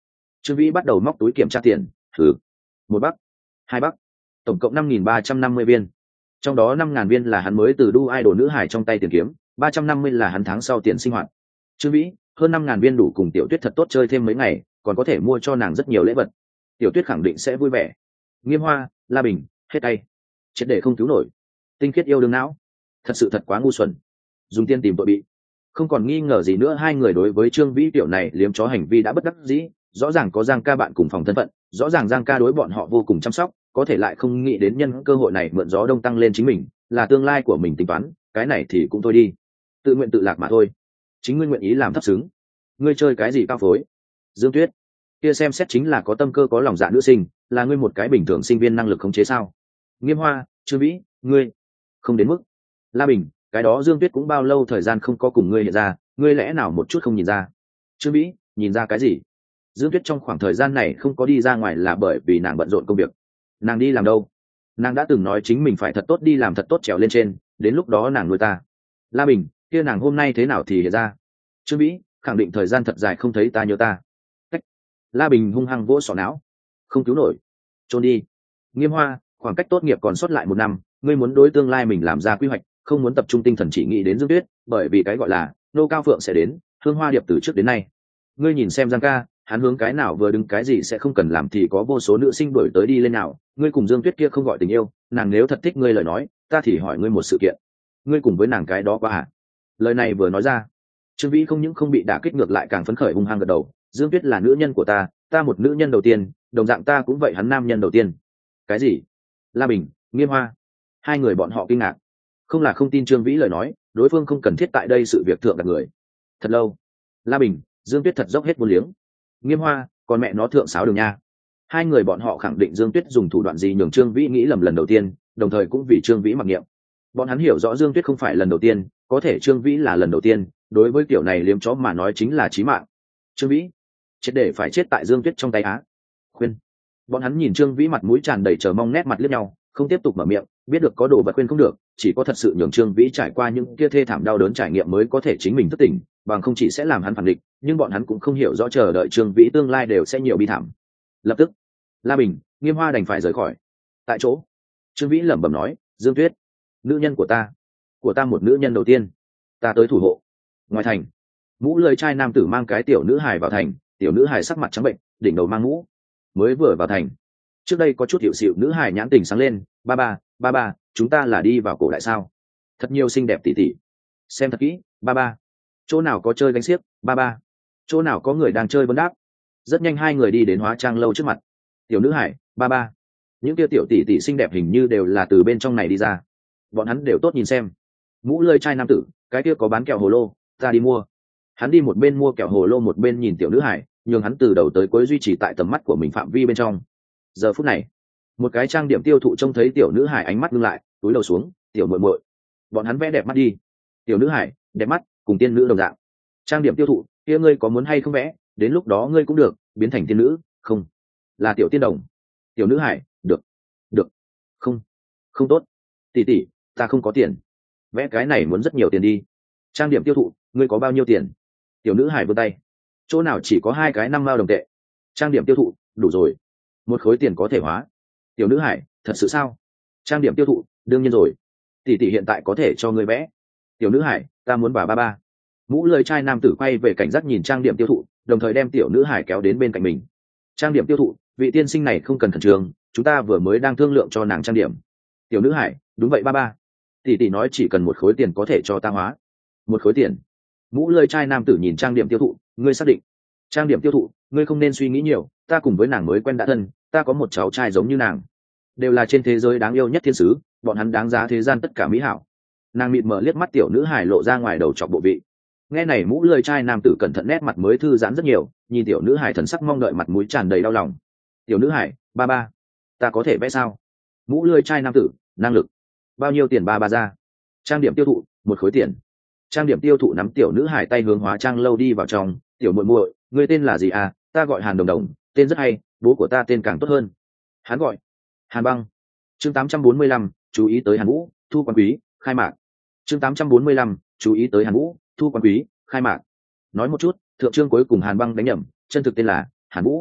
Trương Vĩ bắt đầu móc túi kiểm tra tiền. Thử. Một bắc, hai bắc, tổng cộng năm nghìn ba trăm năm mươi viên. Trong đó năm ngàn viên là hắn mới từ đu idol nữ hải trong tay tiền kiếm, ba trăm năm mươi là hắn tháng sau tiền sinh hoạt. Trương Vĩ, hơn năm ngàn viên đủ cùng Tiểu Tuyết thật tốt chơi thêm mấy ngày, còn có thể mua cho nàng rất nhiều lễ vật. Tiểu Tuyết khẳng định sẽ vui vẻ. Nghiêm Hoa, La Bình, hết tay. Triệt để không cứu nổi. Tinh khiết yêu đương não. Thật sự thật quá ngu xuẩn. Dùng tiền tìm tội bị. Không còn nghi ngờ gì nữa, hai người đối với Trương Vĩ tiểu này liếm chó hành vi đã bất đắc dĩ. Rõ ràng có Giang ca bạn cùng phòng thân phận, rõ ràng Giang ca đối bọn họ vô cùng chăm sóc, có thể lại không nghĩ đến nhân cơ hội này mượn gió đông tăng lên chính mình, là tương lai của mình tính toán, cái này thì cũng thôi đi, tự nguyện tự lạc mà thôi. Chính ngươi nguyện ý làm thấp xứng, ngươi chơi cái gì cao phối? Dương Tuyết, kia xem xét chính là có tâm cơ có lòng dạ nữ sinh, là ngươi một cái bình thường sinh viên năng lực khống chế sao? Nghiêm Hoa, Trương Vĩ, ngươi không đến mức. La Bình, cái đó Dương Tuyết cũng bao lâu thời gian không có cùng ngươi hiện ra, ngươi lẽ nào một chút không nhìn ra? Trương Vĩ, nhìn ra cái gì? Dương Tuyết trong khoảng thời gian này không có đi ra ngoài là bởi vì nàng bận rộn công việc. Nàng đi làm đâu? Nàng đã từng nói chính mình phải thật tốt đi làm thật tốt trèo lên trên, đến lúc đó nàng nuôi ta. La Bình, kia nàng hôm nay thế nào thì hiện ra? Trương Vĩ, khẳng định thời gian thật dài không thấy ta nhớ ta. Cách. La Bình hung hăng vỗ sọ não. Không cứu nổi. Trốn đi. Nghiêm Hoa, khoảng cách tốt nghiệp còn sót lại một năm, ngươi muốn đối tương lai mình làm ra quy hoạch, không muốn tập trung tinh thần chỉ nghĩ đến Dương Tuyết, bởi vì cái gọi là nô cao phượng sẽ đến, Hương Hoa điệp từ trước đến nay. Ngươi nhìn xem Giang ca, hắn hướng cái nào vừa đứng cái gì sẽ không cần làm thì có vô số nữ sinh đuổi tới đi lên nào. Ngươi cùng Dương Tuyết kia không gọi tình yêu, nàng nếu thật thích ngươi lời nói, ta thì hỏi ngươi một sự kiện, ngươi cùng với nàng cái đó quá à? Lời này vừa nói ra, Trương Vĩ không những không bị đả kích, ngược lại càng phấn khởi hung hăng gật đầu. Dương Tuyết là nữ nhân của ta, ta một nữ nhân đầu tiên, đồng dạng ta cũng vậy hắn nam nhân đầu tiên. Cái gì? La Bình, Nghiêm Hoa, hai người bọn họ kinh ngạc, không là không tin Trương Vĩ lời nói, đối phương không cần thiết tại đây sự việc thượng đặt người. Thật lâu, La Bình, Dương Tuyết thật dốc hết vô liếng. Nghiêm Hoa, còn mẹ nó thượng sáo đường nha. Hai người bọn họ khẳng định Dương Tuyết dùng thủ đoạn gì nhường Trương Vĩ nghĩ lầm lần đầu tiên, đồng thời cũng vì Trương Vĩ mặc niệm. Bọn hắn hiểu rõ Dương Tuyết không phải lần đầu tiên, có thể Trương Vĩ là lần đầu tiên, đối với kiểu này liếm chó mà nói chính là chí mạng. Trương Vĩ, chết để phải chết tại Dương Tuyết trong tay á. Khuyên. Bọn hắn nhìn Trương Vĩ mặt mũi tràn đầy chờ mong, nét mặt liếc nhau, không tiếp tục mở miệng, biết được có đồ vật khuyên không được, chỉ có thật sự nhường Trương Vĩ trải qua những kia thê thảm đau đớn trải nghiệm mới có thể chính mình thức tỉnh, bằng không chỉ sẽ làm hắn phản định, nhưng bọn hắn cũng không hiểu rõ chờ đợi Trương Vĩ tương lai đều sẽ nhiều bi thảm. Lập tức, La Bình, Nghiêm Hoa đành phải rời khỏi. Tại chỗ, Trương Vĩ lẩm bẩm nói, Dương Tuyết, nữ nhân của ta, của ta một nữ nhân đầu tiên, ta tới thủ hộ. Ngoài thành, mũ lưỡi trai nam tử mang cái tiểu nữ hài vào thành, tiểu nữ hài sắc mặt trắng bệnh, đỉnh đầu mang mũ. Mới vừa vào thành, trước đây có chút hiệu xịu nữ hài nhãn tình sáng lên, ba ba, ba ba, chúng ta là đi vào cổ đại sao? Thật nhiều xinh đẹp tỷ tỷ, xem thật kỹ, ba ba. Chỗ nào có chơi gánh xiếc, ba ba. Chỗ nào có người đang chơi vấn đáp. Rất nhanh hai người đi đến hóa trang lâu trước mặt. Tiểu nữ hải, ba ba. Những kia tiểu tỷ tỷ xinh đẹp hình như đều là từ bên trong này đi ra. Bọn hắn đều tốt nhìn xem. Mũ lơi trai nam tử, cái kia có bán kẹo hồ lô, ta đi mua. Hắn đi một bên mua kẹo hồ lô một bên nhìn tiểu nữ hải, nhường hắn từ đầu tới cuối duy trì tại tầm mắt của mình phạm vi bên trong. Giờ phút này, một cái trang điểm tiêu thụ trông thấy tiểu nữ hải ánh mắt ngưng lại, túi đầu xuống, tiểu muội muội. Bọn hắn vẽ đẹp mắt đi. Tiểu nữ hải, đẹp mắt, cùng tiên nữ đồng dạng. Trang điểm tiêu thụ, kia ngươi có muốn hay không vẽ, đến lúc đó ngươi cũng được biến thành tiên nữ, không là tiểu tiên đồng. Tiểu nữ hải, được được, không không tốt, tỷ tỷ, ta không có tiền, vẽ cái này muốn rất nhiều tiền đi. Trang điểm tiêu thụ, ngươi có bao nhiêu tiền? Tiểu nữ hải vươn tay, chỗ nào chỉ có hai cái năm mao đồng tệ. Trang điểm tiêu thụ, đủ rồi, một khối tiền có thể hóa. Tiểu nữ hải, thật sự sao? Trang điểm tiêu thụ, đương nhiên rồi, tỷ tỷ hiện tại có thể cho ngươi vẽ. Tiểu nữ hải, ta muốn bà ba ba. Mũ lưỡi trai nam tử quay về cảnh giác nhìn trang điểm tiêu thụ, đồng thời đem tiểu nữ hải kéo đến bên cạnh mình. Trang điểm tiêu thụ, vị tiên sinh này không cần khẩn trương, chúng ta vừa mới đang thương lượng cho nàng trang điểm. Tiểu nữ hải, đúng vậy ba ba, tỷ tỷ nói chỉ cần một khối tiền có thể cho ta hóa. Một khối tiền? Mũ lưỡi trai nam tử nhìn trang điểm tiêu thụ, ngươi xác định? Trang điểm tiêu thụ, ngươi không nên suy nghĩ nhiều, ta cùng với nàng mới quen đã thân, ta có một cháu trai giống như nàng, đều là trên thế giới đáng yêu nhất thiên sứ, bọn hắn đáng giá thế gian tất cả mỹ hảo. Nàng mịt mở liếc mắt tiểu nữ hải lộ ra ngoài đầu chọc bộ vị. Nghe này mũ lưỡi trai nam tử cẩn thận, nét mặt mới thư giãn rất nhiều, nhìn tiểu nữ hải thần sắc mong đợi, mặt mũi tràn đầy đau lòng. Tiểu nữ hải, ba ba, ta có thể vẽ sao? Mũ lưỡi trai nam tử, năng lực bao nhiêu tiền ba ba ra? Trang điểm tiêu thụ, một khối tiền. Trang điểm tiêu thụ nắm tiểu nữ hải tay hướng hóa trang lâu đi vào trong. Tiểu muội muội, ngươi tên là gì à? Ta gọi Hàn Đồng Đồng, tên rất hay, bố của ta tên càng tốt hơn. Hắn gọi Hàn Băng. Chương tám trăm bốn mươi lăm, chú ý tới Hàn Vũ, thu quan quý, khai mạc. Chương tám trăm bốn mươi lăm, chú ý tới Hàn Vũ, thu quan quý, khai mạc. Nói một chút, thượng trương cuối cùng Hàn Băng đánh nhầm, chân thực tên là Hàn Vũ.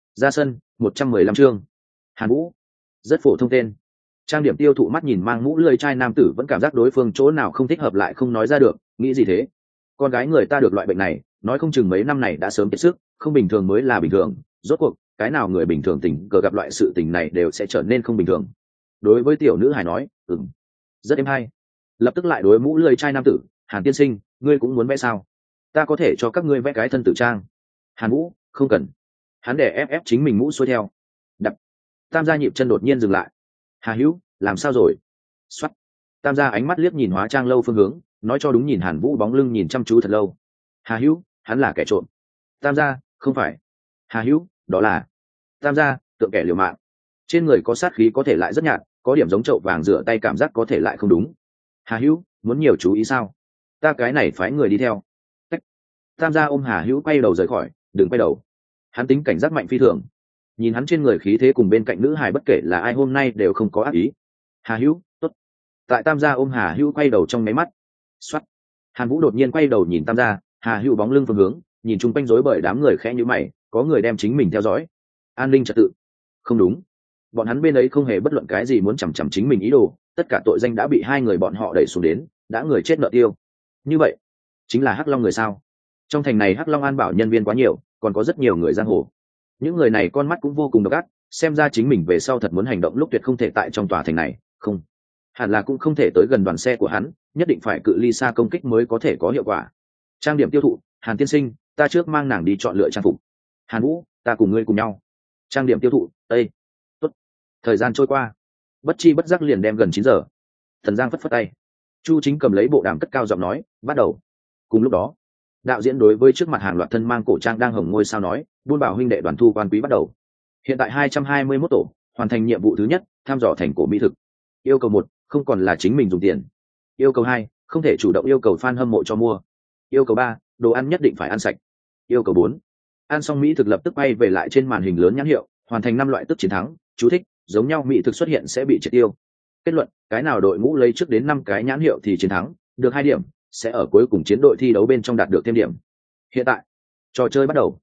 Ra sân một trăm mười lăm chương. Hàn Vũ, rất phổ thông tên. Trang điểm tiêu thụ mắt nhìn mang mũ lưỡi trai nam tử vẫn cảm giác đối phương chỗ nào không thích hợp lại không nói ra được, nghĩ gì thế? Con gái người ta được loại bệnh này, nói không chừng mấy năm này đã sớm kiệt sức, không bình thường mới là bình thường. Rốt cuộc, cái nào người bình thường tình cờ gặp loại sự tình này đều sẽ trở nên không bình thường. Đối với tiểu nữ hài nói, ừm, rất êm hay. Lập tức lại đối mũ lưỡi trai nam tử, Hàn tiên sinh, ngươi cũng muốn vẽ sao? Ta có thể cho các ngươi vẽ cái thân tử trang. Hàn Vũ, không cần. Hắn để ép ép chính mình mũ xuôi theo. Đập. Tam gia nhịp chân đột nhiên dừng lại. Hà Hữu, làm sao rồi? Xoắt. Tam gia ánh mắt liếc nhìn hóa trang lâu phương hướng, nói cho đúng nhìn Hàn Vũ bóng lưng nhìn chăm chú thật lâu. Hà Hữu, hắn là kẻ trộm. Tam gia, không phải. Hà Hữu, đó là. Tam gia, tượng kẻ liều mạng. Trên người có sát khí có thể lại rất nhạt, có điểm giống chậu vàng rửa tay cảm giác có thể lại không đúng. Hà Hữu, muốn nhiều chú ý sao? Ta cái này phái người đi theo. Cách. Tam gia ôm Hà Hữu quay đầu rời khỏi, đừng quay đầu. Hắn tính cảnh giác mạnh phi thường. Nhìn hắn trên người khí thế cùng bên cạnh nữ hài bất kể là ai hôm nay đều không có ác ý. Hà Hữu, tốt. Tại Tam gia ôm Hà Hữu quay đầu trong máy mắt. Xoắt. Hàn Vũ đột nhiên quay đầu nhìn Tam gia, Hà Hữu bóng lưng phương hướng, nhìn chung quanh rối bởi đám người khẽ nhíu mày, có người đem chính mình theo dõi. An ninh trật tự. Không đúng. Bọn hắn bên ấy không hề bất luận cái gì muốn chằm chằm chính mình ý đồ, tất cả tội danh đã bị hai người bọn họ đẩy xuống đến, đã người chết nợ tiêu. Như vậy, chính là Hắc Long người sao? Trong thành này Hắc Long an bảo nhân viên quá nhiều, còn có rất nhiều người giang hồ. Những người này con mắt cũng vô cùng độc ác, xem ra chính mình về sau thật muốn hành động lúc tuyệt không thể tại trong tòa thành này, không. Hẳn là cũng không thể tới gần đoàn xe của hắn, nhất định phải cự ly xa công kích mới có thể có hiệu quả. Trang điểm tiêu thụ, Hàn tiên sinh, ta trước mang nàng đi chọn lựa trang phục. Hàn Vũ, ta cùng ngươi cùng nhau. Trang điểm tiêu thụ, Ê! Tốt. Thời gian trôi qua, bất chi bất giác liền đem gần chín giờ. Thần Giang phất phất tay. Chu Chính cầm lấy bộ đàm cất cao giọng nói, bắt đầu. Cùng lúc đó, đạo diễn đối với trước mặt hàng loạt thân mang cổ trang đang hồng ngôi sao nói, buôn bảo huynh đệ đoàn thu quan quý bắt đầu. Hiện tại hai trăm hai mươi mốt tổ, hoàn thành nhiệm vụ thứ nhất, thăm dò thành cổ mỹ thực. Yêu cầu một, không còn là chính mình dùng tiền. Yêu cầu hai, không thể chủ động yêu cầu fan hâm mộ cho mua. Yêu cầu ba, đồ ăn nhất định phải ăn sạch. Yêu cầu bốn, ăn xong mỹ thực lập tức bay về lại trên màn hình lớn nhãn hiệu, hoàn thành năm loại tức chiến thắng. Chú thích, giống nhau mỹ thực xuất hiện sẽ bị triệt tiêu. Kết luận, cái nào đội ngũ lấy trước đến năm cái nhãn hiệu thì chiến thắng, được hai điểm, sẽ ở cuối cùng chiến đội thi đấu bên trong đạt được thêm điểm. Hiện tại, trò chơi bắt đầu.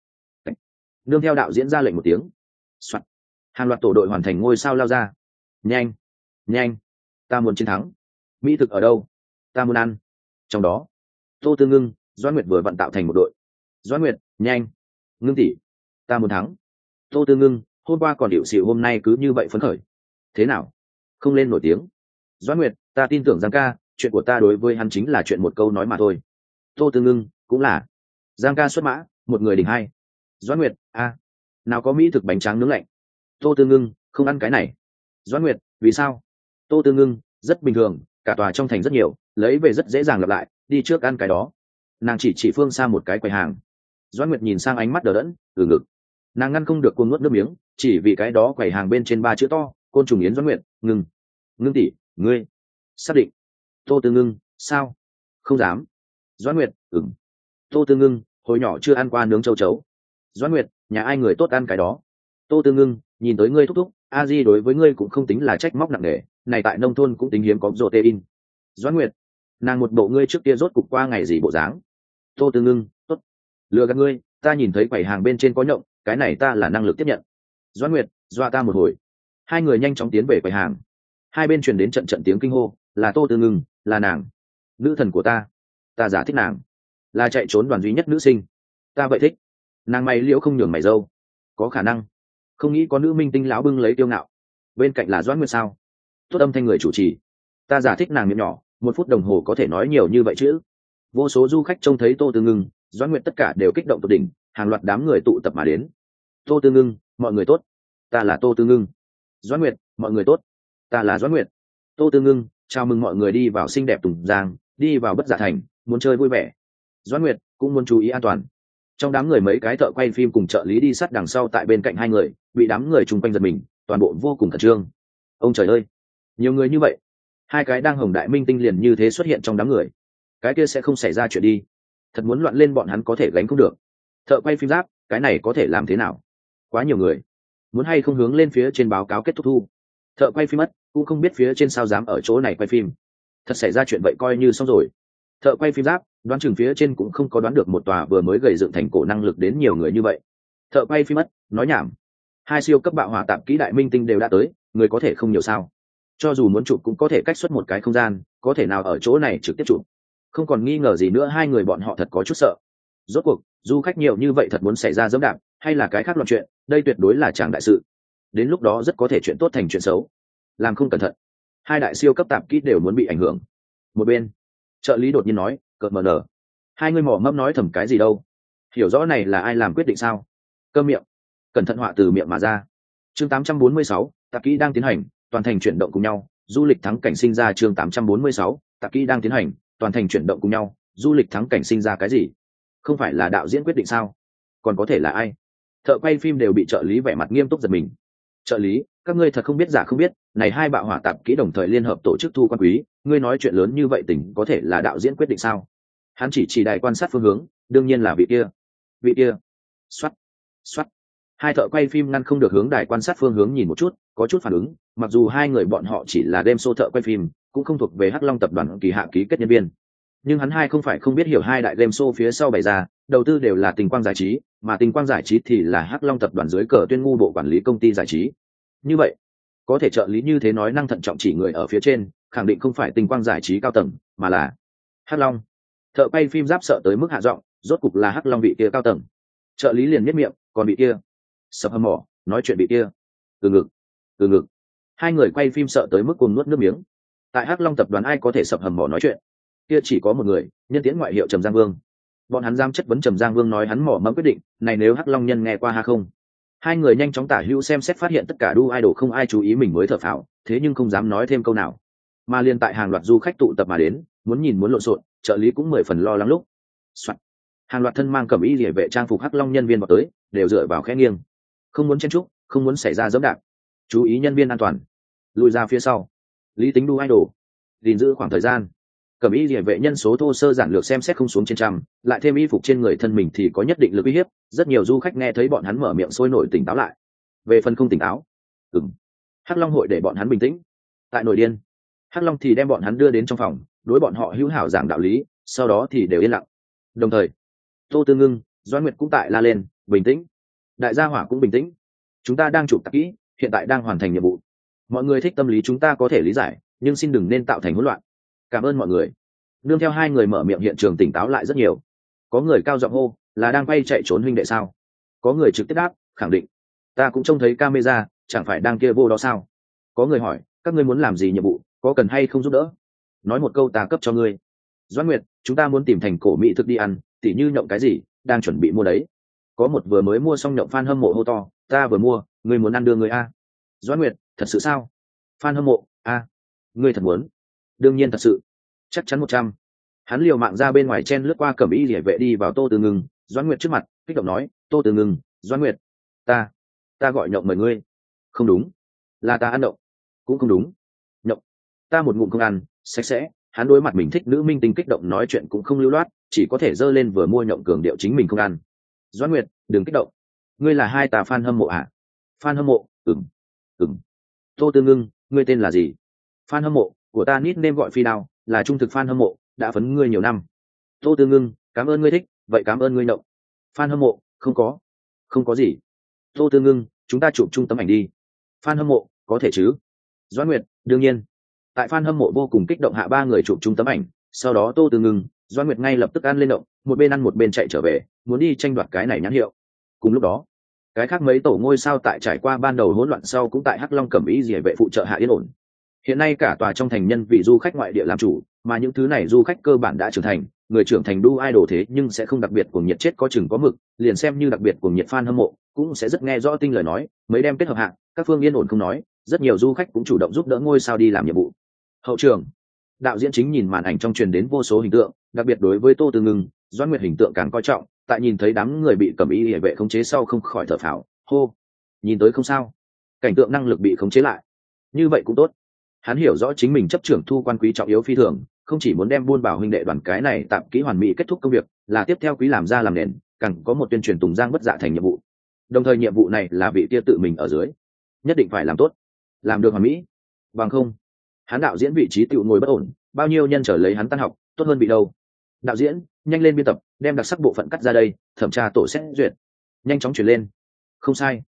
Nương theo đạo diễn ra lệnh một tiếng. Soạn. Hàng loạt tổ đội hoàn thành ngôi sao lao ra. Nhanh, nhanh, ta muốn chiến thắng. Mỹ thực ở đâu? Ta muốn ăn. Trong đó, Tô Tư Ngưng, Doãn Nguyệt vừa vận tạo thành một đội. Doãn Nguyệt, nhanh. Ngưng tỷ, ta muốn thắng. Tô Tư Ngưng, hôm qua còn điệu xỉu hôm nay cứ như vậy phấn khởi. Thế nào? Không lên nổi tiếng. Doãn Nguyệt, ta tin tưởng Giang ca, chuyện của ta đối với hắn chính là chuyện một câu nói mà thôi. Tô Tư Ngưng, cũng là. Giang ca xuất mã, một người đỉnh hai. Doãn Nguyệt, a, nào có mỹ thực bánh tráng nướng lạnh. Tô Tư Ngưng, không ăn cái này. Doãn Nguyệt, vì sao? Tô Tư Ngưng, rất bình thường, cả tòa trong thành rất nhiều, lấy về rất dễ dàng lặp lại, đi trước ăn cái đó. Nàng chỉ chỉ phương xa một cái quầy hàng. Doãn Nguyệt nhìn sang ánh mắt đờ đẫn, từ ngực. Nàng ngăn không được cuồng nuốt nước miếng, chỉ vì cái đó quầy hàng bên trên ba chữ to, côn trùng yến Doãn Nguyệt, ngừng. Ngưng tỷ, ngươi xác định? Tô Tư Ngưng, sao? Không dám. Doãn Nguyệt, ừm. Tô Tư Ngưng, hồi nhỏ chưa ăn qua nướng châu chấu. Doãn Nguyệt, nhà ai người tốt ăn cái đó. Tô Tư Ngưng, nhìn tới ngươi thúc thúc, a di đối với ngươi cũng không tính là trách móc nặng nề, này tại nông thôn cũng tính hiếm có protein. Doãn Nguyệt, nàng một bộ ngươi trước kia rốt cục qua ngày gì bộ dáng. Tô Tư Ngưng, tốt. Lừa gạt ngươi, ta nhìn thấy quầy hàng bên trên có nhộng, cái này ta là năng lực tiếp nhận. Doãn Nguyệt, dọa ta một hồi. Hai người nhanh chóng tiến về quầy hàng. Hai bên truyền đến trận trận tiếng kinh hô, là Tô Tư Ngưng, là nàng, nữ thần của ta, ta giả thích nàng, là chạy trốn đoàn duy nhất nữ sinh, ta vậy thích nàng. Mày liễu không nhường mày dâu, có khả năng. Không nghĩ có nữ minh tinh lão bưng lấy tiêu ngạo. Bên cạnh là Doãn Nguyệt sao? Tốt âm thanh người chủ trì. Ta giả thích nàng miệng nhỏ, một phút đồng hồ có thể nói nhiều như vậy chứ? Vô số du khách trông thấy Tô Tư Ngưng, Doãn Nguyệt tất cả đều kích động tột đỉnh, hàng loạt đám người tụ tập mà đến. Tô Tư Ngưng, mọi người tốt, ta là Tô Tư Ngưng. Doãn Nguyệt, mọi người tốt, ta là Doãn Nguyệt. Tô Tư Ngưng, chào mừng mọi người đi vào xinh đẹp Tùng Giang, đi vào Bất Dạ Thành, muốn chơi vui vẻ. Doãn Nguyệt cũng muốn chú ý an toàn. Trong đám người mấy cái thợ quay phim cùng trợ lý đi sát đằng sau tại bên cạnh hai người, bị đám người chung quanh giật mình, toàn bộ vô cùng khẩn trương. Ông trời ơi, nhiều người như vậy, hai cái đang hồng đại minh tinh liền như thế xuất hiện trong đám người, cái kia sẽ không xảy ra chuyện đi. Thật muốn loạn lên bọn hắn có thể gánh không được. Thợ quay phim giáp, cái này có thể làm thế nào? Quá nhiều người, muốn hay không hướng lên phía trên báo cáo kết thúc thu. Thợ quay phim mất, cũng không biết phía trên sao dám ở chỗ này quay phim. Thật xảy ra chuyện vậy coi như xong rồi. Thợ quay phim giáp, đoán chừng phía trên cũng không có đoán được một tòa vừa mới gầy dựng thành cổ năng lực đến nhiều người như vậy. Thợ quay phim mất, nói nhảm. Hai siêu cấp bạo hỏa tạp kỹ đại minh tinh đều đã tới, người có thể không nhiều sao? Cho dù muốn chụp cũng có thể cách xuất một cái không gian, có thể nào ở chỗ này trực tiếp chụp? Không còn nghi ngờ gì nữa, hai người bọn họ thật có chút sợ. Rốt cuộc du khách nhiều như vậy thật muốn xảy ra dẫm đạp hay là cái khác loạn chuyện, đây tuyệt đối là chàng đại sự. Đến lúc đó rất có thể chuyện tốt thành chuyện xấu, làm không cẩn thận hai đại siêu cấp tạp kỹ đều muốn bị ảnh hưởng. Một bên trợ lý đột nhiên nói, cợt mờ nở, hai người mỏ mẫm nói thầm cái gì đâu, hiểu rõ này là ai làm quyết định sao? Câm miệng, cẩn thận họa từ miệng mà ra. Chương tám trăm bốn mươi sáu, tạp kỹ đang tiến hành, toàn thành chuyển động cùng nhau, du lịch thắng cảnh sinh ra. Chương tám trăm bốn mươi sáu, tạp kỹ đang tiến hành, toàn thành chuyển động cùng nhau, du lịch thắng cảnh sinh ra cái gì? Không phải là đạo diễn quyết định sao? Còn có thể là ai? Thợ quay phim đều bị trợ lý vẻ mặt nghiêm túc giật mình. Trợ lý, các ngươi thật không biết giả không biết, này hai bạo hỏa tạp kỹ đồng thời liên hợp tổ chức thu quan quý, ngươi nói chuyện lớn như vậy tỉnh có thể là đạo diễn quyết định sao? Hắn chỉ chỉ đài quan sát phương hướng, đương nhiên là vị kia. Vị kia. Xoát, xoát. Hai thợ quay phim ngăn không được hướng đài quan sát phương hướng nhìn một chút, có chút phản ứng, mặc dù hai người bọn họ chỉ là game show thợ quay phim, cũng không thuộc về Hắc Long tập đoàn kỳ hạ ký kết nhân viên. Nhưng hắn hai không phải không biết hiểu hai đại game show phía sau bày ra, đầu tư đều là Tình Quang giải trí, mà Tình Quang giải trí thì là Hắc Long tập đoàn dưới cờ Tuyên ngu bộ quản lý công ty giải trí. Như vậy, có thể trợ lý như thế nói năng thận trọng chỉ người ở phía trên, khẳng định không phải Tình Quang giải trí cao tầng, mà là Hắc Long. Thợ quay phim giáp sợ tới mức hạ giọng, rốt cục là Hắc Long vị kia cao tầng. Trợ lý liền nhếch miệng, còn vị kia, sập hầm mỏ, nói chuyện vị kia. Từ ngực, từ ngực. Hai người quay phim sợ tới mức cùng nuốt nước miếng. Tại Hắc Long tập đoàn ai có thể sập hầm mỏ nói chuyện? Kia chỉ có một người, nhân tiễn ngoại hiệu Trầm Giang Vương. Bọn hắn dám chất vấn Trầm Giang Vương nói hắn mỏ mẫm quyết định này, nếu Hắc Long nhân nghe qua ha không? Hai người nhanh chóng tả hữu xem xét, phát hiện tất cả đu idol không ai chú ý mình mới thở phào, thế nhưng không dám nói thêm câu nào. Mà liên tại hàng loạt du khách tụ tập mà đến, muốn nhìn muốn lộn xộn, trợ lý cũng mười phần lo lắng lúc. Soạn. Hàng loạt thân mang cẩm y liễu vệ trang phục Hắc Long nhân viên vào tới, đều dựa vào khẽ nghiêng, không muốn chen chúc, không muốn xảy ra dẫm đạp, chú ý nhân viên an toàn, lùi ra phía sau. Lý tính đu idol, gìn giữ khoảng thời gian. Cẩm y liễu vệ nhân số thô sơ giản lược xem xét không xuống trên trăm, lại thêm y phục trên người thân mình thì có nhất định lực uy hiếp, rất nhiều du khách nghe thấy bọn hắn mở miệng sôi nổi tỉnh táo lại. Về phần không tỉnh táo, ừm, Hắc Long hội để bọn hắn bình tĩnh. Tại nổi điên, Hắc Long thì đem bọn hắn đưa đến trong phòng, đối bọn họ hữu hảo giảng đạo lý, sau đó thì đều yên lặng. Đồng thời, Tô Tư Ngưng, Doãn Nguyệt cũng tại la lên, bình tĩnh. Đại gia hỏa cũng bình tĩnh. Chúng ta đang chụp tạp kỹ, hiện tại đang hoàn thành nhiệm vụ. Mọi người thích tâm lý chúng ta có thể lý giải, nhưng xin đừng nên tạo thành hỗn loạn. Cảm ơn mọi người. Nương theo hai người mở miệng, hiện trường tỉnh táo lại rất nhiều. Có người cao giọng hô, là đang quay chạy trốn huynh đệ sao? Có người trực tiếp đáp, khẳng định. Ta cũng trông thấy camera, chẳng phải đang kia vô đó sao? Có người hỏi, các ngươi muốn làm gì nhiệm vụ, có cần hay không giúp đỡ? Nói một câu ta cấp cho ngươi. Doãn Nguyệt, chúng ta muốn tìm thành cổ mỹ thực đi ăn, tỉ như nhộng cái gì, đang chuẩn bị mua đấy. Có một vừa mới mua xong nhộng fan hâm mộ hô to, ta vừa mua, ngươi muốn ăn đưa người a? Doãn Nguyệt, thật sự sao? Fan hâm mộ, a, ngươi thật muốn? Đương nhiên thật sự, chắc chắn một trăm. Hắn liều mạng ra bên ngoài chen lướt qua cẩm y liễu vệ đi vào Tô Từ Ngưng, Doãn Nguyệt trước mặt, kích động nói, Tô Từ Ngưng, Doãn Nguyệt, ta, ta gọi nhộng mời ngươi. Không đúng, là ta ăn đậu. Cũng không đúng, nhộng, ta một ngụm không ăn, sạch sẽ. Hắn đối mặt mình thích nữ minh tinh kích động nói chuyện cũng không lưu loát, chỉ có thể giơ lên vừa mua nhộng cường điệu chính mình không ăn. Doãn Nguyệt, đừng kích động, ngươi là hai tà fan hâm mộ à? Fan hâm mộ, ừm, ừm. Tô Tư Ngưng, ngươi tên là gì? Fan hâm mộ của ta nickname gọi Phi Đao, là trung thực fan hâm mộ, đã phấn ngươi nhiều năm. Tô Tư Ngưng, cảm ơn ngươi thích, vậy cảm ơn ngươi nhộng. Fan hâm mộ, không có, không có gì. Tô Tư Ngưng, chúng ta chụp chung tấm ảnh đi. Fan hâm mộ, có thể chứ? Doãn Nguyệt, đương nhiên. Tại fan hâm mộ vô cùng kích động hạ, ba người chụp chung tấm ảnh, sau đó Tô Tư Ngưng, Doãn Nguyệt ngay lập tức ăn lên động, một bên ăn một bên chạy trở về, muốn đi tranh đoạt cái này nhãn hiệu. Cùng lúc đó, cái khác mấy tổ ngôi sao tại trải qua ban đầu hỗn loạn sau cũng tại Hắc Long cẩm y liễu vệ phụ trợ hạ yên ổn. Hiện nay cả tòa trong thành nhân vì du khách ngoại địa làm chủ, mà những thứ này du khách cơ bản đã trưởng thành, người trưởng thành đu idol thế nhưng sẽ không đặc biệt cuồng nhiệt chết có chừng có mực, liền xem như đặc biệt cuồng nhiệt fan hâm mộ, cũng sẽ rất nghe rõ tinh lời nói, mấy đem kết hợp hạng, các phương yên ổn không nói, rất nhiều du khách cũng chủ động giúp đỡ ngôi sao đi làm nhiệm vụ. Hậu trường, đạo diễn chính nhìn màn ảnh trong truyền đến vô số hình tượng, đặc biệt đối với Tô Tư Ngưng, Doãn Nguyệt hình tượng càng coi trọng, tại nhìn thấy đám người bị cẩm y liễu vệ khống chế sau không khỏi thở phào, hô, nhìn tới không sao, cảnh tượng năng lực bị khống chế lại, như vậy cũng tốt. Hắn hiểu rõ chính mình chấp trưởng thu quan quý trọng yếu phi thường, không chỉ muốn đem buôn bảo huynh đệ đoàn cái này tạm kỹ hoàn mỹ kết thúc công việc, là tiếp theo quý làm ra làm nền, càng có một tuyên truyền Tùng Giang bất dạ thành nhiệm vụ. Đồng thời nhiệm vụ này là vị kia tự mình ở dưới, nhất định phải làm tốt, làm được hoàn mỹ, bằng không hắn đạo diễn vị trí tựu ngồi bất ổn, bao nhiêu nhân trở lấy hắn tan học, tốt hơn bị đâu. Đạo diễn, nhanh lên biên tập, đem đặc sắc bộ phận cắt ra đây, thẩm tra tổ xét duyệt, nhanh chóng chuyển lên. Không sai.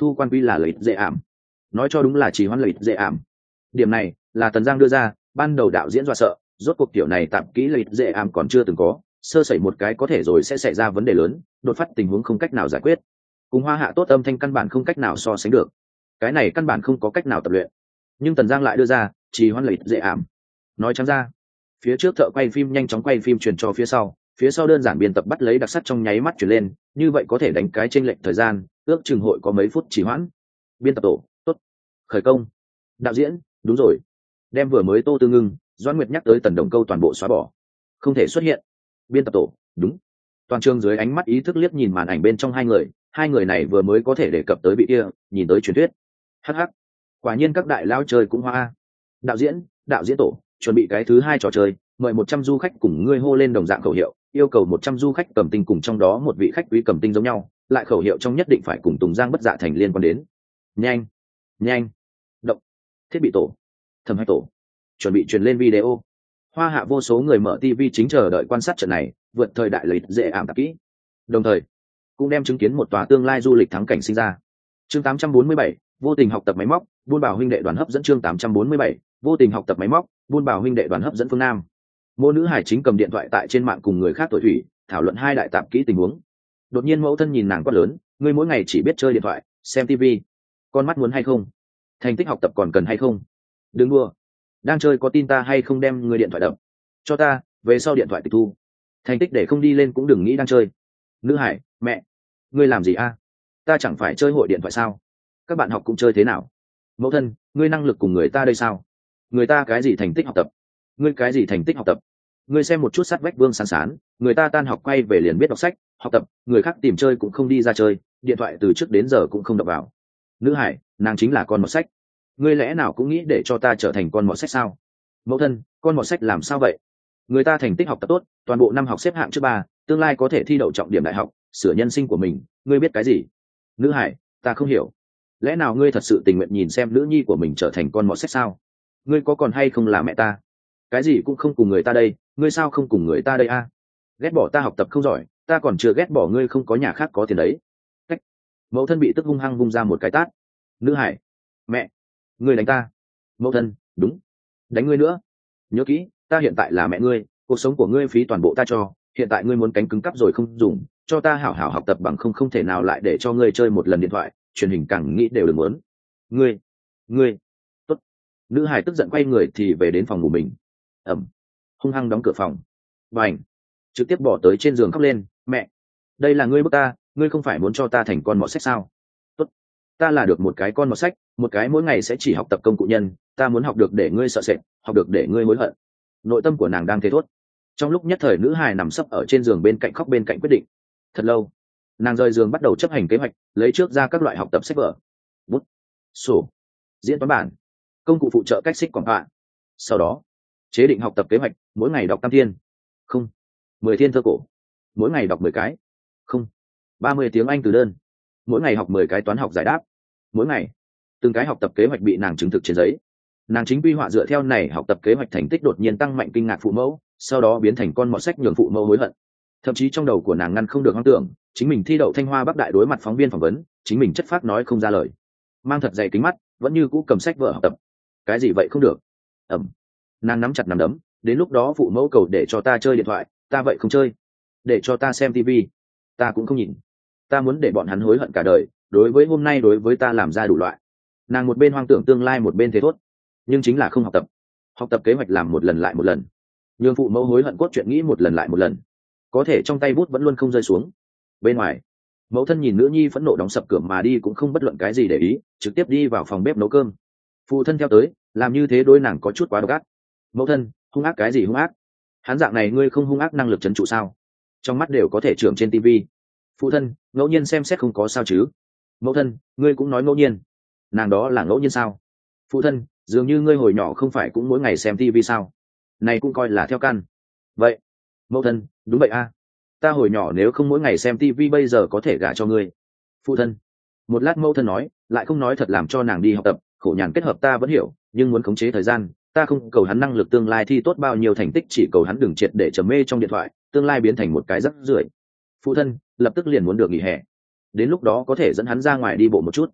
thu quan quy là lợi ích dễ ảm, nói cho đúng là chỉ hoãn lợi ích dễ ảm. Điểm này là Tần Giang đưa ra, ban đầu đạo diễn dọa sợ, rốt cuộc tiểu này tạm kỹ lợi ích dễ ảm còn chưa từng có, sơ sẩy một cái có thể rồi sẽ xảy ra vấn đề lớn, đột phát tình huống không cách nào giải quyết. Cùng Hoa Hạ tốt âm thanh căn bản không cách nào so sánh được, cái này căn bản không có cách nào tập luyện. Nhưng Tần Giang lại đưa ra chỉ hoãn lợi ích dễ ảm. Nói trắng ra, phía trước thợ quay phim nhanh chóng quay phim truyền cho phía sau, phía sau đơn giản biên tập bắt lấy đặc sắc trong nháy mắt chuyển lên, như vậy có thể đánh cái chênh lệch thời gian, ước chừng hội có mấy phút trì hoãn. Biên tập tổ, tốt. Khởi công. Đạo diễn, đúng rồi. Đem vừa mới Tô Tư Ngưng, Doãn Nguyệt nhắc tới Tần Đồng câu toàn bộ xóa bỏ. Không thể xuất hiện. Biên tập tổ, đúng. Toàn trường dưới ánh mắt ý thức liếc nhìn màn ảnh bên trong hai người, hai người này vừa mới có thể đề cập tới bị kia, nhìn tới truyền thuyết. Hắc hắc. Quả nhiên các đại lao chơi cũng hoa. Đạo diễn, đạo diễn tổ, chuẩn bị cái thứ hai trò chơi, mời một trăm du khách cùng ngươi hô lên đồng dạng khẩu hiệu, yêu cầu một trăm du khách cầm tinh cùng trong đó một vị khách quý cầm tinh giống nhau, lại khẩu hiệu trong nhất định phải cùng Tùng Giang Bất Dạ Thành liên quan đến. Nhanh, nhanh, động, thiết bị tổ, thẩm hạch tổ, chuẩn bị truyền lên video. Hoa Hạ vô số người mở ti vi chính chờ đợi quan sát trận này, vượt thời đại lợi ích dễ ảm tạp kỹ. Đồng thời, cũng đem chứng kiến một tòa tương lai du lịch thắng cảnh sinh ra. Chương tám trăm bốn mươi bảy, vô tình học tập máy móc, buôn bảo huynh đệ đoàn hấp dẫn. Chương tám trăm bốn mươi bảy, vô tình học tập máy móc, buôn bảo huynh đệ đoàn hấp dẫn phương Nam. Mô nữ hải chính cầm điện thoại tại trên mạng cùng người khác tuổi thủy thảo luận hai đại tạp kỹ tình huống. Đột nhiên mẫu thân nhìn nàng quát lớn, ngươi mỗi ngày chỉ biết chơi điện thoại, xem tivi, con mắt muốn hay không? Thành tích học tập còn cần hay không? Đừng đua, đang chơi có tin ta hay không đem người điện thoại đập cho ta, về sau điện thoại tịch thu. Thành tích để không đi lên cũng đừng nghĩ đang chơi. Nữ hải, mẹ, ngươi làm gì a? Ta chẳng phải chơi hội điện thoại sao? Các bạn học cũng chơi thế nào? Mẫu thân, ngươi năng lực cùng người ta đây sao? Người ta cái gì thành tích học tập? Ngươi cái gì thành tích học tập? Ngươi xem một chút sát vách Vương Sán Sán, người ta tan học quay về liền biết đọc sách học tập, người khác tìm chơi cũng không đi ra chơi, điện thoại từ trước đến giờ cũng không đập vào. Nữ hải, nàng chính là con mọt sách. Ngươi lẽ nào cũng nghĩ để cho ta trở thành con mọt sách sao? Mẫu thân, con mọt sách làm sao vậy? Người ta thành tích học tập tốt, toàn bộ năm học xếp hạng trước ba, tương lai có thể thi đậu trọng điểm đại học, sửa nhân sinh của mình, ngươi biết cái gì? Nữ hải, ta không hiểu. Lẽ nào ngươi thật sự tình nguyện nhìn xem nữ nhi của mình trở thành con mọt sách sao? Ngươi có còn hay không là mẹ ta? Cái gì cũng không cùng người ta đây, ngươi sao không cùng người ta đây a? Ghét bỏ ta học tập không giỏi, ta còn chưa ghét bỏ ngươi không có nhà khác có tiền đấy. Cách. Mẫu thân bị tức hung hăng vung ra một cái tát. Nữ hải, mẹ, ngươi đánh ta. Mẫu thân, đúng, đánh ngươi nữa. Nhớ kỹ, ta hiện tại là mẹ ngươi, cuộc sống của ngươi phí toàn bộ ta cho, hiện tại ngươi muốn cánh cứng cắp rồi không dùng, cho ta hảo hảo học tập bằng không không thể nào lại để cho ngươi chơi một lần điện thoại, truyền hình càng nghĩ đều đừng muốn. Ngươi, ngươi, tốt. Nữ hải tức giận quay người thì về đến phòng ngủ mình. Ẩm, hung hăng đóng cửa phòng, và ảnh trực tiếp bỏ tới trên giường khóc lên. Mẹ, đây là ngươi bức ta, ngươi không phải muốn cho ta thành con mọt sách sao? Tốt, ta là được một cái con mọt sách, một cái mỗi ngày sẽ chỉ học tập công cụ nhân, ta muốn học được để ngươi sợ sệt, học được để ngươi hối hận. Nội tâm của nàng đang thế thốt. Trong lúc nhất thời nữ hài nằm sấp ở trên giường bên cạnh khóc bên cạnh quyết định. Thật lâu, nàng rời giường bắt đầu chấp hành kế hoạch, lấy trước ra các loại học tập sách vở, bút, sổ, diễn toán bản, công cụ phụ trợ cách xích quảng họa. Sau đó chế định học tập kế hoạch, mỗi ngày đọc tam thiên, không, mười thiên thơ cổ, mỗi ngày đọc mười cái, không, ba mươi tiếng Anh từ đơn, mỗi ngày học mười cái toán học giải đáp. Mỗi ngày từng cái học tập kế hoạch bị nàng chứng thực trên giấy. Nàng chính quy họa dựa theo này học tập kế hoạch thành tích đột nhiên tăng mạnh kinh ngạc phụ mẫu, sau đó biến thành con mọt sách nhường phụ mẫu hối hận. Thậm chí trong đầu của nàng ngăn không được hoang tưởng, chính mình thi đậu Thanh Hoa Bắc Đại đối mặt phóng viên phỏng vấn, chính mình chất phác nói không ra lời, mang thật dày kính mắt, vẫn như cũ cầm sách vở học tập. Cái gì vậy không được? Ẩm. Nàng nắm chặt nắm đấm, đến lúc đó phụ mẫu cầu để cho ta chơi điện thoại, ta vậy không chơi. Để cho ta xem tivi, ta cũng không nhìn. Ta muốn để bọn hắn hối hận cả đời, đối với hôm nay đối với ta làm ra đủ loại. Nàng một bên hoang tưởng tương lai một bên thế thốt, nhưng chính là không học tập. Học tập kế hoạch làm một lần lại một lần, nhưng phụ mẫu hối hận cốt truyện nghĩ một lần lại một lần, có thể trong tay bút vẫn luôn không rơi xuống. Bên ngoài, mẫu thân nhìn nữ nhi phẫn nộ đóng sập cửa mà đi cũng không bất luận cái gì để ý, trực tiếp đi vào phòng bếp nấu cơm. Phụ thân theo tới, làm như thế đối nàng có chút quá độc ác. Mẫu thân, hung ác cái gì hung ác? Hắn dạng này ngươi không hung ác năng lực trấn trụ sao? Trong mắt đều có thể trưởng trên tivi. Phụ thân, ngẫu nhiên xem xét không có sao chứ? Mẫu thân, ngươi cũng nói ngẫu nhiên, nàng đó là ngẫu nhiên sao? Phụ thân, dường như ngươi hồi nhỏ không phải cũng mỗi ngày xem tivi sao? Này cũng coi là theo căn. Vậy, mẫu thân, đúng vậy a. Ta hồi nhỏ nếu không mỗi ngày xem tivi bây giờ có thể gả cho ngươi. Phụ thân. Một lát mẫu thân nói, lại không nói thật làm cho nàng đi học tập, khổ nhàn kết hợp ta vẫn hiểu, nhưng muốn khống chế thời gian, ta không cầu hắn năng lực tương lai thi tốt bao nhiêu thành tích, chỉ cầu hắn đừng triệt để trầm mê trong điện thoại, tương lai biến thành một cái rắc rưởi. Phụ thân, lập tức liền muốn được nghỉ hè, đến lúc đó có thể dẫn hắn ra ngoài đi bộ một chút.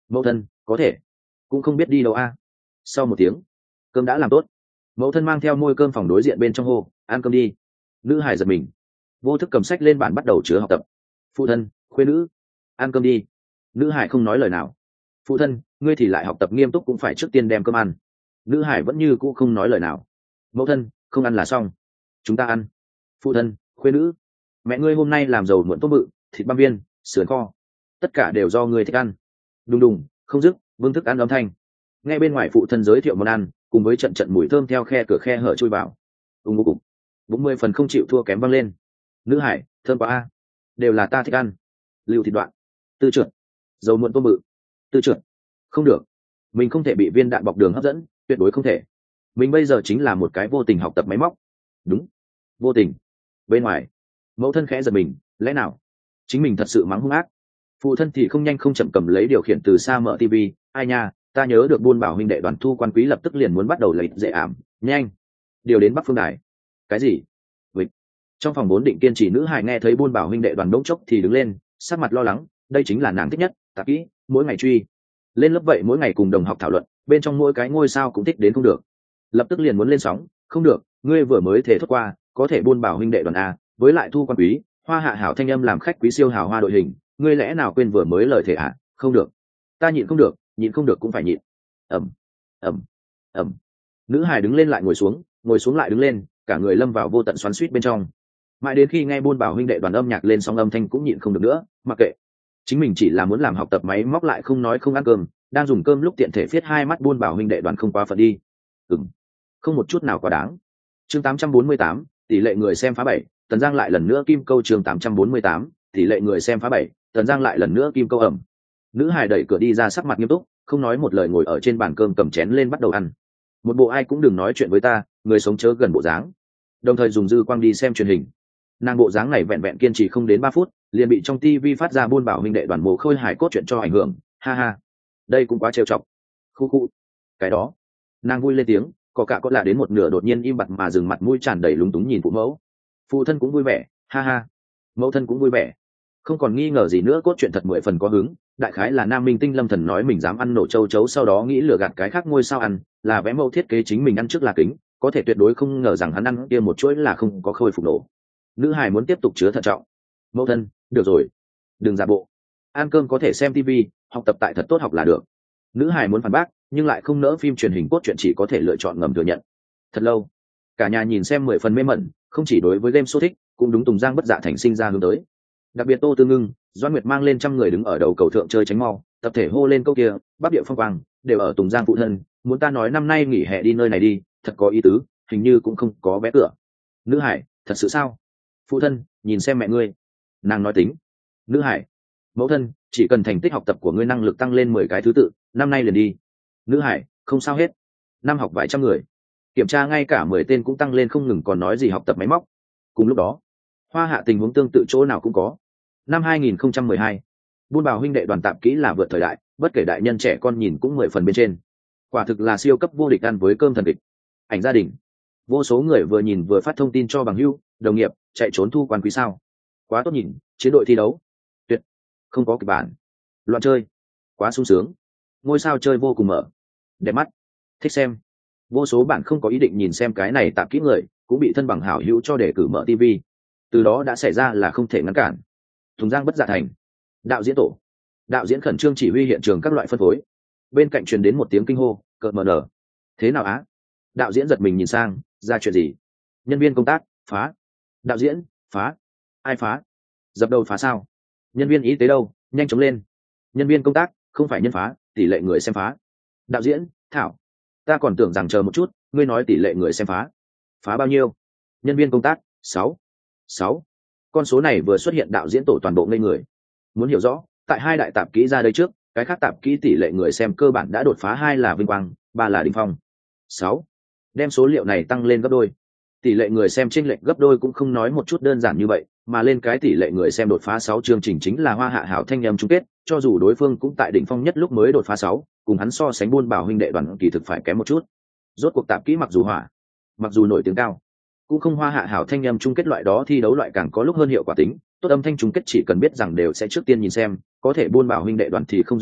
Mẫu thân có thể cũng không biết đi đâu a. Sau một tiếng, cơm đã làm tốt, mẫu thân mang theo môi cơm phòng đối diện bên trong hô ăn cơm đi. Nữ hải giật mình, vô thức cầm sách lên bàn bắt đầu chứa học tập. Phụ thân, khuê nữ, ăn cơm đi. Nữ hải không nói lời nào. Phụ thân, ngươi thì lại học tập nghiêm túc cũng phải trước tiên đem cơm ăn. Nữ hải vẫn như cũ không nói lời nào. Mẫu thân, không ăn là xong, chúng ta ăn. Phụ thân, khuê nữ, mẹ ngươi hôm nay làm dầu muộn tôm bự, thịt băm viên, sườn kho, tất cả đều do ngươi thích ăn. Đùng đùng không dứt vương thức ăn âm thanh ngay bên ngoài phụ thân giới thiệu món ăn cùng với trận trận mùi thơm theo khe cửa khe hở chui vào. ùng ục cục bốn mươi phần không chịu thua kém văng lên. Nữ hải thơm quá a, đều là ta thích ăn. Lưu thịt đoạn, tư trượt, dầu muộn tôm bự, tư trượt. Không được, mình không thể bị viên đạn bọc đường hấp dẫn, tuyệt đối không thể. Mình bây giờ chính là một cái vô tình học tập máy móc. Đúng, vô tình. Bên ngoài mẫu thân khẽ giật mình, lẽ nào chính mình thật sự mắng hung ác? Phụ thân thì không nhanh không chậm cầm lấy điều khiển từ xa mở tivi. Ai nha, ta nhớ được buôn bảo huynh đệ Đoàn Thu Quan Quý lập tức liền muốn bắt đầu lấy dễ ảm, nhanh điều đến Bắc Phương Đài. Cái gì? Vịt. Trong phòng bốn định kiên trì nữ hài nghe thấy buôn bảo huynh đệ Đoàn bỗng chốc thì đứng lên, sắc mặt lo lắng, đây chính là nàng thích nhất, tạp kỹ, mỗi ngày truy lên lớp vậy, mỗi ngày cùng đồng học thảo luận, bên trong mỗi cái ngôi sao cũng thích đến không được, lập tức liền muốn lên sóng. Không được, ngươi vừa mới thể thốt qua có thể buôn bảo huynh đệ Đoàn a, với lại Thu Quan Quý, Hoa Hạ hảo thanh âm làm khách quý siêu hào hoa đội hình, ngươi lẽ nào quên vừa mới lời thể ạ? À? Không được, ta nhịn không được, nhịn không được cũng phải nhịn. ẩm ẩm ẩm Nữ hài đứng lên lại ngồi xuống, ngồi xuống lại đứng lên, cả người lâm vào vô tận xoắn xuýt bên trong. Mãi đến khi nghe buôn bảo huynh đệ Đoàn âm nhạc lên sóng âm thanh cũng nhịn không được nữa, mặc kệ, chính mình chỉ là muốn làm học tập máy móc lại không nói không ăn cơm, đang dùng cơm lúc tiện thể viết hai mắt buôn bảo huynh đệ Đoàn không quá phận đi. Ừm, không một chút nào quá đáng. Chương tám trăm bốn mươi tám, tỷ lệ người xem phá bảy, Tần Giang lại lần nữa kim câu. Chương tám trăm bốn mươi tám, tỷ lệ người xem phá bảy, Tần Giang lại lần nữa kim câu ẩm. Nữ hài đẩy cửa đi ra, sắc mặt nghiêm túc, không nói một lời ngồi ở trên bàn cơm cầm chén lên bắt đầu ăn. Một bộ ai cũng đừng nói chuyện với ta, người sống chớ gần bộ dáng. Đồng thời dùng dư quang đi xem truyền hình. Nàng bộ dáng này vẹn vẹn kiên trì không đến ba phút, liền bị trong tivi phát ra buôn bảo huynh đệ Đoàn Mồ Khôi hài cốt chuyện cho ảnh hưởng. Ha ha, đây cũng quá trêu chọc. Khu khu, cái đó. Nàng vui lên tiếng, có cả có lạ đến một nửa đột nhiên im bặt mà dừng, mặt mũi tràn đầy lúng túng nhìn phụ mẫu. Phụ thân cũng vui vẻ, ha ha. Mẫu thân cũng vui vẻ. Không còn nghi ngờ gì nữa, cốt truyện thật mười phần có hứng. Đại khái là nam minh tinh Lâm Thần nói mình dám ăn nổ châu chấu, sau đó nghĩ lừa gạt cái khác ngôi sao ăn, là vẽ mẫu thiết kế chính mình ăn trước là kính, có thể tuyệt đối không ngờ rằng hắn ăn kia một chuỗi là không có khôi phục nổ. Nữ hài muốn tiếp tục chứa thận trọng. Mẫu thân, được rồi, đừng giả bộ, ăn cơm có thể xem tivi, học tập tại thật tốt học là được. Nữ hài muốn phản bác nhưng lại không nỡ, phim truyền hình cốt truyện chỉ có thể lựa chọn ngầm thừa nhận. Thật lâu, cả nhà nhìn xem mười phần mê mẩn, không chỉ đối với game show thích, cũng đúng Tùng Giang bất dạ thành sinh ra hướng tới. Đặc biệt Tô Tư Ngưng, Doan Nguyệt mang lên trăm người đứng ở đầu cầu thượng chơi tránh mau, tập thể hô lên câu kia, bắc địa phong quang đều ở Tùng Giang phụ thân, muốn ta nói năm nay nghỉ hè đi nơi này đi, thật có ý tứ, hình như cũng không có vé cửa. Nữ hải, thật sự sao? Phụ thân, nhìn xem mẹ ngươi. Nàng nói tính. Nữ hải, mẫu thân, chỉ cần thành tích học tập của ngươi năng lực tăng lên mười cái thứ tự, năm nay liền đi. Nữ hải, không sao hết, năm học vài trăm người, kiểm tra ngay cả mười tên cũng tăng lên không ngừng, còn nói gì học tập máy móc. Cùng lúc đó, Hoa Hạ tình huống tương tự chỗ nào cũng có. Năm hai nghìn không trăm mười hai, buôn bảo huynh đệ Đoàn tạp kỹ là vượt thời đại, bất kể đại nhân trẻ con nhìn cũng mười phần bên trên. Quả thực là siêu cấp vô địch ăn với cơm thần địch. Ảnh gia đình, vô số người vừa nhìn vừa phát thông tin cho bằng hữu, đồng nghiệp, chạy trốn Thu Quan Quý sao? Quá tốt nhìn, chiến đội thi đấu, tuyệt, không có kịch bản, loạn chơi, quá sung sướng, ngôi sao chơi vô cùng mở, đẹp mắt, thích xem. Vô số bạn không có ý định nhìn xem cái này tạp kỹ người, cũng bị thân bằng hảo hữu cho đề cử mở tivi. Từ đó đã xảy ra là không thể ngăn cản. Tùng Giang bất dạ thành, đạo diễn tổ, đạo diễn khẩn trương chỉ huy hiện trường các loại phân phối. Bên cạnh truyền đến một tiếng kinh hô, cợt mờ nở. Thế nào á? Đạo diễn giật mình nhìn sang, ra chuyện gì? Nhân viên công tác phá. Đạo diễn phá. Ai phá? Dập đầu phá sao? Nhân viên y tế đâu? Nhanh chóng lên. Nhân viên công tác, không phải nhân phá, tỷ lệ người xem phá. Đạo diễn thảo, ta còn tưởng rằng chờ một chút, ngươi nói tỷ lệ người xem phá phá bao nhiêu? Nhân viên công tác sáu. Sáu. Con số này vừa xuất hiện, đạo diễn tổ toàn bộ ngây người. Muốn hiểu rõ, tại hai đại tạp kỹ ra đây trước, cái khác tạp kỹ tỷ lệ người xem cơ bản đã đột phá, hai là vinh quang, ba là đỉnh phong. Sáu. Đem số liệu này tăng lên gấp đôi. Tỷ lệ người xem chênh lệch gấp đôi cũng không nói một chút đơn giản như vậy, mà lên cái tỷ lệ người xem đột phá sáu, chương trình chính là Hoa Hạ hảo thanh âm chung kết, cho dù đối phương cũng tại đỉnh phong nhất lúc mới đột phá sáu, cùng hắn so sánh buôn bảo huynh đệ Đoàn kỳ thực phải kém một chút. Rốt cuộc tạp kỹ mặc dù hỏa, mặc dù nổi tiếng cao, cũng không Hoa Hạ hảo thanh âm chung kết loại đó thi đấu loại càng có lúc hơn hiệu quả tính. Tốt âm thanh chung kết chỉ cần biết rằng đều sẽ trước tiên nhìn xem, có thể buôn bảo huynh đệ Đoàn thì không giống nhau,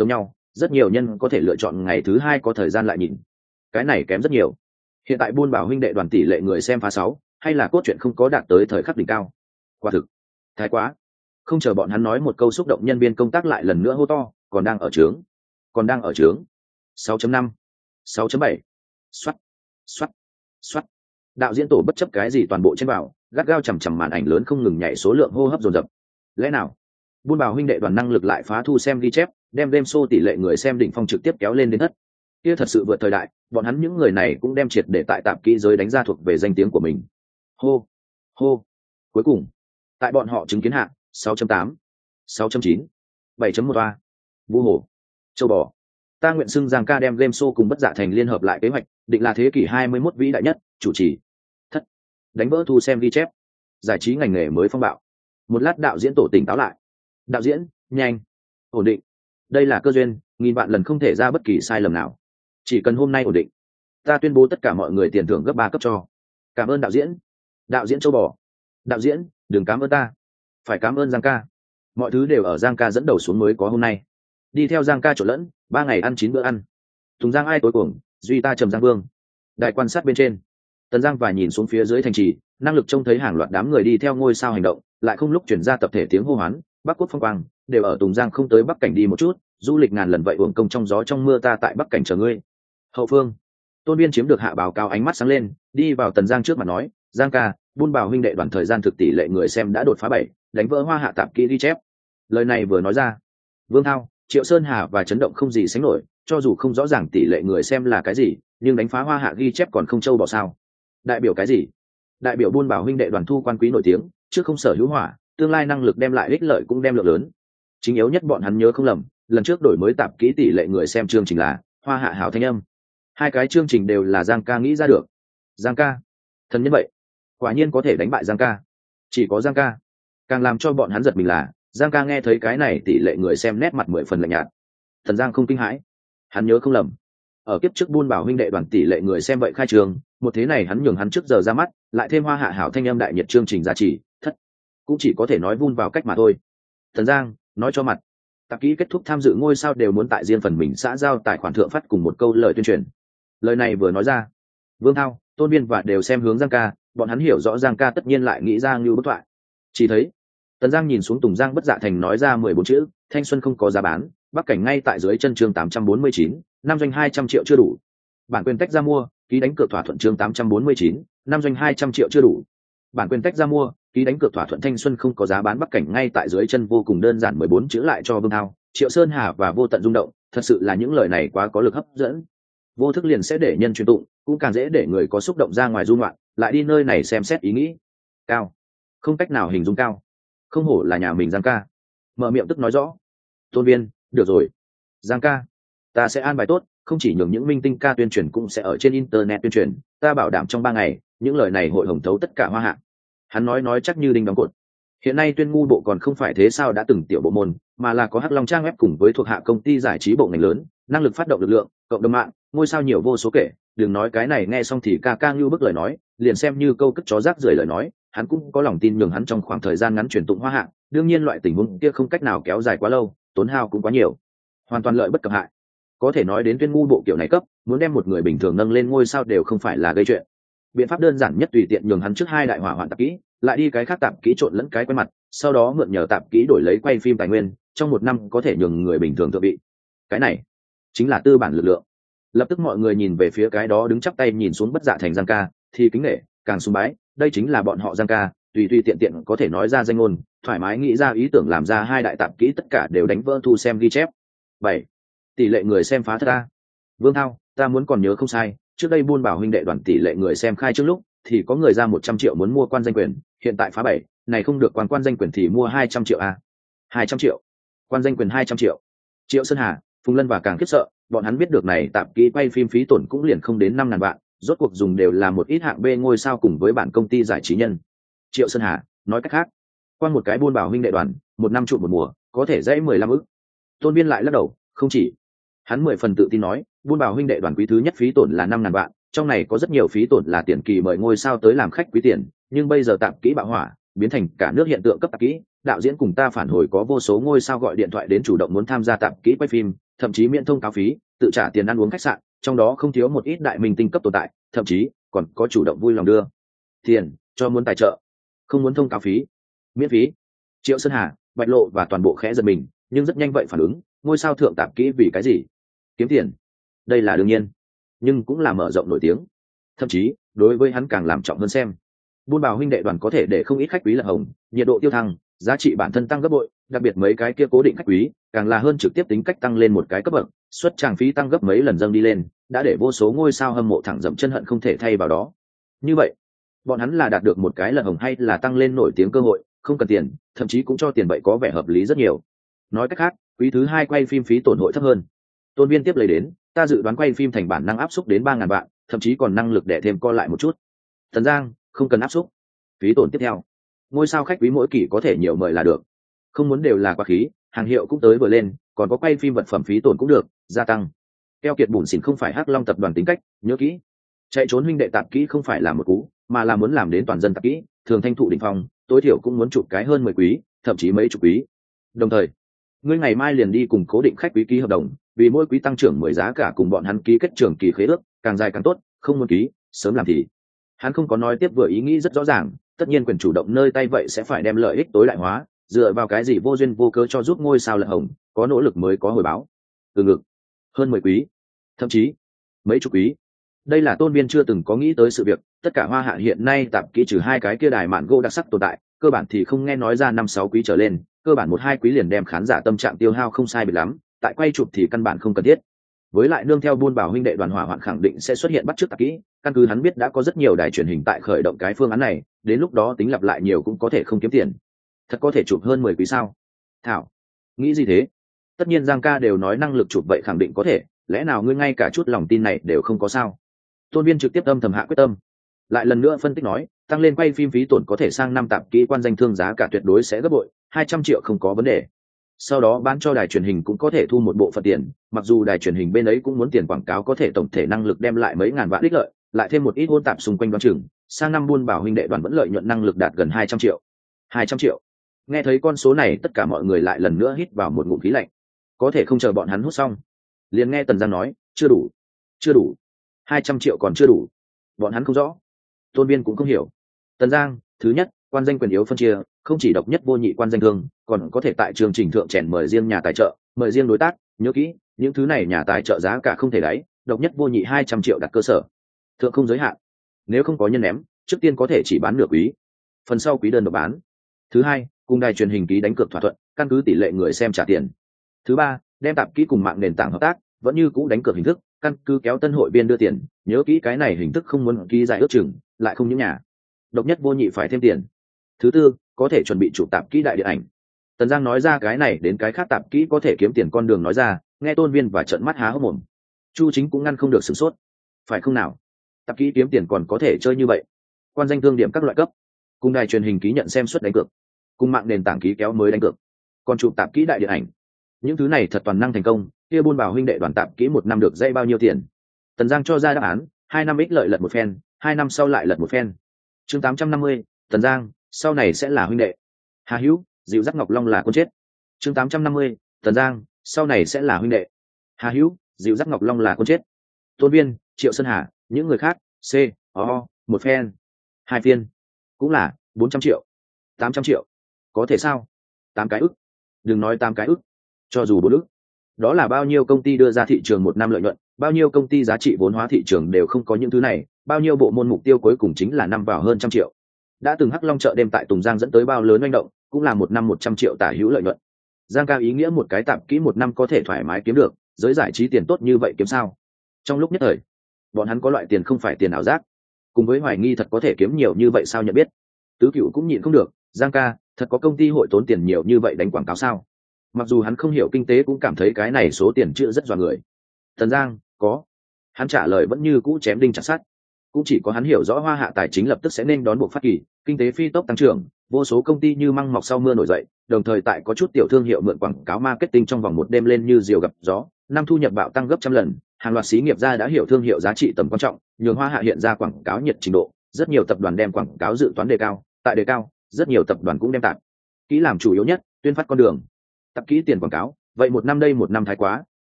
rất nhiều nhân có thể lựa chọn ngày thứ hai có thời gian lại nhìn. Cái này kém rất nhiều. Hiện tại buôn bảo huynh đệ đoàn tỷ lệ người xem phá sáu, hay là cốt truyện không có đạt tới thời khắc đỉnh cao. Quả thực, thái quá. Không chờ bọn hắn nói một câu xúc động, nhân viên công tác lại lần nữa hô to, còn đang ở trướng, còn đang ở trướng. sáu chấm năm, sáu chấm bảy. Soát, soát, soát. Đạo diễn tổ bất chấp cái gì toàn bộ trên bảo, gắt gao chằm chằm màn ảnh lớn không ngừng nhảy, số lượng hô hấp dồn dập. Lẽ nào buôn bảo huynh đệ đoàn năng lực lại phá thu xem ghi chép, đem game show tỷ lệ người xem đỉnh phong trực tiếp kéo lên đến thất? Kia thật sự vượt thời đại, bọn hắn những người này cũng đem triệt để tại tạp kỹ giới đánh ra thuộc về danh tiếng của mình. Hô, hô. Cuối cùng, tại bọn họ chứng kiến hạ, sáu chấm tám, sáu chấm chín, bảy chấm một ba. Vu hồ, châu bò. Ta nguyện xưng Giang ca đem game show cùng Bất Dạ Thành liên hợp lại kế hoạch, định là thế kỷ hai mươi mốt vĩ đại nhất, chủ trì. Thất. Đánh vỡ thu xem ghi chép. Giải trí ngành nghề mới phong bạo. Một lát đạo diễn tổ tỉnh táo lại. Đạo diễn, nhanh, ổn định. Đây là cơ duyên, nghìn vạn lần không thể ra bất kỳ sai lầm nào. Chỉ cần hôm nay ổn định, ta tuyên bố tất cả mọi người tiền thưởng gấp ba cấp cho. Cảm ơn đạo diễn. Đạo diễn châu bò. Đạo diễn, đừng cảm ơn ta, phải cảm ơn Giang ca. Mọi thứ đều ở Giang ca dẫn đầu xuống mới có hôm nay. Đi theo Giang ca trộn lẫn, ba ngày ăn chín bữa ăn. Tùng Giang ai tối cuồng, duy ta trầm Giang vương. Đại quan sát bên trên, Tần Giang và nhìn xuống phía dưới thành trì, năng lực trông thấy hàng loạt đám người đi theo ngôi sao hành động, lại không lúc chuyển ra tập thể tiếng hô hoán. Bắc Quốc phong quang đều ở Tùng Giang không tới Bắc Cảnh đi một chút, du lịch ngàn lần vậy uổng công trong gió trong mưa, ta tại Bắc Cảnh chờ ngươi. Hậu phương, Tôn Biên chiếm được hạ báo cáo, ánh mắt sáng lên, đi vào Tần Giang trước mặt nói, Giang ca, buôn bảo huynh đệ đoàn thời gian thực tỷ lệ người xem đã đột phá bảy, đánh vỡ hoa hạ tạp kỹ ghi chép. Lời này vừa nói ra, Vương Thao, Triệu Sơn Hà và chấn động không gì sánh nổi, cho dù không rõ ràng tỷ lệ người xem là cái gì, nhưng đánh phá hoa hạ ghi chép còn không trâu bỏ sao. Đại biểu cái gì? Đại biểu buôn bảo huynh đệ đoàn thu quan quý nổi tiếng, trước không sở hữu hỏa, tương lai năng lực đem lại ích lợi cũng đem lượng lớn. Chính yếu nhất bọn hắn nhớ không lầm, lần trước đổi mới tạp kỹ tỷ lệ người xem chương trình là hoa hạ hảo thanh âm. Hai cái chương trình đều là Giang ca nghĩ ra được. Giang ca, thần nhân vậy, quả nhiên có thể đánh bại Giang ca. Chỉ có Giang ca. Càng làm cho bọn hắn giật mình là, Giang ca nghe thấy cái này tỷ lệ người xem nét mặt mười phần lạnh nhạt. Thần Giang không kinh hãi, hắn nhớ không lầm, ở kiếp trước buôn bảo huynh đệ đoàn tỷ lệ người xem vậy khai trường, một thế này hắn nhường hắn trước giờ ra mắt, lại thêm hoa hạ hảo thanh âm đại nhiệt chương trình giá trị thất, cũng chỉ có thể nói vun vào cách mà thôi. Thần Giang nói cho mặt, tạp kỹ kết thúc tham dự ngôi sao đều muốn tại riêng phần mình xã giao tài khoản thượng phát cùng một câu lời tuyên truyền. Lời này vừa nói ra, Vương Thao, Tôn Biên và đều xem hướng Giang ca, bọn hắn hiểu rõ Giang ca tất nhiên lại nghĩ ra như bức thoại. Chỉ thấy Tần Giang nhìn xuống Tùng Giang Bất Dạ Thành nói ra mười bốn chữ, thanh xuân không có giá bán, Bắc Cảnh ngay tại dưới chân chương tám trăm bốn mươi chín, năm doanh hai trăm triệu chưa đủ. Bản quyền tách ra mua, ký đánh cược thỏa thuận chương tám trăm bốn mươi chín, năm doanh hai trăm triệu chưa đủ. Bản quyền tách ra mua, ký đánh cược thỏa thuận thanh xuân không có giá bán, Bắc Cảnh ngay tại dưới chân, vô cùng đơn giản mười bốn chữ lại cho Vương Thao, Triệu Sơn Hà và Vô Tận rung động, thật sự là những lời này quá có lực hấp dẫn. Vô thức liền sẽ để nhân truyền tụng, cũng càng dễ để người có xúc động ra ngoài du ngoạn, lại đi nơi này xem xét ý nghĩ. Cao, không cách nào hình dung cao. Không hổ là nhà mình Giang ca. Mở miệng tức nói rõ. Tôn Biên, được rồi. Giang ca, ta sẽ an bài tốt, không chỉ nhường những minh tinh ca tuyên truyền, cũng sẽ ở trên internet tuyên truyền, ta bảo đảm trong ba ngày, những lời này hội hồng thấu tất cả hoa hạ. Hắn nói nói chắc như đinh đóng cột. Hiện nay tuyên ngu bộ còn không phải thế sao đã từng tiểu bộ môn, mà là có Hắc Long trang web cùng với thuộc hạ công ty giải trí bộ ngành lớn, năng lực phát động lực lượng, cộng đồng mạng, ngôi sao nhiều vô số kể. Đừng nói cái này nghe xong thì ca ca như bức lời nói, liền xem như câu cất chó rác rưởi lời nói, hắn cũng có lòng tin nhường hắn trong khoảng thời gian ngắn truyền tụng hoa hạ. Đương nhiên loại tình huống kia không cách nào kéo dài quá lâu, tốn hao cũng quá nhiều, hoàn toàn lợi bất cập hại. Có thể nói đến tuyên ngu bộ kiểu này cấp, muốn đem một người bình thường nâng lên ngôi sao đều không phải là gây chuyện. Biện pháp đơn giản nhất tùy tiện nhường hắn trước hai đại hỏa hoạn tạp kỹ, lại đi cái khác tạp kỹ trộn lẫn cái quen mặt, sau đó mượn nhờ tạp kỹ đổi lấy quay phim tài nguyên, trong một năm có thể nhường người bình thường thượng vị. Cái này chính là tư bản lực lượng. Lập tức mọi người nhìn về phía cái đó đứng chắp tay nhìn xuống Bất Dạ Thành Giang ca, thì kính nể, càng sùng bái, đây chính là bọn họ Giang ca, tùy tùy tiện tiện có thể nói ra danh ngôn, thoải mái nghĩ ra ý tưởng làm ra hai đại tạp kỹ tất cả đều đánh vỡ thu xem ghi chép. Bảy, tỷ lệ người xem phá thất a. Vương Thao, ta muốn còn nhớ không sai, trước đây buôn bảo huynh đệ đoàn tỷ lệ người xem khai trước lúc thì có người ra một trăm triệu muốn mua quan danh quyền, hiện tại phá bảy, này không được quan quan danh quyền thì mua hai trăm triệu a. hai trăm triệu. Quan danh quyền hai trăm triệu. Triệu Sơn Hà, Phùng Lân và càng khiếp sợ, bọn hắn biết được này tạp kỹ quay phim phí tổn cũng liền không đến năm ngàn vạn, rốt cuộc dùng đều là một ít hạng B ngôi sao cùng với bản công ty giải trí nhân. Triệu Sơn Hà, nói cách khác, quan một cái buôn bảo huynh đệ đoàn, một năm trụ một mùa, có thể dãy mười lăm ức. Tôn Biên lại lắc đầu, không chỉ. Hắn mười phần tự tin nói, buôn bảo huynh đệ đoàn quý thứ nhất phí tổn là năm ngàn vạn, trong này có rất nhiều phí tổn là tiền kỳ mời ngôi sao tới làm khách quý tiền, nhưng bây giờ tạp kỹ bạo hỏa, biến thành cả nước hiện tượng cấp tạp kỹ, đạo diễn cùng ta phản hồi có vô số ngôi sao gọi điện thoại đến chủ động muốn tham gia tạp kỹ quay phim, thậm chí miễn thông cáo phí, tự trả tiền ăn uống khách sạn, trong đó không thiếu một ít đại minh tinh cấp tồn tại, thậm chí còn có chủ động vui lòng đưa tiền cho muốn tài trợ, không muốn thông cáo phí, miễn phí. Triệu Sơn Hà, Bạch Lộ và toàn bộ khẽ giật mình, nhưng rất nhanh vậy phản ứng, ngôi sao thượng tạp kỹ vì cái gì? Kiếm tiền. Đây là đương nhiên, nhưng cũng là mở rộng nổi tiếng. Thậm chí, đối với hắn càng làm trọng hơn xem. Buôn Bảo huynh đệ đoàn có thể để không ít khách quý lật hồng, nhiệt độ tiêu thăng, giá trị bản thân tăng gấp bội, đặc biệt mấy cái kia cố định khách quý, càng là hơn trực tiếp tính cách tăng lên một cái cấp bậc, suất tràng phí tăng gấp mấy lần dâng đi lên, đã để vô số ngôi sao hâm mộ thẳng dậm chân hận không thể thay vào đó. Như vậy, bọn hắn là đạt được một cái lật hồng hay là tăng lên nổi tiếng cơ hội, không cần tiền, thậm chí cũng cho tiền vậy có vẻ hợp lý rất nhiều. Nói cách khác, quý thứ hai quay phim phí tổn hội thấp hơn. Tôn Viên tiếp lấy đến, ta dự đoán quay phim thành bản năng áp xúc đến ba ngàn vạn, thậm chí còn năng lực để thêm co lại một chút. Tần Giang, không cần áp xúc. Phí tổn tiếp theo, ngôi sao khách quý mỗi kỳ có thể nhiều mời là được, không muốn đều là quá khí, hàng hiệu cũng tới vừa lên, còn có quay phim vật phẩm phí tổn cũng được, gia tăng. Keo kiệt bùn xỉn không phải Hắc Long tập đoàn tính cách, nhớ kỹ. Chạy trốn huynh đệ tạp kỹ không phải là một cú, mà là muốn làm đến toàn dân tạp kỹ, thường thanh thụ đỉnh phong, tối thiểu cũng muốn chụp cái hơn mười quý, thậm chí mấy chục quý. Đồng thời, ngươi ngày mai liền đi cùng cố định khách quý ký hợp đồng, vì mỗi quý tăng trưởng mười giá cả cùng bọn hắn ký kết trường kỳ khế ước, càng dài càng tốt, không muốn ký, sớm làm thì. Hắn không có nói tiếp vừa ý nghĩ rất rõ ràng, tất nhiên quyền chủ động nơi tay vậy sẽ phải đem lợi ích tối đại hóa, dựa vào cái gì vô duyên vô cớ cho giúp ngôi sao lật hồng, có nỗ lực mới có hồi báo. Từ ngực, hơn mười quý, thậm chí mấy chục quý. Đây là Tôn Viên chưa từng có nghĩ tới sự việc, tất cả Hoa Hạ hiện nay tạp kỹ trừ hai cái kia đài mạn gỗ đặc sắc tồn tại, cơ bản thì không nghe nói ra năm sáu quý trở lên, cơ bản một hai quý liền đem khán giả tâm trạng tiêu hao không sai biệt lắm, tại quay chụp thì căn bản không cần thiết. Với lại nương theo Buôn Bảo huynh đệ đoàn hỏa hoạn khẳng định sẽ xuất hiện bắt chước tạp kỹ, căn cứ hắn biết đã có rất nhiều đài truyền hình tại khởi động cái phương án này, đến lúc đó tính lặp lại nhiều cũng có thể không kiếm tiền. Thật có thể chụp hơn mười quý sao? Thảo, nghĩ gì thế? Tất nhiên Giang ca đều nói năng lực chụp vậy khẳng định có thể, lẽ nào ngươi ngay cả chút lòng tin này đều không có sao? Tôn Viên trực tiếp âm thầm hạ quyết tâm, lại lần nữa phân tích nói, tăng lên quay phim phí tổn có thể sang năm tạp kỹ quan danh thương giá cả tuyệt đối sẽ gấp bội, hai trăm triệu không có vấn đề. Sau đó bán cho đài truyền hình cũng có thể thu một bộ phận tiền, mặc dù đài truyền hình bên ấy cũng muốn tiền quảng cáo có thể tổng thể năng lực đem lại mấy ngàn vạn ích lợi, lại thêm một ít hôn tạp xung quanh đoán chừng, sang năm Buôn Bảo huynh đệ đoàn vẫn lợi nhuận năng lực đạt gần hai trăm triệu. hai trăm triệu. Nghe thấy con số này tất cả mọi người lại lần nữa hít vào một ngụm khí lạnh. Có thể không chờ bọn hắn hút xong, liền nghe Tần Giang nói, chưa đủ, chưa đủ, hai trăm triệu còn chưa đủ. Bọn hắn không rõ, Tôn Viên cũng không hiểu. Tần Giang, thứ nhất, quan danh quyền yếu phân chia, không chỉ độc nhất vô nhị quan danh thương, còn có thể tại chương trình thượng chèn mời riêng nhà tài trợ, mời riêng đối tác, nhớ kỹ, những thứ này nhà tài trợ giá cả không thể đáy, độc nhất vô nhị hai trăm triệu đặt cơ sở, thượng không giới hạn. Nếu không có nhân ném, trước tiên có thể chỉ bán nửa quý, phần sau quý đơn được bán. Thứ hai, cùng đài truyền hình ký đánh cược thỏa thuận, căn cứ tỷ lệ người xem trả tiền. Thứ ba, đem tạp kỹ cùng mạng nền tảng hợp tác, vẫn như cũ đánh cược hình thức, căn cứ kéo tân hội viên đưa tiền, nhớ kỹ cái này hình thức không muốn ký dài ước chừng, lại không những nhà độc nhất vô nhị phải thêm tiền. Thứ tư, có thể chuẩn bị chụp tạp kỹ đại điện ảnh. Tần Giang nói ra cái này đến cái khác tạp kỹ có thể kiếm tiền con đường nói ra, nghe Tôn Viên và trợn mắt há hốc mồm. Chu Chính cũng ngăn không được sửng sốt, phải không nào? Tạp kỹ kiếm tiền còn có thể chơi như vậy? Quan danh thương điểm các loại cấp, cùng đài truyền hình ký nhận xem suất đánh cược, cùng mạng nền tảng ký kéo mới đánh cược, còn chụp tạp kỹ đại điện ảnh, những thứ này thật toàn năng thành công. Kia Buôn Bảo huynh đệ đoàn tạp kỹ một năm được dây bao nhiêu tiền? Tần Giang cho ra đáp án, hai năm ích lợi lật một phen, hai năm sau lại lật một phen. Chương tám trăm năm mươi, Tần Giang, sau này sẽ là huynh đệ. Hà Hữu, dịu dắt Ngọc Long là con chết. Chương tám trăm năm mươi, Tần Giang, sau này sẽ là huynh đệ. Hà Hữu, dịu dắt Ngọc Long là con chết. Tôn Viên, Triệu Sơn Hà, những người khác, C, O, một phen, hai phiên, cũng là bốn trăm triệu, tám trăm triệu. Có thể sao? Tám cái ức. Đừng nói tám cái ức, cho dù bốn ức. Đó là bao nhiêu công ty đưa ra thị trường một năm lợi nhuận, bao nhiêu công ty giá trị vốn hóa thị trường đều không có những thứ này, bao nhiêu bộ môn mục tiêu cuối cùng chính là năm vào hơn trăm triệu. Đã từng Hắc Long chợ đêm tại Tùng Giang dẫn tới bao lớn manh động, cũng là một năm một trăm triệu tả hữu lợi nhuận. Giang ca ý nghĩa một cái tạp kỹ một năm có thể thoải mái kiếm được, giới giải trí tiền tốt như vậy kiếm sao? Trong lúc nhất thời, bọn hắn có loại tiền không phải tiền ảo giác, cùng với hoài nghi thật có thể kiếm nhiều như vậy sao nhận biết. Tứ Cửu cũng nhịn không được, Giang ca, thật có công ty hội tốn tiền nhiều như vậy đánh quảng cáo sao? Mặc dù hắn không hiểu kinh tế cũng cảm thấy cái này số tiền chữa rất dọa người. Tần Giang, có. Hắn trả lời vẫn như cũ chém đinh chặt sắt. Cũng chỉ có hắn hiểu rõ Hoa Hạ tài chính lập tức sẽ nên đón buộc phát kỳ, kinh tế phi tốc tăng trưởng, vô số công ty như măng mọc sau mưa nổi dậy, đồng thời tại có chút tiểu thương hiệu mượn quảng cáo marketing trong vòng một đêm lên như diều gặp gió, năm thu nhập bạo tăng gấp trăm lần, hàng loạt xí nghiệp gia đã hiểu thương hiệu giá trị tầm quan trọng, nhường Hoa Hạ hiện ra quảng cáo nhiệt trình độ, rất nhiều tập đoàn đem quảng cáo dự toán đề cao, tại đề cao, rất nhiều tập đoàn cũng đem tạp kỹ làm chủ yếu nhất, tuyên phát con đường. Tập kỹ tiền quảng cáo, vậy một năm đây một năm thái quá,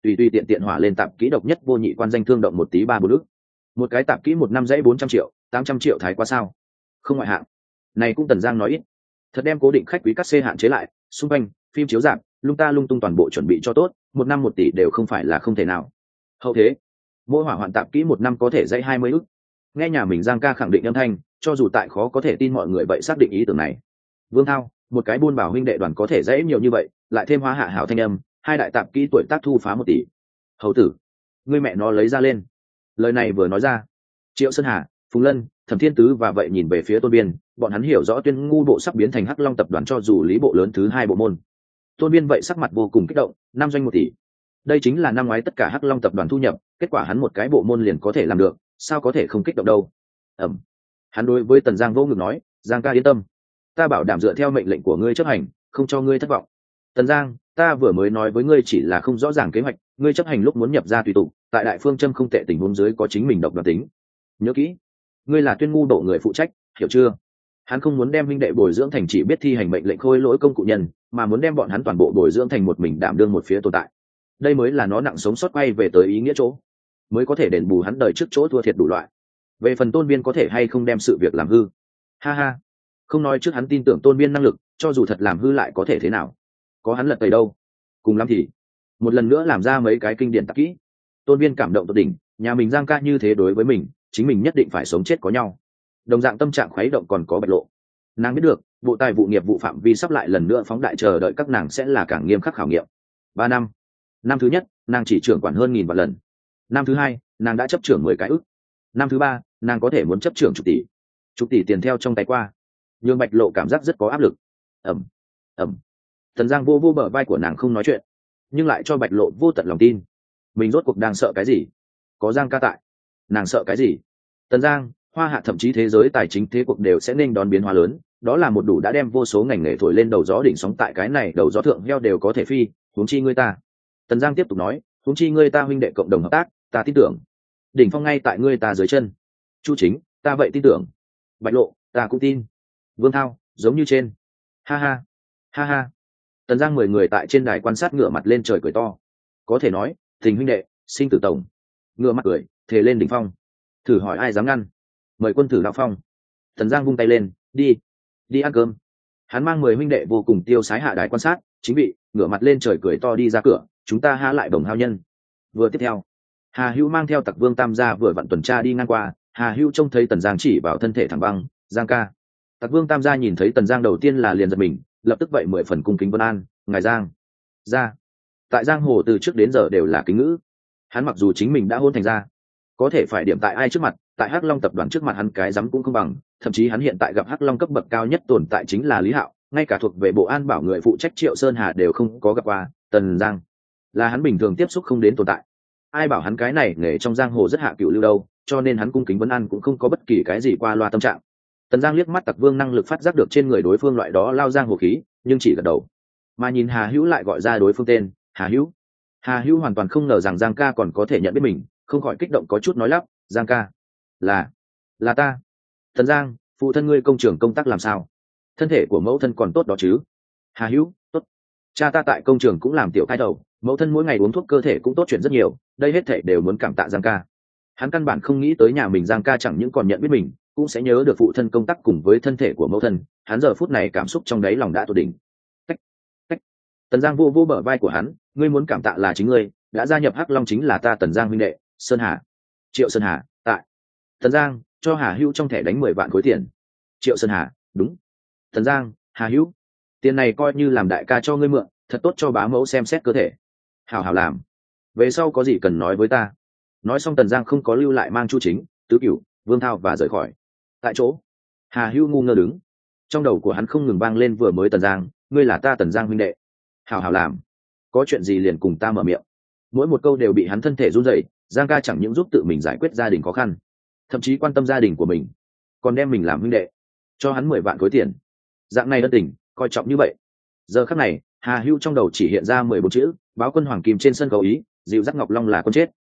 tùy tùy tiện tiện hỏa lên tạp kỹ độc nhất vô nhị quan danh thương động một tí ba bốn ức. Một cái tạp kỹ một năm dãy bốn trăm triệu tám trăm triệu thái quá sao? Không ngoại hạng. Này cũng Tần Giang nói ít, thật đem cố định khách quý cắt xê hạn chế lại, xung quanh phim chiếu rạp lung ta lung tung toàn bộ chuẩn bị cho tốt, một năm một tỷ đều không phải là không thể nào. Hậu thế mỗi hỏa hoạn tạp kỹ một năm có thể dãy hai mươi ức. Nghe nhà mình Giang ca khẳng định âm thanh, cho dù tại khó có thể tin mọi người vậy xác định ý tưởng này. Vương Thao, một cái buôn bảo huynh đệ đoàn có thể dãy nhiều như vậy, lại thêm Hóa Hạ hảo thanh âm, hai đại tạp kỹ tuổi tác thu phá một tỷ. Hầu tử, ngươi mẹ nó lấy ra lên. Lời này vừa nói ra, Triệu Sơn Hà, Phùng Lân, Thẩm Thiên Tứ và vậy nhìn về phía Tôn Biên, bọn hắn hiểu rõ Tuyên ngu bộ sắp biến thành Hắc Long tập đoàn cho dù lý bộ lớn thứ hai bộ môn. Tôn Biên vậy sắc mặt vô cùng kích động, năm doanh một tỷ. Đây chính là năm ngoái tất cả Hắc Long tập đoàn thu nhập, kết quả hắn một cái bộ môn liền có thể làm được, sao có thể không kích động đâu. Ẩm. Hắn đối với Tần Giang vô ngực nói, Giang ca yên tâm, ta bảo đảm dựa theo mệnh lệnh của ngươi chấp hành, không cho ngươi thất vọng. Tần Giang, ta vừa mới nói với ngươi chỉ là không rõ ràng kế hoạch, ngươi chấp hành lúc muốn nhập ra tùy tục, tại đại phương châm không tệ tình huống dưới có chính mình độc đoán tính. Nhớ kỹ, ngươi là Tuyên ngu bộ người phụ trách, hiểu chưa? Hắn không muốn đem huynh đệ bồi dưỡng thành chỉ biết thi hành mệnh lệnh khôi lỗi công cụ nhân, mà muốn đem bọn hắn toàn bộ bồi dưỡng thành một mình đảm đương một phía tồn tại. Đây mới là nó nặng sống sót quay về tới ý nghĩa chỗ, mới có thể đền bù hắn đời trước chỗ thua thiệt đủ loại. Về phần Tôn Biên có thể hay không đem sự việc làm hư, ha ha, không nói trước hắn tin tưởng Tôn Biên năng lực, cho dù thật làm hư lại có thể thế nào? Có hắn lật tẩy đâu? Cùng lắm thì một lần nữa làm ra mấy cái kinh điển tạp kỹ. Tôn Biên cảm động tột đỉnh, nhà mình Giang ca như thế đối với mình, chính mình nhất định phải sống chết có nhau. Đồng dạng tâm trạng khuấy động còn có Bạch Lộ. Nàng biết được bộ tài vụ nghiệp vụ phạm vi sắp lại lần nữa phóng đại, chờ đợi các nàng sẽ là càng nghiêm khắc khảo nghiệm. Ba năm, năm thứ nhất nàng chỉ trưởng quản hơn nghìn vạn lần, năm thứ hai nàng đã chấp trưởng mười cái ức, năm thứ ba nàng có thể muốn chấp trưởng chục tỷ chục tỷ tiền theo trong tay qua, nhưng Bạch Lộ cảm giác rất có áp lực. Ẩm ẩm. Tần Giang vô vô bờ vai của nàng không nói chuyện, nhưng lại cho Bạch Lộ vô tận lòng tin. Mình rốt cuộc đang sợ cái gì? Có Giang ca tại, nàng sợ cái gì? Tần Giang, Hoa Hạ thậm chí thế giới tài chính thế cuộc đều sẽ nên đón biến hóa lớn, đó là một đủ đã đem vô số ngành nghề thổi lên đầu gió đỉnh sóng, tại cái này đầu gió thượng heo đều có thể phi, huống chi ngươi ta. Tần Giang tiếp tục nói, huống chi ngươi ta huynh đệ cộng đồng hợp tác, ta tin tưởng đỉnh phong ngay tại ngươi ta dưới chân. Chu Chính, ta vậy tin tưởng. Bạch Lộ, ta cũng tin. Vương Thao, giống như trên. Ha ha, ha ha. Tần Giang mười người tại trên đài quan sát ngửa mặt lên trời cười to. Có thể nói, tình huynh đệ, sinh tử tổng. Ngửa mặt cười, thề lên đỉnh phong. Thử hỏi ai dám ngăn? Mời quân thử đạo phong. Tần Giang vung tay lên, đi, đi ăn cơm. Hắn mang mười huynh đệ vô cùng tiêu sái hạ đài quan sát, chính vị, ngửa mặt lên trời cười to đi ra cửa, chúng ta há lại đồng hao nhân. Vừa tiếp theo, Hà Hữu mang theo Tặc Vương Tam gia vừa vặn tuần tra đi ngang qua, Hà Hữu trông thấy Tần Giang chỉ vào thân thể thẳng băng, Giang ca. Tặc Vương Tam gia nhìn thấy Tần Giang đầu tiên là liền giật mình, lập tức vậy mười phần cung kính vân an, ngài Giang ra. Tại Giang hồ từ trước đến giờ đều là kính ngữ. Hắn mặc dù chính mình đã hôn thành ra, có thể phải điểm tại ai trước mặt, tại Hắc Long tập đoàn trước mặt hắn cái dám cũng không bằng, thậm chí hắn hiện tại gặp Hắc Long cấp bậc cao nhất tồn tại chính là Lý Hạo, ngay cả thuộc về bộ an bảo người phụ trách Triệu Sơn Hà đều không có gặp qua. Tần Giang là hắn bình thường tiếp xúc không đến tồn tại. Ai bảo hắn cái này nghề trong giang hồ rất hạ cựu lưu đâu, cho nên hắn cung kính vấn an cũng không có bất kỳ cái gì qua loa tâm trạng. Tần Giang liếc mắt Tặc Vương năng lực phát giác được trên người đối phương loại đó lao giang hồ khí, nhưng chỉ gật đầu. Mà nhìn Hà Hữu lại gọi ra đối phương tên, Hà Hữu. Hà Hữu hoàn toàn không ngờ rằng Giang ca còn có thể nhận biết mình, không khỏi kích động có chút nói lắp, Giang ca, là, là ta. Tần Giang, phụ thân ngươi công trường công tác làm sao? Thân thể của mẫu thân còn tốt đó chứ? Hà Hữu, tốt. Cha ta tại công trường cũng làm tiểu khai đầu, mẫu thân mỗi ngày uống thuốc cơ thể cũng tốt chuyện rất nhiều, đây hết thể đều muốn cảm tạ Giang ca. Hắn căn bản không nghĩ tới nhà mình Giang ca chẳng những còn nhận biết mình, cũng sẽ nhớ được phụ thân công tác cùng với thân thể của mẫu thân. Hắn giờ phút này cảm xúc trong đáy lòng đã tột đỉnh. Cách, cách. Tần Giang vô vô bờ vai của hắn, ngươi muốn cảm tạ là chính ngươi, đã gia nhập Hắc Long chính là ta Tần Giang huynh đệ, Sơn Hà. Triệu Sơn Hà, tại. Tần Giang, cho Hà Hữu trong thẻ đánh mười vạn khối tiền. Triệu Sơn Hà, đúng. Tần Giang, Hà Hữu, tiền này coi như làm đại ca cho ngươi mượn, thật tốt cho bá mẫu xem xét cơ thể. Hảo hảo làm, về sau có gì cần nói với ta. Nói xong Tần Giang không có lưu lại, mang Chu Chính, Tứ Cửu, Vương Thao và rời khỏi. Tại chỗ, Hà Hữu ngu ngơ đứng, trong đầu của hắn không ngừng vang lên vừa mới Tần Giang, ngươi là ta Tần Giang huynh đệ, hảo hảo làm, có chuyện gì liền cùng ta mở miệng. Mỗi một câu đều bị hắn thân thể run rẩy. Giang ca chẳng những giúp tự mình giải quyết gia đình khó khăn, thậm chí quan tâm gia đình của mình, còn đem mình làm huynh đệ, cho hắn mười vạn khối tiền. Dạng này ân tình coi trọng như vậy. Giờ khắc này Hà Hữu trong đầu chỉ hiện ra mười bốn chữ, báo quân hoàng kim trên sân khấu ý, dịu dắt Ngọc Long là con chết.